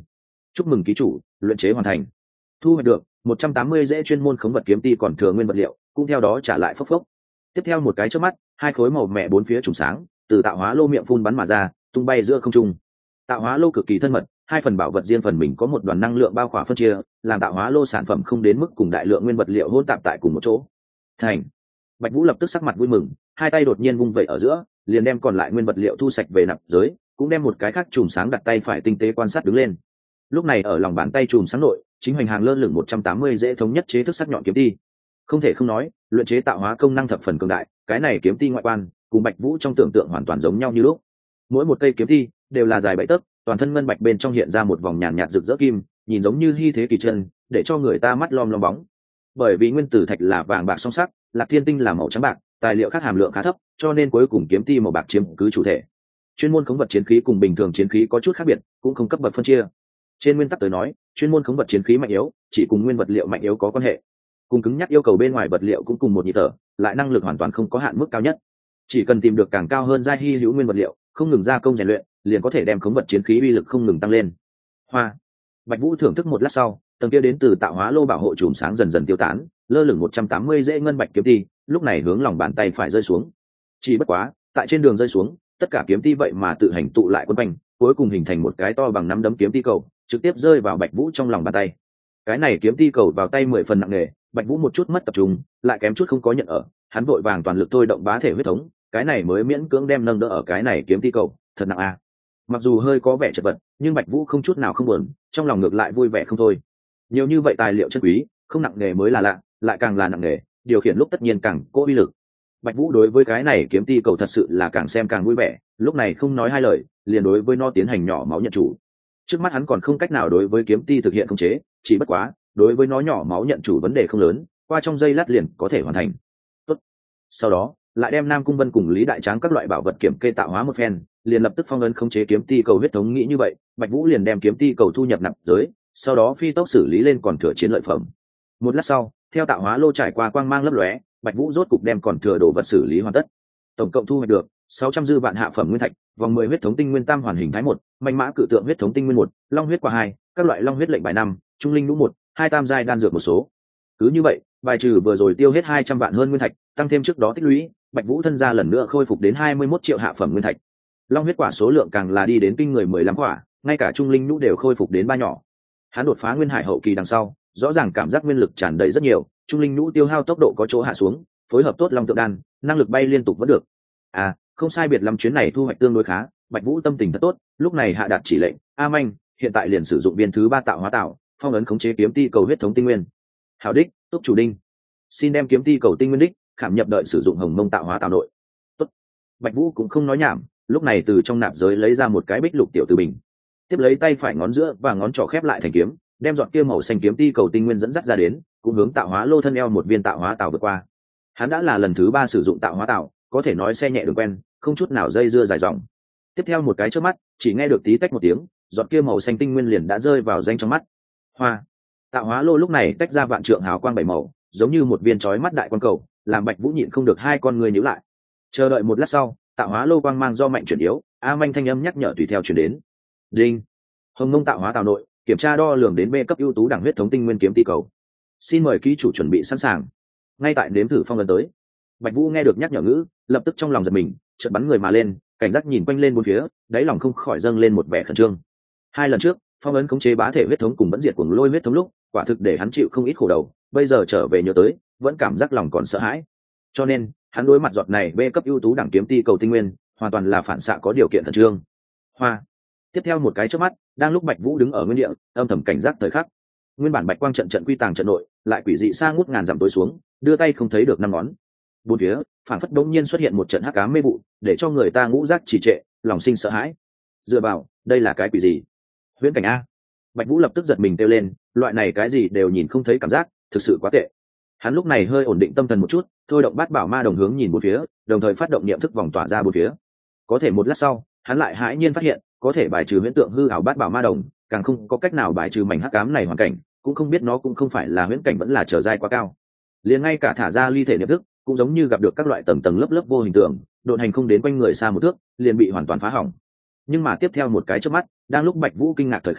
chúc mừng ký chủ, luyện chế hoàn thành. Thu hoạch được 180 dễ chuyên môn khống vật kiếm ti còn thừa nguyên vật liệu, cũng theo đó trả lại phốc phốc. Tiếp theo một cái chớp mắt, hai khối màu mẹ bốn phía trùng sáng từ tạo hóa lô miệng phun bắn mà ra, tung bay giữa không trung. Tạo hóa lô cực kỳ thân mật, hai phần bảo vật riêng phần mình có một đoàn năng lượng bao khỏa phân chia, làm tạo hóa lô sản phẩm không đến mức cùng đại lượng nguyên vật liệu hỗn tạp tại cùng một chỗ. Thành. Bạch Vũ lập tức sắc mặt vui mừng, hai tay đột nhiên vung vẩy ở giữa, liền đem còn lại nguyên vật liệu thu sạch về nạp giới, cũng đem một cái khác chùm sáng đặt tay phải tinh tế quan sát đứng lên. Lúc này ở lòng bàn tay chùm sáng nội, chính hoành hàng lơ lửng 180 dễ thống nhất chế thức sắc nhọn kiếm ti. Không thể không nói, luyện chế tạo hóa công năng thập phần cường đại, cái này kiếm ti ngoại quan cùng Bạch Vũ trong tưởng tượng hoàn toàn giống nhau như lúc. Mỗi một cây kiếm ti đều là dài 7 tấc, toàn thân ngân bạch bên trong hiện ra một vòng nhàn nhạt rực rỡ kim, nhìn giống như hy thế kỳ chân, để cho người ta mắt lom lom bóng. Bởi vì nguyên tử thạch là vàng bạc song sắc, Lạc Thiên tinh là màu trắng bạc, tài liệu khác hàm lượng khá thấp, cho nên cuối cùng kiếm ti màu bạc chiếm cứ chủ thể. Chuyên môn khống vật chiến khí cùng bình thường chiến khí có chút khác biệt, cũng không cấp bậc phân chia. Trên nguyên tắc tới nói, chuyên môn khống vật chiến khí mạnh yếu chỉ cùng nguyên vật liệu mạnh yếu có quan hệ. Cùng cứng nhắc yêu cầu bên ngoài vật liệu cũng cùng một nhịp thở, lại năng lực hoàn toàn không có hạn mức cao nhất. Chỉ cần tìm được càng cao hơn giai hy hữu nguyên vật liệu, không ngừng gia công rèn luyện, liền có thể đem khống vật chiến khí uy lực không ngừng tăng lên. Hoa. Bạch Vũ thưởng thức một lát sau, tầng kia đến từ tạo hóa lô bảo hộ chùm sáng dần dần tiêu tán, lơ lửng 180 dễ ngân bạch kiếm ti, lúc này hướng lòng bàn tay phải rơi xuống. Chỉ bất quá, tại trên đường rơi xuống, tất cả kiếm ti vậy mà tự hành tụ lại quấn quanh, cuối cùng hình thành một cái to bằng nắm đấm kiếm ti cầu, trực tiếp rơi vào Bạch Vũ trong lòng bàn tay. Cái này kiếm ti cầu vào tay 10 phần nặng nề, Bạch Vũ một chút mất tập trung, lại kém chút không có nhận ở, hắn vội vàng toàn lực thôi động bá thể huyết thống, cái này mới miễn cưỡng đem nâng đỡ ở cái này kiếm ti cầu, thật nặng a. Mặc dù hơi có vẻ chật vật, nhưng Bạch Vũ không chút nào không buồn, trong lòng ngược lại vui vẻ không thôi. Nhiều như vậy tài liệu chân quý, không nặng nề mới là lạ, lại càng là nặng nề, điều khiển lúc tất nhiên càng có uy lực. Bạch Vũ đối với cái này kiếm ti cầu thật sự là càng xem càng vui vẻ, lúc này không nói hai lời, liền đối với nó tiến hành nhỏ máu nhận chủ. Trước mắt hắn còn không cách nào đối với kiếm ti thực hiện khống chế, chỉ bất quá, đối với nó nhỏ máu nhận chủ vấn đề không lớn, qua trong giây lát liền có thể hoàn thành. Tốt. Sau đó, lại đem Nam Cung Vân cùng Lý Đại Tráng các loại bảo vật kiểm kê tạo hóa một phen, liền lập tức phong ấn khống chế kiếm ti cầu huyết thống nghĩ như vậy, Bạch Vũ liền đem kiếm ti cầu thu nhập nạp giới, sau đó phi tốc xử lý lên còn thừa chiến lợi phẩm. Một lát sau, theo tạo hóa lô trải qua quang mang lấp lóe, Bạch Vũ rốt cục đem còn thừa đồ vật xử lý hoàn tất. Tổng cộng thu hoạch được 600 dư vạn hạ phẩm nguyên thạch, vòng 10 huyết thống tinh nguyên tam hoàn hình thái 1, mạnh mã cự tượng huyết thống tinh nguyên 1, long huyết quả 2, các loại long huyết lệnh bài 5, trung linh nhũ 1, hai tam giai đan dược một số. Cứ như vậy, bài trừ vừa rồi tiêu hết 200 vạn hơn nguyên thạch, tăng thêm trước đó tích lũy, Bạch Vũ thân gia lần nữa khôi phục đến 21 triệu hạ phẩm nguyên thạch. Long huyết quả số lượng càng là đi đến kinh người 15 quả, ngay cả trung linh nhũ đều khôi phục đến 3 nhỏ. Hắn đột phá nguyên hải hậu kỳ đằng sau, rõ ràng cảm giác nguyên lực tràn đầy rất nhiều, trung linh nhũ tiêu hao tốc độ có chỗ hạ xuống, phối hợp tốt long tượng đan, năng lực bay liên tục vẫn được. À, không sai biệt lắm, chuyến này thu hoạch tương đối khá, Bạch Vũ tâm tình thật tốt, lúc này hạ đạt chỉ lệnh, A Manh, hiện tại liền sử dụng viên thứ 3 tạo hóa tạo, phong ấn khống chế kiếm ti cầu huyết thống tinh nguyên. Hảo đích, túc chủ đinh. Xin đem kiếm ti cầu tinh nguyên đích, khảm nhập đợi sử dụng hồng mông tạo hóa tạo nội. Tốt. Bạch Vũ cũng không nói nhảm, lúc này từ trong nạp giới lấy ra một cái bích lục tiểu từ bình. Tiếp lấy tay phải ngón giữa và ngón trỏ khép lại thành kiếm, đem giọt kia màu xanh kiếm ti cầu tinh nguyên dẫn dắt ra đến, cũng hướng tạo hóa lô thân eo một viên tạo hóa tạo vượt qua. Hắn đã là lần thứ 3 sử dụng tạo hóa tạo, có thể nói xe nhẹ đường quen, không chút nào dây dưa dài dòng. Tiếp theo một cái chớp mắt, chỉ nghe được tí tách một tiếng, giọt kia màu xanh tinh nguyên liền đã rơi vào danh trong mắt. Hoa. Tạo hóa lô lúc này tách ra vạn trượng hào quang bảy màu, giống như một viên chói mắt đại quan cầu, làm Bạch Vũ nhịn không được hai con người nhíu lại. Chờ đợi một lát sau, tạo hóa lô quang mang do mạnh chuyển yếu, A Manh thanh âm nhắc nhở tùy theo chuyển đến. Đinh. Hồng Mông tạo hóa tạo nội, kiểm tra đo lường đến B cấp ưu tú đẳng huyết thống tinh nguyên kiếm ti cầu. Xin mời ký chủ chuẩn bị sẵn sàng. Ngay tại nếm thử phong lần tới. Bạch Vũ nghe được nhắc nhở ngữ, lập tức trong lòng giật mình, chợt bắn người mà lên, cảnh giác nhìn quanh lên bốn phía, đáy lòng không khỏi dâng lên một vẻ khẩn trương. Hai lần trước, phong ấn khống chế bá thể huyết thống cùng vẫn diệt cuồng lôi huyết thống lúc, quả thực để hắn chịu không ít khổ đầu, bây giờ trở về nhớ tới, vẫn cảm giác lòng còn sợ hãi. Cho nên, hắn đối mặt giọt này B cấp ưu tú đẳng kiếm ti cầu tinh nguyên, hoàn toàn là phản xạ có điều kiện khẩn trương. Hoa. Tiếp theo một cái chớp mắt, đang lúc Bạch Vũ đứng ở nguyên địa, âm thầm cảnh giác thời khắc. Nguyên bản bạch quang trận quy tàng trận nội, lại quỷ dị xa ngút ngàn dặm tối xuống, đưa tay không thấy được năm ngón. Bốn phía, phản phất đống nhiên xuất hiện một trận hắc ám mê vụ, để cho người ta ngũ giác trì trệ, lòng sinh sợ hãi. Dựa vào, đây là cái quỷ gì? Huyễn cảnh a! Bạch Vũ lập tức giật mình kêu lên, loại này cái gì đều nhìn không thấy cảm giác, thực sự quá tệ. Hắn lúc này hơi ổn định tâm thần một chút, thôi động bát bảo ma đồng hướng nhìn bốn phía, đồng thời phát động niệm thức vòng tỏa ra bốn phía. Có thể một lát sau, hắn lại hãi nhiên phát hiện, có thể bài trừ huyễn tượng hư ảo bát bảo ma đồng, càng không có cách nào bài trừ mảnh hắc ám này hoàn cảnh, cũng không biết nó cũng không phải là huyễn cảnh vẫn là trở dai quá cao. Liền ngay cả thả ra ly thể niệm thức, cũng giống như gặp được các loại tầng tầng lớp lớp vô hình tượng, độn hành không đến quanh người xa một thước, liền bị hoàn toàn phá hỏng. Nhưng mà tiếp theo một cái chớp mắt, đang lúc Bạch Vũ kinh ngạc thời khắc,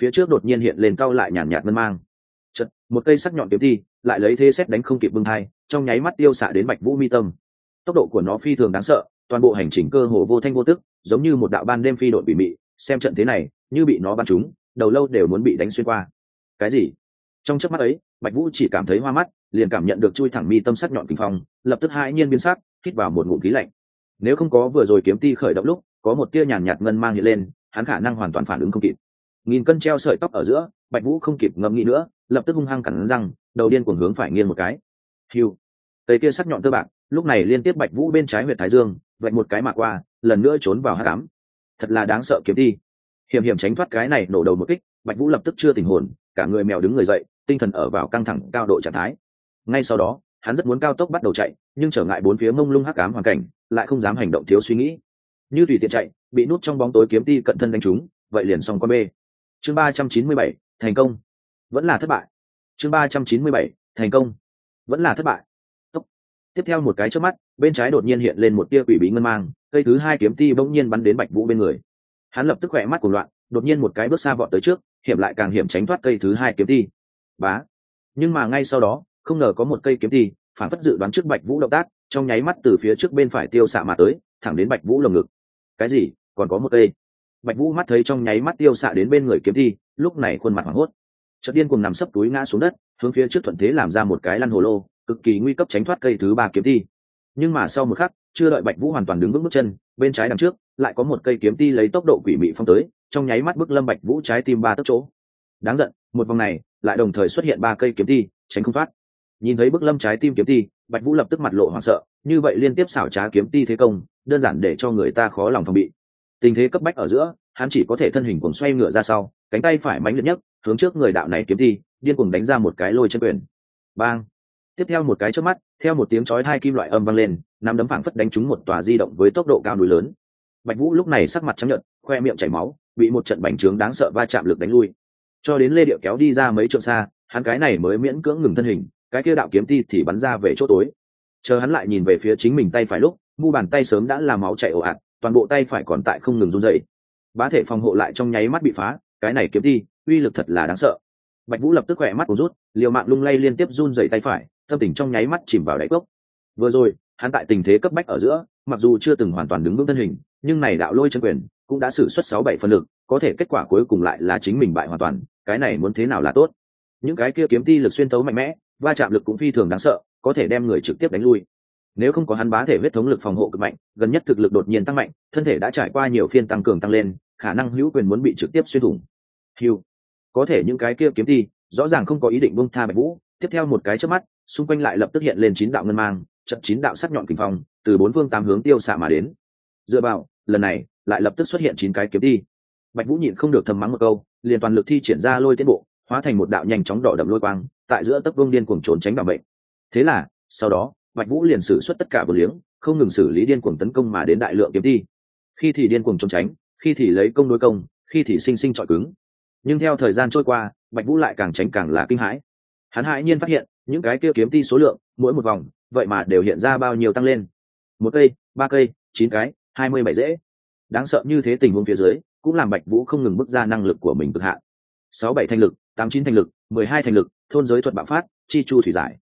phía trước đột nhiên hiện lên cau lại nhàn nhạt ngân mang. Chợt, một cây sắc nhọn kiếm thi lại lấy thế xét đánh không kịp bưng hai, trong nháy mắt tiêu xạ đến Bạch Vũ mi tâm. Tốc độ của nó phi thường đáng sợ, toàn bộ hành trình cơ hồ vô thanh vô tức, giống như một đạo ban đêm phi độn bị mị. Xem trận thế này, như bị nó bắn trúng, đầu lâu đều muốn bị đánh xuyên qua. Cái gì? Trong chớp mắt ấy, Bạch Vũ chỉ cảm thấy hoa mắt, liền cảm nhận được chui thẳng mi tâm sắc nhọn kinh phong, lập tức hãi nhiên biến sắc, hít vào một ngụm khí lạnh. Nếu không có vừa rồi kiếm ti khởi động lúc có một tia nhàn nhạt ngân mang hiện lên, hắn khả năng hoàn toàn phản ứng không kịp. Nghìn cân treo sợi tóc ở giữa, Bạch Vũ không kịp ngẫm nghĩ nữa, lập tức hung hăng cắn răng, đầu điên cuồng hướng phải nghiêng một cái. Hưu. Cây kia sắc nhọn tơ bạc, lúc này liên tiếp Bạch Vũ bên trái huyệt thái dương, vạch một cái mà qua, lần nữa trốn vào hắc ám. Thật là đáng sợ kiếm ti. Hiểm hiểm tránh thoát cái này nổ đầu một kích, Bạch Vũ lập tức chưa tỉnh hồn, cả người mèo đứng người dậy, tinh thần ở vào căng thẳng cao độ trạng thái. Ngay sau đó, hắn rất muốn cao tốc bắt đầu chạy, nhưng trở ngại bốn phía mông lung hắc ám hoàn cảnh, lại không dám hành động thiếu suy nghĩ. Như tùy tiện chạy, bị nút trong bóng tối kiếm ti cận thân đánh trúng, vậy liền xong con bê. Chương 397, thành công. Vẫn là thất bại. Chương 397, thành công. Vẫn là thất bại. Tốc. Tiếp theo một cái chớp mắt, bên trái đột nhiên hiện lên một tia quỷ bí ngân mang, cây thứ hai kiếm ti bỗng nhiên bắn đến Bạch Vũ bên người. Hắn lập tức khỏe mắt cuồng loạn, đột nhiên một cái bước xa vọt tới trước, hiểm lại càng hiểm tránh thoát cây thứ hai kiếm ti. Bá. Nhưng mà ngay sau đó, không ngờ có một cây kiếm ti, phản phất dự đoán trước Bạch Vũ động tác, trong nháy mắt từ phía trước bên phải tiêu xạ mà tới, thẳng đến Bạch Vũ lồng ngực. Cái gì? Còn có một cây? Bạch Vũ mắt thấy trong nháy mắt tiêu xạ đến bên người kiếm ti, lúc này khuôn mặt hoảng hốt, chợt điên cuồng nằm sấp túi ngã xuống đất, hướng phía trước thuận thế làm ra một cái lăn hồ lô, cực kỳ nguy cấp tránh thoát cây thứ ba kiếm ti. Nhưng mà sau một khắc, chưa đợi Bạch Vũ hoàn toàn đứng vững bước chân, bên trái đằng trước lại có một cây kiếm ti lấy tốc độ quỷ mị phong tới, trong nháy mắt bức lâm Bạch Vũ trái tim ba tấc chỗ. Đáng giận, một vòng này lại đồng thời xuất hiện ba cây kiếm ti, tránh không thoát. Nhìn thấy bức lâm trái tim kiếm ti, Bạch Vũ lập tức mặt lộ hoảng sợ, như vậy liên tiếp xảo trá kiếm ti thế công, đơn giản để cho người ta khó lòng phòng bị. Tình thế cấp bách ở giữa, hắn chỉ có thể thân hình cuồng xoay ngựa ra sau, cánh tay phải mãnh liệt nhất, hướng trước người đạo này kiếm ti, điên cuồng đánh ra một cái lôi chân quyền. Bang! Tiếp theo một cái chớp mắt, theo một tiếng chói tai kim loại âm vang lên, nắm đấm phảng phất đánh trúng một tòa di động với tốc độ cao núi lớn. Bạch Vũ lúc này sắc mặt trắng nhợt, khoe miệng chảy máu, bị một trận bành trướng đáng sợ va chạm lực đánh lui. Cho đến Lê Điệu kéo đi ra mấy trượng xa, hắn cái này mới miễn cưỡng ngừng thân hình, cái kia đạo kiếm ti thì bắn ra về chỗ tối. Chờ hắn lại nhìn về phía chính mình tay phải lúc, mu bàn tay sớm đã là máu chảy ồ ạt, toàn bộ tay phải còn tại không ngừng run rẩy. Bá thể phòng hộ lại trong nháy mắt bị phá, cái này kiếm ti, uy lực thật là đáng sợ. Bạch Vũ lập tức khỏe mắt cuốn rút, liều mạng lung lay liên tiếp run rẩy tay phải, tâm tình trong nháy mắt chìm vào đáy cốc. Vừa rồi, hắn tại tình thế cấp bách ở giữa, mặc dù chưa từng hoàn toàn đứng vững thân hình, nhưng này đạo lôi chân quyền cũng đã sử xuất 6-7 phần lực, có thể kết quả cuối cùng lại là chính mình bại hoàn toàn, cái này muốn thế nào là tốt. Những cái kia kiếm ti lực xuyên thấu mạnh mẽ, va chạm lực cũng phi thường đáng sợ, có thể đem người trực tiếp đánh lui. Nếu không có hắn bá thể huyết thống lực phòng hộ cực mạnh, gần nhất thực lực đột nhiên tăng mạnh, thân thể đã trải qua nhiều phiên tăng cường tăng lên, khả năng hữu quyền muốn bị trực tiếp xuyên thủng. Hưu. Có thể những cái kia kiếm ti, rõ ràng không có ý định buông tha Bạch Vũ, tiếp theo một cái chớp mắt, xung quanh lại lập tức hiện lên 9 đạo ngân mang, chợt 9 đạo sắc nhọn kình phong, từ bốn phương tám hướng tiêu xạ mà đến. Dựa vào, lần này lại lập tức xuất hiện 9 cái kiếm ti. Bạch Vũ nhịn không được thầm mắng một câu, liền toàn lực thi triển ra lôi tiến bộ, hóa thành một đạo nhanh chóng đỏ đậm lôi quang, tại giữa tấc vương điên cuồng trốn tránh bảo mệnh. Thế là, sau đó, Bạch Vũ liền sử xuất tất cả vô liếng, không ngừng xử lý điên cuồng tấn công mà đến đại lượng kiếm ti. Khi thì điên cuồng trốn tránh, khi thì lấy công đối công, khi thì sinh sinh chọi cứng. Nhưng theo thời gian trôi qua, Bạch Vũ lại càng tránh càng là kinh hãi. Hắn hãi nhiên phát hiện, những cái kia kiếm ti số lượng, mỗi một vòng, vậy mà đều hiện ra bao nhiêu tăng lên. 1 cây, 3 cây, 9 cái, 27 rễ. Đáng sợ như thế tình huống phía dưới, cũng làm Bạch Vũ không ngừng bước ra năng lực của mình cực hạn. 6-7 thành lực, 8-9 thành lực, 12 thành lực, thôn giới thuật bạo phát, chi chu thủy giải.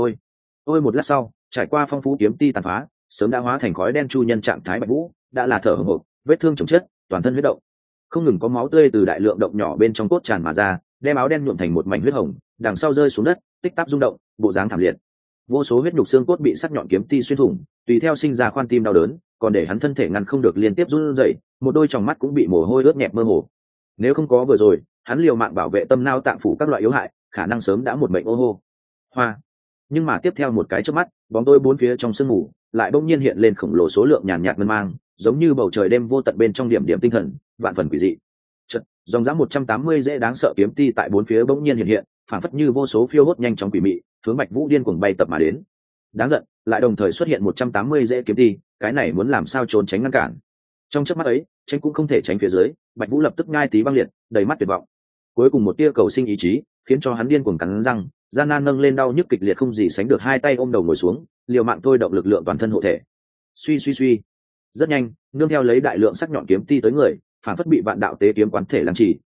Ôi một lát sau, trải qua phong phú kiếm ti tàn phá, sớm đã hóa thành khói đen chu nhân trạng thái Bạch Vũ, đã là thở hổn hộc, vết thương chồng chất, toàn thân huyết động. Không ngừng có máu tươi từ đại lượng động nhỏ bên trong cốt tràn mà ra, đem áo đen nhuộm thành một mảnh huyết hồng, đằng sau rơi xuống đất, tích tắc rung động, bộ dáng thảm liệt. Vô số huyết nhục xương cốt bị sắc nhọn kiếm ti xuyên thủng, tùy theo sinh ra khoan tim đau đớn, còn để hắn thân thể ngăn không được liên tiếp run rẩy, một đôi tròng mắt cũng bị mồ hôi ướt nhẹp mơ hồ. Nếu không có vừa rồi, hắn liều mạng bảo vệ tâm não tạng phủ các loại yếu hại, khả năng sớm đã một mệnh ô hô. Hoa. Nhưng mà tiếp theo một cái chớp mắt, bóng tối bốn phía trong sương mù lại bỗng nhiên hiện lên khổng lồ số lượng nhàn nhạt ngân mang, giống như bầu trời đêm vô tận bên trong điểm điểm tinh thần, vạn phần quỷ dị. Chợt, dòng dã 180 dễ đáng sợ kiếm ti tại bốn phía bỗng nhiên hiện hiện, phản phất như vô số phiêu hốt nhanh chóng quỷ mị, hướng Bạch Vũ điên cuồng bay tập mà đến. Đáng giận, lại đồng thời xuất hiện 180 dễ kiếm ti, cái này muốn làm sao trốn tránh ngăn cản. Trong chớp mắt ấy, tránh cũng không thể tránh phía dưới, Bạch Vũ lập tức ngai tí băng liệt, đầy mắt tuyệt vọng. Cuối cùng một tia cầu sinh ý chí, khiến cho hắn điên cuồng cắn răng, gian nan nâng lên đau nhức kịch liệt không gì sánh được hai tay ôm đầu ngồi xuống, liều mạng thôi động lực lượng toàn thân hộ thể. Suy. Rất nhanh, nương theo lấy đại lượng sắc nhọn kiếm ti tới người, phản phất bị vạn đạo tế kiếm quán thể lăng trì,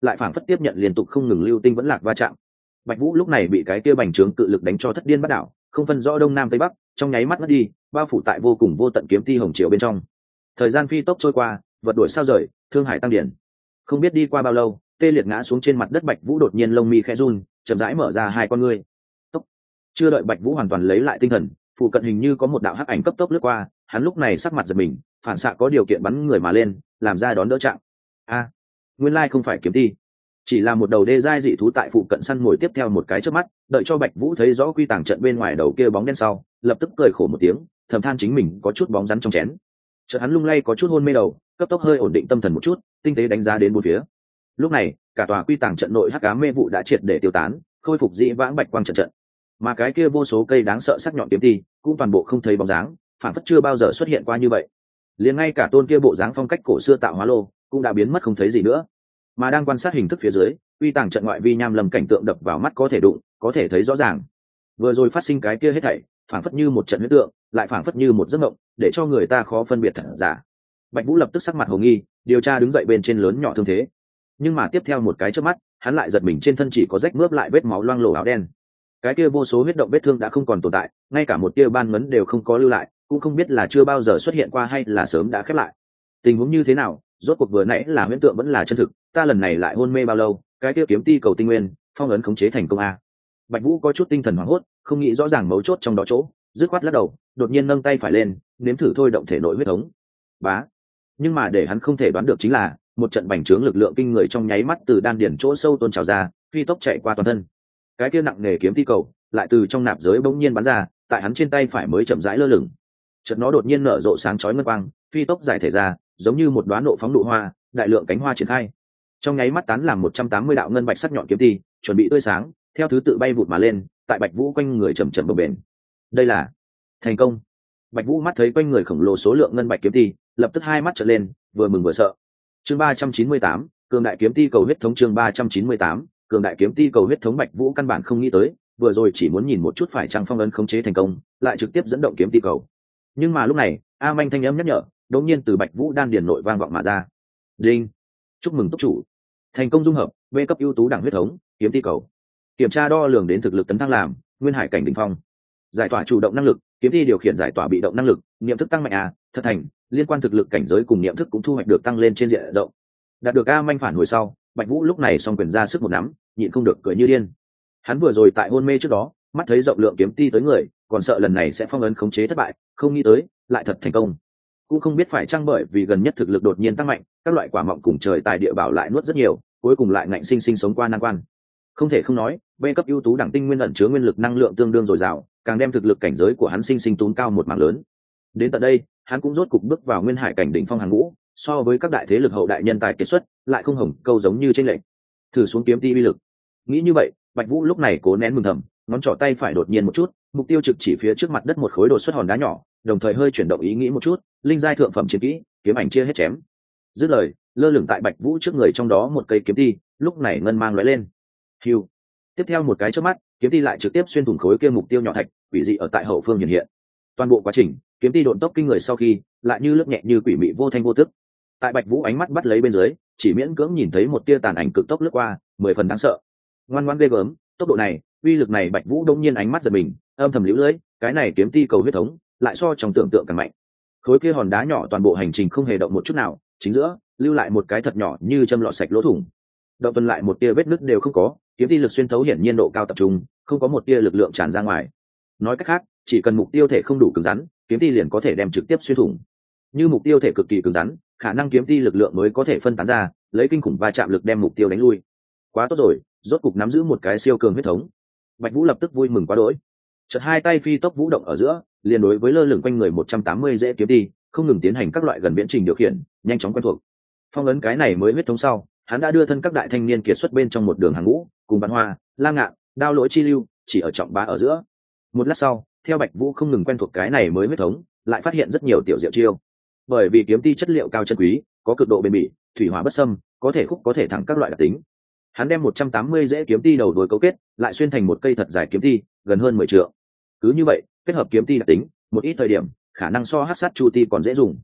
lại phảng phất tiếp nhận liên tục không ngừng lưu tinh vẫn lạc va chạm. Bạch Vũ lúc này bị cái kia bành trướng cự lực đánh cho thất điên bắt đảo, không phân rõ đông nam tây bắc, trong nháy mắt mất đi, bao phủ tại vô cùng vô tận kiếm ti hồng triều bên trong. Thời gian phi tốc trôi qua, vật đuổi sao rời, thương hải tăng điển. Không biết đi qua bao lâu, tê liệt ngã xuống trên mặt đất Bạch Vũ đột nhiên lông mi khẽ run, chậm rãi mở ra hai con ngươi. Tốc. Chưa đợi Bạch Vũ hoàn toàn lấy lại tinh thần, phụ cận hình như có một đạo hắc ảnh cấp tốc lướt qua, hắn lúc này sắc mặt giật mình, phản xạ có điều kiện bắn người mà lên, làm ra đón đỡ chạm. A, nguyên lai không phải kiếm ti, chỉ là một đầu đê giai dị thú tại phụ cận săn ngồi tiếp theo một cái trước mắt, đợi cho Bạch Vũ thấy rõ quy tàng trận bên ngoài đầu kia bóng đen sau, lập tức cười khổ một tiếng, thầm than chính mình có chút bóng rắn trong chén. Chợt hắn lung lay có chút hôn mê đầu, cấp tốc hơi ổn định tâm thần một chút, tinh tế đánh giá đến bốn phía. Lúc này, cả tòa quy tàng trận nội hắc ám mê vụ đã triệt để tiêu tán, khôi phục dị vãng bạch quang trận trận. Mà cái kia vô số cây đáng sợ sắc nhọn kiếm ti, cũng toàn bộ không thấy bóng dáng, phản phất chưa bao giờ xuất hiện qua như vậy. Liền ngay cả tôn kia bộ dáng phong cách cổ xưa tạo hóa lô, cũng đã biến mất không thấy gì nữa. Mà đang quan sát hình thức phía dưới, quy tàng trận ngoại vi nham lầm cảnh tượng đập vào mắt có thể đụng, có thể thấy rõ ràng. Vừa rồi phát sinh cái kia hết thảy, phản phất như một trận huyễn tượng, lại phản phất như một giấc mộng, để cho người ta khó phân biệt thật giả. Bạch Vũ lập tức sắc mặt hồ nghi, điều tra đứng dậy bên trên lớn nhỏ thương thế. Nhưng mà tiếp theo một cái chớp mắt, hắn lại giật mình trên thân chỉ có rách mướp lại vết máu loang lổ áo đen. Cái kia vô số huyết động vết thương đã không còn tồn tại, ngay cả một tia ban ngấn đều không có lưu lại, cũng không biết là chưa bao giờ xuất hiện qua hay là sớm đã khép lại. Tình huống như thế nào, rốt cuộc vừa nãy là huyễn tượng vẫn là chân thực, ta lần này lại hôn mê bao lâu, cái kia kiếm ti cầu tinh nguyên, phong ấn khống chế thành công a. Bạch Vũ có chút tinh thần hoảng hốt, không nghĩ rõ ràng mấu chốt trong đó chỗ, dứt khoát lắc đầu, đột nhiên nâng tay phải lên, nếm thử thôi động thể nội huyết thống. Bá. Nhưng mà để hắn không thể đoán được chính là, một trận bành trướng lực lượng kinh người trong nháy mắt từ đan điển chỗ sâu tôn trào ra, phi tốc chạy qua toàn thân. Cái kia nặng nề kiếm ti cầu, lại từ trong nạp giới bỗng nhiên bắn ra, tại hắn trên tay phải mới chậm rãi lơ lửng. Chợt nó đột nhiên nở rộ sáng chói ngân quang, phi tốc giải thể ra, giống như một đóa nộ phóng nụ hoa, đại lượng cánh hoa triển khai. Trong nháy mắt tán làm 180 đạo ngân bạch sắc nhọn kiếm ti, chuẩn bị tươi sáng, theo thứ tự bay vụt mà lên, tại Bạch Vũ quanh người chậm chậm bồng bềnh. Đây là thành công. Bạch Vũ mắt thấy quanh người khổng lồ số lượng ngân bạch kiếm ti, lập tức hai mắt trợn lên, vừa mừng vừa sợ. Chương 398, cường đại kiếm ti cầu huyết thống. Chương 398, cường đại kiếm ti cầu huyết thống. Bạch Vũ căn bản không nghĩ tới, vừa rồi chỉ muốn nhìn một chút phải chăng phong ấn khống chế thành công, lại trực tiếp dẫn động kiếm ti cầu. Nhưng mà lúc này, A Manh thanh âm nhắc nhở, đột nhiên từ Bạch Vũ đan điền nội vang vọng mà ra. Đinh, chúc mừng túc chủ, thành công dung hợp B cấp ưu tú đẳng huyết thống, kiếm ti cầu. Kiểm tra đo lường đến thực lực tấn thăng làm nguyên hải cảnh đỉnh phong. Giải tỏa chủ động năng lực, kiếm ti điều khiển giải tỏa bị động năng lực, niệm thức tăng mạnh thật thành, liên quan thực lực cảnh giới cùng niệm thức cũng thu hoạch được tăng lên trên diện rộng. Đạt được A Manh phản hồi sau, Bạch Vũ lúc này song quyền ra sức một nắm, nhịn không được cười như điên. Hắn vừa rồi tại hôn mê trước đó, mắt thấy rộng lượng kiếm ti tới người, còn sợ lần này sẽ phong ấn khống chế thất bại, không nghĩ tới lại thật thành công. Cũng không biết phải chăng bởi vì gần nhất thực lực đột nhiên tăng mạnh, các loại quả mọng cùng trời tài địa bảo lại nuốt rất nhiều, cuối cùng lại ngạnh sinh sinh sống qua nan quan. Không thể không nói, B cấp ưu tú đẳng tinh nguyên ẩn chứa nguyên lực năng lượng tương đương dồi dào, càng đem thực lực cảnh giới của hắn sinh sinh tún cao một mảng lớn. Đến tận đây, hắn cũng rốt cục bước vào nguyên hải cảnh đỉnh phong hàng ngũ, so với các đại thế lực hậu đại nhân tài kiệt xuất, lại không hồng câu giống như trên lệnh. Thử xuống kiếm ti uy lực. Nghĩ như vậy, Bạch Vũ lúc này cố nén mừng thầm, ngón trỏ tay phải đột nhiên một chút, mục tiêu trực chỉ phía trước mặt đất một khối đột xuất hòn đá nhỏ, đồng thời hơi chuyển động ý nghĩ một chút, linh giai thượng phẩm chiến kỹ, kiếm ảnh chia hết chém. Dứt lời, lơ lửng tại Bạch Vũ trước người trong đó một cây kiếm ti, lúc này ngân mang lóe lên. Hưu. Tiếp theo một cái chớp mắt, kiếm ti lại trực tiếp xuyên thủng khối kia mục tiêu nhỏ thạch, quỷ dị ở tại hậu phương hiện hiện. Toàn bộ quá trình, kiếm ti độn tốc kinh người sau khi, lại như lướt nhẹ như quỷ mị vô thanh vô tức. Tại Bạch Vũ ánh mắt bắt lấy bên dưới, chỉ miễn cưỡng nhìn thấy một tia tàn ảnh cực tốc lướt qua, 10 phần đáng sợ. Ngoan ngoãn ghê gớm, tốc độ này, uy lực này. Bạch Vũ đông nhiên ánh mắt giật mình, âm thầm liễu lưỡi, cái này kiếm ti cầu huyết thống, lại so trong tưởng tượng càng mạnh. Khối kia hòn đá nhỏ toàn bộ hành trình không hề động một chút nào, chính giữa lưu lại một cái thật nhỏ như châm lọt sạch lỗ thủng. Động tuần lại một tia vết nứt đều không có, kiếm ti lực xuyên thấu hiển nhiên độ cao tập trung, không có một tia lực lượng tràn ra ngoài. Nói cách khác, chỉ cần mục tiêu thể không đủ cứng rắn, kiếm ti liền có thể đem trực tiếp xuyên thủng. Như mục tiêu thể cực kỳ cứng rắn, khả năng kiếm ti lực lượng mới có thể phân tán ra, lấy kinh khủng va chạm lực đem mục tiêu đánh lui. Quá tốt rồi, rốt cục nắm giữ một cái siêu cường huyết thống. Bạch Vũ lập tức vui mừng quá đỗi. Chợt hai tay phi tốc vũ động ở giữa, liền đối với lơ lửng quanh người 180 dễ kiếm ti, không ngừng tiến hành các loại gần viễn trình điều khiển, nhanh chóng quen thuộc. Phong ấn cái này mới huyết thống sau, hắn đã đưa thân các đại thanh niên kiệt xuất bên trong một đường hàng ngũ, cùng Văn Hoa, Lam Ngạn, Đao Lỗi Chi Lưu, chỉ ở trọng bá ở giữa. Một lát sau, theo Bạch Vũ không ngừng quen thuộc cái này mới huyết thống, lại phát hiện rất nhiều tiểu diệu chiêu. Bởi vì kiếm ti chất liệu cao chân quý, có cực độ bền bỉ, thủy hỏa bất xâm, có thể khúc có thể thẳng các loại đặc tính. Hắn đem 180 dễ kiếm ti đầu đuôi cấu kết, lại xuyên thành một cây thật dài kiếm ti, gần hơn 10 trượng. Cứ như vậy, kết hợp kiếm ti đặc tính, một ít thời điểm, khả năng so hắc sát chu ti còn dễ dùng.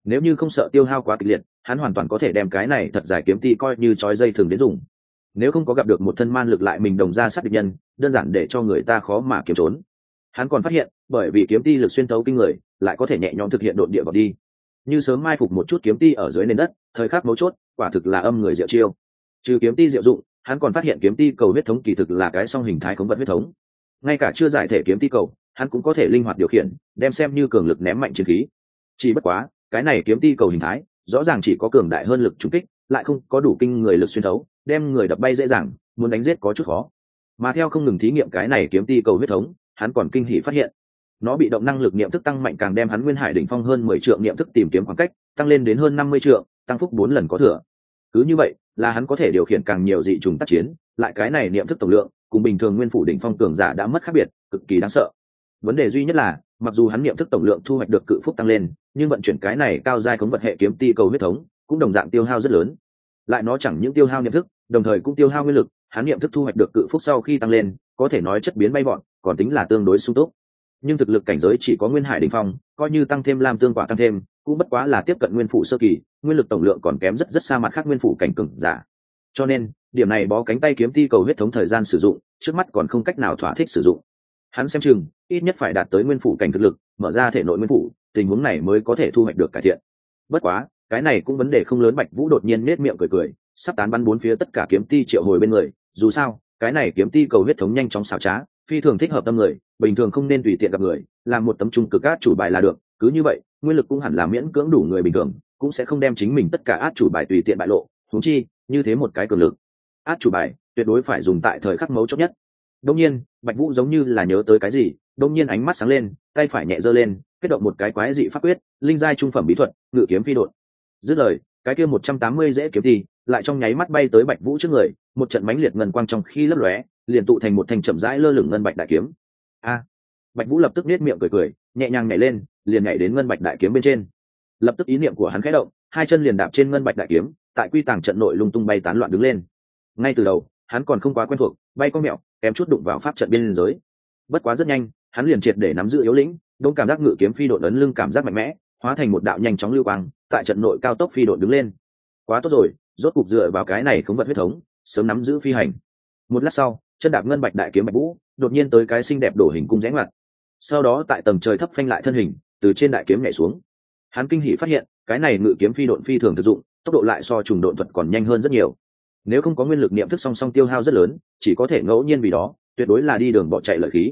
Nếu như không sợ tiêu hao quá kịch liệt, hắn hoàn toàn có thể đem cái này thật dài kiếm ti coi như trói dây thường đến dùng. Nếu không có gặp được một thân man lực lại mình đồng ra sát địch nhân, đơn giản để cho người ta khó mà kiếm trốn. Hắn còn phát hiện, bởi vì kiếm ti lực xuyên thấu kinh người, lại có thể nhẹ nhõm thực hiện độn địa vào đi. Như sớm mai phục một chút kiếm ti ở dưới nền đất, thời khắc mấu chốt, quả thực là âm người diệu chiêu. Trừ kiếm ti diệu dụng, hắn còn phát hiện kiếm ti cầu huyết thống kỳ thực là cái song hình thái khống vật huyết thống. Ngay cả chưa giải thể kiếm ti cầu, hắn cũng có thể linh hoạt điều khiển, đem xem như cường lực ném mạnh chiến khí. Chỉ bất quá, cái này kiếm ti cầu hình thái, rõ ràng chỉ có cường đại hơn lực trúng kích, lại không có đủ kinh người lực xuyên thấu, đem người đập bay dễ dàng, muốn đánh giết có chút khó. Mà theo không ngừng thí nghiệm cái này kiếm ti cầu huyết thống, hắn còn kinh hỉ phát hiện, nó bị động năng lực niệm thức tăng mạnh càng đem hắn nguyên hải đỉnh phong hơn 10 trượng niệm thức tìm kiếm khoảng cách tăng lên đến hơn 50 trượng, tăng phúc 4 lần có thừa. Cứ như vậy, là hắn có thể điều khiển càng nhiều dị trùng tác chiến, lại cái này niệm thức tổng lượng, cùng bình thường nguyên phủ đỉnh phong cường giả đã mất khác biệt, cực kỳ đáng sợ. Vấn đề duy nhất là, mặc dù hắn niệm thức tổng lượng thu hoạch được cự phúc tăng lên, nhưng vận chuyển cái này cao giai khống vật hệ kiếm ti cầu huyết thống, cũng đồng dạng tiêu hao rất lớn. Lại nó chẳng những tiêu hao niệm thức, đồng thời cũng tiêu hao nguyên lực, hắn niệm thức thu hoạch được cự phúc sau khi tăng lên, có thể nói chất biến bay vọt, còn tính là tương đối sung túc. Nhưng thực lực cảnh giới chỉ có nguyên hải đỉnh phong, coi như tăng thêm lam tương quả tăng thêm, cũng bất quá là tiếp cận nguyên phủ sơ kỳ, nguyên lực tổng lượng còn kém rất rất xa mặt khác nguyên phủ cảnh cường giả. Cho nên, điểm này bó cánh tay kiếm ti cầu huyết thống thời gian sử dụng, trước mắt còn không cách nào thỏa thích sử dụng. Hắn xem chừng, ít nhất phải đạt tới nguyên phủ cảnh thực lực, mở ra thể nội nguyên phủ, tình huống này mới có thể thu hoạch được cải thiện. Bất quá, cái này cũng vấn đề không lớn. Bạch Vũ đột nhiên nết miệng cười cười, sắp tán bắn bốn phía tất cả kiếm ti triệu hồi bên người, dù sao, cái này kiếm ti cầu huyết thống nhanh chóng xảo trá, phi thường thích hợp tâm người, bình thường không nên tùy tiện gặp người, làm một tấm trung cực át chủ bài là được, cứ như vậy, nguyên lực cũng hẳn là miễn cưỡng đủ người bình thường, cũng sẽ không đem chính mình tất cả át chủ bài tùy tiện bại lộ, huống chi, như thế một cái cường lực át chủ bài, tuyệt đối phải dùng tại thời khắc mấu chốt nhất. Đương nhiên, Bạch Vũ giống như là nhớ tới cái gì, đột nhiên ánh mắt sáng lên, tay phải nhẹ giơ lên, kết động một cái quái dị pháp quyết, linh giai trung phẩm bí thuật, ngự kiếm phi độn. Dứt lời, cái kia 180 dễ kiếm thì lại trong nháy mắt bay tới Bạch Vũ trước người, một trận mãnh liệt ngân quang trong khi lấp lóe, liền tụ thành một thanh chậm rãi lơ lửng ngân bạch đại kiếm. A! Bạch Vũ lập tức nhếch miệng cười cười, nhẹ nhàng nhảy lên, liền nhảy đến ngân bạch đại kiếm bên trên. Lập tức ý niệm của hắn khẽ động, hai chân liền đạp trên ngân bạch đại kiếm, tại quy tàng trận nội lung tung bay tán loạn đứng lên. Ngay từ đầu, hắn còn không quá quen thuộc, bay có mẹo, kém chút đụng vào pháp trận biên giới. Bất quá rất nhanh, hắn liền triệt để nắm giữ yếu lĩnh, đống cảm giác ngự kiếm phi độn ấn lưng cảm giác mạnh mẽ, hóa thành một đạo nhanh chóng lưu quang, tại trận nội cao tốc phi độn đứng lên. Quá tốt rồi, rốt cục dựa vào cái này khống vật huyết thống, sớm nắm giữ phi hành. Một lát sau, chân đạp ngân bạch đại kiếm Bạch Vũ, đột nhiên tới cái xinh đẹp đổ hình cung rẽ ngoặt. Sau đó tại tầng trời thấp phanh lại thân hình, từ trên đại kiếm nhảy xuống. Hắn kinh hỉ phát hiện, cái này ngự kiếm phi độn phi thường thực dụng, tốc độ lại so trùng độn thuật còn nhanh hơn rất nhiều. Nếu không có nguyên lực niệm thức song song tiêu hao rất lớn, chỉ có thể ngẫu nhiên vì đó, tuyệt đối là đi đường bỏ chạy lợi khí.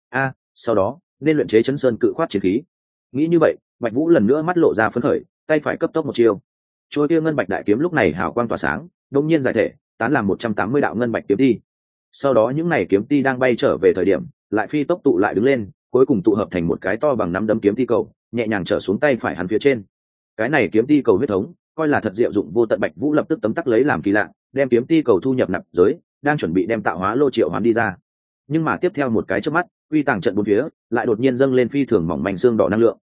Sau đó, nên luyện chế chấn sơn cự khoát chiến khí. Nghĩ như vậy, Bạch Vũ lần nữa mắt lộ ra phấn khởi, tay phải cấp tốc một chiêu. Trôi kia ngân bạch đại kiếm lúc này hào quang tỏa sáng, đột nhiên giải thể, tán làm 180 đạo ngân bạch kiếm ti. Sau đó những này kiếm ti đang bay trở về thời điểm, lại phi tốc tụ lại đứng lên, cuối cùng tụ hợp thành một cái to bằng nắm đấm kiếm ti cầu, nhẹ nhàng trở xuống tay phải hắn phía trên. Cái này kiếm ti cầu huyết thống, coi là thật diệu dụng vô tận. Bạch Vũ lập tức tấm tắc lấy làm kỳ lạ, đem kiếm ti cầu thu nhập nạp giới, đang chuẩn bị đem tạo hóa lô triệu hoán đi ra. Nhưng mà tiếp theo một cái chớp mắt, uy tàng trận bốn phía lại đột nhiên dâng lên phi thường mỏng manh xương đỏ năng lượng.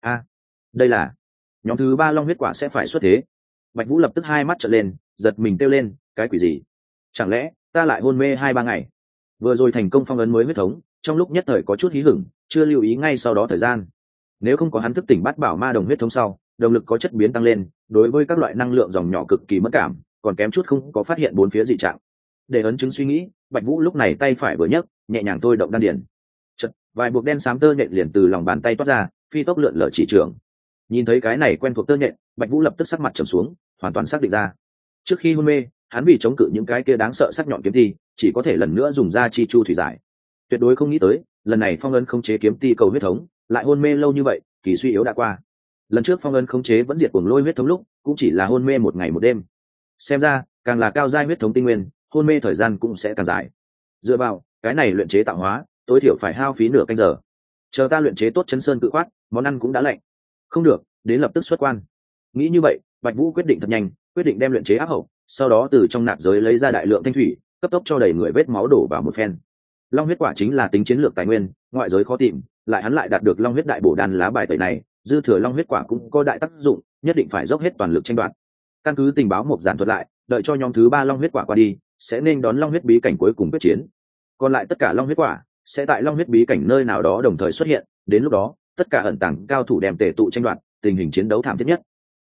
Đây là nhóm thứ 3 long huyết quả sẽ phải xuất thế. Bạch Vũ lập tức hai mắt trợn lên, giật mình kêu lên, cái quỷ gì? Chẳng lẽ ta lại hôn mê 2-3 ngày? Vừa rồi thành công phong ấn mới huyết thống, trong lúc nhất thời có chút hí hửng, chưa lưu ý ngay sau đó thời gian. Nếu không có hắn thức tỉnh bát bảo ma đồng huyết thống sau, động lực có chất biến tăng lên, đối với các loại năng lượng dòng nhỏ cực kỳ mất cảm, còn kém chút không có phát hiện bốn phía dị trạng. Để ấn chứng suy nghĩ, Bạch Vũ lúc này tay phải vừa nhấc, nhẹ nhàng thôi động đan điền. Chợt, vài buộc đen xám tơ nhện liền từ lòng bàn tay toát ra, phi tốc lượn lờ chỉ trường. Nhìn thấy cái này quen thuộc tơ nhện, Bạch Vũ lập tức sắc mặt trầm xuống, hoàn toàn xác định ra. Trước khi hôn mê, hắn vì chống cự những cái kia đáng sợ sắc nhọn kiếm ti, chỉ có thể lần nữa dùng ra chi chu thủy giải. Tuyệt đối không nghĩ tới, lần này phong ấn khống chế kiếm ti cầu huyết thống, lại hôn mê lâu như vậy, kỳ suy yếu đã qua. Lần trước phong ấn khống chế vẫn diệt cuồng lôi huyết thống lúc, cũng chỉ là hôn mê một ngày một đêm. Xem ra, càng là cao giai huyết thống tinh nguyên, hôn mê thời gian cũng sẽ càng dài. Dựa vào cái này luyện chế tạo hóa, tối thiểu phải hao phí nửa canh giờ. Chờ ta luyện chế tốt chấn sơn cự khoát, món ăn cũng đã lạnh. Không được, đến lập tức xuất quan. Nghĩ như vậy, Bạch Vũ quyết định thật nhanh, quyết định đem luyện chế áp hậu, sau đó từ trong nạp giới lấy ra đại lượng thanh thủy, cấp tốc cho đầy người vết máu đổ vào một phen. Long huyết quả chính là tính chiến lược tài nguyên, ngoại giới khó tìm, lại hắn lại đạt được long huyết đại bổ đan lá bài tẩy này, dư thừa long huyết quả cũng có đại tác dụng, nhất định phải dốc hết toàn lực tranh đoạt. Căn cứ tình báo một giản thuật lại, đợi cho nhóm thứ 3 long huyết quả qua đi, sẽ nên đón long huyết bí cảnh cuối cùng quyết chiến. Còn lại tất cả long huyết quả sẽ tại long huyết bí cảnh nơi nào đó đồng thời xuất hiện, đến lúc đó, tất cả ẩn tàng cao thủ đem tề tụ tranh đoạt, tình hình chiến đấu thảm thiết nhất,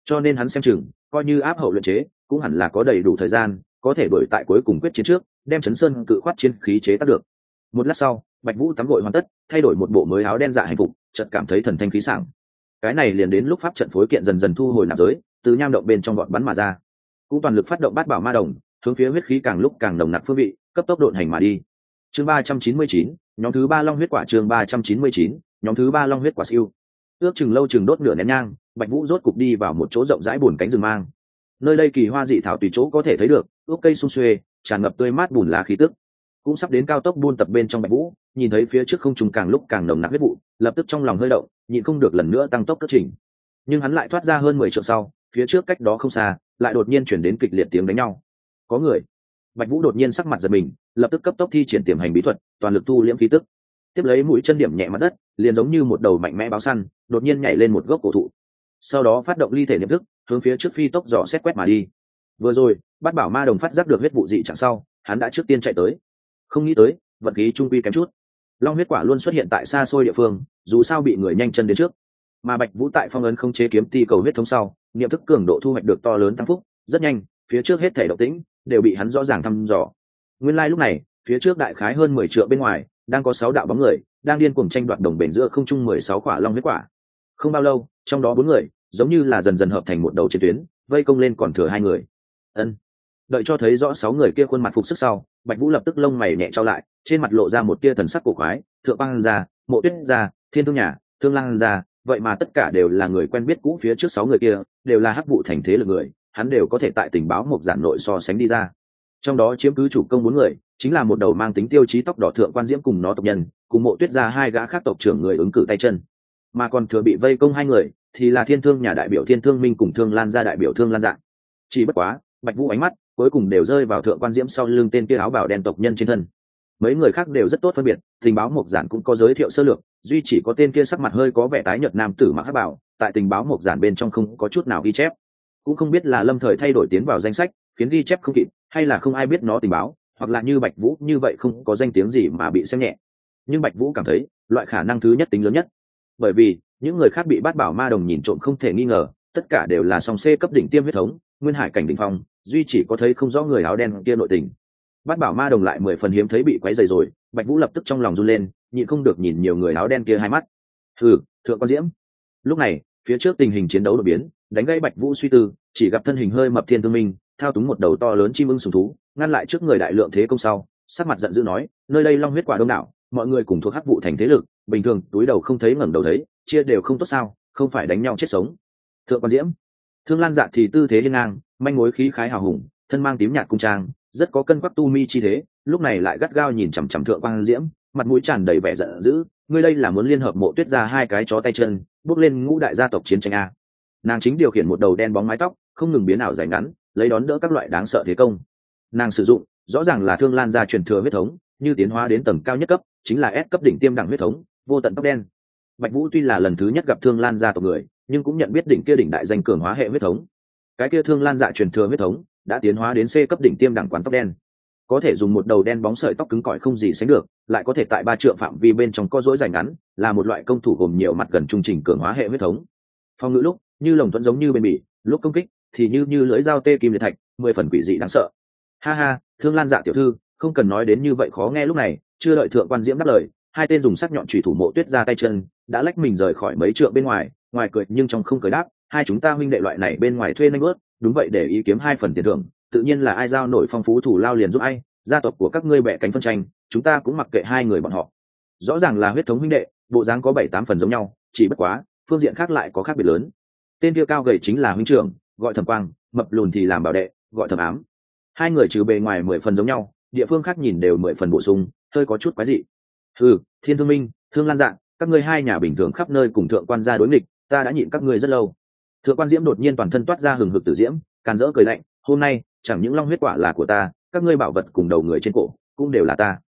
cho nên hắn xem chừng coi như áp hậu luyện chế cũng hẳn là có đầy đủ thời gian có thể đuổi tại cuối cùng quyết chiến trước đem chấn sơn cự khoát chiến khí chế tác được. Một lát sau Bạch Vũ tắm gội hoàn tất, thay đổi một bộ mới áo đen dạ hành phục, chợt cảm thấy thần thanh khí sảng. Cái này liền đến lúc pháp trận phối kiện dần dần thu hồi nạp giới, từ nham động bên trong gọn bắn mà ra, cũng toàn lực phát động bát bảo ma đồng, hướng phía huyết khí càng lúc càng nồng nặc phương vị, cấp tốc độn hành mà đi. Chương 399, nhóm thứ 3 long huyết quả. Chương 399, nhóm thứ 3 long huyết quả siêu. Ước chừng lâu chừng đốt nửa nén nhang, Bạch Vũ rốt cục đi vào một chỗ rộng rãi buồn cánh rừng mang. Nơi đây kỳ hoa dị thảo tùy chỗ có thể thấy được, ước cây sum xuê, tràn ngập tươi mát bùn lá khí tức. Cũng sắp đến cao tốc buôn tập bên trong Bạch Vũ, nhìn thấy phía trước không trung càng lúc càng nồng nặc huyết vụ, lập tức trong lòng hơi động, nhịn không được lần nữa tăng tốc cất trình. Nhưng hắn lại thoát ra hơn 10 trượng sau, phía trước cách đó không xa, lại đột nhiên chuyển đến kịch liệt tiếng đánh nhau. Có người. Bạch Vũ đột nhiên sắc mặt giật mình, lập tức cấp tốc thi triển tiềm hành bí thuật, toàn lực thu liễm khí tức. Tiếp lấy mũi chân điểm nhẹ mặt đất, liền giống như một đầu mạnh mẽ báo săn, đột nhiên nhảy lên một gốc cổ thụ. Sau đó phát động ly thể niệm thức, hướng phía trước phi tốc dò xét quét mà đi. Vừa rồi, Bát Bảo Ma Đồng phát giác được huyết vụ dị trạng sau, hắn đã trước tiên chạy tới. Không nghĩ tới, vận khí trung quy kém chút. Long huyết quả luôn xuất hiện tại xa xôi địa phương, dù sao bị người nhanh chân đến trước. Mà Bạch Vũ tại phong ấn không chế kiếm ti cầu huyết thống sau, niệm thức cường độ thu hoạch được to lớn tăng phúc, rất nhanh, phía trước hết thảy động tĩnh đều bị hắn rõ ràng thăm dò. Nguyên lai lúc này, phía trước đại khái hơn 10 trượng bên ngoài, đang có 6 đạo bóng người, đang điên cuồng tranh đoạt đồng bền giữa không trung 16 quả long huyết quả. Không bao lâu, trong đó 4 người, giống như là dần dần hợp thành một đầu chiến tuyến, vây công lên còn thừa 2 người. Ân. Đợi cho thấy rõ 6 người kia khuôn mặt phục sức sau, Bạch Vũ lập tức lông mày nhẹ trao lại, trên mặt lộ ra một tia thần sắc cổ quái, Thượng Băng gia, Mộ Tuyết gia, Thiên Thương nhà, Thương Lang gia, vậy mà tất cả đều là người quen biết cũ, phía trước 6 người kia đều là hắc vụ thành thế lực người, hắn đều có thể tại tình báo một giản nội so sánh đi ra. Trong đó chiếm cứ chủ công 4 người, chính là một đầu mang tính tiêu chí tóc đỏ Thượng Quan Diễm cùng nó tộc nhân, cùng Mộ Tuyết gia 2 gã khác tộc trưởng người ứng cử tay chân. Mà còn thừa bị vây công 2 người thì là Thiên Thương nhà đại biểu Thiên Thương Minh cùng Thương Lan gia đại biểu Thương Lan Dạ. Chỉ bất quá, Bạch Vũ ánh mắt cuối cùng đều rơi vào Thượng Quan Diễm sau lưng tên kia áo bào đen tộc nhân trên thân. Mấy người khác đều rất tốt phân biệt, tình báo mộc giản cũng có giới thiệu sơ lược, duy chỉ có tên kia sắc mặt hơi có vẻ tái nhợt nam tử mặc hắc bào, tại tình báo mộc giản bên trong không có chút nào ghi chép. Cũng không biết là lâm thời thay đổi tiến vào danh sách, khiến ghi chép không kịp, hay là không ai biết nó tình báo, hoặc là như Bạch Vũ như vậy không có danh tiếng gì mà bị xem nhẹ. Nhưng Bạch Vũ cảm thấy, loại khả năng thứ nhất tính lớn nhất. Bởi vì, những người khác bị Bát Bảo Ma Đồng nhìn trộm không thể nghi ngờ, tất cả đều là song C cấp đỉnh tiêm huyết thống, nguyên hải cảnh đỉnh phong, duy chỉ có thấy không rõ người áo đen kia nội tình. Bát Bảo Ma Đồng lại 10 phần hiếm thấy bị quấy rầy rồi, Bạch Vũ lập tức trong lòng run lên, nhịn không được nhìn nhiều người áo đen kia hai mắt. Hừ, Thượng Quan Diễm. Lúc này, phía trước tình hình chiến đấu đột biến, đánh gãy Bạch Vũ suy tư, chỉ gặp thân hình hơi mập Thiên Thương Minh, thao túng một đầu to lớn chim ưng sùng thú, ngăn lại trước người đại lượng thế công sau, sắc mặt giận dữ nói, nơi đây long huyết quả đông đảo, mọi người cùng thuộc hắc vụ thành thế lực, bình thường túi đầu không thấy ngẩng đầu thấy, chia đều không tốt sao, không phải đánh nhau chết sống. Thượng Quan Diễm. Thương Lan Dạ thì tư thế hiên ngang, manh mối khí khái hào hùng, thân mang tím nhạt cung trang, rất có cân quắc tu mi chi thế, lúc này lại gắt gao nhìn chằm chằm Thượng Quan Diễm, mặt mũi tràn đầy vẻ giận dữ, ngươi đây là muốn liên hợp Mộ Tuyết ra 2 cái chó tay chân, bước lên ngũ đại gia tộc chiến tranh a. Nàng chính điều khiển một đầu đen bóng mái tóc, không ngừng biến ảo dài ngắn, lấy đón đỡ các loại đáng sợ thế công. Nàng sử dụng, rõ ràng là Thương Lan gia truyền thừa huyết thống, như tiến hóa đến tầng cao nhất cấp, chính là S cấp đỉnh tiêm đẳng huyết thống, vô tận tóc đen. Bạch Vũ tuy là lần thứ nhất gặp Thương Lan gia tộc người, nhưng cũng nhận biết đỉnh kia đỉnh đại danh cường hóa hệ huyết thống. Cái kia Thương Lan dạ truyền thừa huyết thống đã tiến hóa đến C cấp đỉnh tiêm đẳng quán tóc đen, có thể dùng một đầu đen bóng sợi tóc cứng cỏi không gì sánh được, lại có thể tại 3 trượng phạm vi bên trong có rỗi dài ngắn, là một loại công thủ gồm nhiều mặt gần trung trình cường hóa hệ huyết thống. Phong ngữ lúc như lồng thuẫn giống như bên bỉ, lúc công kích thì như lưỡi dao tê kim liệt thạch, 10 phần quỷ dị đáng sợ. Ha ha, Thương Lan dạ tiểu thư, không cần nói đến như vậy khó nghe. Lúc này chưa đợi Thượng Quan Diễm đáp lời, 2 tên dùng sắc nhọn chủy thủ Mộ Tuyết ra tay chân, đã lách mình rời khỏi mấy trượng bên ngoài, ngoài cười nhưng trong không cười đáp, hai chúng ta huynh đệ loại này bên ngoài thuê nanh bớt, đúng vậy, để ý kiếm 2 phần tiền thưởng, tự nhiên là ai giao nổi phong phú thủ lao liền giúp ai, gia tộc của các ngươi bẻ cánh phân tranh, chúng ta cũng mặc kệ 2 người bọn họ. Rõ ràng là huyết thống huynh đệ, bộ dáng có 7-8 phần giống nhau, chỉ bất quá phương diện khác lại có khác biệt lớn. Tên kia cao gầy chính là huynh trưởng, gọi Thẩm Quang, mập lùn thì làm bảo đệ, gọi Thẩm Ám. 2 người trừ bề ngoài 10 phần giống nhau, địa phương khác nhìn đều 10 phần bổ sung, hơi có chút quái dị. Thiên Thương Minh, Thương Lan Dạ, các ngươi 2 nhà bình thường khắp nơi cùng Thượng Quan gia đối nghịch, ta đã nhịn các ngươi rất lâu. Thượng Quan Diễm đột nhiên toàn thân toát ra hừng hực tử diễm, càn rỡ cười lạnh, hôm nay chẳng những long huyết quả là của ta, các ngươi bảo vật cùng đầu người trên cổ cũng đều là ta.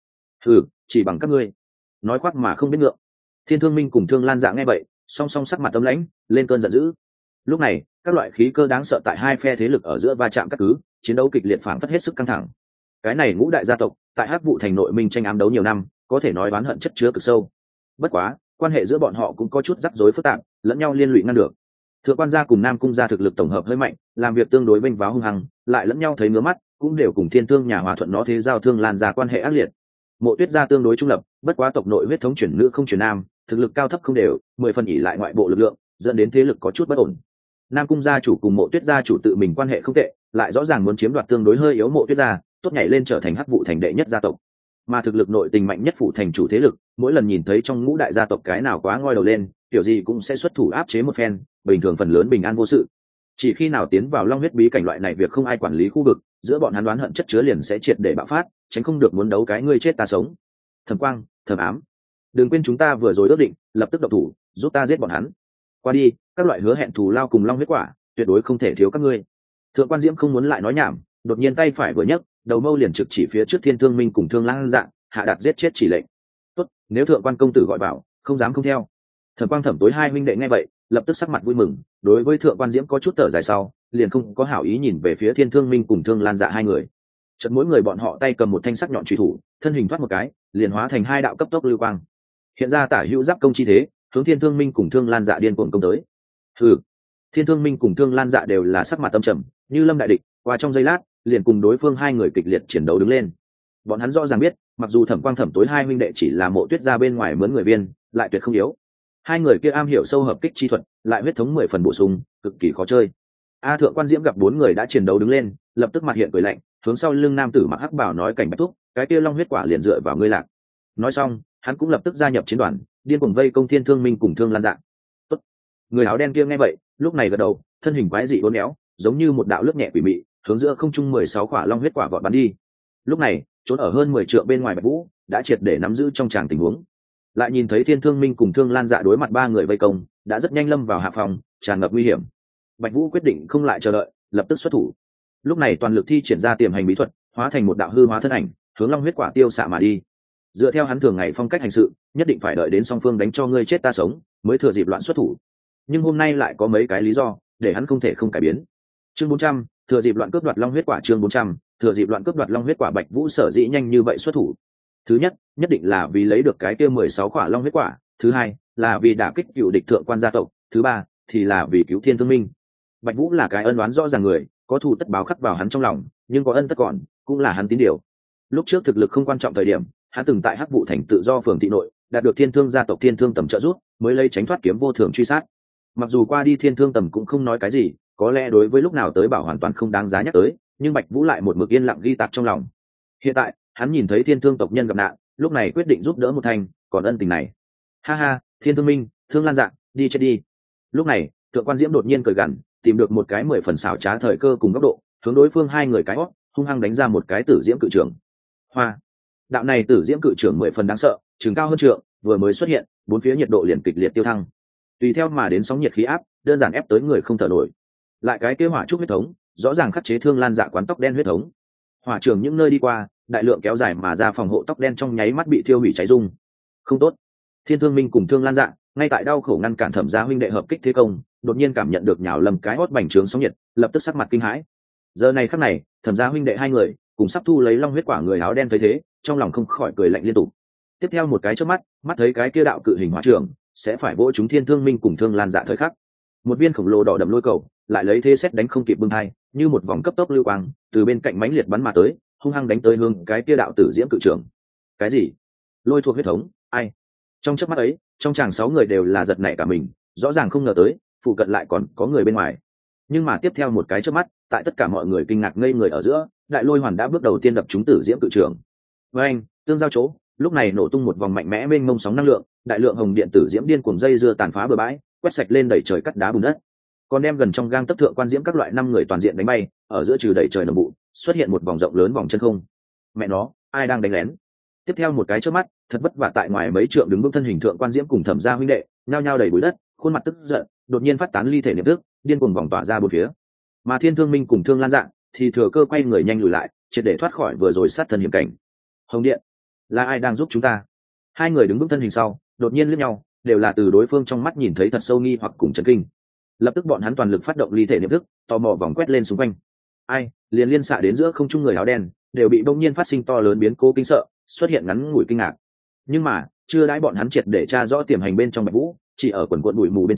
Chỉ bằng các ngươi. Nói khoác mà không biết ngượng. Thiên Thương Minh cùng Thương Lan Dạ nghe vậy, song song sắc mặt âm lãnh, lên cơn giận dữ. Lúc này, các loại khí cơ đáng sợ tại 2 phe thế lực ở giữa va chạm các cứ, chiến đấu kịch liệt phảng phất hết sức căng thẳng. Cái này ngũ đại gia tộc, tại Hắc vụ thành nội minh tranh ám đấu nhiều năm, có thể nói oán hận chất chứa cực sâu. Bất quá, quan hệ giữa bọn họ cũng có chút rắc rối phức tạp, lẫn nhau liên lụy ngăn được. Thượng quan gia cùng Nam cung gia thực lực tổng hợp hơi mạnh, làm việc tương đối vênh váo hung hăng, lại lẫn nhau thấy ngứa mắt, cũng đều cùng Thiên Thương nhà Hòa Thuận nó thế giao thương lan ra quan hệ ác liệt. Mộ Tuyết gia tương đối trung lập, bất quá tộc nội huyết thống chuyển nữ không chuyển nam, thực lực cao thấp không đều, 10 phần ỷ lại ngoại bộ lực lượng, dẫn đến thế lực có chút bất ổn. Nam cung gia chủ cùng Mộ Tuyết gia chủ tự mình quan hệ không tệ, lại rõ ràng muốn chiếm đoạt tương đối hơi yếu Mộ Tuyết gia, tốt nhảy lên trở thành Hắc Vụ thành đệ nhất gia tộc. Mà thực lực nội tình mạnh nhất phủ thành chủ thế lực, mỗi lần nhìn thấy trong ngũ đại gia tộc cái nào quá ngoi đầu lên, kiểu gì cũng sẽ xuất thủ áp chế một phen, bình thường phần lớn bình an vô sự. Chỉ khi nào tiến vào long huyết bí cảnh loại này việc không ai quản lý khu vực, giữa bọn hắn đoán hận chất chứa liền sẽ triệt để bạo phát, tránh không được muốn đấu cái ngươi chết ta sống. Thẩm Quang, Thẩm Ám, đừng quên chúng ta vừa rồi ước định, lập tức động thủ, giúp ta giết bọn hắn. Qua đi, các loại hứa hẹn thù lao cùng long huyết quả, tuyệt đối không thể thiếu các ngươi. Thượng quan Diễm không muốn lại nói nhảm, đột nhiên tay phải vừa nhấc, đầu mâu liền trực chỉ phía trước Thiên Thương Minh cùng Thương Lang Dạ, hạ đạt giết chết chỉ lệnh. Tốt, nếu thượng quan công tử gọi bảo, không dám không theo. Thẩm Quang Thẩm Tối hai huynh đệ nghe vậy, lập tức sắc mặt vui mừng, đối với thượng quan Diễm có chút thở dài sau, liền không có hảo ý nhìn về phía Thiên Thương Minh cùng Thương Lan Dạ hai người. Chợt mỗi người bọn họ tay cầm một thanh sắc nhọn chùy thủ, thân hình thoát một cái, liền hóa thành hai đạo cấp tốc lưu quang. Hiện ra tả hữu giáp công chi thế, hướng Thiên Thương Minh cùng Thương Lan Dạ điên cuồng công tới. Hừ. Thiên Thương Minh cùng Thương Lan Dạ đều là sắc mặt tâm trầm, như lâm đại địch, qua trong giây lát, liền cùng đối phương hai người kịch liệt chiến đấu đứng lên. Bọn hắn rõ ràng biết, mặc dù Thẩm Quang Thẩm Tối hai huynh đệ chỉ là Mộ Tuyết gia bên ngoài mướn người viên, lại tuyệt không yếu. Hai người kia am hiểu sâu hợp kích chi thuật, lại huyết thống 10 phần bổ sung, cực kỳ khó chơi. Thượng quan Diễm gặp bốn người đã chiến đấu đứng lên, lập tức mặt hiện cười lạnh, hướng sau lưng nam tử mặc hắc bảo nói cảnh bạch thúc, cái kia long huyết quả liền dựa vào ngươi lạc. Nói xong, hắn cũng lập tức gia nhập chiến đoàn, điên cuồng vây công Thiên Thương Minh cùng Thương Lan Dạ. Tốt. Người áo đen kia nghe vậy, lúc này gật đầu, thân hình quái dị uốn éo, giống như một đạo lướt nhẹ quỷ mị, hướng giữa không trung 16 quả long huyết quả vọt bắn đi. Lúc này, trốn ở hơn 10 trượng bên ngoài Bạch Vũ, đã triệt để nắm giữ trong tràng tình huống. Lại nhìn thấy Thiên Thương Minh cùng Thương Lan Dạ đối mặt ba người vây công, đã rất nhanh lâm vào hạ phòng, tràn ngập nguy hiểm. Bạch Vũ quyết định không lại chờ đợi, lập tức xuất thủ. Lúc này toàn lực thi triển ra tiềm hành bí thuật, hóa thành một đạo hư hóa thân ảnh, hướng long huyết quả tiêu xạ mà đi. Dựa theo hắn thường ngày phong cách hành sự, nhất định phải đợi đến song phương đánh cho ngươi chết ta sống, mới thừa dịp loạn xuất thủ. Nhưng hôm nay lại có mấy cái lý do, để hắn không thể không cải biến. Chương 400, thừa dịp loạn cướp đoạt long huyết quả. Chương 400, thừa dịp loạn cướp đoạt long huyết quả. Bạch Vũ sở dĩ nhanh như vậy xuất thủ, thứ nhất, nhất định là vì lấy được cái kia 16 quả long huyết quả, thứ hai là vì đả kích cựu địch thượng quan gia tộc, thứ ba thì là vì cứu Thiên Thương Minh. Bạch Vũ là cái ân oán rõ ràng người, có thù tất báo khắc vào hắn trong lòng, nhưng có ân tất còn, cũng là hắn tín điều. Lúc trước thực lực không quan trọng thời điểm, hắn từng tại Hắc Vụ thành tự do phường thị nội, đạt được Thiên Thương gia tộc Thiên Thương Tầm trợ giúp, mới lấy tránh thoát kiếm vô thường truy sát. Mặc dù qua đi Thiên Thương Tầm cũng không nói cái gì, có lẽ đối với lúc nào tới bảo hoàn toàn không đáng giá nhắc tới, nhưng Bạch Vũ lại một mực yên lặng ghi tạc trong lòng. Hiện tại, hắn nhìn thấy Thiên Thương tộc nhân gặp nạn, lúc này quyết định giúp đỡ một thành, còn ân tình này. Ha ha, Thiên Thương Minh, Thương Lan Dạ, đi chết đi. Lúc này, Thượng quan Diễm đột nhiên cười gằn, tìm được một cái 10 phần xảo trá thời cơ cùng góc độ, hướng đối phương hai người cái hót, hung hăng đánh ra một cái tử diễm cự trưởng. Hoa. Đạo này tử diễm cự trưởng 10 phần đáng sợ, trường cao hơn trượng, vừa mới xuất hiện, bốn phía nhiệt độ liền kịch liệt tiêu thăng. Tùy theo mà đến sóng nhiệt khí áp, đơn giản ép tới người không thở nổi. Lại cái kế hỏa trúc huyết thống, rõ ràng khắc chế Thương Lan Dạ quán tóc đen huyết thống. Hỏa trường những nơi đi qua, đại lượng kéo dài mà ra phòng hộ tóc đen trong nháy mắt bị thiêu hủy cháy rung. Không tốt. Thiên Thương Minh cùng Thương Lan Dạ ngay tại đau khổ ngăn cản Thẩm gia huynh đệ hợp kích thế công, đột nhiên cảm nhận được nhào lầm cái hót bành trướng sóng nhiệt, lập tức sắc mặt kinh hãi. Giờ này khắc này, Thẩm gia huynh đệ hai người cùng sắp thu lấy long huyết quả người áo đen thấy thế, trong lòng không khỏi cười lạnh liên tục. Tiếp theo một cái chớp mắt, mắt thấy cái kia đạo cự hình hỏa trường sẽ phải vỗ chúng Thiên Thương Minh cùng Thương Lan Dạ thời khắc. Một viên khổng lồ đỏ đậm lôi cầu, lại lấy thế xét đánh không kịp bưng hai, như một vòng cấp tốc lưu quang, từ bên cạnh mãnh liệt bắn mà tới, hung hăng đánh tới hướng cái kia đạo tử diễm cự trưởng. Cái gì? Lôi thuộc huyết thống? Ai? Trong chớp mắt ấy, trong chàng 6 người đều là giật nảy cả mình, rõ ràng không ngờ tới, phụ cận lại còn có người bên ngoài. Nhưng mà tiếp theo một cái chớp mắt, tại tất cả mọi người kinh ngạc ngây người ở giữa, đại lôi hoàn đã bước đầu tiên đập trúng tử diễm cự trưởng. Với anh, tương giao chỗ, lúc này nổ tung một vòng mạnh mẽ mênh mông sóng năng lượng, đại lượng hồng điện tử diễm điên cuồng dây dưa tàn phá bờ bãi, quét sạch lên đẩy trời cắt đá bùn đất. Còn đem gần trong gang tấc thượng quan diễm các loại 5 người toàn diện đánh bay, ở giữa trừ đẩy trời nồng bụ, xuất hiện một vòng rộng lớn vòng chân không. Mẹ nó, ai đang đánh lén? Tiếp theo một cái chớp mắt, thật vất vả tại ngoài mấy trượng đứng vững thân hình thượng quan diễm cùng Thẩm gia huynh đệ, nhao nhao đầy bụi đất, khuôn mặt tức giận, đột nhiên phát tán ly thể niệm tức, điên cuồng vòng tỏa ra bốn phía. Mà Thiên Thương Minh cùng Thương Lan Dạ thì thừa cơ quay người nhanh lùi lại, triệt để thoát khỏi vừa rồi sát thân hiểm cảnh. Hồng Điện, là ai đang giúp chúng ta? Hai người đứng vững thân hình sau, đột nhiên liếc nhau, đều là từ đối phương trong mắt nhìn thấy thật sâu nghi hoặc cùng chấn kinh. Lập tức bọn hắn toàn lực phát động ly thể niệm thức, tò mò vòng quét lên xung quanh. Ai, liền liên xạ đến giữa không trung người áo đen, đều bị bỗng nhiên phát sinh to lớn biến cố kinh sợ, xuất hiện ngắn ngủi kinh ngạc. Nhưng mà, chưa đãi bọn hắn triệt để tra rõ tiềm hành bên trong Bạch Vũ, chỉ ở quần quần bụi mù bên trong,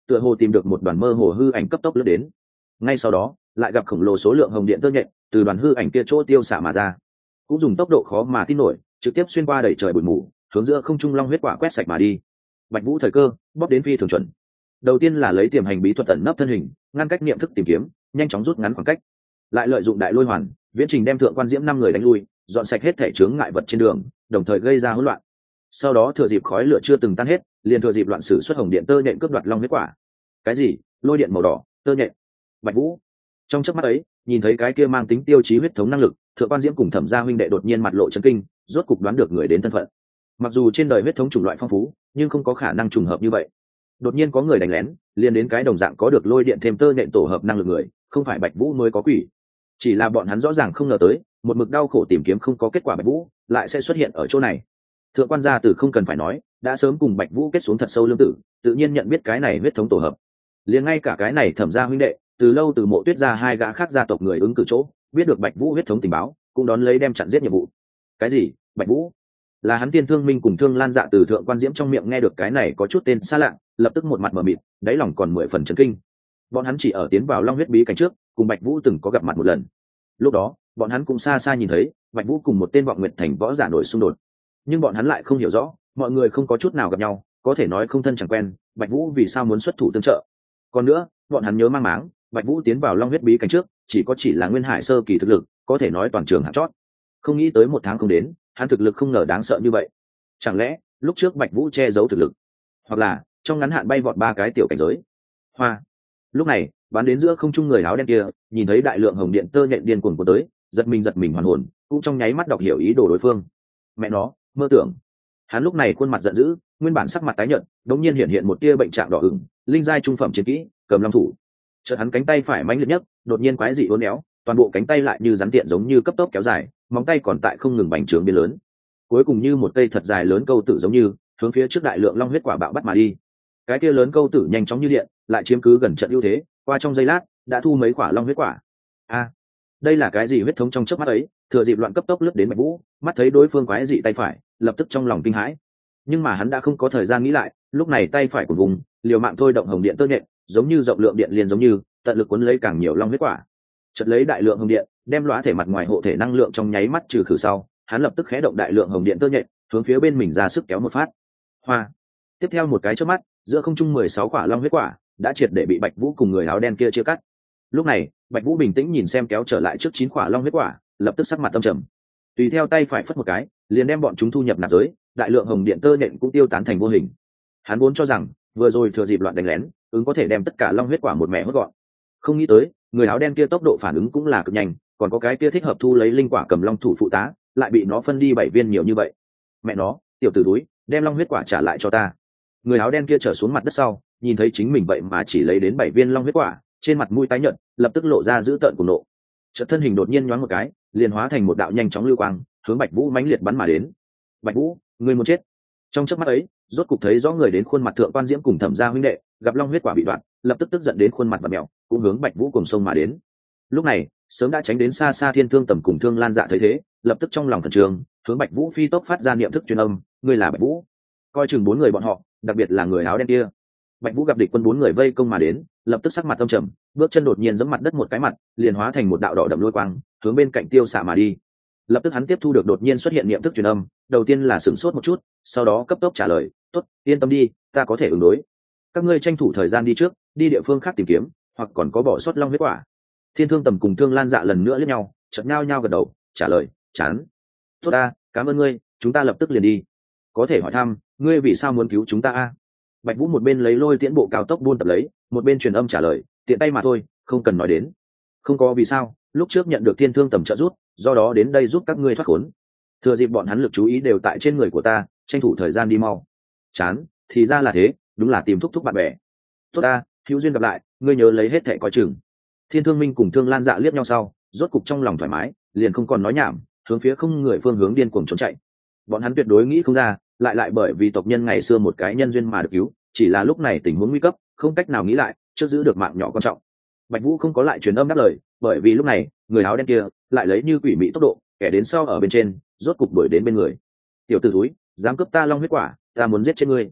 tựa hồ tìm được một đoàn mơ hồ hư ảnh cấp tốc lướt đến. Ngay sau đó lại gặp khổng lồ số lượng hồng điện tơ nhện từ đoàn hư ảnh kia chỗ tiêu xạ mà ra, cũng dùng tốc độ khó mà tin nổi trực tiếp xuyên qua đầy trời bụi mù, hướng giữa không trung long huyết quả quét sạch mà đi. Bạch Vũ thời cơ bóp đến phi thường chuẩn. Đầu tiên là lấy tiềm hành bí thuật ẩn nấp thân hình, ngăn cách niệm thức tìm kiếm, nhanh chóng rút ngắn khoảng cách, lại lợi dụng đại lôi hoàn viễn trình đem thượng quan diễm 5 người đánh lui, dọn sạch hết thể chướng ngại vật trên đường, đồng thời gây ra hỗn loạn. Sau đó thừa dịp khói lửa chưa từng tan hết, liền thừa dịp loạn sử xuất hồng điện tơ nhện cướp đoạt long huyết quả. Cái gì? Lôi điện màu đỏ, tơ nhện? Bạch Vũ trong chớp mắt ấy nhìn thấy cái kia mang tính tiêu chí huyết thống năng lực, thượng quan diễm cùng thẩm gia huynh đệ đột nhiên mặt lộ chấn kinh, rốt cục đoán được người đến thân phận. Mặc dù trên đời huyết thống chủng loại phong phú, nhưng không có khả năng trùng hợp như vậy. Đột nhiên có người đánh lén, liền đến cái đồng dạng có được lôi điện thêm tơ nhện tổ hợp năng lực người, không phải Bạch Vũ mới có quỷ. Chỉ là bọn hắn rõ ràng không ngờ tới, một mực đau khổ tìm kiếm không có kết quả Bạch Vũ lại sẽ xuất hiện ở chỗ này. Thượng quan gia tử không cần phải nói, đã sớm cùng Bạch Vũ kết xuống thật sâu lương tử, tự nhiên nhận biết cái này huyết thống tổ hợp. Liền ngay cả cái này thẩm gia huynh đệ, từ lâu từ Mộ Tuyết gia hai gã khác gia tộc người ứng cử chỗ, biết được Bạch Vũ huyết thống tình báo, cũng đón lấy đem chặn giết nhiệm vụ. Cái gì? Bạch Vũ? Là hắn Tiên Thương Minh cùng Thương Lan Dạ từ thượng quan diễm trong miệng nghe được cái này có chút tên xa lạ, lập tức một mặt mờ mịt, đáy lòng còn 10 phần chấn kinh. Bọn hắn chỉ ở tiến vào Long huyết bí cảnh trước, cùng Bạch Vũ từng có gặp mặt một lần. Lúc đó, bọn hắn cũng xa xa nhìn thấy Bạch Vũ cùng một tên vọng nguyệt thành võ giả nổi xung đột, nhưng bọn hắn lại không hiểu rõ, mọi người không có chút nào gặp nhau, có thể nói không thân chẳng quen, Bạch Vũ vì sao muốn xuất thủ tương trợ. Còn nữa, bọn hắn nhớ mang máng, Bạch Vũ tiến vào Long huyết bí cảnh trước, chỉ là nguyên hải sơ kỳ thực lực, có thể nói toàn trường hạng chót. Không nghĩ tới một tháng không đến, hắn thực lực không ngờ đáng sợ như vậy. Chẳng lẽ lúc trước Bạch Vũ che giấu thực lực, hoặc là trong ngắn hạn bay vọt 3 cái tiểu cảnh giới. Hoa. Lúc này, bắn đến giữa không trung người áo đen kia, nhìn thấy đại lượng hồng điện tơ nhện điên cuồng của tới, giật mình hoàn hồn, cũng trong nháy mắt đọc hiểu ý đồ đối phương. Mẹ nó, mơ tưởng. Hắn lúc này khuôn mặt giận dữ, nguyên bản sắc mặt tái nhợt, đống nhiên hiện một tia bệnh trạng đỏ ửng, linh giai trung phẩm chiến kỹ, cầm long thủ. Chợt hắn cánh tay phải mãnh liệt nhất, đột nhiên quái dị uốn éo, toàn bộ cánh tay lại như rắn tiện giống như cấp tốc kéo dài, móng tay còn tại không ngừng bành trướng biến lớn. Cuối cùng như một cây thật dài lớn câu tử giống như hướng phía trước đại lượng long huyết quả bạo bắt mà đi. Cái kia lớn câu tử nhanh chóng như điện, lại chiếm cứ gần trận ưu thế, qua trong giây lát đã thu mấy quả long huyết quả. A, đây là cái gì huyết thống trong chớp mắt ấy? Thừa dịp loạn cấp tốc lướt đến Bạch Vũ, mắt thấy đối phương quái dị tay phải, lập tức trong lòng kinh hãi. Nhưng mà hắn đã không có thời gian nghĩ lại, lúc này tay phải của vùng liều mạng thôi động hồng điện tơ nhện, giống như rộng lượng điện liền giống như tận lực cuốn lấy càng nhiều long huyết quả. Chợt lấy đại lượng hồng điện, đem lõa thể mặt ngoài hộ thể năng lượng trong nháy mắt trừ khử sau, hắn lập tức khé động đại lượng hồng điện tơ nhện, hướng phía bên mình ra sức kéo một phát. Hoa. Tiếp theo một cái chớp mắt, giữa không trung 16 quả long huyết quả đã triệt để bị Bạch Vũ cùng người áo đen kia chia cắt. Lúc này, Bạch Vũ bình tĩnh nhìn xem kéo trở lại trước 9 quả long huyết quả, lập tức sắc mặt tâm trầm. Tùy theo tay phải phất một cái, liền đem bọn chúng thu nhập nạp giới, đại lượng hồng điện tơ nhện cũng tiêu tán thành vô hình. Hắn vốn cho rằng, vừa rồi thừa dịp loạn đánh lén, ứng có thể đem tất cả long huyết quả một mẻ hốt gọn. Không nghĩ tới, người áo đen kia tốc độ phản ứng cũng là cực nhanh, còn có cái kia thích hợp thu lấy linh quả cầm long thủ phụ tá, lại bị nó phân đi 7 viên nhiều như vậy. Mẹ nó, tiểu tử túi, đem long huyết quả trả lại cho ta. Người áo đen kia trở xuống mặt đất sau, nhìn thấy chính mình vậy mà chỉ lấy đến 7 viên long huyết quả, trên mặt mũi tái nhợt, lập tức lộ ra dữ tợn cùng nộ. Chợt thân hình đột nhiên nhoáng một cái, liền hóa thành một đạo nhanh chóng lưu quang, hướng Bạch Vũ mãnh liệt bắn mà đến. Bạch Vũ, ngươi muốn chết. Trong chớp mắt ấy, rốt cục thấy rõ người đến khuôn mặt thượng quan diễm cùng thẩm gia huynh đệ, gặp long huyết quả bị đoạn, lập tức tức giận đến khuôn mặt bặm mèo, cũng hướng Bạch Vũ cùng sông mà đến. Lúc này, sớm đã tránh đến xa xa Thiên Thương Tầm cùng Thương Lan Dạ thấy thế, lập tức trong lòng thần trường, hướng Bạch Vũ phi tốc phát ra niệm thức truyền âm, ngươi là Bạch Vũ. Coi chừng 4 người bọn họ, đặc biệt là người áo đen kia. Bạch Vũ gặp địch quân 4 người vây công mà đến, lập tức sắc mặt âm trầm, bước chân đột nhiên giẫm mặt đất một cái mặt, liền hóa thành một đạo đỏ đậm lôi quang, hướng bên cạnh tiêu xạ mà đi. Lập tức hắn tiếp thu được đột nhiên xuất hiện niệm thức truyền âm, đầu tiên là sửng sốt một chút, sau đó cấp tốc trả lời, "Tốt, yên tâm đi, ta có thể ứng đối. Các ngươi tranh thủ thời gian đi trước, đi địa phương khác tìm kiếm, hoặc còn có bỏ sót long huyết quả." Thiên Thương Tầm cùng Thương Lan Dạ lần nữa liếc nhau, chợt nhao nhao gật đầu, trả lời, "Chán. Tốt ta, cảm ơn ngươi, chúng ta lập tức liền đi. Có thể hỏi thăm, ngươi vì sao muốn cứu chúng ta a?" Bạch Vũ một bên lấy lôi tiễn bộ cao tốc buôn tập lấy, một bên truyền âm trả lời, "Tiện tay mà thôi, không cần nói đến. Không có vì sao, lúc trước nhận được Thiên Thương Tầm trợ giúp, do đó đến đây giúp các ngươi thoát khốn. Thừa dịp bọn hắn lực chú ý đều tại trên người của ta, tranh thủ thời gian đi mau." Chán, thì ra là thế, đúng là tìm thúc thúc bạn bè. Tốt ta, hữu duyên gặp lại, ngươi nhớ lấy hết thảy coi chừng. Thiên Thương Minh cùng Thương Lan Dạ liếc nhau sau, rốt cục trong lòng thoải mái, liền không còn nói nhảm, hướng phía không người phương hướng điên cuồng trốn chạy. Bọn hắn tuyệt đối nghĩ không ra, lại bởi vì tộc nhân ngày xưa một cái nhân duyên mà được cứu, chỉ là lúc này tình huống nguy cấp, không cách nào nghĩ lại, trước giữ được mạng nhỏ quan trọng. Bạch Vũ không có lại truyền âm đáp lời, bởi vì lúc này, người áo đen kia lại lấy như quỷ mị tốc độ, kẻ đến sau ở bên trên, rốt cục đuổi đến bên người. "Tiểu tử thúi, dám cướp ta long huyết quả, ta muốn giết chết ngươi."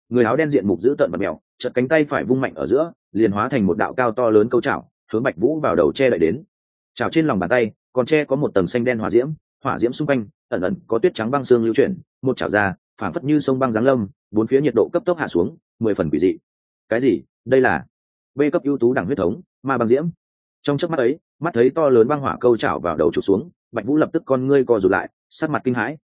người áo đen diện mục dữ tợn và mèo, chợt cánh tay phải vung mạnh ở giữa, liền hóa thành một đạo cao to lớn câu chảo, hướng Bạch Vũ vào đầu che đậy đến. Chảo trên lòng bàn tay còn che có một tầng xanh đen hỏa diễm xung quanh ẩn ẩn có tuyết trắng băng xương lưu chuyển, một chảo ra phảng phất như sông băng giáng lâm, bốn phía nhiệt độ cấp tốc hạ xuống, 10 phần quỷ dị. Cái gì? Đây là B cấp ưu tú đẳng huyết thống, ma băng diễm. Trong chớp mắt ấy, mắt thấy to lớn băng hỏa câu chảo vào đầu chụp xuống, Bạch Vũ lập tức con ngươi co rụt lại, sắc mặt kinh hãi.